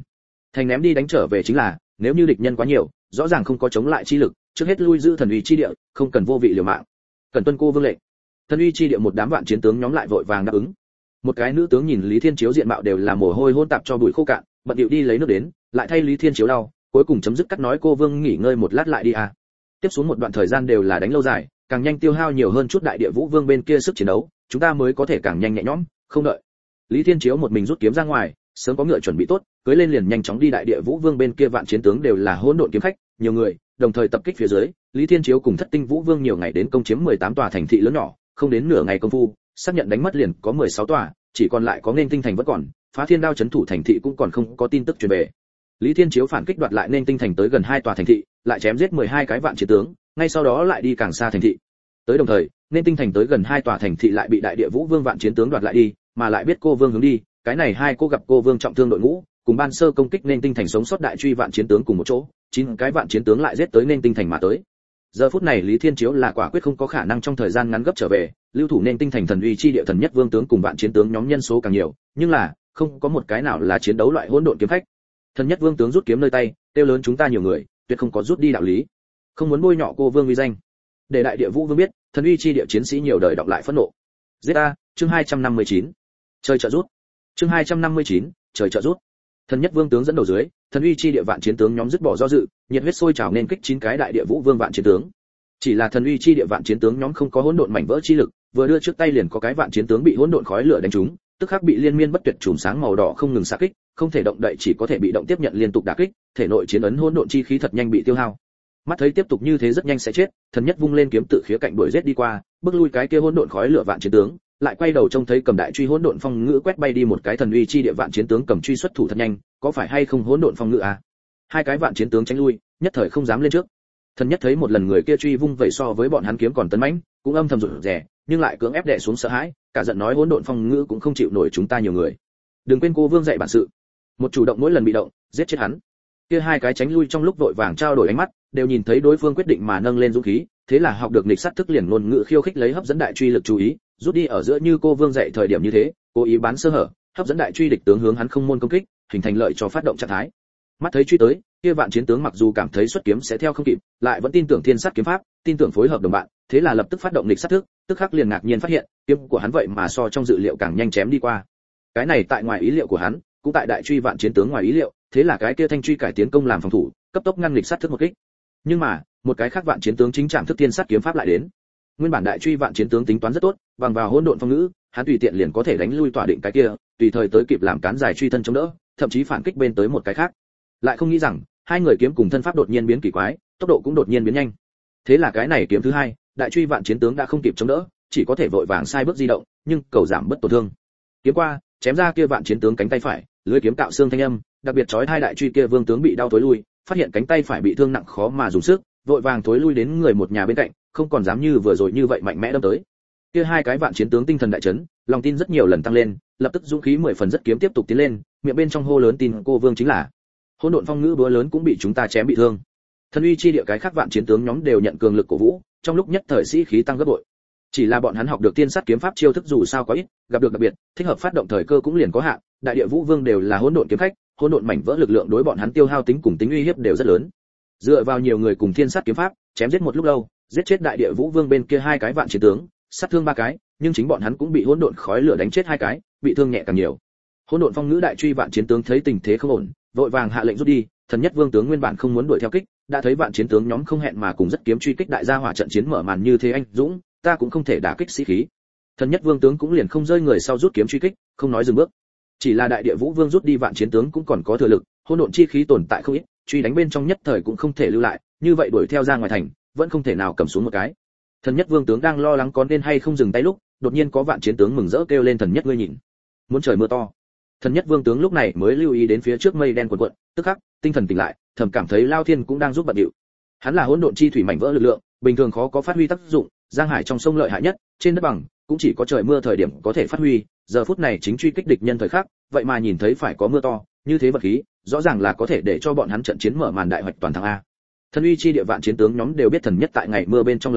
thành ném đi đánh trở về chính là, nếu như địch nhân quá nhiều, rõ ràng không có chống lại chi lực, trước hết lui giữ thần uy chi địa, không cần vô vị liều mạng. Cần tuân cô vương lệnh. Thần uy chi địa một đám vạn chiến tướng nhóm lại vội vàng đáp ứng. Một cái nữ tướng nhìn Lý Thiên Chiếu diện mạo đều là mồ hôi hôn tạp cho bụi khô cạn, bận điệu đi lấy nước đến, lại thay Lý Thiên Chiếu lau, cuối cùng chấm dứt cắt nói cô vương nghỉ ngơi một lát lại đi à. Tiếp xuống một đoạn thời gian đều là đánh lâu dài, càng nhanh tiêu hao nhiều hơn chút đại địa vũ vương bên kia sức chiến đấu, chúng ta mới có thể càng nhanh nhẹ nhõm, không đợi. Lý Thiên Chiếu một mình rút kiếm ra ngoài, sớm có ngựa chuẩn bị tốt, cưỡi lên liền nhanh chóng đi. Đại địa vũ vương bên kia vạn chiến tướng đều là hỗn độn kiếm khách, nhiều người, đồng thời tập kích phía dưới. Lý Thiên Chiếu cùng Thất Tinh Vũ Vương nhiều ngày đến công chiếm mười tám tòa thành thị lớn nhỏ, không đến nửa ngày công phu, xác nhận đánh mất liền có mười sáu tòa, chỉ còn lại có Nên Tinh thành vẫn còn, Phá Thiên Đao trấn thủ thành thị cũng còn không có tin tức truyền về. Lý Thiên Chiếu phản kích đoạt lại Nên Tinh thành tới gần hai tòa thành thị, lại chém giết mười hai cái vạn chiến tướng, ngay sau đó lại đi càng xa thành thị. Tới đồng thời, Nên Tinh thành tới gần hai tòa thành thị lại bị Đại địa Vũ Vương vạn chiến tướng đoạt lại đi, mà lại biết cô vương hướng đi, cái này hai cô gặp cô vương trọng thương đội ngũ, cùng ban sơ công kích Nên Tinh thành sống sót đại truy vạn chiến tướng cùng một chỗ, chín cái vạn chiến tướng lại giết tới Nên Tinh thành mà tới. Giờ phút này Lý Thiên Chiếu là quả quyết không có khả năng trong thời gian ngắn gấp trở về, lưu thủ Nên Tinh thành thần uy chi địa thần nhất vương tướng cùng vạn chiến tướng nhóm nhân số càng nhiều, nhưng là không có một cái nào là chiến đấu loại hỗn độn kiếm khách. Thần nhất vương tướng rút kiếm nơi tay, tiêu lớn chúng ta nhiều người, tuyệt không có rút đi đạo lý. Không muốn bôi nhọ cô vương uy danh. Để đại địa vũ vương biết, thần uy chi địa chiến sĩ nhiều đời đọc lại phẫn nộ. Giết a, chương hai trăm năm mươi chín. Trời trợ rút. Chương hai trăm năm mươi chín, trời trợ rút. Thần nhất vương tướng dẫn đầu dưới, thần uy chi địa vạn chiến tướng nhóm dứt bỏ do dự, nhiệt huyết sôi trào nên kích chín cái đại địa vũ vương vạn chiến tướng. Chỉ là thần uy chi địa vạn chiến tướng nhóm không có hỗn độn mảnh vỡ chi lực, vừa đưa trước tay liền có cái vạn chiến tướng bị hỗn độn khói lửa đánh trúng, tức khắc bị liên miên bất tuyệt chùm sáng màu đỏ không ngừng xạ kích, không thể động đậy chỉ có thể bị động tiếp nhận liên tục đả kích, thể nội chiến ấn hỗn độn chi khí thật nhanh bị tiêu hao. Mắt thấy tiếp tục như thế rất nhanh sẽ chết, thần nhất vung lên kiếm tự khía cạnh đuổi giết đi qua, bước lui cái kia hỗn độn khói lửa vạn chiến tướng, lại quay đầu trông thấy cầm đại truy hỗn độn phong ngữ quét bay đi một cái thần uy chi địa vạn chiến tướng cầm truy xuất thủ thật nhanh, có phải hay không hỗn độn phong ngữ à? Hai cái vạn chiến tướng tránh lui, nhất thời không dám lên trước. Thần nhất thấy một lần người kia truy vung vậy so với bọn hắn kiếm còn tấn mãnh, cũng âm thầm rụt rè, nhưng lại cưỡng ép đè xuống sợ hãi, cả giận nói hỗn độn phong ngữ cũng không chịu nổi chúng ta nhiều người. Đừng quên cô vương dạy bản sự, một chủ động mỗi lần bị động, giết chết hắn. Kia hai cái tránh lui trong lúc vội vàng trao đổi ánh mắt, đều nhìn thấy đối phương quyết định mà nâng lên dũng khí, thế là học được nghịch sát thức liền ngôn ngữ khiêu khích lấy hấp dẫn đại truy lực chú ý, rút đi ở giữa như cô vương dạy thời điểm như thế, cố ý bán sơ hở, hấp dẫn đại truy địch tướng hướng hắn không môn công kích, hình thành lợi cho phát động trạng thái. Mắt thấy truy tới, kia vạn chiến tướng mặc dù cảm thấy xuất kiếm sẽ theo không kịp, lại vẫn tin tưởng thiên sát kiếm pháp, tin tưởng phối hợp đồng bạn, thế là lập tức phát động nghịch sát thức, tức khắc liền ngạc nhiên phát hiện, kiếm của hắn vậy mà so trong dự liệu càng nhanh chém đi qua. Cái này tại ngoài ý liệu của hắn, cũng tại đại truy vạn chiến tướng ngoài ý liệu, thế là cái kia thanh truy cải tiến công làm phòng thủ, cấp tốc ngăn nghịch sát thức một kích. Nhưng mà, một cái khác vạn chiến tướng chính trạng thức thiên sát kiếm pháp lại đến. Nguyên bản đại truy vạn chiến tướng tính toán rất tốt, bằng vào hỗn độn phong ngữ, hắn tùy tiện liền có thể đánh lui tỏa định cái kia, tùy thời tới kịp làm cán dài truy thân chống đỡ, thậm chí phản kích bên tới một cái khác. Lại không nghĩ rằng, hai người kiếm cùng thân pháp đột nhiên biến kỳ quái, tốc độ cũng đột nhiên biến nhanh. Thế là cái này kiếm thứ hai, đại truy vạn chiến tướng đã không kịp chống đỡ, chỉ có thể vội vàng sai bước di động, nhưng cầu giảm bất tổn thương. Kiếm qua, chém ra kia vạn chiến tướng cánh tay phải, lưỡi kiếm cạo xương thanh âm, đặc biệt chói hai đại truy kia vương tướng bị đau tối lui, phát hiện cánh tay phải bị thương nặng khó mà dùng sức, vội vàng thối lui đến người một nhà bên cạnh, không còn dám như vừa rồi như vậy mạnh mẽ đâm tới. Kia hai cái vạn chiến tướng tinh thần đại chấn, lòng tin rất nhiều lần tăng lên, lập tức dũng khí mười phần rất kiếm tiếp tục tiến lên, miệng bên trong hô lớn tin cô vương chính là. Hỗn độn phong ngữ búa lớn cũng bị chúng ta chém bị thương. Thần uy chi địa cái khác vạn chiến tướng nhóm đều nhận cường lực cổ vũ, trong lúc nhất thời sĩ khí tăng gấp bội. Chỉ là bọn hắn học được tiên sát kiếm pháp chiêu thức dù sao quá ít, gặp được đặc biệt, thích hợp phát động thời cơ cũng liền có hạn, đại địa vũ vương đều là hỗn độn kiếm khách, hỗn độn mảnh vỡ lực lượng đối bọn hắn tiêu hao tính cùng tính uy hiếp đều rất lớn. Dựa vào nhiều người cùng thiên sát kiếm pháp, chém giết một lúc lâu, giết chết đại địa vũ vương bên kia hai cái vạn chiến tướng, sát thương ba cái, nhưng chính bọn hắn cũng bị hỗn độn khói lửa đánh chết hai cái, bị thương nhẹ càng nhiều. Hỗn độn phong ngữ đại truy vạn chiến tướng thấy tình thế không ổn, vội vàng hạ lệnh rút đi, thần nhất vương tướng nguyên bản không muốn đuổi theo kích, đã thấy vạn chiến tướng nhóm không hẹn mà cùng rất kiếm truy kích đại gia hỏa trận chiến mở màn như thế anh dũng, ta cũng không thể đả kích sĩ khí. Thần nhất vương tướng cũng liền không rơi người sau rút kiếm truy kích, không nói dừng bước. Chỉ là đại địa vũ vương rút đi vạn chiến tướng cũng còn có thừa lực, hỗn độn chi khí tồn tại không ít, truy đánh bên trong nhất thời cũng không thể lưu lại, như vậy đuổi theo ra ngoài thành, vẫn không thể nào cầm xuống một cái. Thần nhất vương tướng đang lo lắng có nên hay không dừng tay lúc, đột nhiên có vạn chiến tướng mừng rỡ kêu lên thần nhất ngươi nhìn, muốn trời mưa to. Thần nhất vương tướng lúc này mới lưu ý đến phía trước mây đen cuộn cuộn, tức khắc tinh thần tỉnh lại, thầm cảm thấy Lao Thiên cũng đang giúp bận điệu. Hắn là hỗn độn chi thủy mảnh vỡ lực lượng, bình thường khó có phát huy tác dụng, giang hải trong sông lợi hại nhất, trên đất bằng cũng chỉ có trời mưa thời điểm có thể phát huy, giờ phút này chính truy kích địch nhân thời khắc, vậy mà nhìn thấy phải có mưa to, như thế vật khí, rõ ràng là có thể để cho bọn hắn trận chiến mở màn đại hoạch toàn thắng a. Thần uy chi địa vạn chiến tướng nhóm đều biết thần nhất tại ngày mưa bên trong lợi hại,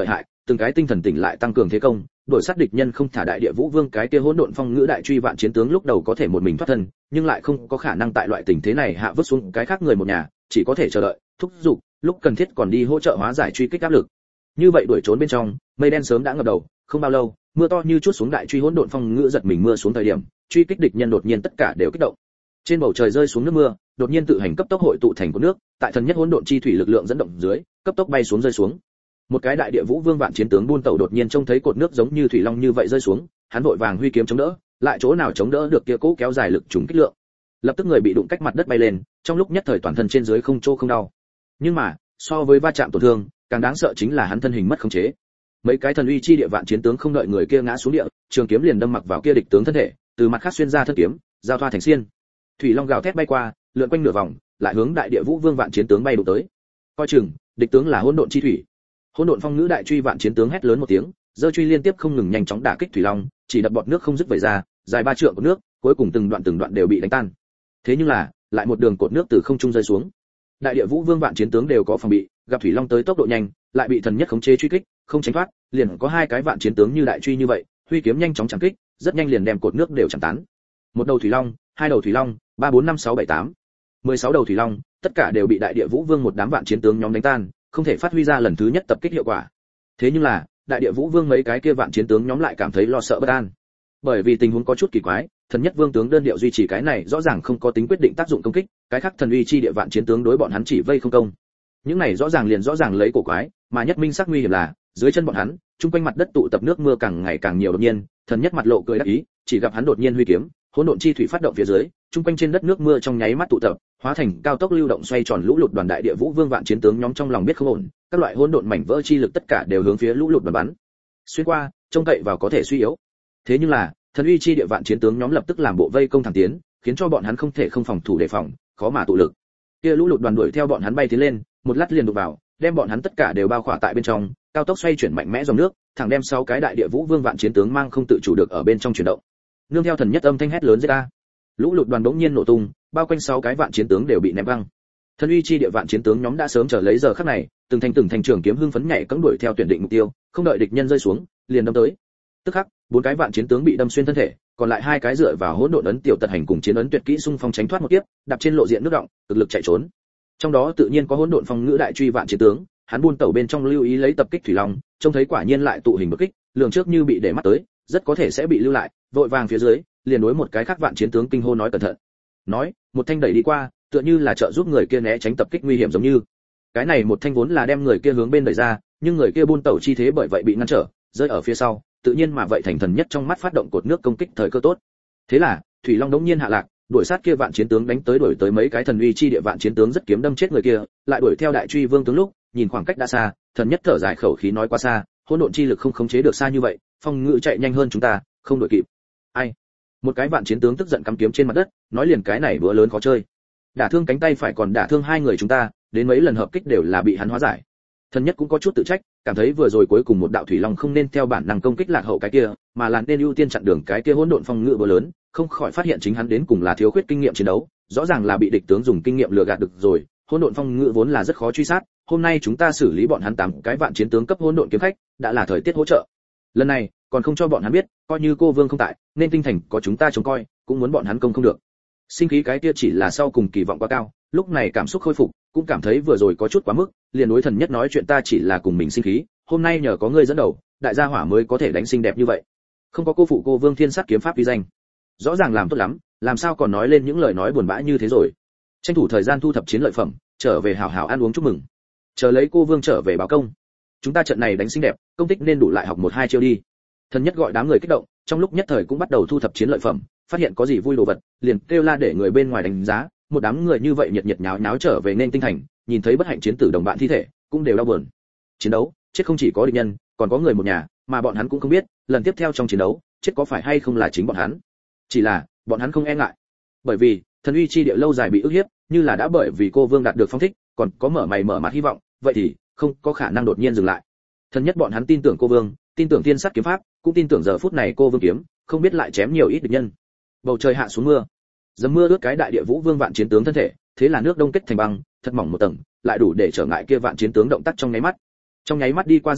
từng cái tinh thần tỉnh lại tăng cường thế công, đuổi sát địch nhân không thả đại địa vũ vương cái kia hỗn độn phong ngữ đại truy vạn chiến tướng lúc đầu có thể một mình thoát thân, nhưng lại không có khả năng tại loại tình thế này hạ vứt xuống cái khác người một nhà, chỉ có thể chờ đợi, thúc giục, lúc cần thiết còn đi hỗ trợ hóa giải truy kích áp lực. Như vậy đuổi trốn bên trong, mây đen sớm đã ngập đầu, không bao lâu, mưa to như chút xuống đại truy hỗn độn phong ngữ giật mình mưa xuống thời điểm, truy kích địch nhân đột nhiên tất cả đều kích động. Trên bầu trời rơi xuống nước mưa, đột nhiên tự hành cấp tốc hội tụ thành cột nước, tại thần nhất hỗn độn chi thủy lực lượng dẫn động dưới, cấp tốc bay xuống rơi xuống. Một cái đại địa vũ vương vạn chiến tướng buôn tàu đột nhiên trông thấy cột nước giống như thủy long như vậy rơi xuống, hắn vội vàng huy kiếm chống đỡ, lại chỗ nào chống đỡ được kia cố kéo dài lực trùng kích lượng. Lập tức người bị đụng cách mặt đất bay lên, trong lúc nhất thời toàn thân trên dưới không chỗ không đau. Nhưng mà, so với va chạm tổn thương, càng đáng sợ chính là hắn thân hình mất khống chế. Mấy cái thần uy chi địa vạn chiến tướng không đợi người kia ngã xuống địa, trường kiếm liền đâm mặc vào kia địch tướng thân thể, từ mặt khác xuyên ra thân kiếm, giao thoa thành xiên. Thủy long gào thét bay qua, lượn quanh nửa vòng, lại hướng đại địa vũ vương vạn chiến tướng bay đụng tới. Coi chừng, địch tướng là hỗn độn chi thủy. Hỗn độn phong ngữ đại truy vạn chiến tướng hét lớn một tiếng, giơ truy liên tiếp không ngừng nhanh chóng đả kích thủy long, chỉ đập bọt nước không dứt vẩy ra, dài ba trượng của nước, cuối cùng từng đoạn từng đoạn đều bị đánh tan. Thế nhưng là, lại một đường cột nước từ không trung rơi xuống. Đại địa vũ vương vạn chiến tướng đều có phòng bị, gặp thủy long tới tốc độ nhanh, lại bị thần nhất khống chế truy kích, không tránh thoát, liền có hai cái vạn chiến tướng như đại truy như vậy, huy kiếm nhanh chóng chạm kích, rất nhanh liền đem cột nước đều chạm tán. Một đầu thủy long, hai đầu thủy long, ba bốn năm sáu bảy tám, mười sáu đầu thủy long, tất cả đều bị đại địa vũ vương một đám vạn chiến tướng nhóm đánh tan, không thể phát huy ra lần thứ nhất tập kích hiệu quả. Thế nhưng là, đại địa vũ vương mấy cái kia vạn chiến tướng nhóm lại cảm thấy lo sợ bất an. Bởi vì tình huống có chút kỳ quái, thần nhất vương tướng đơn điệu duy trì cái này rõ ràng không có tính quyết định tác dụng công kích, cái khác thần uy chi địa vạn chiến tướng đối bọn hắn chỉ vây không công. Những này rõ ràng liền rõ ràng lấy cổ quái, mà nhất minh sắc nguy hiểm là, dưới chân bọn hắn, chung quanh mặt đất tụ tập nước mưa càng ngày càng nhiều đột nhiên, thần nhất mặt lộ cười đắc ý, chỉ gặp hắn đột nhiên huy kiếm, hỗn độn chi thủy phát động phía dưới, chung quanh trên đất nước mưa trong nháy mắt tụ tập, hóa thành cao tốc lưu động xoay tròn lũ lụt đoàn đại địa vũ vương vạn chiến tướng nhóm trong lòng biết không ổn, các loại hỗn độn mảnh vỡ chi lực tất cả đều hướng phía lũ lụt đoàn bắn. Xuyên qua, trông cậy vào có thể suy yếu. Thế nhưng là, thần uy chi địa vạn chiến tướng nhóm lập tức làm bộ vây công thẳng tiến, khiến cho bọn hắn không thể không phòng thủ đề phòng, khó mà tụ lực. Kia lũ lụt đoàn đuổi theo bọn hắn bay tiến lên, một lát liền đụng vào, đem bọn hắn tất cả đều bao khỏa tại bên trong, cao tốc xoay chuyển mạnh mẽ dòng nước, thẳng đem sáu cái đại địa vũ vương vạn chiến tướng mang không tự chủ được ở bên trong chuyển động. Nương theo thần nhất âm thanh hét lớn giết a. Lũ lụt đoàn đống nhiên nổ tung, bao quanh sáu cái vạn chiến tướng đều bị ném văng. Thần uy chi địa vạn chiến tướng nhóm đã sớm chờ lấy giờ khắc này, từng thành từng thành trường kiếm hưng phấn nhảy cẫng đuổi theo tuyển định mục tiêu, không đợi địch nhân rơi xuống, liền đâm tới. Tức khắc, bốn cái vạn chiến tướng bị đâm xuyên thân thể, còn lại hai cái dựa vào hỗn độn ấn tiểu tật hành cùng chiến ấn tuyệt kỹ xung phong tránh thoát một kiếp, đạp trên lộ diện nước động, cực lực chạy trốn. Trong đó tự nhiên có hỗn độn phong ngữ đại truy vạn chiến tướng, hắn buôn tẩu bên trong lưu ý lấy tập kích thủy long, trông thấy quả nhiên lại tụ hình đột kích, lường trước như bị để mắt tới, rất có thể sẽ bị lưu lại, vội vàng phía dưới, liền đối một cái khác vạn chiến tướng kinh hô nói cẩn thận. Nói, một thanh đẩy đi qua, tựa như là trợ giúp người kia né tránh tập kích nguy hiểm giống như. Cái này một thanh vốn là đem người kia hướng bên đẩy ra, nhưng người kia buôn tẩu chi thế bởi vậy bị ngăn trở, rơi ở phía sau, tự nhiên mà vậy thành thần nhất trong mắt phát động cột nước công kích thời cơ tốt. Thế là, thủy long đống nhiên hạ lạc, đuổi sát kia vạn chiến tướng đánh tới đuổi tới mấy cái thần uy chi địa vạn chiến tướng rất kiếm đâm chết người kia, lại đuổi theo đại truy vương tướng lúc, nhìn khoảng cách đã xa, thần nhất thở dài khẩu khí nói quá xa, hỗn độn chi lực không khống chế được xa như vậy, phong ngự chạy nhanh hơn chúng ta, không đuổi kịp. Ai? Một cái vạn chiến tướng tức giận cắm kiếm trên mặt đất, nói liền cái này bữa lớn khó chơi. Đả thương cánh tay phải còn đả thương hai người chúng ta, đến mấy lần hợp kích đều là bị hắn hóa giải. Thần nhất cũng có chút tự trách, cảm thấy vừa rồi cuối cùng một đạo thủy long không nên theo bản năng công kích lạc hậu cái kia, mà là nên ưu tiên chặn đường cái kia hỗn độn phong ngự bữa lớn, không khỏi phát hiện chính hắn đến cùng là thiếu khuyết kinh nghiệm chiến đấu, rõ ràng là bị địch tướng dùng kinh nghiệm lừa gạt được rồi. Hỗn độn phong ngự vốn là rất khó truy sát, hôm nay chúng ta xử lý bọn hắn tám cái vạn chiến tướng cấp hỗn độn kiếm khách, đã là thời tiết hỗ trợ. Lần này, còn không cho bọn hắn biết, coi như cô vương không tại, nên tinh thành có chúng ta trông coi, cũng muốn bọn hắn công không được. Sinh khí cái kia chỉ là sau cùng kỳ vọng quá cao, lúc này cảm xúc khôi phục, cũng cảm thấy vừa rồi có chút quá mức, liền đối thần nhất nói chuyện ta chỉ là cùng mình sinh khí, hôm nay nhờ có ngươi dẫn đầu, đại gia hỏa mới có thể đánh xinh đẹp như vậy. Không có cô phụ cô vương thiên sát kiếm pháp uy danh. Rõ ràng làm tốt lắm, làm sao còn nói lên những lời nói buồn bã như thế rồi. Tranh thủ thời gian thu thập chiến lợi phẩm, trở về hào hào ăn uống chúc mừng. Chờ lấy cô vương trở về báo công. Chúng ta trận này đánh xinh đẹp, công tích nên đủ lại học một hai chiêu đi. Thần nhất gọi đám người kích động, trong lúc nhất thời cũng bắt đầu thu thập chiến lợi phẩm, phát hiện có gì vui đồ vật, liền kêu la để người bên ngoài đánh giá, một đám người như vậy nhiệt nhiệt nháo nháo trở về nên tinh thành, nhìn thấy bất hạnh chiến tử đồng bạn thi thể, cũng đều đau buồn. Chiến đấu, chết không chỉ có địch nhân, còn có người một nhà, mà bọn hắn cũng không biết, lần tiếp theo trong chiến đấu, chết có phải hay không là chính bọn hắn. Chỉ là, bọn hắn không e ngại. Bởi vì, thần uy chi địa lâu dài bị ức hiếp, như là đã bởi vì cô vương đạt được phong thích, còn có mở mày mở mặt hy vọng, vậy thì không có khả năng đột nhiên dừng lại. Thần nhất bọn hắn tin tưởng cô vương, tin tưởng tiên sát kiếm pháp, cũng tin tưởng giờ phút này cô vương kiếm, không biết lại chém nhiều ít địch nhân. Bầu trời hạ xuống mưa, dầm mưa ướt cái đại địa vũ vương vạn chiến tướng thân thể, thế là nước đông kết thành băng, thật mỏng một tầng, lại đủ để trở ngại kia vạn chiến tướng động tác trong nháy mắt. Trong nháy mắt đi qua rất nhanh,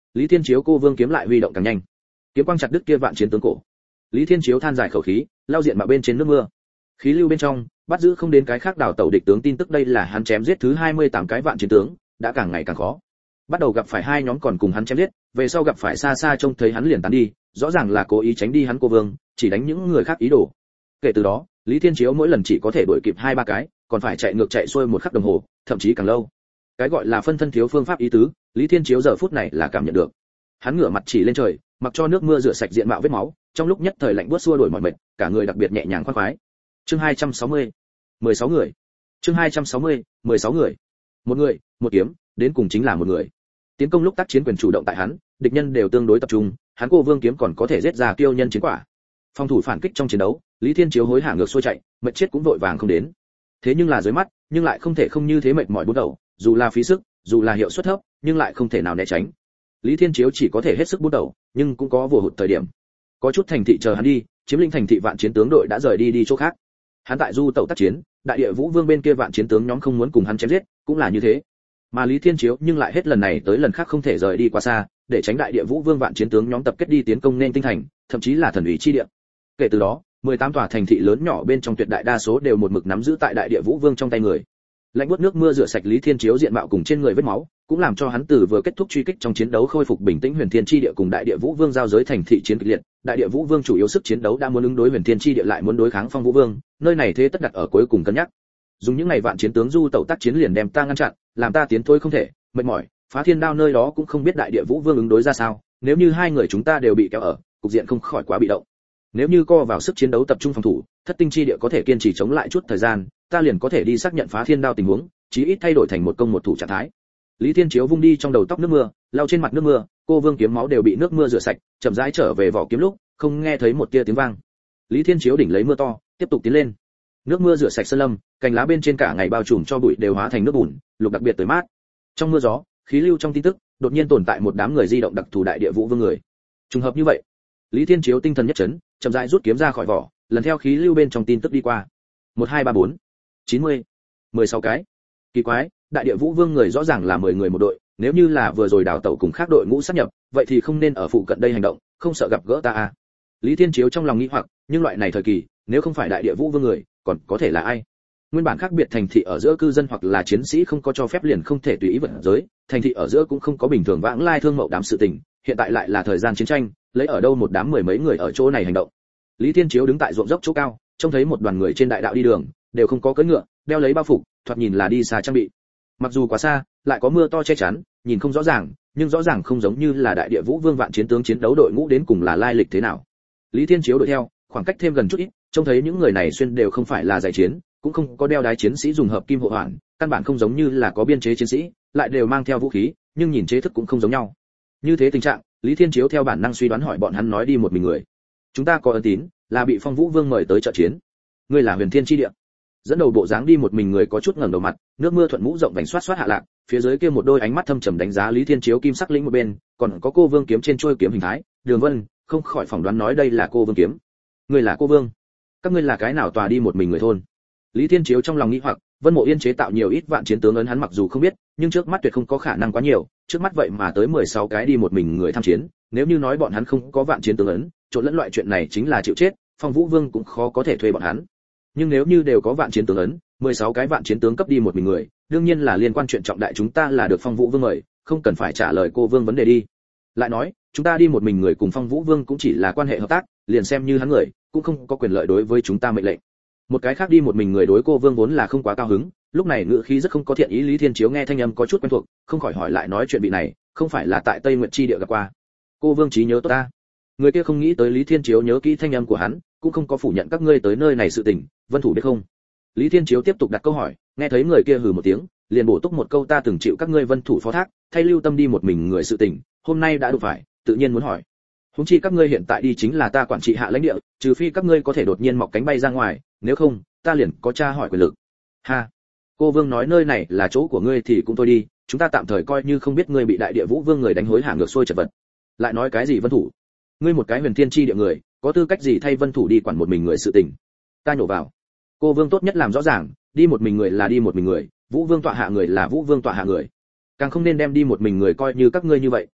Lý Thiên Chiếu cô vương kiếm lại huy động càng nhanh, kiếm quang chặt đứt kia vạn chiến tướng cổ. Lý Thiên Chiếu than dài khẩu khí, lao diện mà bên trên nước mưa. Khí lưu bên trong, bắt giữ không đến cái khác đảo tẩu địch tướng tin tức, đây là hắn chém giết thứ hai mươi tám cái vạn chiến tướng, đã càng ngày càng khó. Bắt đầu gặp phải hai nhóm còn cùng hắn chém giết, về sau gặp phải xa xa trông thấy hắn liền tán đi, rõ ràng là cố ý tránh đi hắn cô vương, chỉ đánh những người khác ý đồ. Kể từ đó, Lý Thiên Chiếu mỗi lần chỉ có thể đuổi kịp hai ba cái, còn phải chạy ngược chạy xuôi một khắc đồng hồ, thậm chí càng lâu. Cái gọi là phân thân thiếu phương pháp ý tứ, Lý Thiên Chiếu giờ phút này là cảm nhận được. Hắn ngửa mặt chỉ lên trời, mặc cho nước mưa rửa sạch diện mạo vết máu, trong lúc nhất thời lạnh buốt xua đuổi mọi mệt, cả người đặc biệt nhẹ nhàng khoan khoái. Chương hai trăm sáu mươi, mười sáu người. Chương hai trăm sáu mươi, mười sáu người. Một người, một kiếm, đến cùng chính là một người. Tiến công lúc tác chiến quyền chủ động tại hắn, địch nhân đều tương đối tập trung, hắn cô vương kiếm còn có thể giết ra tiêu nhân chiến quả. Phòng thủ phản kích trong chiến đấu, Lý Thiên Chiếu hối hả ngược xuôi chạy, mệt chết cũng vội vàng không đến. Thế nhưng là dưới mắt, nhưng lại không thể không như thế mệt mỏi bốn đầu, dù là phí sức, dù là hiệu suất thấp, nhưng lại không thể nào né tránh. Lý Thiên Chiếu chỉ có thể hết sức bốn đầu, nhưng cũng có vừa hụt thời điểm. Có chút thành thị chờ hắn đi, chiếm lĩnh thành thị vạn chiến tướng đội đã rời đi đi chỗ khác. Hắn tại du tẩu tác chiến, đại địa vũ vương bên kia vạn chiến tướng nhóm không muốn cùng hắn chém giết, cũng là như thế. Mà Lý Thiên Chiếu nhưng lại hết lần này tới lần khác không thể rời đi quá xa, để tránh đại địa vũ vương vạn chiến tướng nhóm tập kết đi tiến công nên tinh thành, thậm chí là thần ủy chi địa. Kể từ đó, mười tám tòa thành thị lớn nhỏ bên trong tuyệt đại đa số đều một mực nắm giữ tại đại địa vũ vương trong tay người. Lạnh buốt nước mưa rửa sạch Lý Thiên Chiếu diện mạo cùng trên người vết máu, cũng làm cho hắn từ vừa kết thúc truy kích trong chiến đấu khôi phục bình tĩnh. Huyền Thiên chi địa cùng đại địa vũ vương giao giới thành thị chiến kịch liệt, đại địa vũ vương chủ yếu sức chiến đấu đã muốn ứng đối Huyền Thiên chi địa lại muốn đối kháng Phong Vũ vương, nơi này thế tất đặt ở cuối cùng cân nhắc. Dùng những ngày vạn chiến tướng du tẩu tác chiến liền đem ta ngăn chặn, làm ta tiến thôi không thể, mệt mỏi, phá thiên đao nơi đó cũng không biết đại địa vũ vương ứng đối ra sao, nếu như hai người chúng ta đều bị kéo ở, cục diện không khỏi quá bị động. Nếu như co vào sức chiến đấu tập trung phòng thủ, thất tinh chi địa có thể kiên trì chống lại chút thời gian, ta liền có thể đi xác nhận phá thiên đao tình huống, chí ít thay đổi thành một công một thủ trạng thái. Lý Thiên Chiếu vung đi trong đầu tóc nước mưa, lau trên mặt nước mưa, cô vương kiếm máu đều bị nước mưa rửa sạch, chậm rãi trở về vỏ kiếm lúc, không nghe thấy một tia tiếng vang. Lý Thiên Chiếu đỉnh lấy mưa to, tiếp tục tiến lên. Nước mưa rửa sạch sơn lâm, cành lá bên trên cả ngày bao trùm cho bụi đều hóa thành nước bùn, lục đặc biệt tới mát. Trong mưa gió, khí lưu trong tin tức, đột nhiên tồn tại một đám người di động đặc thù đại địa vũ vương người. Trùng hợp như vậy, Lý Thiên Chiếu tinh thần nhất chấn, chậm rãi rút kiếm ra khỏi vỏ, lần theo khí lưu bên trong tin tức đi qua. một hai ba bốn, chín mươi, mười sáu cái. Kỳ quái, đại địa vũ vương người rõ ràng là mười người một đội, nếu như là vừa rồi đào tẩu cùng khác đội ngũ sát nhập, vậy thì không nên ở phụ cận đây hành động, không sợ gặp gỡ ta à? Lý Thiên Chiếu trong lòng nghĩ hoặc, nhưng loại này thời kỳ, nếu không phải đại địa vũ vương người, còn có thể là ai? Nguyên bản khác biệt thành thị ở giữa cư dân hoặc là chiến sĩ không có cho phép liền không thể tùy ý vận giới, thành thị ở giữa cũng không có bình thường vãng lai thương mậu đám sự tình, hiện tại lại là thời gian chiến tranh, lấy ở đâu một đám mười mấy người ở chỗ này hành động. Lý Thiên Chiếu đứng tại ruộng dốc chỗ cao, trông thấy một đoàn người trên đại đạo đi đường, đều không có cưỡi ngựa, đeo lấy bao phục, thoạt nhìn là đi xa trang bị. Mặc dù quá xa, lại có mưa to che chắn, nhìn không rõ ràng, nhưng rõ ràng không giống như là đại địa vũ vương vạn chiến tướng chiến đấu đội ngũ đến cùng là lai lịch thế nào. Lý Thiên Chiếu đuổi theo, khoảng cách thêm gần chút ít, trông thấy những người này xuyên đều không phải là giày chiến, cũng không có đeo đái chiến sĩ dùng hợp kim hộ hoàn, căn bản không giống như là có biên chế chiến sĩ, lại đều mang theo vũ khí, nhưng nhìn chế thức cũng không giống nhau. Như thế tình trạng, Lý Thiên Chiếu theo bản năng suy đoán hỏi bọn hắn nói đi một mình người. Chúng ta có ân tín, là bị Phong Vũ Vương mời tới trợ chiến. Ngươi là Huyền Thiên chi địa. Dẫn đầu bộ dáng đi một mình người có chút ngẩng đầu mặt, nước mưa thuận mũ rộng vành xoát xoát hạ lạc, phía dưới kia một đôi ánh mắt thâm trầm đánh giá Lý Thiên Chiếu kim sắc lĩnh một bên, còn có cô vương kiếm trên trôi kiếm hình thái, Đường Vân, không khỏi phỏng đoán nói đây là cô vương kiếm. Ngươi là cô vương? Các ngươi là cái nào tòa đi một mình người thôn? Lý Thiên Chiếu trong lòng nghĩ hoặc, Vân Mộ Yên chế tạo nhiều ít vạn chiến tướng ấn hắn mặc dù không biết, nhưng trước mắt tuyệt không có khả năng quá nhiều, trước mắt vậy mà tới mười sáu cái đi một mình người tham chiến, nếu như nói bọn hắn không có vạn chiến tướng ấn, trộn lẫn loại chuyện này chính là chịu chết, Phong Vũ Vương cũng khó có thể thuê bọn hắn. Nhưng nếu như đều có vạn chiến tướng ấn, mười sáu cái vạn chiến tướng cấp đi một mình người, đương nhiên là liên quan chuyện trọng đại, chúng ta là được Phong Vũ Vương mời, không cần phải trả lời cô vương vấn đề đi. Lại nói, chúng ta đi một mình người cùng Phong Vũ Vương cũng chỉ là quan hệ hợp tác, liền xem như hắn người, cũng không có quyền lợi đối với chúng ta mệnh lệnh. Một cái khác đi một mình người đối cô vương vốn là không quá cao hứng, lúc này ngữ khí rất không có thiện ý. Lý Thiên Chiếu nghe thanh âm có chút quen thuộc, không khỏi hỏi lại nói chuyện vị này, không phải là tại Tây Nguyệt chi địa gặp qua. Cô vương trí nhớ tốt ta. Người kia không nghĩ tới Lý Thiên Chiếu nhớ kỹ thanh âm của hắn, cũng không có phủ nhận các ngươi tới nơi này sự tình, Vân Thủ biết không? Lý Thiên Chiếu tiếp tục đặt câu hỏi, nghe thấy người kia hừ một tiếng, liền bổ túc một câu ta từng chịu các ngươi Vân Thủ phó thác, thay lưu tâm đi một mình người sự tình, hôm nay đã đủ phải, tự nhiên muốn hỏi. Huống chi các ngươi hiện tại đi chính là ta quản trị hạ lãnh địa, trừ phi các ngươi có thể đột nhiên mọc cánh bay ra ngoài, nếu không, ta liền có tra hỏi quyền lực. Ha. Cô vương nói nơi này là chỗ của ngươi thì cũng thôi đi, chúng ta tạm thời coi như không biết ngươi bị đại địa vũ vương người đánh hối hả ngược xuôi chật vật. Lại nói cái gì Vân Thủ? Ngươi một cái huyền thiên chi địa người, có tư cách gì thay Vân Thủ đi quản một mình người sự tình? Ta nhổ vào. Cô vương tốt nhất làm rõ ràng, đi một mình người là đi một mình người, Vũ Vương tọa hạ người là Vũ Vương tọa hạ người. Càng không nên đem đi một mình người coi như các ngươi như vậy,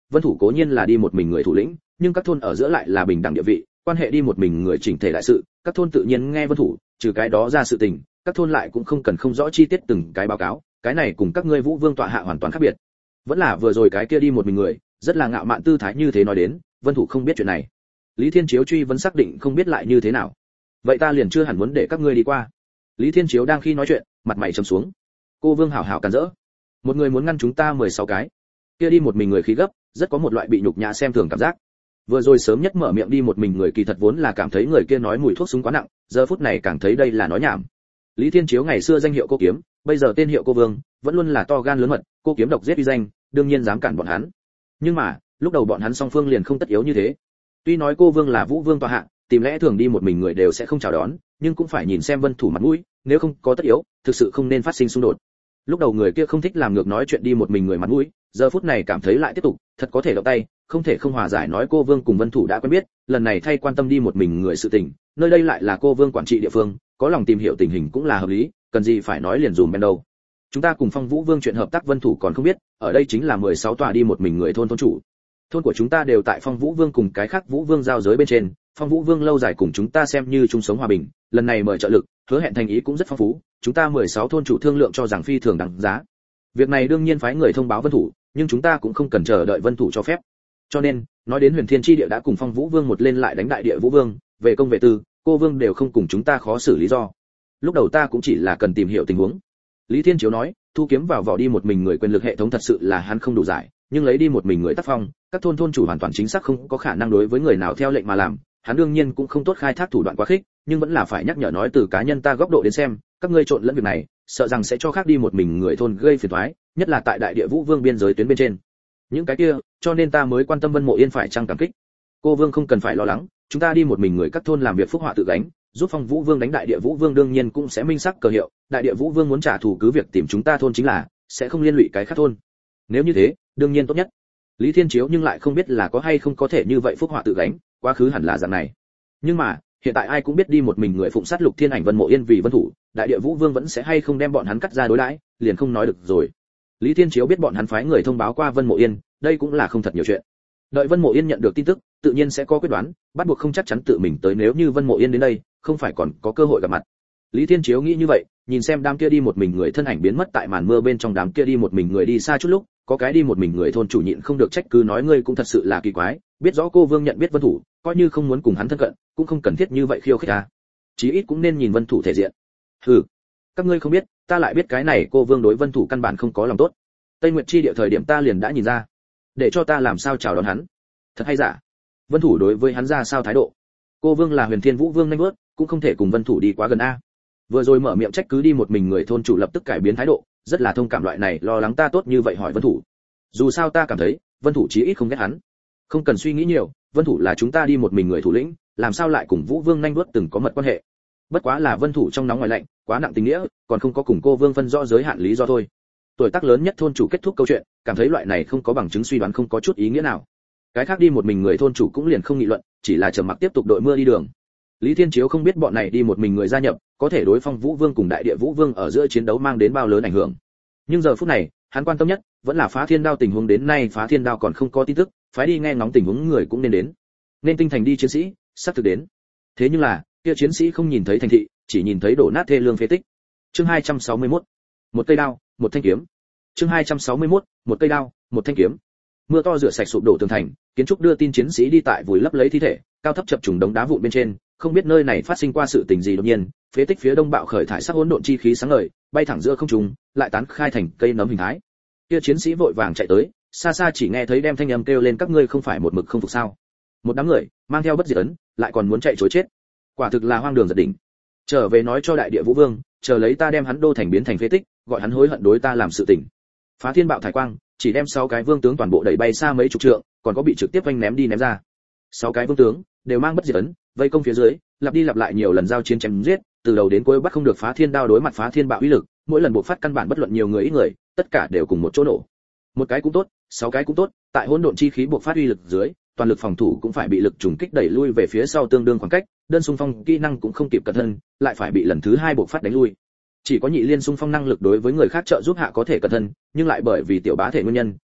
Vân Thủ cố nhiên là đi một mình người thủ lĩnh, nhưng các thôn ở giữa lại là bình đẳng địa vị, quan hệ đi một mình người chỉnh thể đại sự, các thôn tự nhiên nghe Vân Thủ, trừ cái đó ra sự tình, các thôn lại cũng không cần không rõ chi tiết từng cái báo cáo, cái này cùng các ngươi Vũ Vương tọa hạ hoàn toàn khác biệt. Vẫn là vừa rồi cái kia đi một mình người, rất là ngạo mạn tư thái như thế nói đến, Vân Thủ không biết chuyện này. Lý Thiên Chiếu truy vấn xác định không biết lại như thế nào. Vậy ta liền chưa hẳn muốn để các ngươi đi qua. Lý Thiên Chiếu đang khi nói chuyện, mặt mày trầm xuống. Cô Vương hảo hảo cản rỡ. Một người muốn ngăn chúng ta mười sáu cái. Kia đi một mình người khí gấp, rất có một loại bị nhục nhã xem thường cảm giác. Vừa rồi sớm nhất mở miệng đi một mình người kỳ thật vốn là cảm thấy người kia nói mùi thuốc súng quá nặng, giờ phút này càng thấy đây là nói nhảm. Lý Thiên Chiếu ngày xưa danh hiệu Cô Kiếm, bây giờ tên hiệu Cô Vương, vẫn luôn là to gan lớn mật, Cô Kiếm độc giết uy danh, đương nhiên dám cản bọn hắn. Nhưng mà, lúc đầu bọn hắn song phương liền không tất yếu như thế. Tuy nói Cô Vương là Vũ Vương tọa hạ, tìm lẽ thường đi một mình người đều sẽ không chào đón, nhưng cũng phải nhìn xem Vân Thủ mặt mũi, nếu không có tất yếu, thực sự không nên phát sinh xung đột. Lúc đầu người kia không thích làm ngược nói chuyện đi một mình người mặt mũi, giờ phút này cảm thấy lại tiếp tục, thật có thể động tay, không thể không hòa giải nói Cô Vương cùng Vân Thủ đã quen biết, lần này thay quan tâm đi một mình người sự tình, nơi đây lại là Cô Vương quản trị địa phương, có lòng tìm hiểu tình hình cũng là hợp lý, cần gì phải nói liền dùm bên đâu. Chúng ta cùng Phong Vũ Vương chuyện hợp tác Vân Thủ còn không biết, ở đây chính là mười sáu tòa đi một mình người thôn thôn chủ. Thôn của chúng ta đều tại Phong Vũ Vương cùng cái khác Vũ Vương giao giới bên trên, Phong Vũ Vương lâu dài cùng chúng ta xem như chung sống hòa bình, lần này mời trợ lực, hứa hẹn thành ý cũng rất phong phú, chúng ta mười sáu thôn chủ thương lượng cho rằng phi thường đáng giá. Việc này đương nhiên phái người thông báo Vân Thủ, nhưng chúng ta cũng không cần chờ đợi Vân Thủ cho phép. Cho nên, nói đến Huyền Thiên chi địa đã cùng Phong Vũ Vương một lên lại đánh đại địa Vũ Vương, về công về tư, Cô Vương đều không cùng chúng ta khó xử lý do. Lúc đầu ta cũng chỉ là cần tìm hiểu tình huống. Lý Thiên Chiếu nói, thu kiếm vào vỏ đi một mình người quyền lực hệ thống thật sự là hắn không đủ giải, nhưng lấy đi một mình người tác phong, các thôn thôn chủ hoàn toàn chính xác không có khả năng đối với người nào theo lệnh mà làm, hắn đương nhiên cũng không tốt khai thác thủ đoạn quá khích, nhưng vẫn là phải nhắc nhở nói từ cá nhân ta góc độ đến xem, các ngươi trộn lẫn việc này, sợ rằng sẽ cho khác đi một mình người thôn gây phiền toái, nhất là tại đại địa Vũ Vương biên giới tuyến bên trên. Những cái kia, cho nên ta mới quan tâm Vân Mộ Yên phải chăng cảm kích. Cô Vương không cần phải lo lắng, chúng ta đi một mình người các thôn làm việc phúc họa tự gánh, giúp Phong Vũ Vương đánh đại địa Vũ Vương đương nhiên cũng sẽ minh sắc cờ hiệu, đại địa Vũ Vương muốn trả thù cứ việc tìm chúng ta thôn chính là, sẽ không liên lụy cái khác thôn. Nếu như thế, đương nhiên tốt nhất. Lý Thiên Chiếu nhưng lại không biết là có hay không có thể như vậy phúc họa tự gánh, quá khứ hẳn là dạng này. Nhưng mà, hiện tại ai cũng biết đi một mình người phụng sát Lục Thiên Ảnh Vân Mộ Yên vì Vân Thủ, đại địa Vũ Vương vẫn sẽ hay không đem bọn hắn cắt ra đối đãi, liền không nói được rồi. Lý Thiên Chiếu biết bọn hắn phái người thông báo qua Vân Mộ Yên, đây cũng là không thật nhiều chuyện. Đợi Vân Mộ Yên nhận được tin tức, tự nhiên sẽ có quyết đoán, bắt buộc không chắc chắn tự mình tới, nếu như Vân Mộ Yên đến đây, không phải còn có cơ hội gặp mặt. Lý Thiên Chiếu nghĩ như vậy, nhìn xem đám kia đi một mình người thân ảnh biến mất tại màn mưa bên trong, đám kia đi một mình người đi xa chút lúc, có cái đi một mình người thôn chủ nhịn không được trách cứ nói ngươi cũng thật sự là kỳ quái, biết rõ Cô Vương nhận biết Vân Thủ, coi như không muốn cùng hắn thân cận, cũng không cần thiết như vậy khiêu khích à. Chí ít cũng nên nhìn Vân Thủ thể diện. Hừ, các ngươi không biết, ta lại biết cái này Cô Vương đối Vân Thủ căn bản không có lòng tốt. Tây Nguyệt chi địa thời điểm ta liền đã nhìn ra, để cho ta làm sao chào đón hắn. Thật hay giả? Vân Thủ đối với hắn ra sao thái độ? Cô Vương là Huyền Thiên Vũ Vương nhanh bước, cũng không thể cùng Vân Thủ đi quá gần a. Vừa rồi mở miệng trách cứ đi một mình người thôn chủ lập tức cải biến thái độ, rất là thông cảm loại này lo lắng ta tốt như vậy hỏi Vân Thủ. Dù sao ta cảm thấy, Vân Thủ chí ít không ghét hắn. Không cần suy nghĩ nhiều, Vân Thủ là chúng ta đi một mình người thủ lĩnh, làm sao lại cùng Vũ Vương nhanh bước từng có mật quan hệ. Bất quá là Vân Thủ trong nóng ngoài lạnh, quá nặng tình nghĩa, còn không có cùng Cô Vương phân rõ giới hạn lý do thôi. Tuổi tác lớn nhất thôn chủ kết thúc câu chuyện, cảm thấy loại này không có bằng chứng suy đoán không có chút ý nghĩa nào. Cái khác đi một mình người thôn chủ cũng liền không nghị luận, chỉ là trầm mặc tiếp tục đội mưa đi đường. Lý Thiên Chiếu không biết bọn này đi một mình người gia nhập, có thể đối Phong Vũ Vương cùng đại địa Vũ Vương ở giữa chiến đấu mang đến bao lớn ảnh hưởng. Nhưng giờ phút này, hắn quan tâm nhất vẫn là Phá Thiên Đao tình huống, đến nay Phá Thiên Đao còn không có tin tức, phái đi nghe ngóng tình huống người cũng nên đến. Nên tinh thành đi chiến sĩ, sắp thực đến. Thế nhưng là, kia chiến sĩ không nhìn thấy thành thị, chỉ nhìn thấy đổ nát thê lương phế tích. Chương hai trăm sáu mươi mốt. Một cây đao, một thanh kiếm. Chương hai trăm sáu mươi mốt. Một cây đao, một thanh kiếm. Mưa to rửa sạch sụp đổ tường thành, kiến trúc đưa tin chiến sĩ đi tại vùi lấp lấy thi thể, cao thấp chập trùng đống đá vụn bên trên, không biết nơi này phát sinh qua sự tình gì đột nhiên, phế tích phía đông bạo khởi thải sắc hỗn độn chi khí sáng ngời, bay thẳng giữa không trung, lại tán khai thành cây nấm hình thái. Kia chiến sĩ vội vàng chạy tới, xa xa chỉ nghe thấy đem thanh âm kêu lên các ngươi không phải một mực không phục sao? Một đám người mang theo bất diệt ấn, lại còn muốn chạy trối chết. Quả thực là hoang đường giật đỉnh. Trở về nói cho đại địa Vũ Vương, chờ lấy ta đem hắn đô thành biến thành phế tích, gọi hắn hối hận đối ta làm sự tình. Phá Thiên bạo thải quang, chỉ đem sáu cái vương tướng toàn bộ đẩy bay xa mấy chục trượng, còn có bị trực tiếp vanh ném đi ném ra. Sáu cái vương tướng đều mang bất diệt ấn, vây công phía dưới, lặp đi lặp lại nhiều lần giao chiến chém giết, từ đầu đến cuối bắt không được Phá Thiên đao đối mặt Phá Thiên bạo uy lực, mỗi lần bộc phát căn bản bất luận nhiều người ít người, tất cả đều cùng một chỗ nổ. Một cái cũng tốt, sáu cái cũng tốt, tại hỗn độn chi khí bộc phát uy lực dưới, toàn lực phòng thủ cũng phải bị lực trùng kích đẩy lui về phía sau tương đương khoảng cách, đơn xung phong kỹ năng cũng không kịp cẩn thân, lại phải bị lần thứ hai bộc phát đánh lui. Chỉ có nhị liên xung phong năng lực đối với người khác trợ giúp hạ có thể cẩn thân, nhưng lại bởi vì tiểu bá thể nguyên nhân,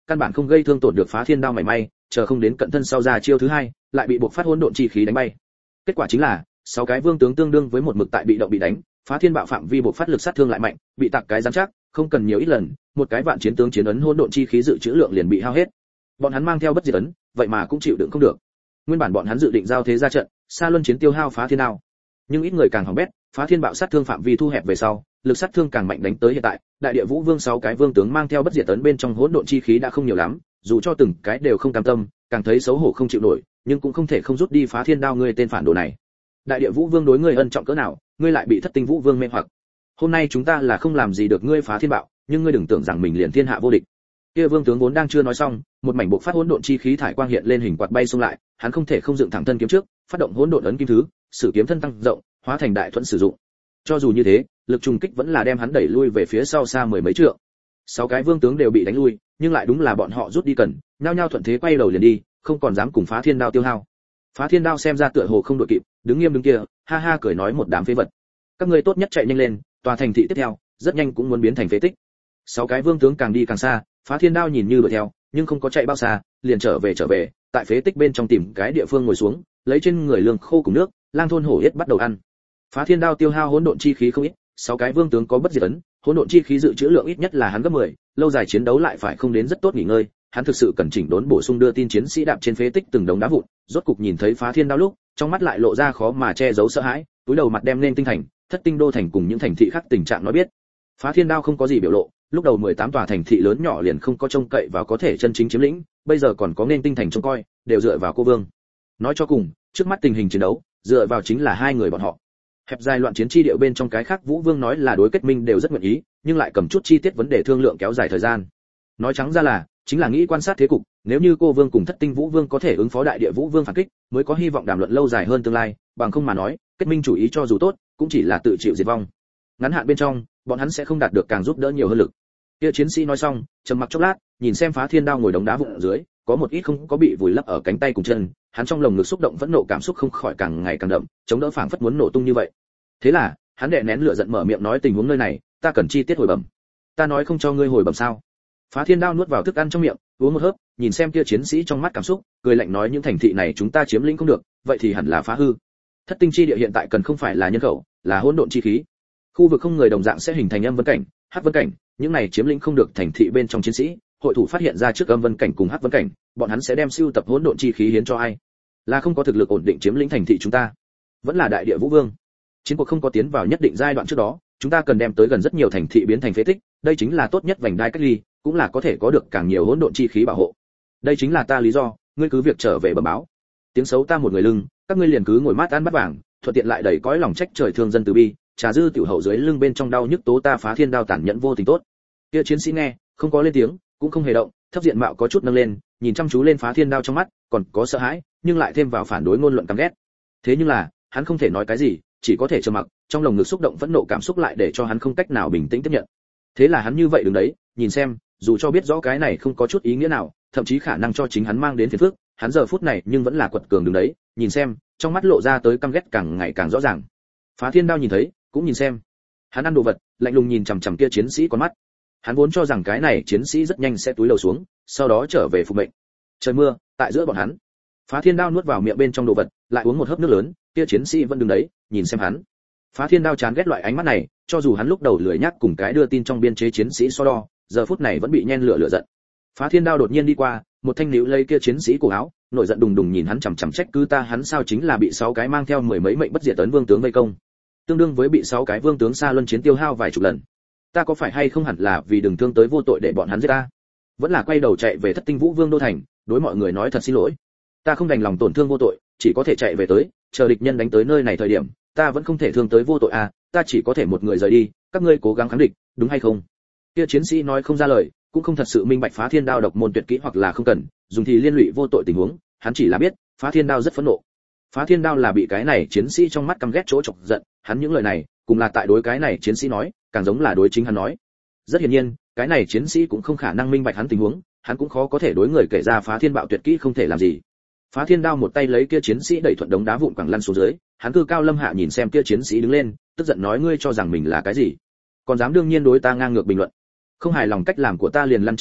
căn bản không gây thương tổn được Phá Thiên Đao mảy may, chờ không đến cận thân sau ra chiêu thứ hai, lại bị buộc phát hỗn độn chi khí đánh bay. Kết quả chính là, sáu cái vương tướng tương đương với một mực tại bị động bị đánh, Phá Thiên Bạo phạm vi buộc phát lực sát thương lại mạnh, bị tạc cái rắn chắc, không cần nhiều ít lần, một cái vạn chiến tướng chiến ấn hỗn độn chi khí dự trữ lượng liền bị hao hết. Bọn hắn mang theo bất diệt ấn, vậy mà cũng chịu đựng không được. Nguyên bản bọn hắn dự định giao thế ra trận, xa luân chiến tiêu hao Phá Thiên Đao. Nhưng ít người càng hỏng bét, Phá Thiên Bạo sát thương phạm vi thu hẹp về sau, lực sát thương càng mạnh đánh tới hiện tại, đại địa vũ vương sáu cái vương tướng mang theo bất diệt ấn bên trong hỗn độn chi khí đã không nhiều lắm, dù cho từng cái đều không cam tâm, càng thấy xấu hổ không chịu nổi, nhưng cũng không thể không rút đi Phá Thiên Đao ngươi tên phản đồ này. Đại địa vũ vương đối ngươi ân trọng cỡ nào, ngươi lại bị thất tinh vũ vương mê hoặc. Hôm nay chúng ta là không làm gì được ngươi Phá Thiên Bạo, nhưng ngươi đừng tưởng rằng mình liền thiên hạ vô địch. Kia vương tướng vốn đang chưa nói xong, một mảnh bộc phát hỗn độn chi khí thải quang hiện lên hình quạt bay xung lại, hắn không thể không dựng thẳng thân kiếm trước, phát động hỗn độn ấn kim thứ, sử kiếm thân tăng rộng, hóa thành đại thuẫn sử dụng. Cho dù như thế, lực trùng kích vẫn là đem hắn đẩy lui về phía sau xa mười mấy trượng. Sáu cái vương tướng đều bị đánh lui, nhưng lại đúng là bọn họ rút đi cần, nhao nhao thuận thế quay đầu liền đi, không còn dám cùng Phá Thiên Đao tiêu hao. Phá Thiên Đao xem ra tựa hồ không đội kịp, đứng nghiêm đứng kia, ha ha cười nói một đám phế vật. Các ngươi tốt nhất chạy nhanh lên, tòa thành thị tiếp theo, rất nhanh cũng muốn biến thành phế tích. Sáu cái vương tướng càng đi càng xa, Phá Thiên Đao nhìn như đuổi theo, nhưng không có chạy bao xa, liền trở về trở về, tại phế tích bên trong tìm cái địa phương ngồi xuống, lấy trên người lương khô cùng nước, lang thôn hổ yết bắt đầu ăn. Phá Thiên Đao tiêu hao hỗn độn chi khí không ít, sáu cái vương tướng có bất diệt ấn, hỗn độn chi khí dự trữ lượng ít nhất là hắn gấp mười, lâu dài chiến đấu lại phải không đến rất tốt nghỉ ngơi, hắn thực sự cần chỉnh đốn bổ sung đưa tin chiến sĩ đạp trên phế tích từng đống đá vụn, rốt cục nhìn thấy Phá Thiên Đao lúc, trong mắt lại lộ ra khó mà che giấu sợ hãi, túi đầu mặt đem lên tinh thành, thất tinh đô thành cùng những thành thị khác tình trạng nói biết. Phá Thiên Đao không có gì biểu lộ, lúc đầu mười tám tòa thành thị lớn nhỏ liền không có trông cậy vào có thể chân chính chiếm lĩnh, bây giờ còn có nên tinh thành trông coi, đều dựa vào cô vương. Nói cho cùng, trước mắt tình hình chiến đấu, dựa vào chính là hai người bọn họ. Hẹp dài loạn chiến chi điệu bên trong cái khác Vũ Vương nói là đối kết minh đều rất nguyện ý, nhưng lại cầm chút chi tiết vấn đề thương lượng kéo dài thời gian. Nói trắng ra là, chính là nghĩ quan sát thế cục, nếu như cô vương cùng thất tinh Vũ Vương có thể ứng phó đại địa Vũ Vương phản kích, mới có hy vọng đàm luận lâu dài hơn tương lai, bằng không mà nói, kết minh chủ ý cho dù tốt, cũng chỉ là tự chịu diệt vong. Ngắn hạn bên trong, bọn hắn sẽ không đạt được càng giúp đỡ nhiều hơn lực. Kia chiến sĩ nói xong, trầm mặc chốc lát, nhìn xem Phá Thiên Đao ngồi đống đá vụn ở dưới, có một ít không có bị vùi lấp ở cánh tay cùng chân, hắn trong lồng ngực xúc động phẫn nộ cảm xúc không khỏi càng ngày càng đậm, chống đỡ phảng phất muốn nổ tung như vậy. Thế là, hắn đè nén lửa giận mở miệng nói tình huống nơi này, ta cần chi tiết hồi bẩm. Ta nói không cho ngươi hồi bẩm sao? Phá Thiên Đao nuốt vào thức ăn trong miệng, uống một hớp, nhìn xem kia chiến sĩ trong mắt cảm xúc, cười lạnh nói những thành thị này chúng ta chiếm lĩnh không được, vậy thì hẳn là phá hư. Thất tinh chi địa hiện tại cần không phải là nhân khẩu, là hỗn độn chi khí. Khu vực không người đồng dạng sẽ hình thành âm vân cảnh, hắc vân cảnh, những này chiếm lĩnh không được thành thị bên trong chiến sĩ, hội thủ phát hiện ra trước âm vân cảnh cùng hắc vân cảnh, bọn hắn sẽ đem siêu tập hỗn độn chi khí hiến cho ai? Là không có thực lực ổn định chiếm lĩnh thành thị chúng ta, vẫn là đại địa Vũ Vương. Chiến cuộc không có tiến vào nhất định giai đoạn trước đó, chúng ta cần đem tới gần rất nhiều thành thị biến thành phế tích, đây chính là tốt nhất vành đai cách ly, cũng là có thể có được càng nhiều hỗn độn chi khí bảo hộ. Đây chính là ta lý do, ngươi cứ việc trở về bẩm báo. Tiếng xấu ta một người lưng, các ngươi liền cứ ngồi mát ăn bát vàng, thuận tiện lại đầy cõi lòng trách trời thương dân từ bi, trà dư tiểu hậu dưới lưng bên trong đau nhức tố ta Phá Thiên Đao tàn nhẫn vô tình tốt. Kia chiến sĩ nghe, không có lên tiếng, cũng không hề động, thấp diện mạo có chút nâng lên, nhìn chăm chú lên Phá Thiên Đao trong mắt, còn có sợ hãi, nhưng lại thêm vào phản đối ngôn luận căm ghét. Thế nhưng là, hắn không thể nói cái gì, chỉ có thể trầm mặc, trong lòng ngực xúc động phẫn nộ cảm xúc lại để cho hắn không cách nào bình tĩnh tiếp nhận. Thế là hắn như vậy đứng đấy, nhìn xem, dù cho biết rõ cái này không có chút ý nghĩa nào, thậm chí khả năng cho chính hắn mang đến phiền phức, hắn giờ phút này nhưng vẫn là quật cường đứng đấy, nhìn xem, trong mắt lộ ra tới căm ghét càng ngày càng rõ ràng. Phá Thiên Đao nhìn thấy, cũng nhìn xem. Hắn ăn đồ vật, lạnh lùng nhìn chằm chằm kia chiến sĩ con mắt. Hắn vốn cho rằng cái này chiến sĩ rất nhanh sẽ túi lầu xuống, sau đó trở về phục mệnh. Trời mưa, tại giữa bọn hắn. Phá Thiên Đao nuốt vào miệng bên trong đồ vật, lại uống một hớp nước lớn, kia chiến sĩ vẫn đứng đấy, nhìn xem hắn. Phá Thiên Đao chán ghét loại ánh mắt này, cho dù hắn lúc đầu lười nhắc cùng cái đưa tin trong biên chế chiến sĩ so đo, giờ phút này vẫn bị nhen lửa lửa giận. Phá Thiên Đao đột nhiên đi qua, một thanh níu lấy kia chiến sĩ cổ áo, nổi giận đùng đùng nhìn hắn chằm chằm trách cứ ta hắn sao chính là bị sáu cái mang theo mười mấy mệnh bất diệt tấn vương tướng vây công, tương đương với bị sáu cái vương tướng xa luân chiến tiêu hao vài chục lần. Ta có phải hay không hẳn là vì đừng thương tới vô tội để bọn hắn giết ta, vẫn là quay đầu chạy về thất tinh Vũ Vương đô thành, đối mọi người nói thật xin lỗi. Ta không đành lòng tổn thương vô tội, chỉ có thể chạy về tới, chờ địch nhân đánh tới nơi này thời điểm, ta vẫn không thể thương tới vô tội à, ta chỉ có thể một người rời đi, các ngươi cố gắng kháng địch, đúng hay không? Kia chiến sĩ nói không ra lời, cũng không thật sự minh bạch Phá Thiên Đao độc môn tuyệt kỹ hoặc là không cần, dùng thì liên lụy vô tội tình huống, hắn chỉ là biết, Phá Thiên Đao rất phẫn nộ. Phá Thiên Đao là bị cái này chiến sĩ trong mắt căm ghét chỗ chọc giận, hắn những lời này, cùng là tại đối cái này chiến sĩ nói, càng giống là đối chính hắn nói. Rất hiển nhiên, cái này chiến sĩ cũng không khả năng minh bạch hắn tình huống, hắn cũng khó có thể đối người kể ra Phá Thiên Bạo tuyệt kỹ không thể làm gì. Phá Thiên Đao một tay lấy kia chiến sĩ đẩy thuận đống đá vụn quẳng lăn xuống dưới, hắn cư cao lâm hạ nhìn xem kia chiến sĩ đứng lên, tức giận nói ngươi cho rằng mình là cái gì, còn dám đương nhiên đối ta ngang ngược bình luận. Không hài lòng cách làm của ta liền lăn trở về,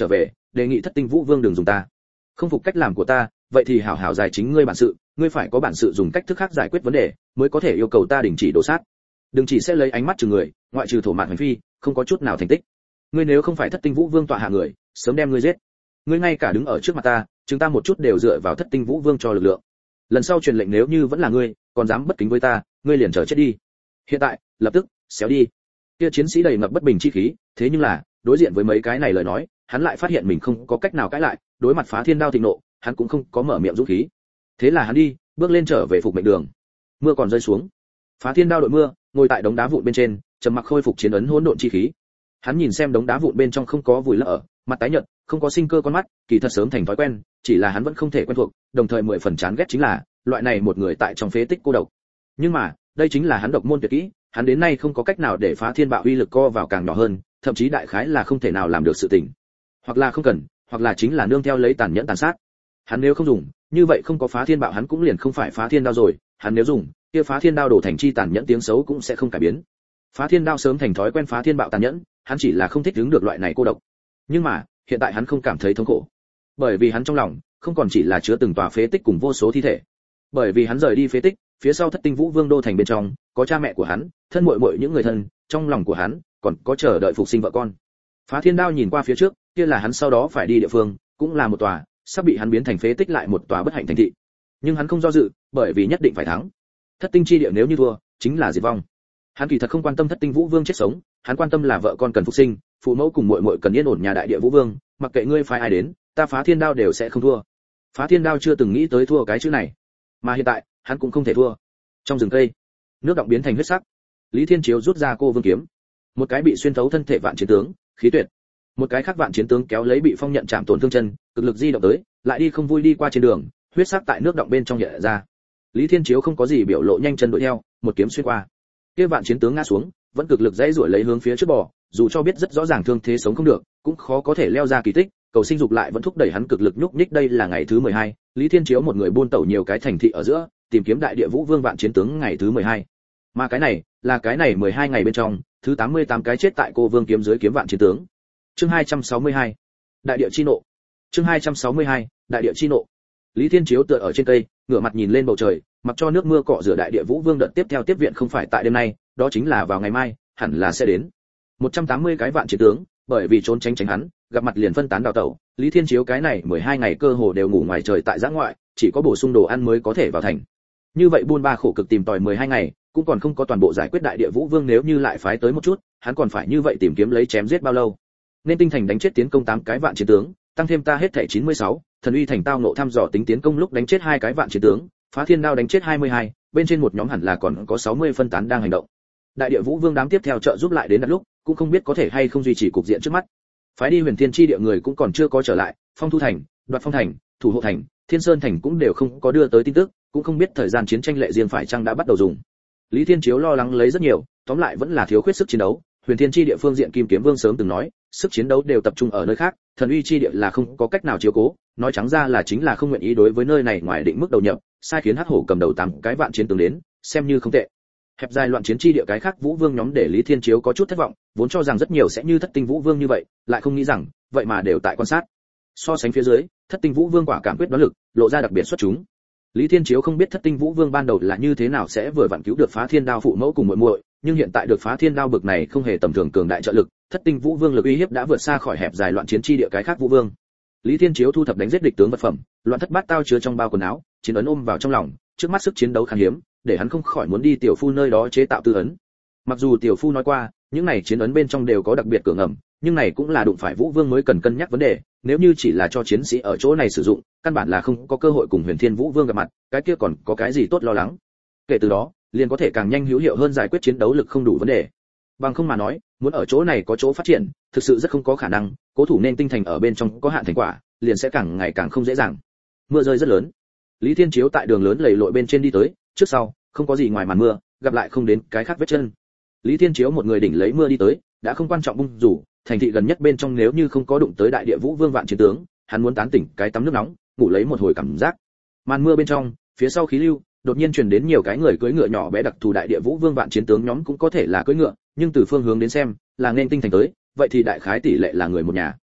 đề nghị Thất Tinh Vũ Vương đừng dùng ta. Không phục cách làm của ta, vậy thì hảo hảo giải chính ngươi bản sự, ngươi phải có bản sự dùng cách thức khác giải quyết vấn đề, mới có thể yêu cầu ta đình chỉ đổ sát. Đừng chỉ sẽ lấy ánh mắt chừng người, ngoại trừ thổ mạn hành phi, không có chút nào thành tích. Ngươi nếu không phải Thất Tinh Vũ Vương tọa hạ người, sớm đem ngươi giết. Ngươi ngay cả đứng ở trước mặt ta, chúng ta một chút đều dựa vào Thất Tinh Vũ Vương cho lực lượng. Lần sau truyền lệnh nếu như vẫn là ngươi, còn dám bất kính với ta, ngươi liền chờ chết đi. Hiện tại, lập tức, xéo đi. Kia chiến sĩ đầy ngập bất bình chi khí, thế nhưng là, đối diện với mấy cái này lời nói, hắn lại phát hiện mình không có cách nào cãi lại, đối mặt Phá Thiên Đao thịnh nộ, hắn cũng không có mở miệng dũng khí. Thế là hắn đi, bước lên trở về phục mệnh đường. Mưa còn rơi xuống. Phá Thiên Đao đội mưa, ngồi tại đống đá vụn bên trên, trầm mặc khôi phục chiến ấn hỗn độn chi khí. Hắn nhìn xem đống đá vụn bên trong không có vùi lấp ở, mặt tái nhợt, không có sinh cơ con mắt, kỳ thật sớm thành thói quen, chỉ là hắn vẫn không thể quen thuộc, đồng thời mười phần chán ghét chính là, loại này một người tại trong phế tích cô độc. Nhưng mà, đây chính là hắn độc môn tuyệt kỹ, hắn đến nay không có cách nào để Phá Thiên Bạo uy lực co vào càng nhỏ hơn, thậm chí đại khái là không thể nào làm được sự tình. Hoặc là không cần, hoặc là chính là nương theo lấy tàn nhẫn tàn sát. Hắn nếu không dùng, như vậy không có Phá Thiên Bạo hắn cũng liền không phải Phá Thiên Đao rồi, hắn nếu dùng, kia Phá Thiên Đao đổ thành chi tàn nhẫn tiếng xấu cũng sẽ không cải biến. Phá Thiên Đao sớm thành thói quen Phá Thiên Bạo tàn nhẫn, hắn chỉ là không thích ứng được loại này cô độc. Nhưng mà, hiện tại hắn không cảm thấy thống khổ, bởi vì hắn trong lòng không còn chỉ là chứa từng tòa phế tích cùng vô số thi thể. Bởi vì hắn rời đi phế tích, phía sau Thất Tinh Vũ Vương đô thành bên trong, có cha mẹ của hắn, thân muội muội những người thân, trong lòng của hắn còn có chờ đợi phục sinh vợ con. Phá Thiên Đao nhìn qua phía trước, kia là hắn sau đó phải đi địa phương, cũng là một tòa sắp bị hắn biến thành phế tích lại một tòa bất hạnh thành thị. Nhưng hắn không do dự, bởi vì nhất định phải thắng. Thất Tinh chi địa nếu như thua, chính là diệt vong. Hắn kỳ thật không quan tâm Thất Tinh Vũ Vương chết sống, hắn quan tâm là vợ con cần phục sinh, phụ mẫu cùng muội muội cần yên ổn nhà đại địa Vũ Vương, mặc kệ ngươi phái ai đến, ta Phá Thiên Đao đều sẽ không thua. Phá Thiên Đao chưa từng nghĩ tới thua cái chữ này, mà hiện tại, hắn cũng không thể thua. Trong rừng cây, nước động biến thành huyết sắc. Lý Thiên Chiếu rút ra cô vương kiếm, một cái bị xuyên thấu thân thể vạn chiến tướng, khí tuyệt. Một cái khác vạn chiến tướng kéo lấy bị phong nhận chạm tổn thương chân, cực lực di động tới, lại đi không vui đi qua trên đường, huyết sắc tại nước động bên trong hiện ra. Lý Thiên Chiếu không có gì biểu lộ nhanh chân đuổi theo, một kiếm xuyên qua. Kia vạn chiến tướng ngã xuống, vẫn cực lực dãy rủi lấy hướng phía trước bò, dù cho biết rất rõ ràng thương thế sống không được, cũng khó có thể leo ra kỳ tích, cầu sinh dục lại vẫn thúc đẩy hắn cực lực nhúc nhích. Đây là ngày thứ mười hai, Lý Thiên Chiếu một người buôn tẩu nhiều cái thành thị ở giữa, tìm kiếm đại địa Vũ Vương vạn chiến tướng ngày thứ mười hai. Mà cái này, là cái này mười hai ngày bên trong, thứ tám mươi tám cái chết tại cô vương kiếm dưới kiếm vạn chiến tướng. Chương hai trăm sáu mươi hai, đại địa chi nộ. Chương hai trăm sáu mươi hai, đại địa chi nộ. Lý Thiên Chiếu tựa ở trên cây, ngửa mặt nhìn lên bầu trời, mặc cho nước mưa cọ rửa đại địa Vũ Vương đợt tiếp theo tiếp viện không phải tại đêm nay, đó chính là vào ngày mai, hẳn là sẽ đến. một trăm tám mươi cái vạn chiến tướng, bởi vì trốn tránh tránh hắn, gặp mặt liền phân tán đào tẩu, Lý Thiên Chiếu cái này mười hai ngày cơ hồ đều ngủ ngoài trời tại giã ngoại, chỉ có bổ sung đồ ăn mới có thể vào thành. Như vậy buôn ba khổ cực tìm tòi mười hai ngày, cũng còn không có toàn bộ giải quyết đại địa Vũ Vương, nếu như lại phái tới một chút, hắn còn phải như vậy tìm kiếm lấy chém giết bao lâu. Nên tinh thành đánh chết tiến công tám cái vạn chiến tướng, tăng thêm ta hết thảy chín mươi sáu, thần uy thành tao ngộ thăm dò tính tiến công lúc đánh chết hai cái vạn chiến tướng, Phá Thiên Đao đánh chết hai mươi hai, bên trên một nhóm hẳn là còn có sáu mươi phân tán đang hành động. Đại địa Vũ Vương đám tiếp theo trợ giúp lại đến đặt lúc, cũng không biết có thể hay không duy trì cục diện trước mắt. Phái đi Huyền Thiên chi địa người cũng còn chưa có trở lại, Phong Thu thành, Đoạt Phong thành, Thủ Hộ thành, Thiên Sơn thành cũng đều không có đưa tới tin tức, cũng không biết thời gian chiến tranh lệ riêng phải chăng đã bắt đầu dùng. Lý Thiên Chiếu lo lắng lấy rất nhiều, tóm lại vẫn là thiếu khuyết sức chiến đấu. Huyền Thiên chi địa phương diện Kim Kiếm Vương sớm từng nói, sức chiến đấu đều tập trung ở nơi khác, thần uy chi địa là không có cách nào chiếu cố, nói trắng ra là chính là không nguyện ý đối với nơi này ngoài định mức đầu nhập, sai khiến Hắc Hổ cầm đầu tám cái vạn chiến tướng đến, xem như không tệ. Hẹp dài loạn chiến chi địa cái khác Vũ Vương nhóm để Lý Thiên Chiếu có chút thất vọng, vốn cho rằng rất nhiều sẽ như Thất Tinh Vũ Vương như vậy, lại không nghĩ rằng, vậy mà đều tại quan sát. So sánh phía dưới, Thất Tinh Vũ Vương quả cảm quyết đoán lực, lộ ra đặc biệt xuất chúng. Lý Thiên Chiếu không biết Thất Tinh Vũ Vương ban đầu là như thế nào sẽ vừa vặn cứu được Phá Thiên Đao phụ mẫu cùng muội muội, nhưng hiện tại được Phá Thiên Đao bực này không hề tầm thường cường đại trợ lực, Thất Tinh Vũ Vương lực uy hiếp đã vượt xa khỏi hẹp dài loạn chiến chi địa cái khác Vũ Vương. Lý Thiên Chiếu thu thập đánh giết địch tướng vật phẩm, loạn thất bát tao chứa trong bao quần áo, chiến ấn ôm vào trong lòng, trước mắt sức chiến đấu khan hiếm, để hắn không khỏi muốn đi tiểu phu nơi đó chế tạo tư ấn. Mặc dù tiểu phu nói qua, những này chiến ấn bên trong đều có đặc biệt cửa ngầm, nhưng này cũng là đụng phải Vũ Vương mới cần cân nhắc vấn đề, nếu như chỉ là cho chiến sĩ ở chỗ này sử dụng, căn bản là không có cơ hội cùng Huyền Thiên Vũ Vương gặp mặt, cái kia còn có cái gì tốt lo lắng. Kể từ đó, liền có thể càng nhanh hữu hiệu hơn giải quyết chiến đấu lực không đủ vấn đề. Bằng không mà nói, muốn ở chỗ này có chỗ phát triển, thực sự rất không có khả năng, cố thủ nên tinh thành ở bên trong có hạn thành quả, liền sẽ càng ngày càng không dễ dàng. Mưa rơi rất lớn. Lý Thiên Chiếu tại đường lớn lầy lội bên trên đi tới, trước sau không có gì ngoài màn mưa, gặp lại không đến cái khác vết chân. Lý Thiên Chiếu một người đỉnh lấy mưa đi tới, đã không quan trọng bung rủ, thành thị gần nhất bên trong nếu như không có đụng tới đại địa Vũ Vương vạn chiến tướng, hắn muốn tán tỉnh cái tắm nước nóng, ngủ lấy một hồi cảm giác. Màn mưa bên trong, phía sau khí lưu, đột nhiên truyền đến nhiều cái người cưỡi ngựa nhỏ bé đặc thù đại địa Vũ Vương vạn chiến tướng nhóm cũng có thể là cưỡi ngựa, nhưng từ phương hướng đến xem, là nên tinh thành tới, vậy thì đại khái tỷ lệ là người một nhà.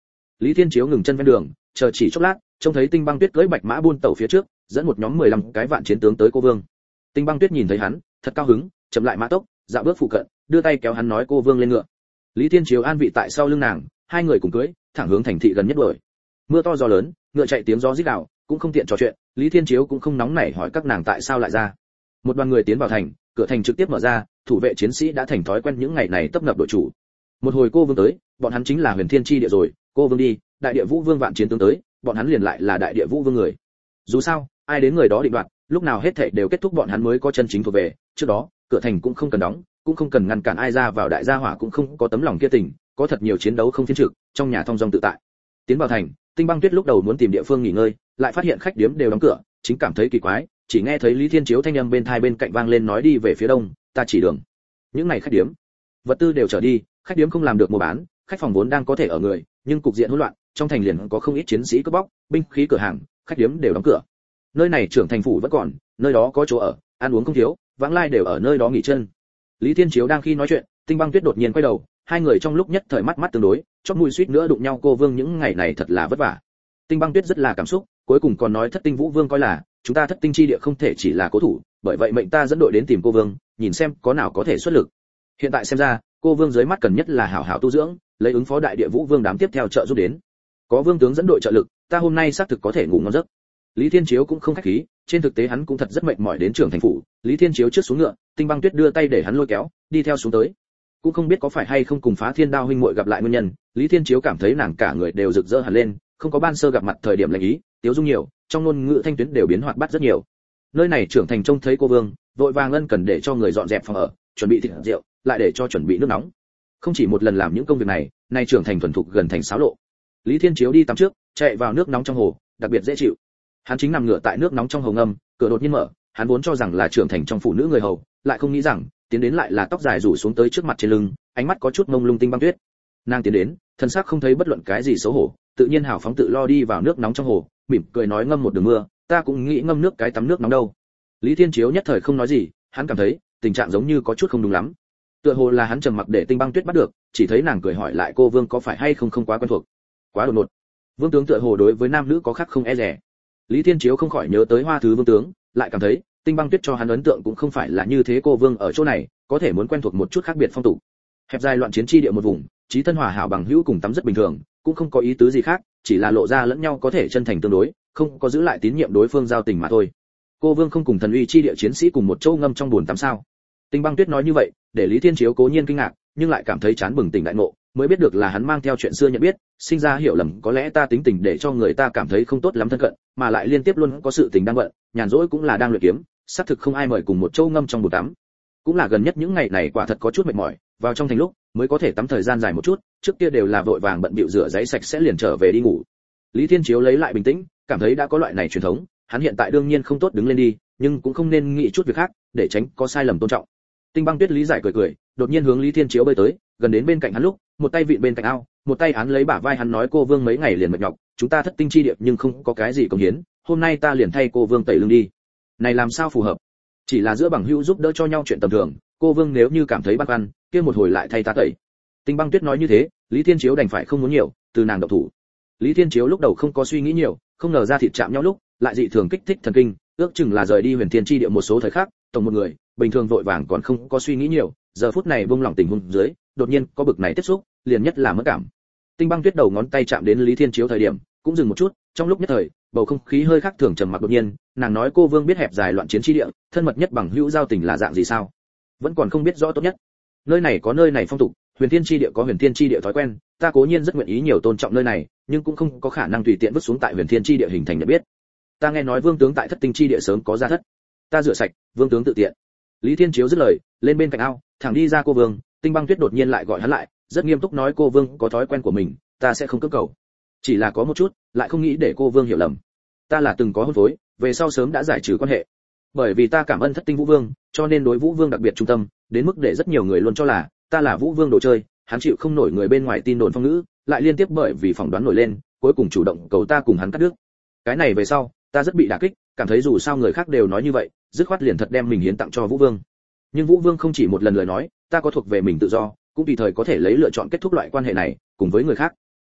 Lý Thiên Chiếu ngừng chân ven đường, chờ chỉ chốc lát, trông thấy Tinh Băng Tuyết cưỡi bạch mã buôn tẩu phía trước, dẫn một nhóm mười lăm cái vạn chiến tướng tới Cô Vương. Tinh Băng Tuyết nhìn thấy hắn, thật cao hứng, chậm lại mã tốc, dạo bước phụ cận, đưa tay kéo hắn nói Cô Vương lên ngựa. Lý Thiên Chiếu an vị tại sau lưng nàng, hai người cùng cưỡi, thẳng hướng thành thị gần nhất đuổi. Mưa to gió lớn, ngựa chạy tiếng gió rít gào, cũng không tiện trò chuyện, Lý Thiên Chiếu cũng không nóng nảy hỏi các nàng tại sao lại ra. Một đoàn người tiến vào thành, cửa thành trực tiếp mở ra, thủ vệ chiến sĩ đã thành thói quen những ngày này tấp nập đội chủ. Một hồi Cô Vương tới, bọn hắn chính là Huyền Thiên chi địa rồi, Cô Vương đi, đại địa vũ vương vạn chiến tướng tới, bọn hắn liền lại là đại địa vũ vương người. Dù sao, ai đến người đó định đoạt, lúc nào hết thảy đều kết thúc bọn hắn mới có chân chính thuộc về, trước đó, cửa thành cũng không cần đóng, cũng không cần ngăn cản ai ra vào, đại gia hỏa cũng không có tấm lòng kia tình, có thật nhiều chiến đấu không phiên trực, trong nhà thông dong tự tại. Tiến vào thành, Tinh Băng Tuyết lúc đầu muốn tìm địa phương nghỉ ngơi, lại phát hiện khách điếm đều đóng cửa, chính cảm thấy kỳ quái, chỉ nghe thấy Lý Thiên Chiếu thanh âm bên tai bên cạnh vang lên nói đi về phía đông, ta chỉ đường. Những ngày khách điếm, vật tư đều trở đi, khách điếm không làm được mua bán, khách phòng vốn đang có thể ở người, nhưng cục diện hỗn loạn, trong thành liền có không ít chiến sĩ cướp bóc, binh khí cửa hàng, khách điếm đều đóng cửa. Nơi này trưởng thành phủ vẫn còn, nơi đó có chỗ ở, ăn uống không thiếu, vãng lai đều ở nơi đó nghỉ chân. Lý Thiên Chiếu đang khi nói chuyện, Tinh Băng Tuyết đột nhiên quay đầu, hai người trong lúc nhất thời mắt mắt tương đối, chóp mũi suýt nữa đụng nhau. Cô Vương những ngày này thật là vất vả. Tinh Băng Tuyết rất là cảm xúc, cuối cùng còn nói Thất Tinh Vũ Vương coi là chúng ta Thất Tinh chi địa không thể chỉ là cố thủ, bởi vậy mệnh ta dẫn đội đến tìm Cô Vương, nhìn xem có nào có thể xuất lực. Hiện tại xem ra, Cô Vương dưới mắt cần nhất là hảo hảo tu dưỡng, lấy ứng phó đại địa Vũ Vương đám tiếp theo trợ giúp đến. Có Vương tướng dẫn đội trợ lực, ta hôm nay xác thực có thể ngủ ngon giấc. Lý Thiên Chiếu cũng không khách khí, trên thực tế hắn cũng thật rất mệt mỏi đến trưởng thành phủ. Lý Thiên Chiếu trước xuống ngựa, Tinh Băng Tuyết đưa tay để hắn lôi kéo, đi theo xuống tới. Cũng không biết có phải hay không cùng Phá Thiên Đao huynh muội gặp lại nguyên nhân, Lý Thiên Chiếu cảm thấy nàng cả người đều rực rỡ hẳn lên, không có ban sơ gặp mặt thời điểm lạnh ý, tiếu dung nhiều, trong ngôn ngữ thanh tuyến đều biến hoạt bát rất nhiều. Nơi này trưởng thành trông thấy Cô Vương, vội vàng ân cần để cho người dọn dẹp phòng ở, chuẩn bị thịt rượu, lại để cho chuẩn bị nước nóng. Không chỉ một lần làm những công việc này, nay trưởng thành thuần thục gần thành xáo lộ. Lý Thiên Chiếu đi tắm trước, chạy vào nước nóng trong hồ, đặc biệt dễ chịu. Hắn chính nằm ngửa tại nước nóng trong hồ ngâm, cửa đột nhiên mở, hắn vốn cho rằng là trưởng thành trong phụ nữ người hầu, lại không nghĩ rằng tiến đến lại là tóc dài rủ xuống tới trước mặt trên lưng, ánh mắt có chút mông lung Tinh Băng Tuyết. Nàng tiến đến, thân xác không thấy bất luận cái gì xấu hổ, tự nhiên hào phóng tự lo đi vào nước nóng trong hồ, mỉm cười nói ngâm một đường mưa, ta cũng nghĩ ngâm nước cái tắm nước nóng đâu. Lý Thiên Chiếu nhất thời không nói gì, hắn cảm thấy tình trạng giống như có chút không đúng lắm. Tựa hồ là hắn trầm mặc để Tinh Băng Tuyết bắt được, chỉ thấy nàng cười hỏi lại Cô Vương có phải hay không không quá quen thuộc. Quá đột ngột. Vương tướng tựa hồ đối với nam nữ có khác không e dè. Lý Thiên Chiếu không khỏi nhớ tới Hoa Thứ Vương tướng, lại cảm thấy Tinh Băng Tuyết cho hắn ấn tượng cũng không phải là như thế. Cô Vương ở chỗ này có thể muốn quen thuộc một chút khác biệt phong tục. Hẹp dài loạn chiến chi địa một vùng, chí thân hòa hảo bằng hữu cùng tắm rất bình thường, cũng không có ý tứ gì khác, chỉ là lộ ra lẫn nhau có thể chân thành tương đối, không có giữ lại tín nhiệm đối phương giao tình mà thôi. Cô Vương không cùng thần uy chi địa chiến sĩ cùng một chỗ ngâm trong buồn tắm sao? Tinh Băng Tuyết nói như vậy, để Lý Thiên Chiếu cố nhiên kinh ngạc, nhưng lại cảm thấy chán bừng tỉnh đại ngộ, mới biết được là hắn mang theo chuyện xưa nhận biết, sinh ra hiểu lầm, có lẽ ta tính tình để cho người ta cảm thấy không tốt lắm thân cận, mà lại liên tiếp luôn có sự tình đang bận, nhàn rỗi cũng là đang luyện kiếm, xác thực không ai mời cùng một chỗ ngâm trong bồn tắm. Cũng là gần nhất những ngày này quả thật có chút mệt mỏi, vào trong thành lúc mới có thể tắm thời gian dài một chút, trước kia đều là vội vàng bận bịu rửa giấy sạch sẽ liền trở về đi ngủ. Lý Thiên Chiếu lấy lại bình tĩnh, cảm thấy đã có loại này truyền thống, hắn hiện tại đương nhiên không tốt đứng lên đi, nhưng cũng không nên nghĩ chút việc khác, để tránh có sai lầm tôn trọng. Tinh Băng Tuyết lý giải cười cười, đột nhiên hướng Lý Thiên Chiếu bơi tới, gần đến bên cạnh hắn lúc, một tay vịn bên cạnh ao, một tay án lấy bả vai hắn nói Cô Vương mấy ngày liền mệt nhọc, chúng ta Thất Tinh chi địa nhưng không có cái gì công hiến, hôm nay ta liền thay Cô Vương tẩy lưng đi. Này làm sao phù hợp? Chỉ là giữa bằng hữu giúp đỡ cho nhau chuyện tầm thường, Cô Vương nếu như cảm thấy băn khoăn, kia một hồi lại thay ta tẩy. Tinh Băng Tuyết nói như thế, Lý Thiên Chiếu đành phải không muốn nhiều, từ nàng động thủ. Lý Thiên Chiếu lúc đầu không có suy nghĩ nhiều, không ngờ ra thịt chạm nhau lúc, lại dị thường kích thích thần kinh, ước chừng là rời đi Huyền Thiên chi địa một số thời khắc, tổng một người, bình thường vội vàng còn không có suy nghĩ nhiều, giờ phút này buông lỏng tình huống dưới, đột nhiên có bực này tiếp xúc, liền nhất là mất cảm. Tinh Băng Tuyết đầu ngón tay chạm đến Lý Thiên Chiếu thời điểm, cũng dừng một chút, trong lúc nhất thời, bầu không khí hơi khác thường trầm mặc đột nhiên, nàng nói Cô Vương biết hẹp dài loạn chiến chi địa, thân mật nhất bằng hữu giao tình là dạng gì sao? Vẫn còn không biết rõ tốt nhất. Nơi này có nơi này phong tục, Huyền Thiên chi địa có Huyền Thiên chi địa thói quen, ta cố nhiên rất nguyện ý nhiều tôn trọng nơi này, nhưng cũng không có khả năng tùy tiện vứt xuống tại Huyền Thiên chi địa hình thành nhận biết. Ta nghe nói Vương tướng tại Thất Tinh chi địa sớm có gia thất, ta rửa sạch, Vương tướng tự tiện. Lý Thiên Chiếu dứt lời, lên bên cạnh ao, thẳng đi ra Cô Vương. Tinh Băng Tuyết đột nhiên lại gọi hắn lại, rất nghiêm túc nói Cô Vương có thói quen của mình, ta sẽ không cưỡng cầu. Chỉ là có một chút, lại không nghĩ để Cô Vương hiểu lầm. Ta là từng có hôn phối, về sau sớm đã giải trừ quan hệ. Bởi vì ta cảm ơn Thất Tinh Vũ Vương, cho nên đối Vũ Vương đặc biệt trung tâm, đến mức để rất nhiều người luôn cho là ta là Vũ Vương đồ chơi, hắn chịu không nổi người bên ngoài tin đồn phong ngữ, lại liên tiếp bởi vì phỏng đoán nổi lên, cuối cùng chủ động cầu ta cùng hắn cắt đứt. Cái này về sau, ta rất bị đả kích, cảm thấy dù sao người khác đều nói như vậy, dứt khoát liền thật đem mình hiến tặng cho Vũ Vương. Nhưng Vũ Vương không chỉ một lần lời nói, ta có thuộc về mình tự do, cũng tùy thời có thể lấy lựa chọn kết thúc loại quan hệ này cùng với người khác.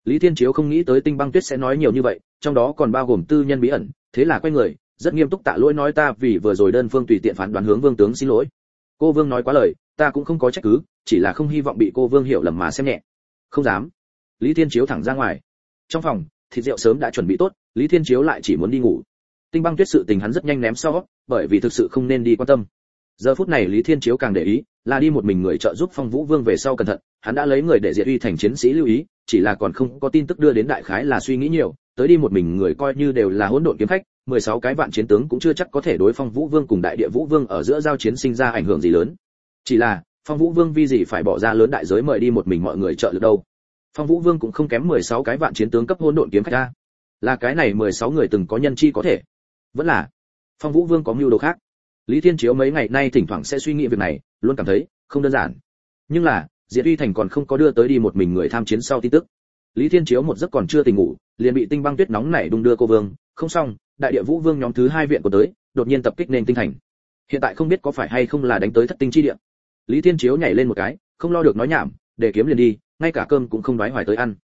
Lý Thiên Chiếu không nghĩ tới Tinh Băng Tuyết sẽ nói nhiều như vậy, trong đó còn bao gồm tư nhân bí ẩn, thế là quay người, rất nghiêm túc tạ lỗi nói ta vì vừa rồi đơn phương tùy tiện phán đoán hướng Vương tướng xin lỗi. Cô Vương nói quá lời, ta cũng không có trách cứ, chỉ là không hy vọng bị cô Vương hiểu lầm mà xem nhẹ. Không dám. Lý Thiên Chiếu thẳng ra ngoài. Trong phòng, thịt rượu sớm đã chuẩn bị tốt, Lý Thiên Chiếu lại chỉ muốn đi ngủ. Tinh Băng Tuyết sự tình hắn rất nhanh ném sau, bởi vì thực sự không nên đi quan tâm. Giờ phút này Lý Thiên Chiếu càng để ý, là đi một mình người trợ giúp Phong Vũ Vương về sau cẩn thận, hắn đã lấy người để diệt uy thành chiến sĩ lưu ý, chỉ là còn không có tin tức đưa đến đại khái là suy nghĩ nhiều, tới đi một mình người coi như đều là hỗn độn kiếm khách, mười sáu cái vạn chiến tướng cũng chưa chắc có thể đối Phong Vũ Vương cùng Đại Địa Vũ Vương ở giữa giao chiến sinh ra ảnh hưởng gì lớn. Chỉ là, Phong Vũ Vương vì gì phải bỏ ra lớn đại giới mời đi một mình mọi người trợ lực đâu? Phong Vũ Vương cũng không kém mười sáu cái vạn chiến tướng cấp hỗn độn kiếm khách a. Là cái này mười sáu người từng có nhân chi có thể. Vẫn là Phong Vũ Vương có mưu đồ khác. Lý Thiên Chiếu mấy ngày nay thỉnh thoảng sẽ suy nghĩ việc này, luôn cảm thấy không đơn giản. Nhưng là, Diệt Uy Thành còn không có đưa tới đi một mình người tham chiến sau tin tức. Lý Thiên Chiếu một giấc còn chưa tỉnh ngủ, liền bị Tinh Băng Tuyết nóng nảy đung đưa cô Vương, không xong, Đại Địa Vũ Vương nhóm thứ hai viện của tới, đột nhiên tập kích nên tinh thành. Hiện tại không biết có phải hay không là đánh tới thất tinh chi địa. Lý Thiên Chiếu nhảy lên một cái, không lo được nói nhảm, để kiếm liền đi, ngay cả cơm cũng không đoái hoài tới ăn.